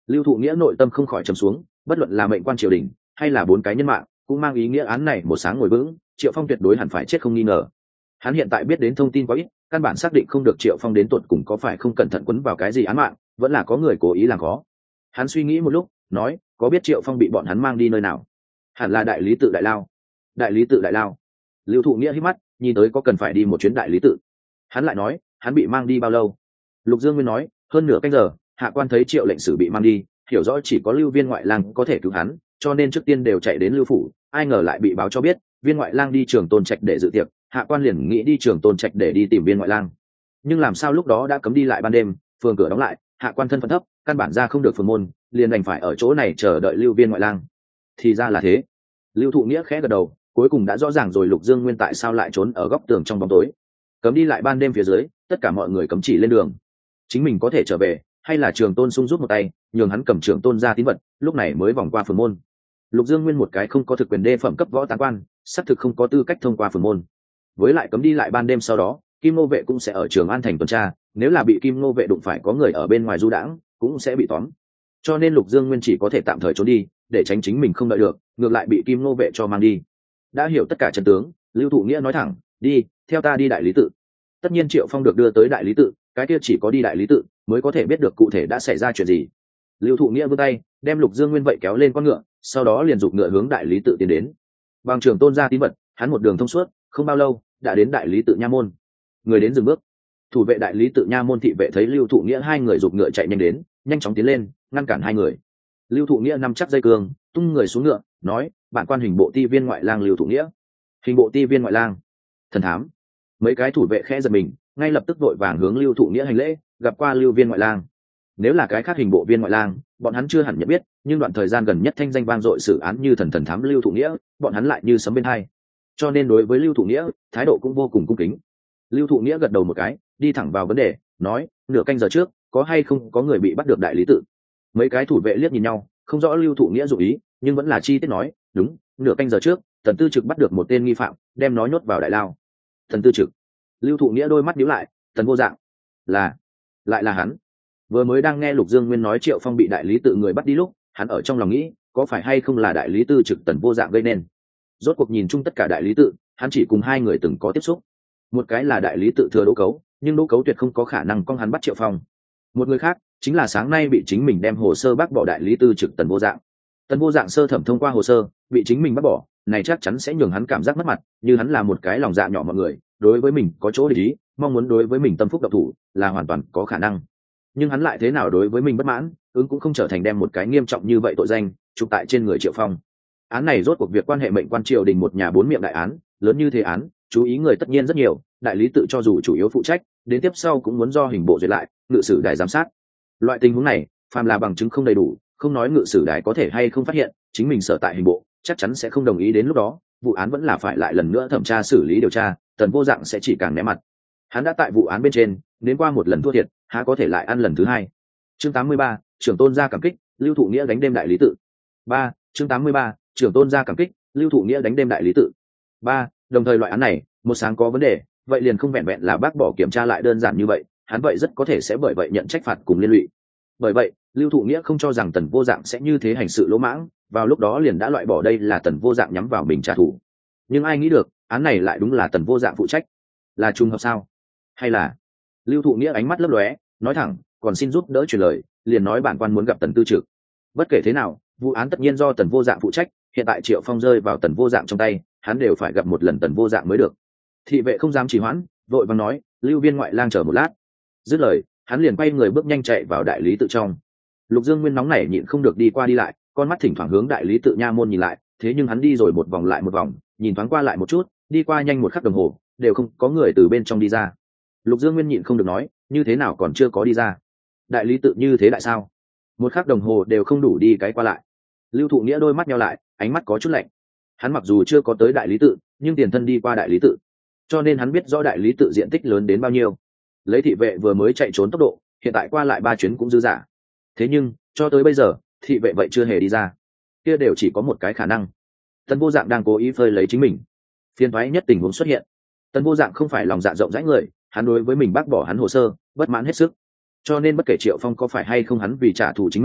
Lưu Thụ Nghĩa nội tâm không khỏi trầm xuống, bất luận là mệnh quan triều đình hay là 4 cái nhân mạng cũng mang ý nghĩa án này một sáng ngồi vững, Triệu Phong tuyệt đối hẳn phải chết không nghi ngờ. Hắn hiện tại biết đến thông tin quá ít, căn bản xác định không được Triệu Phong đến tột cùng có phải không cẩn thận quấn vào cái gì án mạng, vẫn là có người cố ý làm khó. Hắn suy nghĩ một lúc, nói, có biết Triệu Phong bị bọn hắn mang đi nơi nào? Hẳn là đại lý tự Đại Lao. Đại lý tự Đại Lao. Lưu Thụ Nghĩa hít mắt, nhìn tới có cần phải đi một chuyến đại lý tự. Hắn lại nói, hắn bị mang đi bao lâu? Lục Dương Nguyên nói, hơn nửa canh giờ. Hạ quan thấy Triệu lệnh sử bị mang đi, hiểu rõ chỉ có Lưu Viên ngoại lang có thể cứu hắn, cho nên trước tiên đều chạy đến Lưu phủ, ai ngờ lại bị báo cho biết Viên ngoại lang đi Trường Tôn Trạch để dự tiệc. Hạ quan liền nghĩ đi Trường Tôn Trạch để đi tìm Viên ngoại lang, nhưng làm sao lúc đó đã cấm đi lại ban đêm, phường cửa đóng lại, hạ quan thân phận thấp, căn bản ra không được phường môn, liền đành phải ở chỗ này chờ đợi Lưu Viên ngoại lang. Thì ra là thế. Lưu Thụ Nghĩa khẽ gật đầu, cuối cùng đã rõ ràng rồi Lục Dương Nguyên tại sao lại trốn ở góc tường trong bóng tối. Cấm đi lại ban đêm phía dưới, tất cả mọi người cấm chỉ lên đường. Chính mình có thể trở về, hay là Trường Tôn sung giúp một tay, nhường hắn cầm Trường Tôn ra tín vật, lúc này mới vòng qua phường môn. Lục Dương Nguyên một cái không có thực quyền đê phẩm cấp võ tán quan, xác thực không có tư cách thông qua phường môn. Với lại cấm đi lại ban đêm sau đó, Kim Nô vệ cũng sẽ ở Trường An thành tuần tra, nếu là bị Kim Nô vệ đụng phải có người ở bên ngoài du đãng, cũng sẽ bị tóm. Cho nên Lục Dương Nguyên chỉ có thể tạm thời trốn đi, để tránh chính mình không đợi được, ngược lại bị Kim Nô vệ cho mang đi. Đã hiểu tất cả trận tướng, Lưu Thụ Nghĩa nói thẳng, đi, theo ta đi đại lý tự. Tất nhiên Triệu Phong được đưa tới đại lý tự, cái kia chỉ có đi đại lý tự mới có thể biết được cụ thể đã xảy ra chuyện gì. Lưu Thụ Nghĩa vươn tay, đem Lục Dương Nguyên vậy kéo lên con ngựa, sau đó liền giục ngựa hướng đại lý tự tiến đến. Bằng Trường Tôn ra tín vật, hắn một đường thông suốt, không bao lâu đã đến đại lý tự nha môn. Người đến dừng bước. Thủ vệ đại lý tự nha môn thị vệ thấy Lưu Thụ Nghĩa hai người giục ngựa chạy nhanh đến, nhanh chóng tiến lên ngăn cản hai người. Lưu Thụ Nghĩa nắm chắc dây cương, tung người xuống ngựa, nói, bản quan hình bộ ti viên ngoại lang Lưu Thụ Nghĩa. Hình bộ ti viên ngoại lang, thần thám. Mấy cái thủ vệ khẽ giật mình, ngay lập tức vội vàng hướng Lưu Thụ Nghĩa hành lễ, gặp qua Lưu viên ngoại lang. Nếu là cái khác hình bộ viên ngoại lang, bọn hắn chưa hẳn nhận biết, nhưng đoạn thời gian gần nhất thanh danh vang dội xử án như thần thám Lưu Thụ Nghĩa, bọn hắn lại như sấm bên hai, cho nên đối với Lưu Thụ Nghĩa thái độ cũng vô cùng cung kính. Lưu Thụ Nghĩa gật đầu một cái, đi thẳng vào vấn đề, nói, nửa canh giờ trước có hay không có người bị bắt được đại lý tự? Mấy cái thủ vệ liếc nhìn nhau, không rõ Lưu Thụ Nghĩa dụng ý, nhưng vẫn là chi tiết nói, đúng, nửa canh giờ trước Tần Tư Trực bắt được một tên nghi phạm, đem nó nhốt vào đại lao. Tần Tư Trực. Lưu Thụ Nghĩa đôi mắt nhíu lại, Tần Vô Dạng, lại là hắn. Vừa mới đang nghe Lục Dương Nguyên nói Triệu Phong bị đại lý tự người bắt đi lúc, hắn ở trong lòng nghĩ, có phải hay không là đại lý Tư Trực Tần Vô Dạng gây nên. Rốt cuộc nhìn chung tất cả đại lý tự, hắn chỉ cùng hai người từng có tiếp xúc. Một cái là đại lý tự thừa Đỗ Cấu, nhưng Đỗ Cấu tuyệt không có khả năng con hắn bắt Triệu Phong. Một người khác chính là sáng nay bị chính mình đem hồ sơ bác bỏ đại lý Tư Trực Tần Vô Dạng. Tần Vô Dạng sơ thẩm thông qua hồ sơ, bị chính mình bắt bỏ, này chắc chắn sẽ nhường hắn cảm giác mất mặt, như hắn là một cái lòng dạ nhỏ mọi người, đối với mình có chỗ để ý, mong muốn đối với mình tâm phúc độc thủ, là hoàn toàn có khả năng. Nhưng hắn lại thế nào đối với mình bất mãn, ứng cũng không trở thành đem một cái nghiêm trọng như vậy tội danh chụp tại trên người Triệu Phong. Án này rốt cuộc việc quan hệ mệnh quan triều đình một nhà 4 miệng đại án, lớn như thế án, chú ý người tất nhiên rất nhiều, đại lý tự cho dù chủ yếu phụ trách, đến tiếp sau cũng muốn do hình bộ duyệt lại, ngự sử đài giám sát. Loại tình huống này, phàm là bằng chứng không đầy đủ, không nói ngự sử đài có thể hay không phát hiện, chính mình sở tại hình bộ chắc chắn sẽ không đồng ý, đến lúc đó vụ án vẫn là phải lại lần nữa thẩm tra xử lý điều tra, Tần Vô Dạng sẽ chỉ càng né mặt. Hắn đã tại vụ án bên trên đến qua một lần thua thiệt, há có thể lại ăn lần thứ hai. Chương 83, Trưởng Tôn ra cảm kích, Lưu Thụ Nghĩa đánh đêm đại lý tự. 3. Chương 83, Trưởng Tôn ra cảm kích, Lưu Thụ Nghĩa đánh đêm đại lý tự. 3. Đồng thời loại án này, một sáng có vấn đề, vậy liền không vẹn vẹn là bác bỏ kiểm tra lại đơn giản như vậy, hắn vậy rất có thể sẽ bởi vậy nhận trách phạt cùng liên lụy. Bởi vậy, Lưu Thụ Nghĩa không cho rằng Tần Vô Dạng sẽ như thế hành sự lỗ mãng, vào lúc đó liền đã loại bỏ đây là Tần Vô Dạng nhắm vào mình trả thù. Nhưng ai nghĩ được, án này lại đúng là Tần Vô Dạng phụ trách. Là trùng hợp sao? Hay là... Lưu Thụ Nghĩa ánh mắt lấp lóe, nói thẳng, còn xin giúp đỡ truyền lời, liền nói bản quan muốn gặp Tần Tư Trực. Bất kể thế nào, vụ án tất nhiên do Tần Vô Dạng phụ trách, hiện tại Triệu Phong rơi vào Tần Vô Dạng trong tay, hắn đều phải gặp một lần Tần Vô Dạng mới được. Thị vệ không dám trì hoãn, vội vàng nói, Lưu viên ngoại lang chờ một lát. Dứt lời, hắn liền quay người bước nhanh chạy vào đại lý tự trong. Lục Dương Nguyên nóng nảy nhịn không được đi qua đi lại, con mắt thỉnh thoảng hướng đại lý tự nha môn nhìn lại, thế nhưng hắn đi rồi một vòng lại một vòng, nhìn thoáng qua lại một chút, đi qua nhanh một khắc đồng hồ, đều không có người từ bên trong đi ra. Lục Dương Nguyên nhịn không được nói, như thế nào còn chưa có đi ra? Đại lý tự như thế lại sao? Một khắc đồng hồ đều không đủ đi cái qua lại. Lưu Thụ Nghĩa đôi mắt nheo lại, ánh mắt có chút lạnh. Hắn mặc dù chưa có tới đại lý tự, nhưng tiền thân đi qua đại lý tự, cho nên hắn biết rõ đại lý tự diện tích lớn đến bao nhiêu. Lấy thị vệ vừa mới chạy trốn tốc độ, hiện tại qua lại 3 chuyến cũng dư dả. Thế nhưng cho tới bây giờ, thị vệ vậy chưa hề đi ra. Kia đều chỉ có một cái khả năng, Tần Vô Dạng đang cố ý phơi lấy chính mình. Phiền toái nhất tình huống xuất hiện. Tần Vô Dạng không phải lòng dạ rộng rãi người, hắn đối với mình bác bỏ hắn hồ sơ, bất mãn hết sức. Cho nên bất kể Triệu Phong có phải hay không hắn vì trả thù chính mình,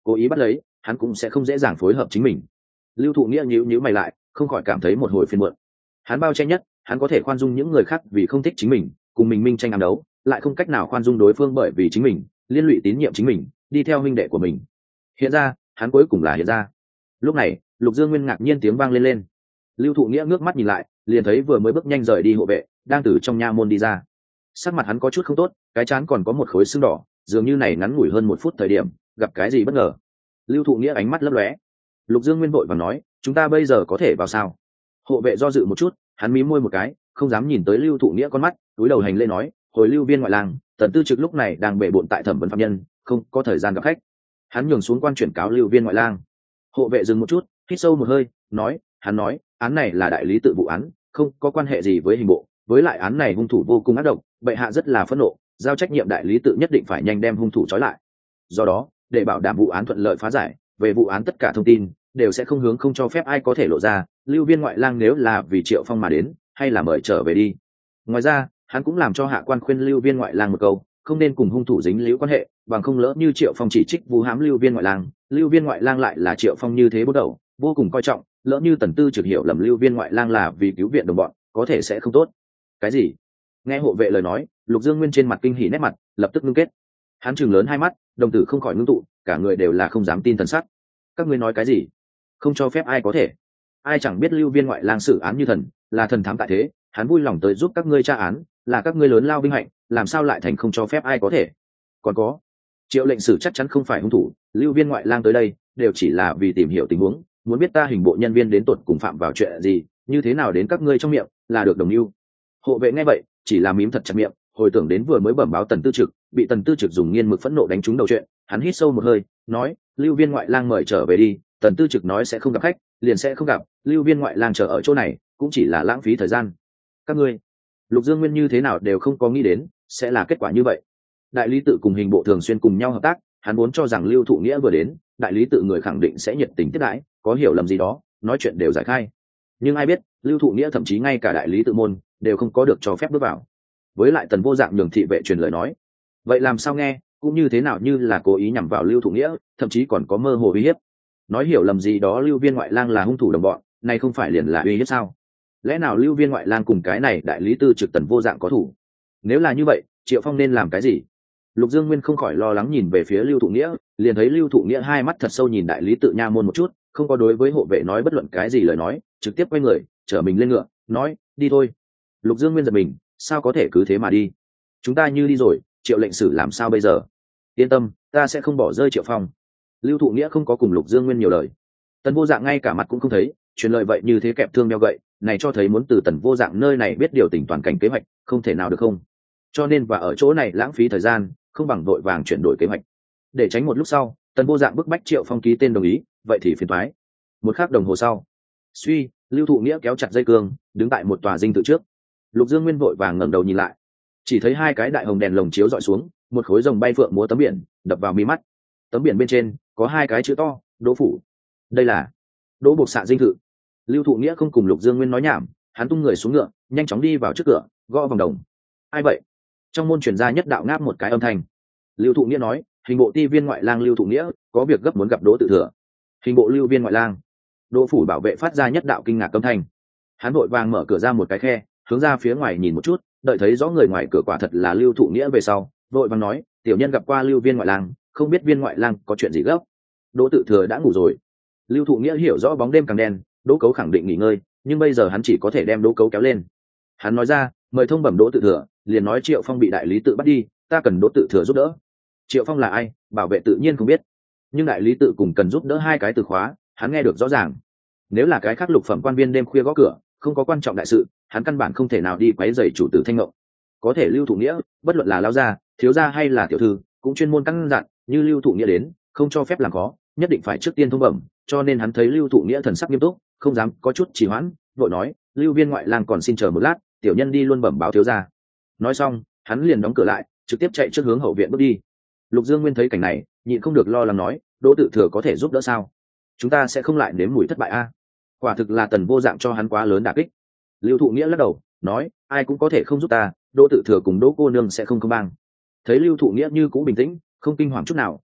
cố ý bắt lấy hắn cũng sẽ không dễ dàng phối hợp chính mình. Lưu Thụ Nghĩa nhíu nhíu mày lại, không khỏi cảm thấy một hồi phiền muộn. Hắn bao che nhất, hắn có thể khoan dung những người khác vì không thích chính mình, cùng mình minh tranh ám đấu, lại không cách nào khoan dung đối phương bởi vì chính mình liên lụy tín nhiệm chính mình, đi theo huynh đệ của mình. Hiện ra, hắn cuối cùng là hiện ra. Lúc này, Lục Dương Nguyên ngạc nhiên tiếng vang lên lên. Lưu Thụ Nghĩa ngước mắt nhìn lại, liền thấy vừa mới bước nhanh rời đi hộ vệ đang từ trong nha môn đi ra. Sắc mặt hắn có chút không tốt, cái trán còn có một khối sưng đỏ, dường như này ngắn ngủi hơn một phút thời điểm gặp cái gì bất ngờ. Lưu Thụ Nghĩa ánh mắt lấp lóe. Lục Dương Nguyên vội vàng nói, chúng ta bây giờ có thể vào sao? Hộ vệ do dự một chút, hắn mím môi một cái, không dám nhìn tới Lưu Thụ Nghĩa con mắt, túi đầu hành lễ nói, hồi Lưu viên ngoại lang, Tần Tư Trực lúc này đang bệ bộn tại thẩm vấn phạm nhân, không có thời gian gặp khách. Hắn nhường xuống quan chuyển cáo Lưu viên ngoại lang. Hộ vệ dừng một chút, hít sâu một hơi, nói, hắn nói, án này là đại lý tự vụ án, không có quan hệ gì với hình bộ, với lại án này hung thủ vô cùng ác độc, bệ hạ rất là phẫn nộ, giao trách nhiệm đại lý tự nhất định phải nhanh đem hung thủ trói lại. Do đó, để bảo đảm vụ án thuận lợi phá giải, về vụ án tất cả thông tin đều sẽ không cho phép ai có thể lộ ra. Lưu viên ngoại lang nếu là vì Triệu Phong mà đến, hay là mời trở về đi. Ngoài ra, hắn cũng làm cho hạ quan khuyên Lưu viên ngoại lang một câu, không nên cùng hung thủ dính líu quan hệ, bằng không lỡ như Triệu Phong chỉ trích vu hãm Lưu viên ngoại lang lại là Triệu Phong như thế bố đầu, vô cùng coi trọng, lỡ như Tần Tư Trực hiểu lầm Lưu viên ngoại lang là vì cứu viện đồng bọn, có thể sẽ không tốt. Cái gì? Nghe hộ vệ lời nói, Lục Dương Nguyên trên mặt kinh hỉ nét mặt lập tức ngưng kết. Hắn trừng lớn hai mắt, đồng tử không khỏi ngưng tụ, cả người đều là không dám tin thần sắc. Các ngươi nói cái gì? Không cho phép ai có thể? Ai chẳng biết Lưu viên ngoại lang xử án như thần, là thần thám tại thế, hắn vui lòng tới giúp các ngươi tra án, là các ngươi lớn lao vinh hạnh, làm sao lại thành không cho phép ai có thể? Còn có, Triệu lệnh sử chắc chắn không phải hung thủ, Lưu viên ngoại lang tới đây đều chỉ là vì tìm hiểu tình huống, muốn biết ta hình bộ nhân viên đến tột cùng phạm vào chuyện gì, như thế nào đến các ngươi trong miệng là được đồng mưu. Hộ vệ nghe vậy chỉ là mím thật chặt miệng, hồi tưởng đến vừa mới bẩm báo Tần Tư Trực bị Tần Tư Trực dùng nghiên mực phẫn nộ đánh trúng đầu chuyện, hắn hít sâu một hơi, nói, Lưu viên ngoại lang mời trở về đi, Tần Tư Trực nói sẽ không gặp khách liền sẽ không gặp, Lưu viên ngoại lang chờ ở chỗ này cũng chỉ là lãng phí thời gian. Các ngươi, Lục Dương Nguyên như thế nào đều không có nghĩ đến sẽ là kết quả như vậy. Đại lý tự cùng hình bộ thường xuyên cùng nhau hợp tác, hắn vốn cho rằng Lưu Thụ Nghĩa vừa đến, đại lý tự người khẳng định sẽ nhiệt tình tiếp đãi, có hiểu lầm gì đó, nói chuyện đều giải khai. Nhưng ai biết, Lưu Thụ Nghĩa thậm chí ngay cả đại lý tự môn đều không có được cho phép bước vào. Với lại Tần Vô Dạng nhường thị vệ truyền lời nói, vậy làm sao nghe cũng như thế nào như là cố ý nhằm vào Lưu Thụ Nghĩa, thậm chí còn có mơ hồ uy hiếp. Nói hiểu lầm gì đó Lưu viên ngoại lang là hung thủ đồng bọn, này không phải liền là uy hiếp sao? Lẽ nào Lưu viên ngoại lang cùng cái này đại lý tư trực Tần Vô Dạng có thủ? Nếu là như vậy, Triệu Phong nên làm cái gì? Lục Dương Nguyên không khỏi lo lắng nhìn về phía Lưu Thụ Nghĩa, liền thấy Lưu Thụ Nghĩa hai mắt thật sâu nhìn đại lý tự nha môn một chút, không có đối với hộ vệ nói bất luận cái gì lời nói, trực tiếp quay người chở mình lên ngựa, nói, đi thôi. Lục Dương Nguyên giật mình, sao có thể cứ thế mà đi? Chúng ta như đi rồi, Triệu lệnh sử làm sao bây giờ? Yên tâm, ta sẽ không bỏ rơi Triệu Phong. Lưu Thụ Nghĩa không có cùng Lục Dương Nguyên nhiều lời. Tần Vô Dạng ngay cả mặt cũng không thấy, truyền lời vậy như thế kẹp thương đeo gậy, này cho thấy muốn từ Tần Vô Dạng nơi này biết điều tình toàn cảnh kế hoạch, không thể nào được không? Cho nên và ở chỗ này lãng phí thời gian, không bằng vội vàng chuyển đổi kế hoạch. Để tránh một lúc sau, Tần Vô Dạng bức bách Triệu Phong ký tên đồng ý, vậy thì phiền toái. Một khắc đồng hồ sau, suy, Lưu Thụ Nghĩa kéo chặt dây cương, đứng tại một tòa dinh tự trước. Lục Dương Nguyên vội vàng ngẩng đầu nhìn lại, chỉ thấy hai cái đại hồng đèn lồng chiếu dọi xuống, một khối rồng bay phượng múa tấm biển đập vào mi mắt. Tấm biển bên trên có hai cái chữ to, Đỗ phủ. Đây là Đỗ Bộc Xạ dinh thự. Lưu Thụ Nghĩa không cùng Lục Dương Nguyên nói nhảm, hắn tung người xuống ngựa, nhanh chóng đi vào trước cửa, gõ vòng đồng. Ai vậy? Trong môn truyền ra nhất đạo ngáp một cái âm thanh. Lưu Thụ Nghĩa nói, hình bộ ti viên ngoại lang Lưu Thụ Nghĩa có việc gấp muốn gặp Đỗ Tự Thừa. Hình bộ Lưu viên ngoại lang. Đỗ phủ bảo vệ phát ra nhất đạo kinh ngạc âm thanh. Hắn vội vàng mở cửa ra một cái khe, hướng ra phía ngoài nhìn một chút, đợi thấy rõ người ngoài cửa quả thật là Lưu Thụ Nghĩa về sau, vội vàng nói, tiểu nhân gặp qua Lưu viên ngoại lang, không biết viên ngoại lang có chuyện gì gấp. Đỗ Tự Thừa đã ngủ rồi. Lưu Thụ Nghĩa hiểu rõ bóng đêm càng đen, Đỗ Cấu khẳng định nghỉ ngơi, nhưng bây giờ hắn chỉ có thể đem Đỗ Cấu kéo lên. Hắn nói ra, mời thông bẩm Đỗ Tự Thừa, liền nói Triệu Phong bị đại lý tự bắt đi, ta cần Đỗ Tự Thừa giúp đỡ. Triệu Phong là ai, bảo vệ tự nhiên không biết, nhưng đại lý tự cùng cần giúp đỡ hai cái từ khóa, hắn nghe được rõ ràng. Nếu là cái khác lục phẩm quan viên đêm khuya gõ cửa, không có quan trọng đại sự, hắn căn bản không thể nào đi quấy rầy chủ tử Thanh Ngộng. Có thể Lưu Thụ Nghĩa, bất luận là lão gia, thiếu gia hay là tiểu thư, cũng chuyên môn căn dặn, như Lưu Thụ Nghĩa đến, không cho phép làm khó, nhất định phải trước tiên thông bẩm, cho nên hắn thấy Lưu Thụ Nghĩa thần sắc nghiêm túc, không dám có chút trì hoãn, vội nói, Lưu viên ngoại lang còn xin chờ một lát, tiểu nhân đi luôn bẩm báo thiếu gia. Nói xong, hắn liền đóng cửa lại, trực tiếp chạy trước hướng hậu viện bước đi. Lục Dương Nguyên thấy cảnh này, nhịn không được lo lắng nói, Đỗ Tự Thừa có thể giúp đỡ sao? Chúng ta sẽ không lại nếm mùi thất bại a? Quả thực là Tần Vô Dạng cho hắn quá lớn đả kích. Lưu Thụ Nghĩa lắc đầu, nói, ai cũng có thể không giúp ta, Đỗ Tự Thừa cùng Đỗ cô nương sẽ không công bằng. Thấy Lưu Thụ Nghĩa như cũ bình tĩnh, không kinh hoàng chút nào,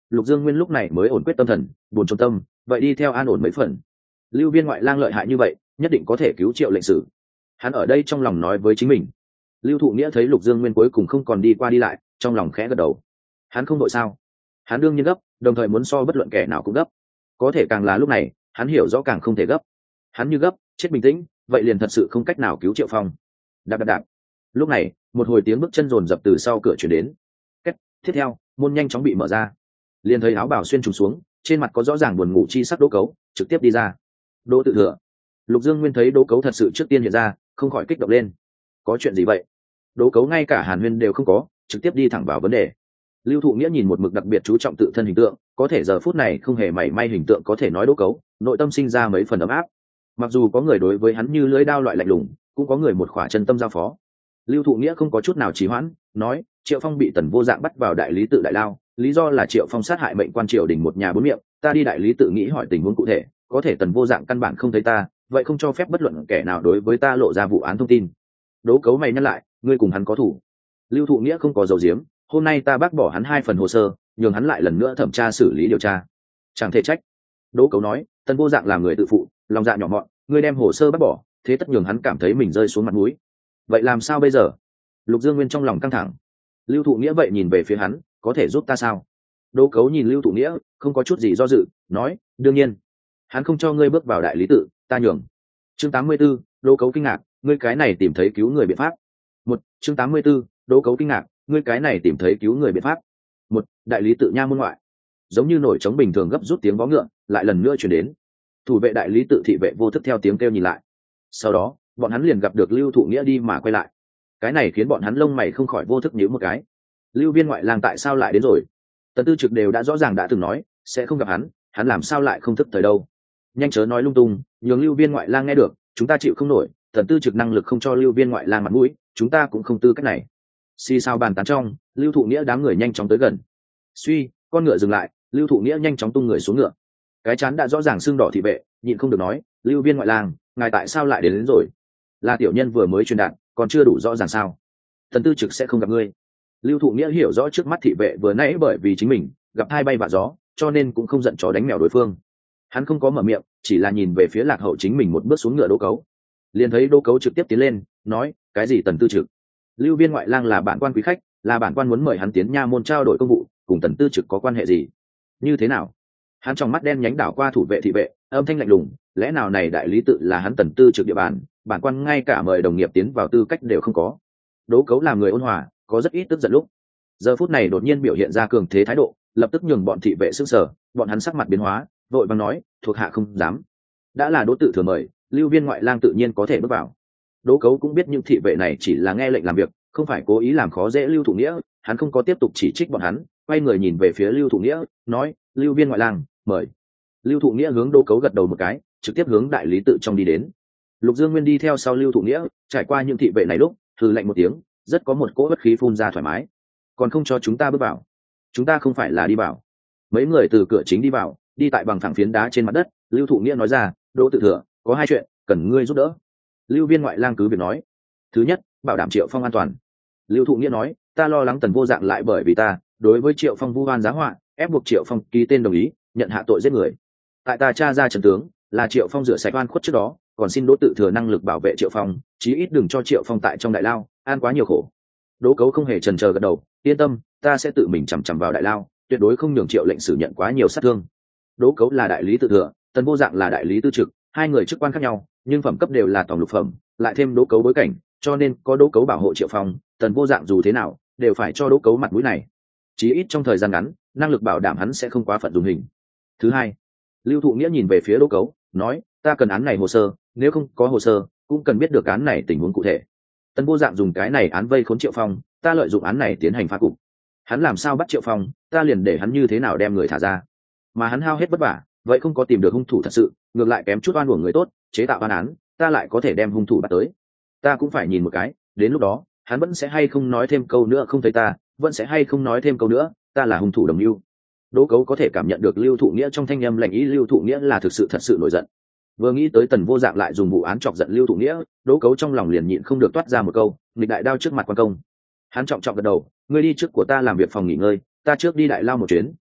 Lục Dương Nguyên lúc này mới ổn quyết tâm thần, buồn trong tâm, vậy đi theo an ổn mấy phần. Lưu Viên ngoại lang lợi hại như vậy, nhất định có thể cứu Triệu lệnh sử. Hắn ở đây trong lòng nói với chính mình. Lưu Thụ Nghĩa thấy Lục Dương Nguyên cuối cùng không còn đi qua đi lại, trong lòng khẽ gật đầu. Hắn không đội sao? Hắn đương nhiên gấp, đồng thời muốn so bất luận kẻ nào cũng gấp. Có thể càng là lúc này, hắn hiểu rõ càng không thể gấp. Hắn như gấp, chết bình tĩnh, vậy liền thật sự không cách nào cứu Triệu Phong. Đạp đạp đạp. Lúc này, một hồi tiếng bước chân rồn rập từ sau cửa truyền đến. Kết, tiếp theo, môn nhanh chóng bị mở ra. Liền thấy áo bào xuyên trùng xuống, trên mặt có rõ ràng buồn ngủ chi sắc Đỗ Cấu, trực tiếp đi ra. Đỗ Tự Thừa. Lục Dương Nguyên thấy Đỗ Cấu thật sự trước tiên hiện ra, không khỏi kích động lên. Có chuyện gì vậy? Đỗ Cấu ngay cả Hàn Huyên đều không có, trực tiếp đi thẳng vào vấn đề. Lưu Thụ Nghĩa nhìn một mực đặc biệt chú trọng tự thân hình tượng, có thể giờ phút này không hề mảy may hình tượng có thể nói Đỗ Cấu, nội tâm sinh ra mấy phần ấm áp. Mặc dù có người đối với hắn như lưỡi đao loại lạnh lùng, cũng có người một khỏa chân tâm giao phó. Lưu Thụ Nghĩa không có chút nào trì hoãn, nói Triệu Phong bị Tần Vô Dạng bắt vào đại lý tự đại lao, lý do là Triệu Phong sát hại mệnh quan triều đình một nhà bốn miệng, ta đi đại lý tự nghĩ hỏi tình huống cụ thể, có thể Tần Vô Dạng căn bản không thấy ta, vậy không cho phép bất luận kẻ nào đối với ta lộ ra vụ án thông tin. Đố Cấu mày nhắc lại, ngươi cùng hắn có thủ. Lưu Thụ Nghĩa không có dầu diếm, hôm nay ta bác bỏ hắn 2 phần hồ sơ, nhường hắn lại lần nữa thẩm tra xử lý điều tra. Chẳng thể trách. Đỗ Cấu nói, Tần Vô Dạng là người tự phụ, lòng dạ nhỏ mọn, ngươi đem hồ sơ bác bỏ, thế tất nhường hắn cảm thấy mình rơi xuống mặt mũi. Vậy làm sao bây giờ? Lục Dương Nguyên trong lòng căng thẳng. Lưu Thụ Nghĩa vậy nhìn về phía hắn, có thể giúp ta sao? Đỗ Cấu nhìn Lưu Thụ Nghĩa, không có chút gì do dự, nói, đương nhiên. Hắn không cho ngươi bước vào đại lý tự, ta nhường. Chương 84, Đỗ Cấu kinh ngạc, ngươi cái này tìm thấy cứu người biện pháp. Chương 84, Đỗ Cấu kinh ngạc, ngươi cái này tìm thấy cứu người biện pháp. Đại lý tự nha môn ngoại. Giống như nổi trống bình thường gấp rút tiếng vó ngựa, lại lần nữa truyền đến. Thủ vệ đại lý tự thị vệ vô thức theo tiếng kêu nhìn lại. Sau đó, bọn hắn liền gặp được Lưu Thụ Nghĩa đi mà quay lại. Cái này khiến bọn hắn lông mày không khỏi vô thức nhíu một cái. Lưu Viên ngoại lang tại sao lại đến rồi? Tần Tư Trực đều đã rõ ràng đã từng nói sẽ không gặp hắn làm sao lại không thức thời đâu? Nhanh chớ nói lung tung, nhường Lưu Viên ngoại lang nghe được, chúng ta chịu không nổi. Tần Tư Trực năng lực không cho Lưu Viên ngoại lang mặt mũi, chúng ta cũng không tư cách này. Xì sao bàn tán trong, Lưu Thụ Nghĩa đám người nhanh chóng tới gần. Suy, con ngựa dừng lại, Lưu Thụ Nghĩa nhanh chóng tung người xuống ngựa. Cái chán đã rõ ràng sưng đỏ thị vệ, nhịn không được nói, Lưu Viên ngoại lang, ngài tại sao lại đến rồi? Là tiểu nhân vừa mới truyền đạt, còn chưa đủ rõ ràng sao? Tần Tư Trực sẽ không gặp ngươi. Lưu Thụ Nghĩa hiểu rõ trước mắt thị vệ vừa nãy bởi vì chính mình gặp hai bay vạ gió, cho nên cũng không giận chó đánh mèo đối phương. Hắn không có mở miệng, chỉ là nhìn về phía Lạc Hậu chính mình một bước xuống ngựa Đỗ Cấu. Liền thấy Đỗ Cấu trực tiếp tiến lên, nói, cái gì Tần Tư Trực? Lưu Viên ngoại lang là bản quan quý khách, là bản quan muốn mời hắn tiến nha môn trao đổi công vụ, cùng Tần Tư Trực có quan hệ gì? Như thế nào? Hắn trong mắt đen nhánh đảo qua thủ vệ thị vệ, âm thanh lạnh lùng, lẽ nào này đại lý tự là hắn Tần Tư Trực địa bàn, bản quan ngay cả mời đồng nghiệp tiến vào tư cách đều không có. Đỗ Cấu làm người ôn hòa, có rất ít tức giận lúc. Giờ phút này đột nhiên biểu hiện ra cường thế thái độ, lập tức nhường bọn thị vệ sững sờ, bọn hắn sắc mặt biến hóa, vội vàng nói, thuộc hạ không dám. Đã là Đỗ Tự Thừa mời, Lưu Viên ngoại lang tự nhiên có thể bước vào. Đỗ Cấu cũng biết những thị vệ này chỉ là nghe lệnh làm việc, không phải cố ý làm khó dễ Lưu Thụ Nghĩa, hắn không có tiếp tục chỉ trích bọn hắn, quay người nhìn về phía Lưu Thụ Nghĩa, nói, Lưu Viên ngoại lang, mời. Lưu Thụ Nghĩa hướng Đỗ Cấu gật đầu một cái, trực tiếp hướng đại lý tự trong đi đến. Lục Dương Nguyên đi theo sau Lưu Thụ Nghĩa, trải qua những thị vệ này lúc, hừ lạnh một tiếng, rất có một cỗ bất khí phun ra thoải mái. Còn không cho chúng ta bước vào. Chúng ta không phải là đi vào. Mấy người từ cửa chính đi vào, đi tại bằng phẳng phiến đá trên mặt đất, Lưu Thụ Nghĩa nói ra, Đỗ Tự Thừa, có 2 chuyện, cần ngươi giúp đỡ. Lưu Viên ngoại lang cứ việc nói. Thứ nhất, bảo đảm Triệu Phong an toàn. Lưu Thụ Nghĩa nói, ta lo lắng Tần Vô Dạng lại bởi vì ta đối với Triệu Phong vu oan giá họa, ép buộc Triệu Phong ký tên đồng ý nhận hạ tội giết người. Tại ta tra ra trận tướng là Triệu Phong rửa sạch oan khuất trước đó, còn xin Đỗ Tự Thừa năng lực bảo vệ Triệu Phong, chí ít đừng cho Triệu Phong tại trong đại lao an quá nhiều khổ. Đỗ Cấu không hề chần chờ gật đầu, yên tâm, ta sẽ tự mình chằm chằm vào đại lao, tuyệt đối không nhường Triệu lệnh sử nhận quá nhiều sát thương. Đỗ Cấu là đại lý tự thừa, Tần Vô Dạng là đại lý tư trực, 2 người chức quan khác nhau, nhưng phẩm cấp đều là tổng lục phẩm, lại thêm Đỗ Cấu bối cảnh, cho nên có Đỗ Cấu bảo hộ Triệu Phong, Tần Vô Dạng dù thế nào đều phải cho Đỗ Cấu mặt mũi này. Chí ít trong thời gian ngắn, năng lực bảo đảm hắn sẽ không quá phận dùng hình. Thứ hai, Lưu Thụ Nghĩa nhìn về phía Đỗ Cấu, nói, ta cần án này hồ sơ, nếu không có hồ sơ, cũng cần biết được án này tình huống cụ thể. Tần Vô Dạng dùng cái này án vây khốn Triệu Phong, ta lợi dụng án này tiến hành phá cục. Hắn làm sao bắt Triệu Phong, ta liền để hắn như thế nào đem người thả ra. Mà hắn hao hết vất vả, vậy không có tìm được hung thủ thật sự, ngược lại kém chút oan uổng người tốt, chế tạo oan án, ta lại có thể đem hung thủ bắt tới. Ta cũng phải nhìn một cái, đến lúc đó, hắn vẫn sẽ hay không nói thêm câu nữa không thấy ta, vẫn sẽ hay không nói thêm câu nữa, ta là hung thủ đồng mưu. Đỗ Cấu có thể cảm nhận được Lưu Thụ Nghĩa trong thanh âm lạnh ý, Lưu Thụ Nghĩa là thực sự nổi giận. Vừa nghĩ tới Tần Vô Dạng lại dùng vụ án chọc giận Lưu Thụ Nghĩa, Đỗ Cấu trong lòng liền nhịn không được toát ra một câu, nghịch đại đao trước mặt quan công. Hắn trọng trọng gật đầu, ngươi đi trước của ta làm việc phòng nghỉ ngơi, ta trước đi đại lao một chuyến,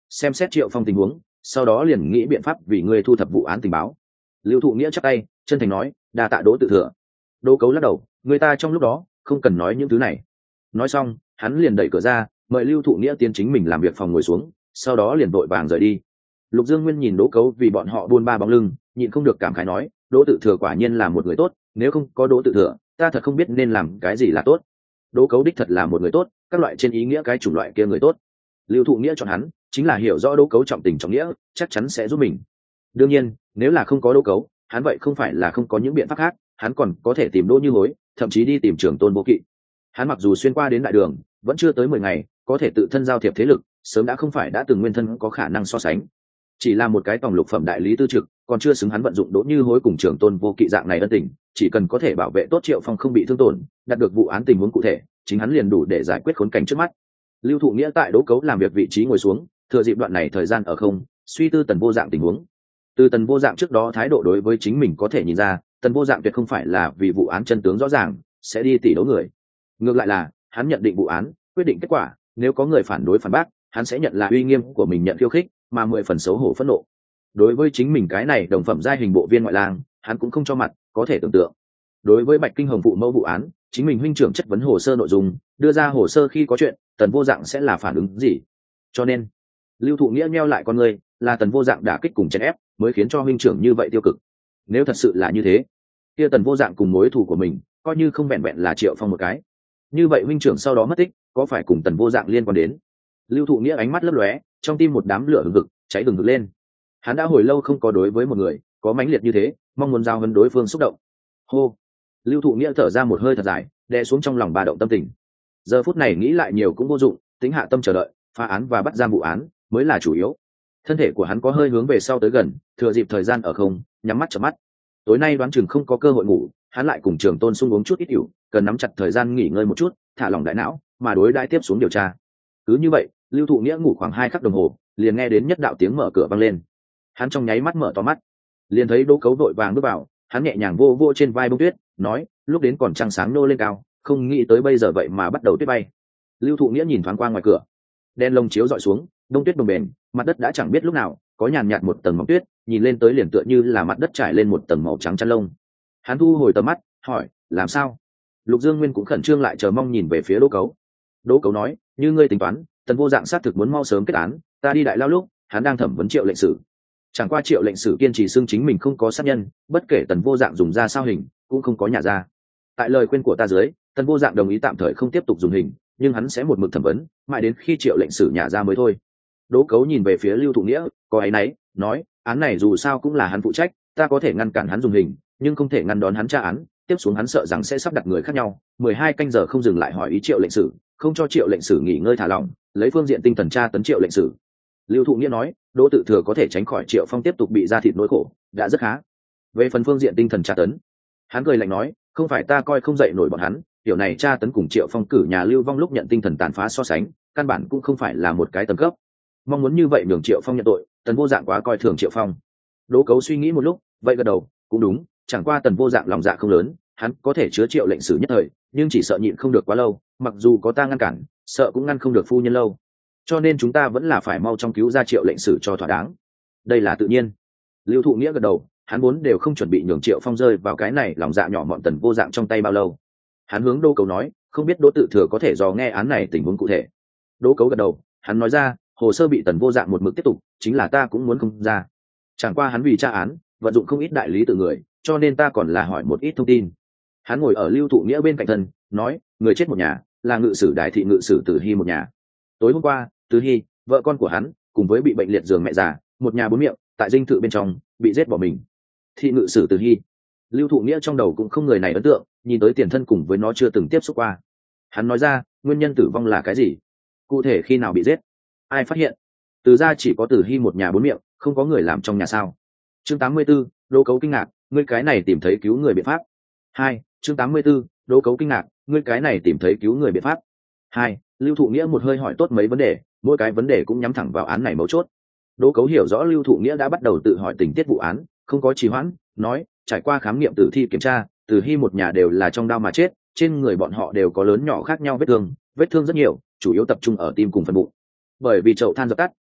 xem xét Triệu Phong tình huống, sau đó liền nghĩ biện pháp vì ngươi thu thập vụ án tình báo. Lưu Thụ Nghĩa chắp tay chân thành nói, đa tạ Đỗ tự thừa. Đỗ Cấu lắc đầu, người ta trong lúc đó không cần nói những thứ này. Nói xong hắn liền đẩy cửa ra, mời Lưu Thụ Nghĩa tiến chính mình làm việc phòng ngồi xuống, sau đó liền vội vàng rời đi. Lục Dương Nguyên nhìn Đỗ Cấu vì bọn họ buôn ba bóng lưng, nhịn không được cảm khái nói, Đỗ tự thừa quả nhiên là một người tốt, nếu không có Đỗ tự thừa ta thật không biết nên làm cái gì là tốt. Đỗ Cấu đích thật là một người tốt, các loại trên ý nghĩa cái chủng loại kia người tốt. Lưu Thụ Nghĩa chọn hắn chính là hiểu rõ Đỗ Cấu trọng tình trọng nghĩa, chắc chắn sẽ giúp mình. Đương nhiên nếu là không có Đỗ Cấu, hắn vậy không phải là không có những biện pháp khác, hắn còn có thể tìm Đỗ Như Hối, thậm chí đi tìm Trường Tôn Vô Kỵ. Hắn mặc dù xuyên qua đến đại đường vẫn chưa tới 10 ngày, có thể tự thân giao thiệp thế lực sớm đã không phải đã từng nguyên thân có khả năng so sánh. Chỉ là một cái tòng lục phẩm đại lý tư trực còn chưa xứng hắn vận dụng Đỗ Như Hối cùng Trường Tôn Vô Kỵ dạng này ân tình, chỉ cần có thể bảo vệ tốt Triệu Phong không bị thương tổn, đạt được vụ án tình huống cụ thể, chính hắn liền đủ để giải quyết khốn cảnh trước mắt. Lưu Thụ Nghĩa tại Đỗ Cấu làm việc vị trí ngồi xuống, thừa dịp đoạn này thời gian ở không suy tư Tần Vô Dạng tình huống. Từ Tần Vô Dạng trước đó thái độ đối với chính mình có thể nhìn ra, Tần Vô Dạng tuyệt không phải là vì vụ án chân tướng rõ ràng sẽ đi tỉ đấu người. Ngược lại là hắn nhận định vụ án, quyết định kết quả, nếu có người phản đối phản bác, hắn sẽ nhận là uy nghiêm của mình nhận khiêu khích, mà 10 phần xấu hổ phẫn nộ. Đối với chính mình cái này đồng phẩm giai hình bộ viên ngoại lang, hắn cũng không cho mặt, có thể tưởng tượng. Đối với Bạch Kinh Hồng phụ mẫu vụ án, chính mình huynh trưởng chất vấn hồ sơ nội dung, đưa ra hồ sơ khi có chuyện, Tần Vô Dạng sẽ là phản ứng gì? Cho nên, Lưu Thụ Nghĩa nheo lại con người, là Tần Vô Dạng đả kích cùng chèn ép, mới khiến cho huynh trưởng như vậy tiêu cực. Nếu thật sự là như thế, kia Tần Vô Dạng cùng mối thù của mình, coi như không vẹn vẹn là Triệu Phong một cái. Như vậy huynh trưởng sau đó mất tích, có phải cùng Tần Vô Dạng liên quan đến? Lưu Thụ Nghĩa ánh mắt lấp lóe, trong tim một đám lửa hừng hực cháy hừng hực lên. Hắn đã hồi lâu không có đối với một người có mãnh liệt như thế, mong muốn giao hấn đối phương xúc động. Hô. Lưu Thụ Nghĩa thở ra một hơi thật dài, đè xuống trong lòng ba động tâm tình. Giờ phút này nghĩ lại nhiều cũng vô dụng, tính hạ tâm chờ đợi, phá án và bắt giam vụ án mới là chủ yếu. Thân thể của hắn có hơi hướng về sau tới gần, thừa dịp thời gian ở không, nhắm mắt chợp mắt. Tối nay đoán chừng không có cơ hội ngủ, hắn lại cùng Trường Tôn Sung uống chút ít rượu, cần nắm chặt thời gian nghỉ ngơi một chút, thả lỏng đại não, mà đối đãi tiếp xuống điều tra. Cứ như vậy, Lưu Thụ Nghĩa ngủ khoảng 2 khắc đồng hồ, liền nghe đến nhất đạo tiếng mở cửa vang lên. Hắn trong nháy mắt mở to mắt, liền thấy Đỗ Cấu vội vàng bước vào, hắn nhẹ nhàng vô vô trên vai bông tuyết, nói, lúc đến còn trăng sáng nô lên cao, không nghĩ tới bây giờ vậy mà bắt đầu tuyết bay. Lưu Thụ Nghĩa nhìn thoáng qua ngoài cửa, đen lông chiếu dọi xuống, đông tuyết bồng bềnh, mặt đất đã chẳng biết lúc nào có nhàn nhạt một tầng mỏng tuyết, nhìn lên tới liền tựa như là mặt đất trải lên một tầng màu trắng chăn lông. Hắn thu hồi tầm mắt, hỏi, làm sao? Lục Dương Nguyên cũng khẩn trương lại chờ mong nhìn về phía Đỗ Cấu. Đỗ Cấu nói, như ngươi tính toán, Tần Vô Dạng xác thực muốn mau sớm kết án, ta đi đại lao lúc hắn đang thẩm vấn Triệu lệnh sử. Chẳng qua Triệu lệnh sử kiên trì xưng chính mình không có sát nhân, bất kể Tần Vô Dạng dùng ra sao hình cũng không có nhả ra. Tại lời khuyên của ta dưới, Tần Vô Dạng đồng ý tạm thời không tiếp tục dùng hình, nhưng hắn sẽ một mực thẩm vấn mãi đến khi Triệu lệnh sử nhả ra mới thôi. Đỗ Cấu nhìn về phía Lưu Thụ Nghĩa, có áy náy, nói, án này dù sao cũng là hắn phụ trách, ta có thể ngăn cản hắn dùng hình, nhưng không thể ngăn đón hắn tra án, tiếp xuống hắn sợ rằng sẽ sắp đặt người khác nhau. 12 canh giờ không dừng lại hỏi ý Triệu lệnh sử, không cho Triệu lệnh sử nghỉ ngơi thả lỏng, lấy phương diện tinh thần tra tấn Triệu lệnh sử. Lưu Thụ Nghĩa nói, Đỗ tự thừa có thể tránh khỏi Triệu Phong tiếp tục bị ra thịt nỗi khổ, đã rất khá. Về phần phương diện tinh thần tra tấn, hắn cười lạnh nói, không phải ta coi không dậy nổi bọn hắn, điều này tra tấn cùng Triệu Phong cử nhà lưu vong lúc nhận tinh thần tàn phá so sánh, căn bản cũng không phải là một cái tầng cấp. Mong muốn như vậy nhường Triệu Phong nhận tội, Tần Vô Dạng quá coi thường Triệu Phong. Đỗ Cấu suy nghĩ một lúc, vậy gật đầu, cũng đúng, chẳng qua Tần Vô Dạng lòng dạ không lớn, hắn có thể chứa Triệu lệnh sử nhất thời, nhưng chỉ sợ nhịn không được quá lâu, mặc dù có ta ngăn cản, sợ cũng ngăn không được phu nhân lâu. Cho nên chúng ta vẫn là phải mau trong cứu ra Triệu lệnh sử cho thỏa đáng. Đây là tự nhiên. Lưu Thụ Nghĩa gật đầu, hắn vốn đều không chuẩn bị nhường Triệu Phong rơi vào cái này lòng dạ nhỏ mọn Tần Vô Dạng trong tay bao lâu. Hắn hướng Đỗ Cấu nói, không biết Đỗ tự thừa có thể dò nghe án này tình huống cụ thể. Đỗ Cấu gật đầu, hắn nói ra, hồ sơ bị Tần Vô Dạng một mực tiếp tục, chính là ta cũng muốn không ra. Chẳng qua hắn vì tra án, vận dụng không ít đại lý tự người, cho nên ta còn là hỏi một ít thông tin. Hắn ngồi ở Lưu Thụ Nghĩa bên cạnh thân, nói, người chết một nhà, là ngự sử Đại thị ngự sử Từ Hy một nhà. Tối hôm qua, Từ Hy, vợ con của hắn, cùng với bị bệnh liệt giường mẹ già, một nhà bốn miệng, tại dinh thự bên trong, bị giết bỏ mình. Thị ngự sử Từ Hy. Lưu Thụ Nghĩa trong đầu cũng không người này ấn tượng, nhìn tới tiền thân cùng với nó chưa từng tiếp xúc qua. Hắn nói ra, nguyên nhân tử vong là cái gì? Cụ thể khi nào bị giết? Ai phát hiện? Từ ra chỉ có Từ Hy một nhà bốn miệng, không có người làm trong nhà sao? Chương 84, Đỗ Cấu kinh ngạc, ngươi cái này tìm thấy cứu người biện pháp. 2. Chương 84, Đỗ Cấu kinh ngạc, ngươi cái này tìm thấy cứu người biện pháp. 2. Lưu Thụ Nghĩa một hơi hỏi tốt mấy vấn đề, mỗi cái vấn đề cũng nhắm thẳng vào án này mấu chốt. Đỗ Cấu hiểu rõ Lưu Thụ Nghĩa đã bắt đầu tự hỏi tình tiết vụ án, không có trì hoãn, nói, trải qua khám nghiệm tử thi kiểm tra, Từ Hy một nhà đều là trong đao mà chết, trên người bọn họ đều có lớn nhỏ khác nhau vết thương rất nhiều, chủ yếu tập trung ở tim cùng phần bụng. Bởi vì chậu than dập tắt,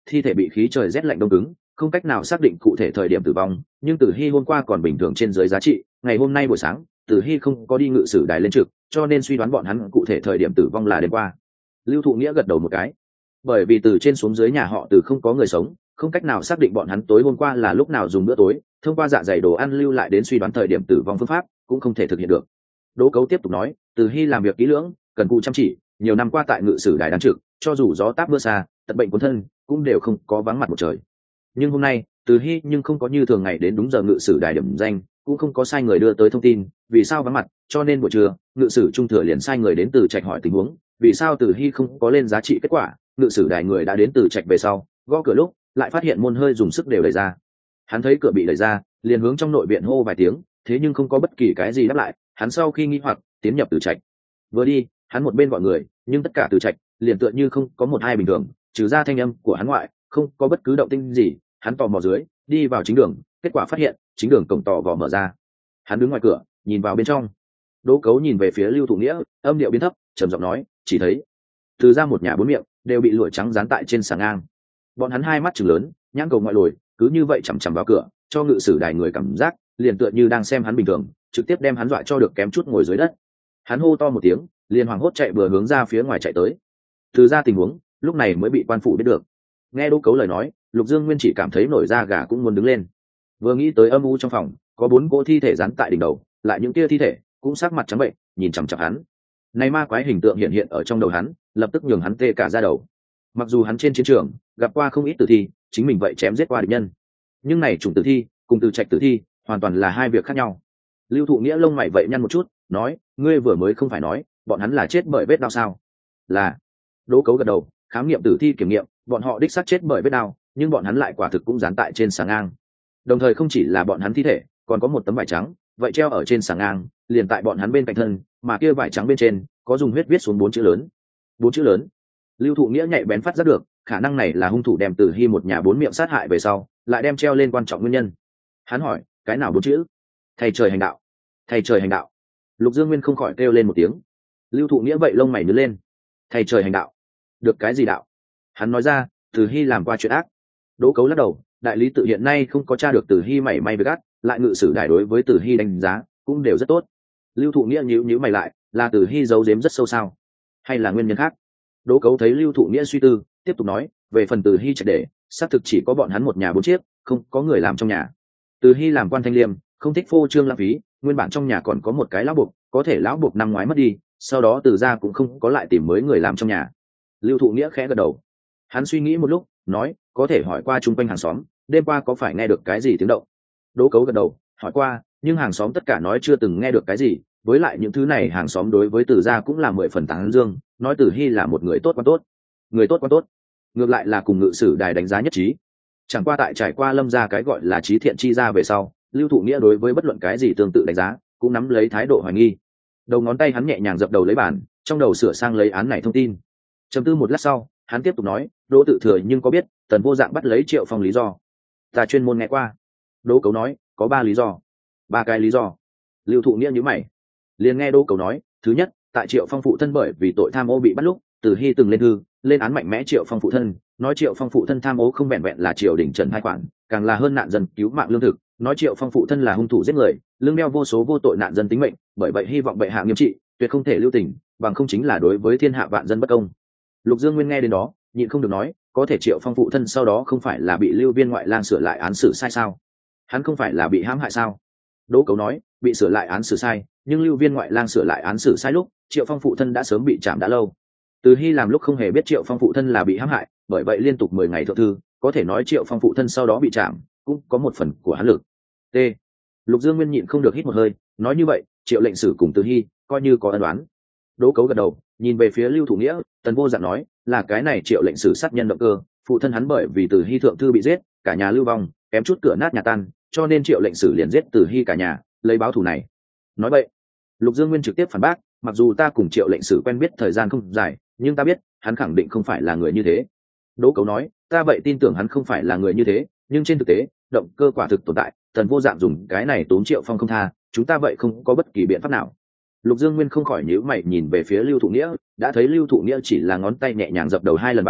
thi thể bị khí trời rét lạnh đông cứng, không cách nào xác định cụ thể thời điểm tử vong, nhưng Tử Hy hôm qua còn bình thường trên dưới giá trị, ngày hôm nay buổi sáng Tử Hy không có đi ngự sử đài lên trực, cho nên suy đoán bọn hắn cụ thể thời điểm tử vong là đêm qua. Lưu Thụ Nghĩa gật đầu một cái. Bởi vì từ trên xuống dưới nhà họ Từ không có người sống, không cách nào xác định bọn hắn tối hôm qua là lúc nào dùng bữa tối, thông qua dạ dày đồ ăn lưu lại đến suy đoán thời điểm tử vong phương pháp cũng không thể thực hiện được. Đỗ Cấu tiếp tục nói, Từ Hy làm việc kỹ lưỡng, cần cù chăm chỉ, nhiều năm qua tại ngự sử đài đang trực, cho dù gió táp mưa xa, tật bệnh cuốn thân, cũng đều không có vắng mặt một trời. Nhưng hôm nay, Từ Hy nhưng không có như thường ngày đến đúng giờ ngự sử đài điểm danh, cũng không có sai người đưa tới thông tin, vì sao vắng mặt, cho nên buổi trưa, ngự sử trung thừa liền sai người đến Từ Trạch hỏi tình huống, vì sao Từ Hy không có lên giá trị kết quả, ngự sử đài người đã đến Từ Trạch về sau, gõ cửa lúc, lại phát hiện môn hơi dùng sức đều đẩy ra. Hắn thấy cửa bị đẩy ra, liền hướng trong nội viện hô vài tiếng, thế nhưng không có bất kỳ cái gì đáp lại, hắn sau khi nghi hoặc, tiến nhập Từ Trạch. Vừa đi, hắn một bên gọi người, nhưng tất cả Từ Trạch liền tựa như không có một hai bình thường, trừ ra thanh âm của hắn ngoại, không có bất cứ động tĩnh gì. Hắn tò mò dưới, đi vào chính đường, kết quả phát hiện chính đường cổng tò vò mở ra. Hắn đứng ngoài cửa, nhìn vào bên trong. Đỗ Cấu nhìn về phía Lưu Thụ Nghĩa, âm điệu biến thấp, trầm giọng nói, chỉ thấy từ ra một nhà bốn miệng đều bị lụa trắng dán tại trên sàng ngang. Bọn hắn hai mắt trừng lớn, nhãn cầu ngoại lồi, cứ như vậy chằm chằm vào cửa, cho ngự sử đài người cảm giác liền tựa như đang xem hắn bình thường, trực tiếp đem hắn dọa cho được kém chút ngồi dưới đất. Hắn hô to một tiếng, liền hoảng hốt chạy bừa hướng ra phía ngoài chạy tới. Từ ra tình huống, lúc này mới bị quan phủ biết được. Nghe Đỗ Cấu lời nói, Lục Dương Nguyên chỉ cảm thấy nổi da gà cũng muốn đứng lên. Vừa nghĩ tới âm u trong phòng có 4 cỗ thi thể dán tại đỉnh đầu, lại những kia thi thể cũng sắc mặt trắng bệnh, nhìn chằm chằm hắn. Này ma quái hình tượng hiện hiện ở trong đầu hắn, lập tức nhường hắn tê cả da đầu. Mặc dù hắn trên chiến trường gặp qua không ít tử thi, chính mình vậy chém giết qua địch nhân, nhưng này chủng tử thi cùng Từ Trạch tử thi hoàn toàn là hai việc khác nhau. Lưu Thụ Nghĩa lông mày vậy nhăn một chút, nói, ngươi vừa mới không phải nói bọn hắn là chết bởi vết đao sao? Là. Đỗ Cấu gật đầu, khám nghiệm tử thi kiểm nghiệm, bọn họ đích xác chết bởi vết đao, nhưng bọn hắn lại quả thực cũng dán tại trên sàng ngang. Đồng thời không chỉ là bọn hắn thi thể, còn có một tấm vải trắng, vậy treo ở trên sàng ngang, liền tại bọn hắn bên cạnh thân, mà kia vải trắng bên trên có dùng huyết viết xuống 4 chữ lớn. 4 chữ lớn. Lưu Thụ Nghĩa nhạy bén phát giác được, khả năng này là hung thủ đem Tử Hy một nhà 4 miệng sát hại về sau, lại đem treo lên quan trọng nguyên nhân. Hắn hỏi, cái nào 4 chữ? Thầy trời hành đạo. Thầy trời hành đạo. Lục Dương Nguyên không khỏi kêu lên một tiếng. Lưu Thụ Nghĩa vậy lông mày nhướng lên. Thầy trời hành đạo? Được cái gì đạo? Hắn nói ra, Tử Hy làm qua chuyện ác. Đỗ Cấu lắc đầu, đại lý tự hiện nay không có tra được Tử Hy mảy may việc ác, lại ngự sử đài đối với Tử Hy đánh giá cũng đều rất tốt. Lưu Thụ Nghĩa nhíu mày lại, là Tử Hy giấu giếm rất sâu sao, hay là nguyên nhân khác? Đỗ Cấu thấy Lưu Thụ Nghĩa suy tư, tiếp tục nói, về phần Tử Hy Trạch để, xác thực chỉ có bọn hắn một nhà 4 chiếc, không có người làm trong nhà. Tử Hy làm quan thanh liêm, không thích phô trương lãng phí, nguyên bản trong nhà còn có một cái lão buộc, có thể lão buộc năm ngoái mất đi, sau đó Từ gia cũng không có lại tìm mới người làm trong nhà. Lưu Thụ Nghĩa khẽ gật đầu. Hắn suy nghĩ một lúc, nói, có thể hỏi qua chung quanh hàng xóm, đêm qua có phải nghe được cái gì tiếng động? Đỗ Cấu gật đầu, hỏi qua, nhưng hàng xóm tất cả nói chưa từng nghe được cái gì, với lại những thứ này hàng xóm đối với Từ gia cũng là 10 phần tán dương, nói Tử Hy là một người tốt quan tốt. Người tốt quan tốt. Ngược lại là cùng ngự sử đài đánh giá nhất trí. Chẳng qua tại trải qua Lâm gia cái gọi là trí thiện chi ra về sau, Lưu Thụ Nghĩa đối với bất luận cái gì tương tự đánh giá, cũng nắm lấy thái độ hoài nghi. Đầu ngón tay hắn nhẹ nhàng dập đầu lấy bàn, trong đầu sửa sang lấy án này thông tin. Trầm tư một lát sau, hắn tiếp tục nói, Đỗ tự thừa nhưng có biết Tần Vô Dạng bắt lấy Triệu Phong lý do? Ta chuyên môn nghe qua. Đỗ Cấu nói, có 3 lý do. 3 cái lý do. Lưu Thụ Nghĩa nhíu mày. Liền nghe Đỗ Cấu nói, thứ nhất, tại Triệu Phong phụ thân bởi vì tội tham ô bị bắt lúc, Tử Hy từng lên thư lên án mạnh mẽ Triệu Phong phụ thân, nói Triệu Phong phụ thân tham ô không vẹn vẹn là triều đình trần hai khoản, càng là hơn nạn dân cứu mạng lương thực, nói Triệu Phong phụ thân là hung thủ giết người, lương đeo vô số vô tội nạn dân tính mệnh, bởi vậy hy vọng bệ hạ nghiêm trị, tuyệt không thể lưu tình, bằng không chính là đối với thiên hạ vạn dân bất công. Lục Dương Nguyên nghe đến đó, nhịn không được nói, có thể Triệu Phong phụ thân sau đó không phải là bị Lưu Viên ngoại lang sửa lại án xử sai sao? Hắn không phải là bị hãm hại sao? Đỗ Cấu nói, bị sửa lại án xử sai, nhưng Lưu Viên ngoại lang sửa lại án xử sai lúc, Triệu Phong phụ thân đã sớm bị trảm đã lâu. Từ Hy làm lúc không hề biết Triệu Phong phụ thân là bị hãm hại, bởi vậy liên tục 10 ngày thượng thư, có thể nói Triệu Phong phụ thân sau đó bị trảm, cũng có một phần của hắn lực. T. Lục Dương Nguyên nhịn không được hít một hơi, nói như vậy, Triệu lệnh sử cùng Từ Hy coi như có ân oán. Đỗ Cấu gật đầu, nhìn về phía Lưu Thụ Nghĩa, Tần Vô Dạng nói, là cái này Triệu lệnh sử sát nhân động cơ, phụ thân hắn bởi vì Từ Hy thượng thư bị giết, cả nhà lưu vong, kém chút cửa nát nhà tan, cho nên Triệu lệnh sử liền giết Từ Hy cả nhà, lấy báo thù này. Nói vậy, Lục Dương Nguyên trực tiếp phản bác, mặc dù ta cùng Triệu lệnh sử quen biết thời gian không dài, nhưng ta biết hắn khẳng định không phải là người như thế. Đỗ Cấu nói, ta vậy tin tưởng hắn không phải là người như thế, nhưng trên thực tế động cơ quả thực tồn tại, Tần Vô Dạng dùng cái này tốn Triệu Phong không tha, chúng ta vậy không có bất kỳ biện pháp nào. Lục Dương Nguyên không khỏi nhíu mày nhìn về phía Lưu Thụ Nghĩa, đã thấy Lưu Thụ Nghĩa chỉ là ngón tay nhẹ nhàng dập đầu 2 lần bàn,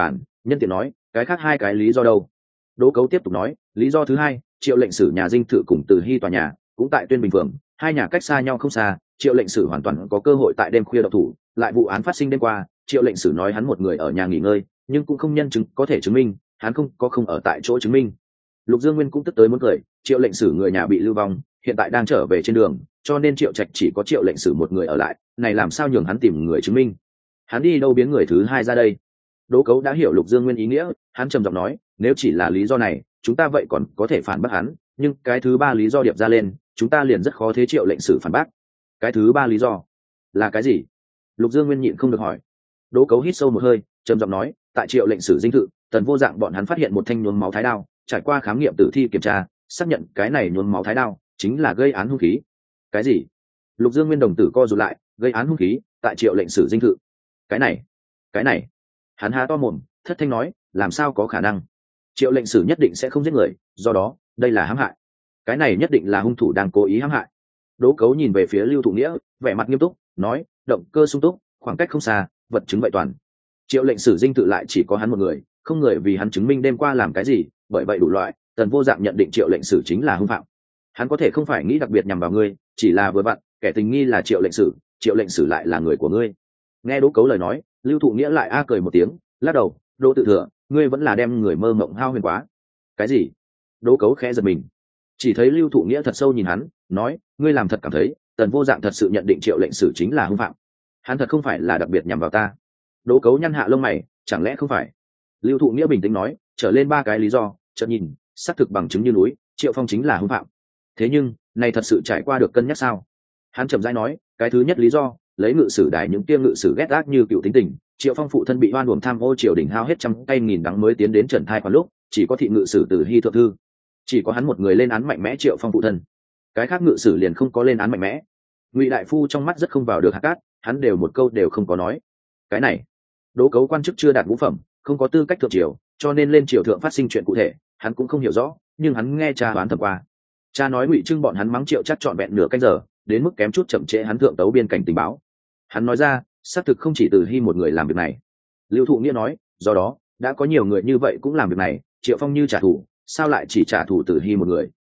nhân tiện nói cái khác hai cái lý do đâu? Đỗ Cấu tiếp tục nói, lý do thứ hai, Triệu lệnh sử nhà dinh thự cùng Từ Hy tòa nhà cũng tại Tuyên Bình phường, hai nhà cách xa nhau không xa, Triệu lệnh sử hoàn toàn có cơ hội tại đêm khuya độc thủ, lại vụ án phát sinh đêm qua, Triệu lệnh sử nói hắn một người ở nhà nghỉ ngơi, nhưng cũng không nhân chứng có thể chứng minh hắn không ở tại chỗ chứng minh. Lục Dương Nguyên cũng tức tới muốn cười, Triệu lệnh sử người nhà bị lưu vong, hiện tại đang trở về trên đường, cho nên Triệu Trạch chỉ có Triệu lệnh sử một người ở lại, này làm sao nhường hắn tìm người chứng minh? Hắn đi đâu biến người thứ hai ra đây? Đỗ Cấu đã hiểu Lục Dương Nguyên ý nghĩa, hắn trầm giọng nói, nếu chỉ là lý do này, chúng ta vậy còn có thể phản bác hắn, nhưng cái thứ ba lý do điệp ra lên, chúng ta liền rất khó thế Triệu lệnh sử phản bác. Cái thứ ba lý do là cái gì? Lục Dương Nguyên nhịn không được hỏi. Đỗ Cấu hít sâu một hơi, trầm giọng nói, tại Triệu lệnh sử dinh thự, Tần Vô Dạng bọn hắn phát hiện một thanh nhuốm máu thái đao, trải qua khám nghiệm tử thi kiểm tra, xác nhận cái này nhuốm máu thái đao chính là gây án hung khí. Cái gì? Lục Dương Nguyên đồng tử co rụt lại, gây án hung khí tại Triệu lệnh sử dinh thự? Cái này, hắn há to mồm, thất thanh nói, làm sao có khả năng? Triệu lệnh sử nhất định sẽ không giết người, do đó đây là hãm hại. Cái này nhất định là hung thủ đang cố ý hãm hại. Đỗ Cấu nhìn về phía Lưu Thụ Nghĩa, vẻ mặt nghiêm túc, nói, động cơ sung túc, khoảng cách không xa, vật chứng vậy toàn. Triệu lệnh sử dinh thự lại chỉ có hắn một người, không người vì hắn chứng minh đêm qua làm cái gì, bởi vậy đủ loại, Tần Vô Dạng nhận định Triệu lệnh sử chính là hung phạm. Hắn có thể không phải nghĩ đặc biệt nhằm vào ngươi, chỉ là vừa vặn, kẻ tình nghi là Triệu lệnh sử lại là người của ngươi. Nghe Đỗ Cấu lời nói, Lưu Thụ Nghĩa lại cười một tiếng, lắc đầu, Đỗ tự thừa, ngươi vẫn là đem người mơ mộng hao huyền quá. Cái gì? Đỗ Cấu khẽ giật mình. Chỉ thấy Lưu Thụ Nghĩa thật sâu nhìn hắn, nói, ngươi làm thật cảm thấy Tần Vô Dạng thật sự nhận định Triệu lệnh sử chính là hung phạm? Hắn thật không phải là đặc biệt nhằm vào ta? Đỗ Cấu nhăn hạ lông mày, chẳng lẽ không phải? Lưu Thụ Nghĩa bình tĩnh nói, trở lên ba cái lý do, chợt nhìn, xác thực bằng chứng như núi, Triệu Phong chính là hung phạm. Thế nhưng, này thật sự trải qua được cân nhắc sao? Hắn chậm rãi nói, cái thứ nhất lý do, lấy ngự sử đài những kia ngự sử ghét ác như cựu tính tình, Triệu Phong phụ thân bị oan uổng tham ô triều đình hao hết trăm cây nghìn đắng mới tiến đến trần thai, còn lúc chỉ có thị ngự sử Từ Hy thượng thư, chỉ có hắn một người lên án mạnh mẽ Triệu Phong phụ thân, cái khác ngự sử liền không có lên án mạnh mẽ. Ngụy đại phu trong mắt rất không vào được hạt cát, hắn đều một câu đều không có nói. Cái này, Đỗ Cấu quan chức chưa đạt ngũ phẩm, không có tư cách thượng triều, cho nên lên triều thượng phát sinh chuyện cụ thể hắn cũng không hiểu rõ, nhưng hắn nghe cha đoán thầm qua. Cha nói Ngụy Trưng bọn hắn mắng Triệu chắc trọn vẹn nửa canh giờ, đến mức kém chút chậm trễ hắn thượng tấu biên cảnh tình báo. Hắn nói ra, xác thực không chỉ Từ Hy một người làm việc này. Lưu Thụ Nghĩa nói, do đó đã có nhiều người như vậy cũng làm việc này, Triệu Phong như trả thù, sao lại chỉ trả thù Từ Hy một người?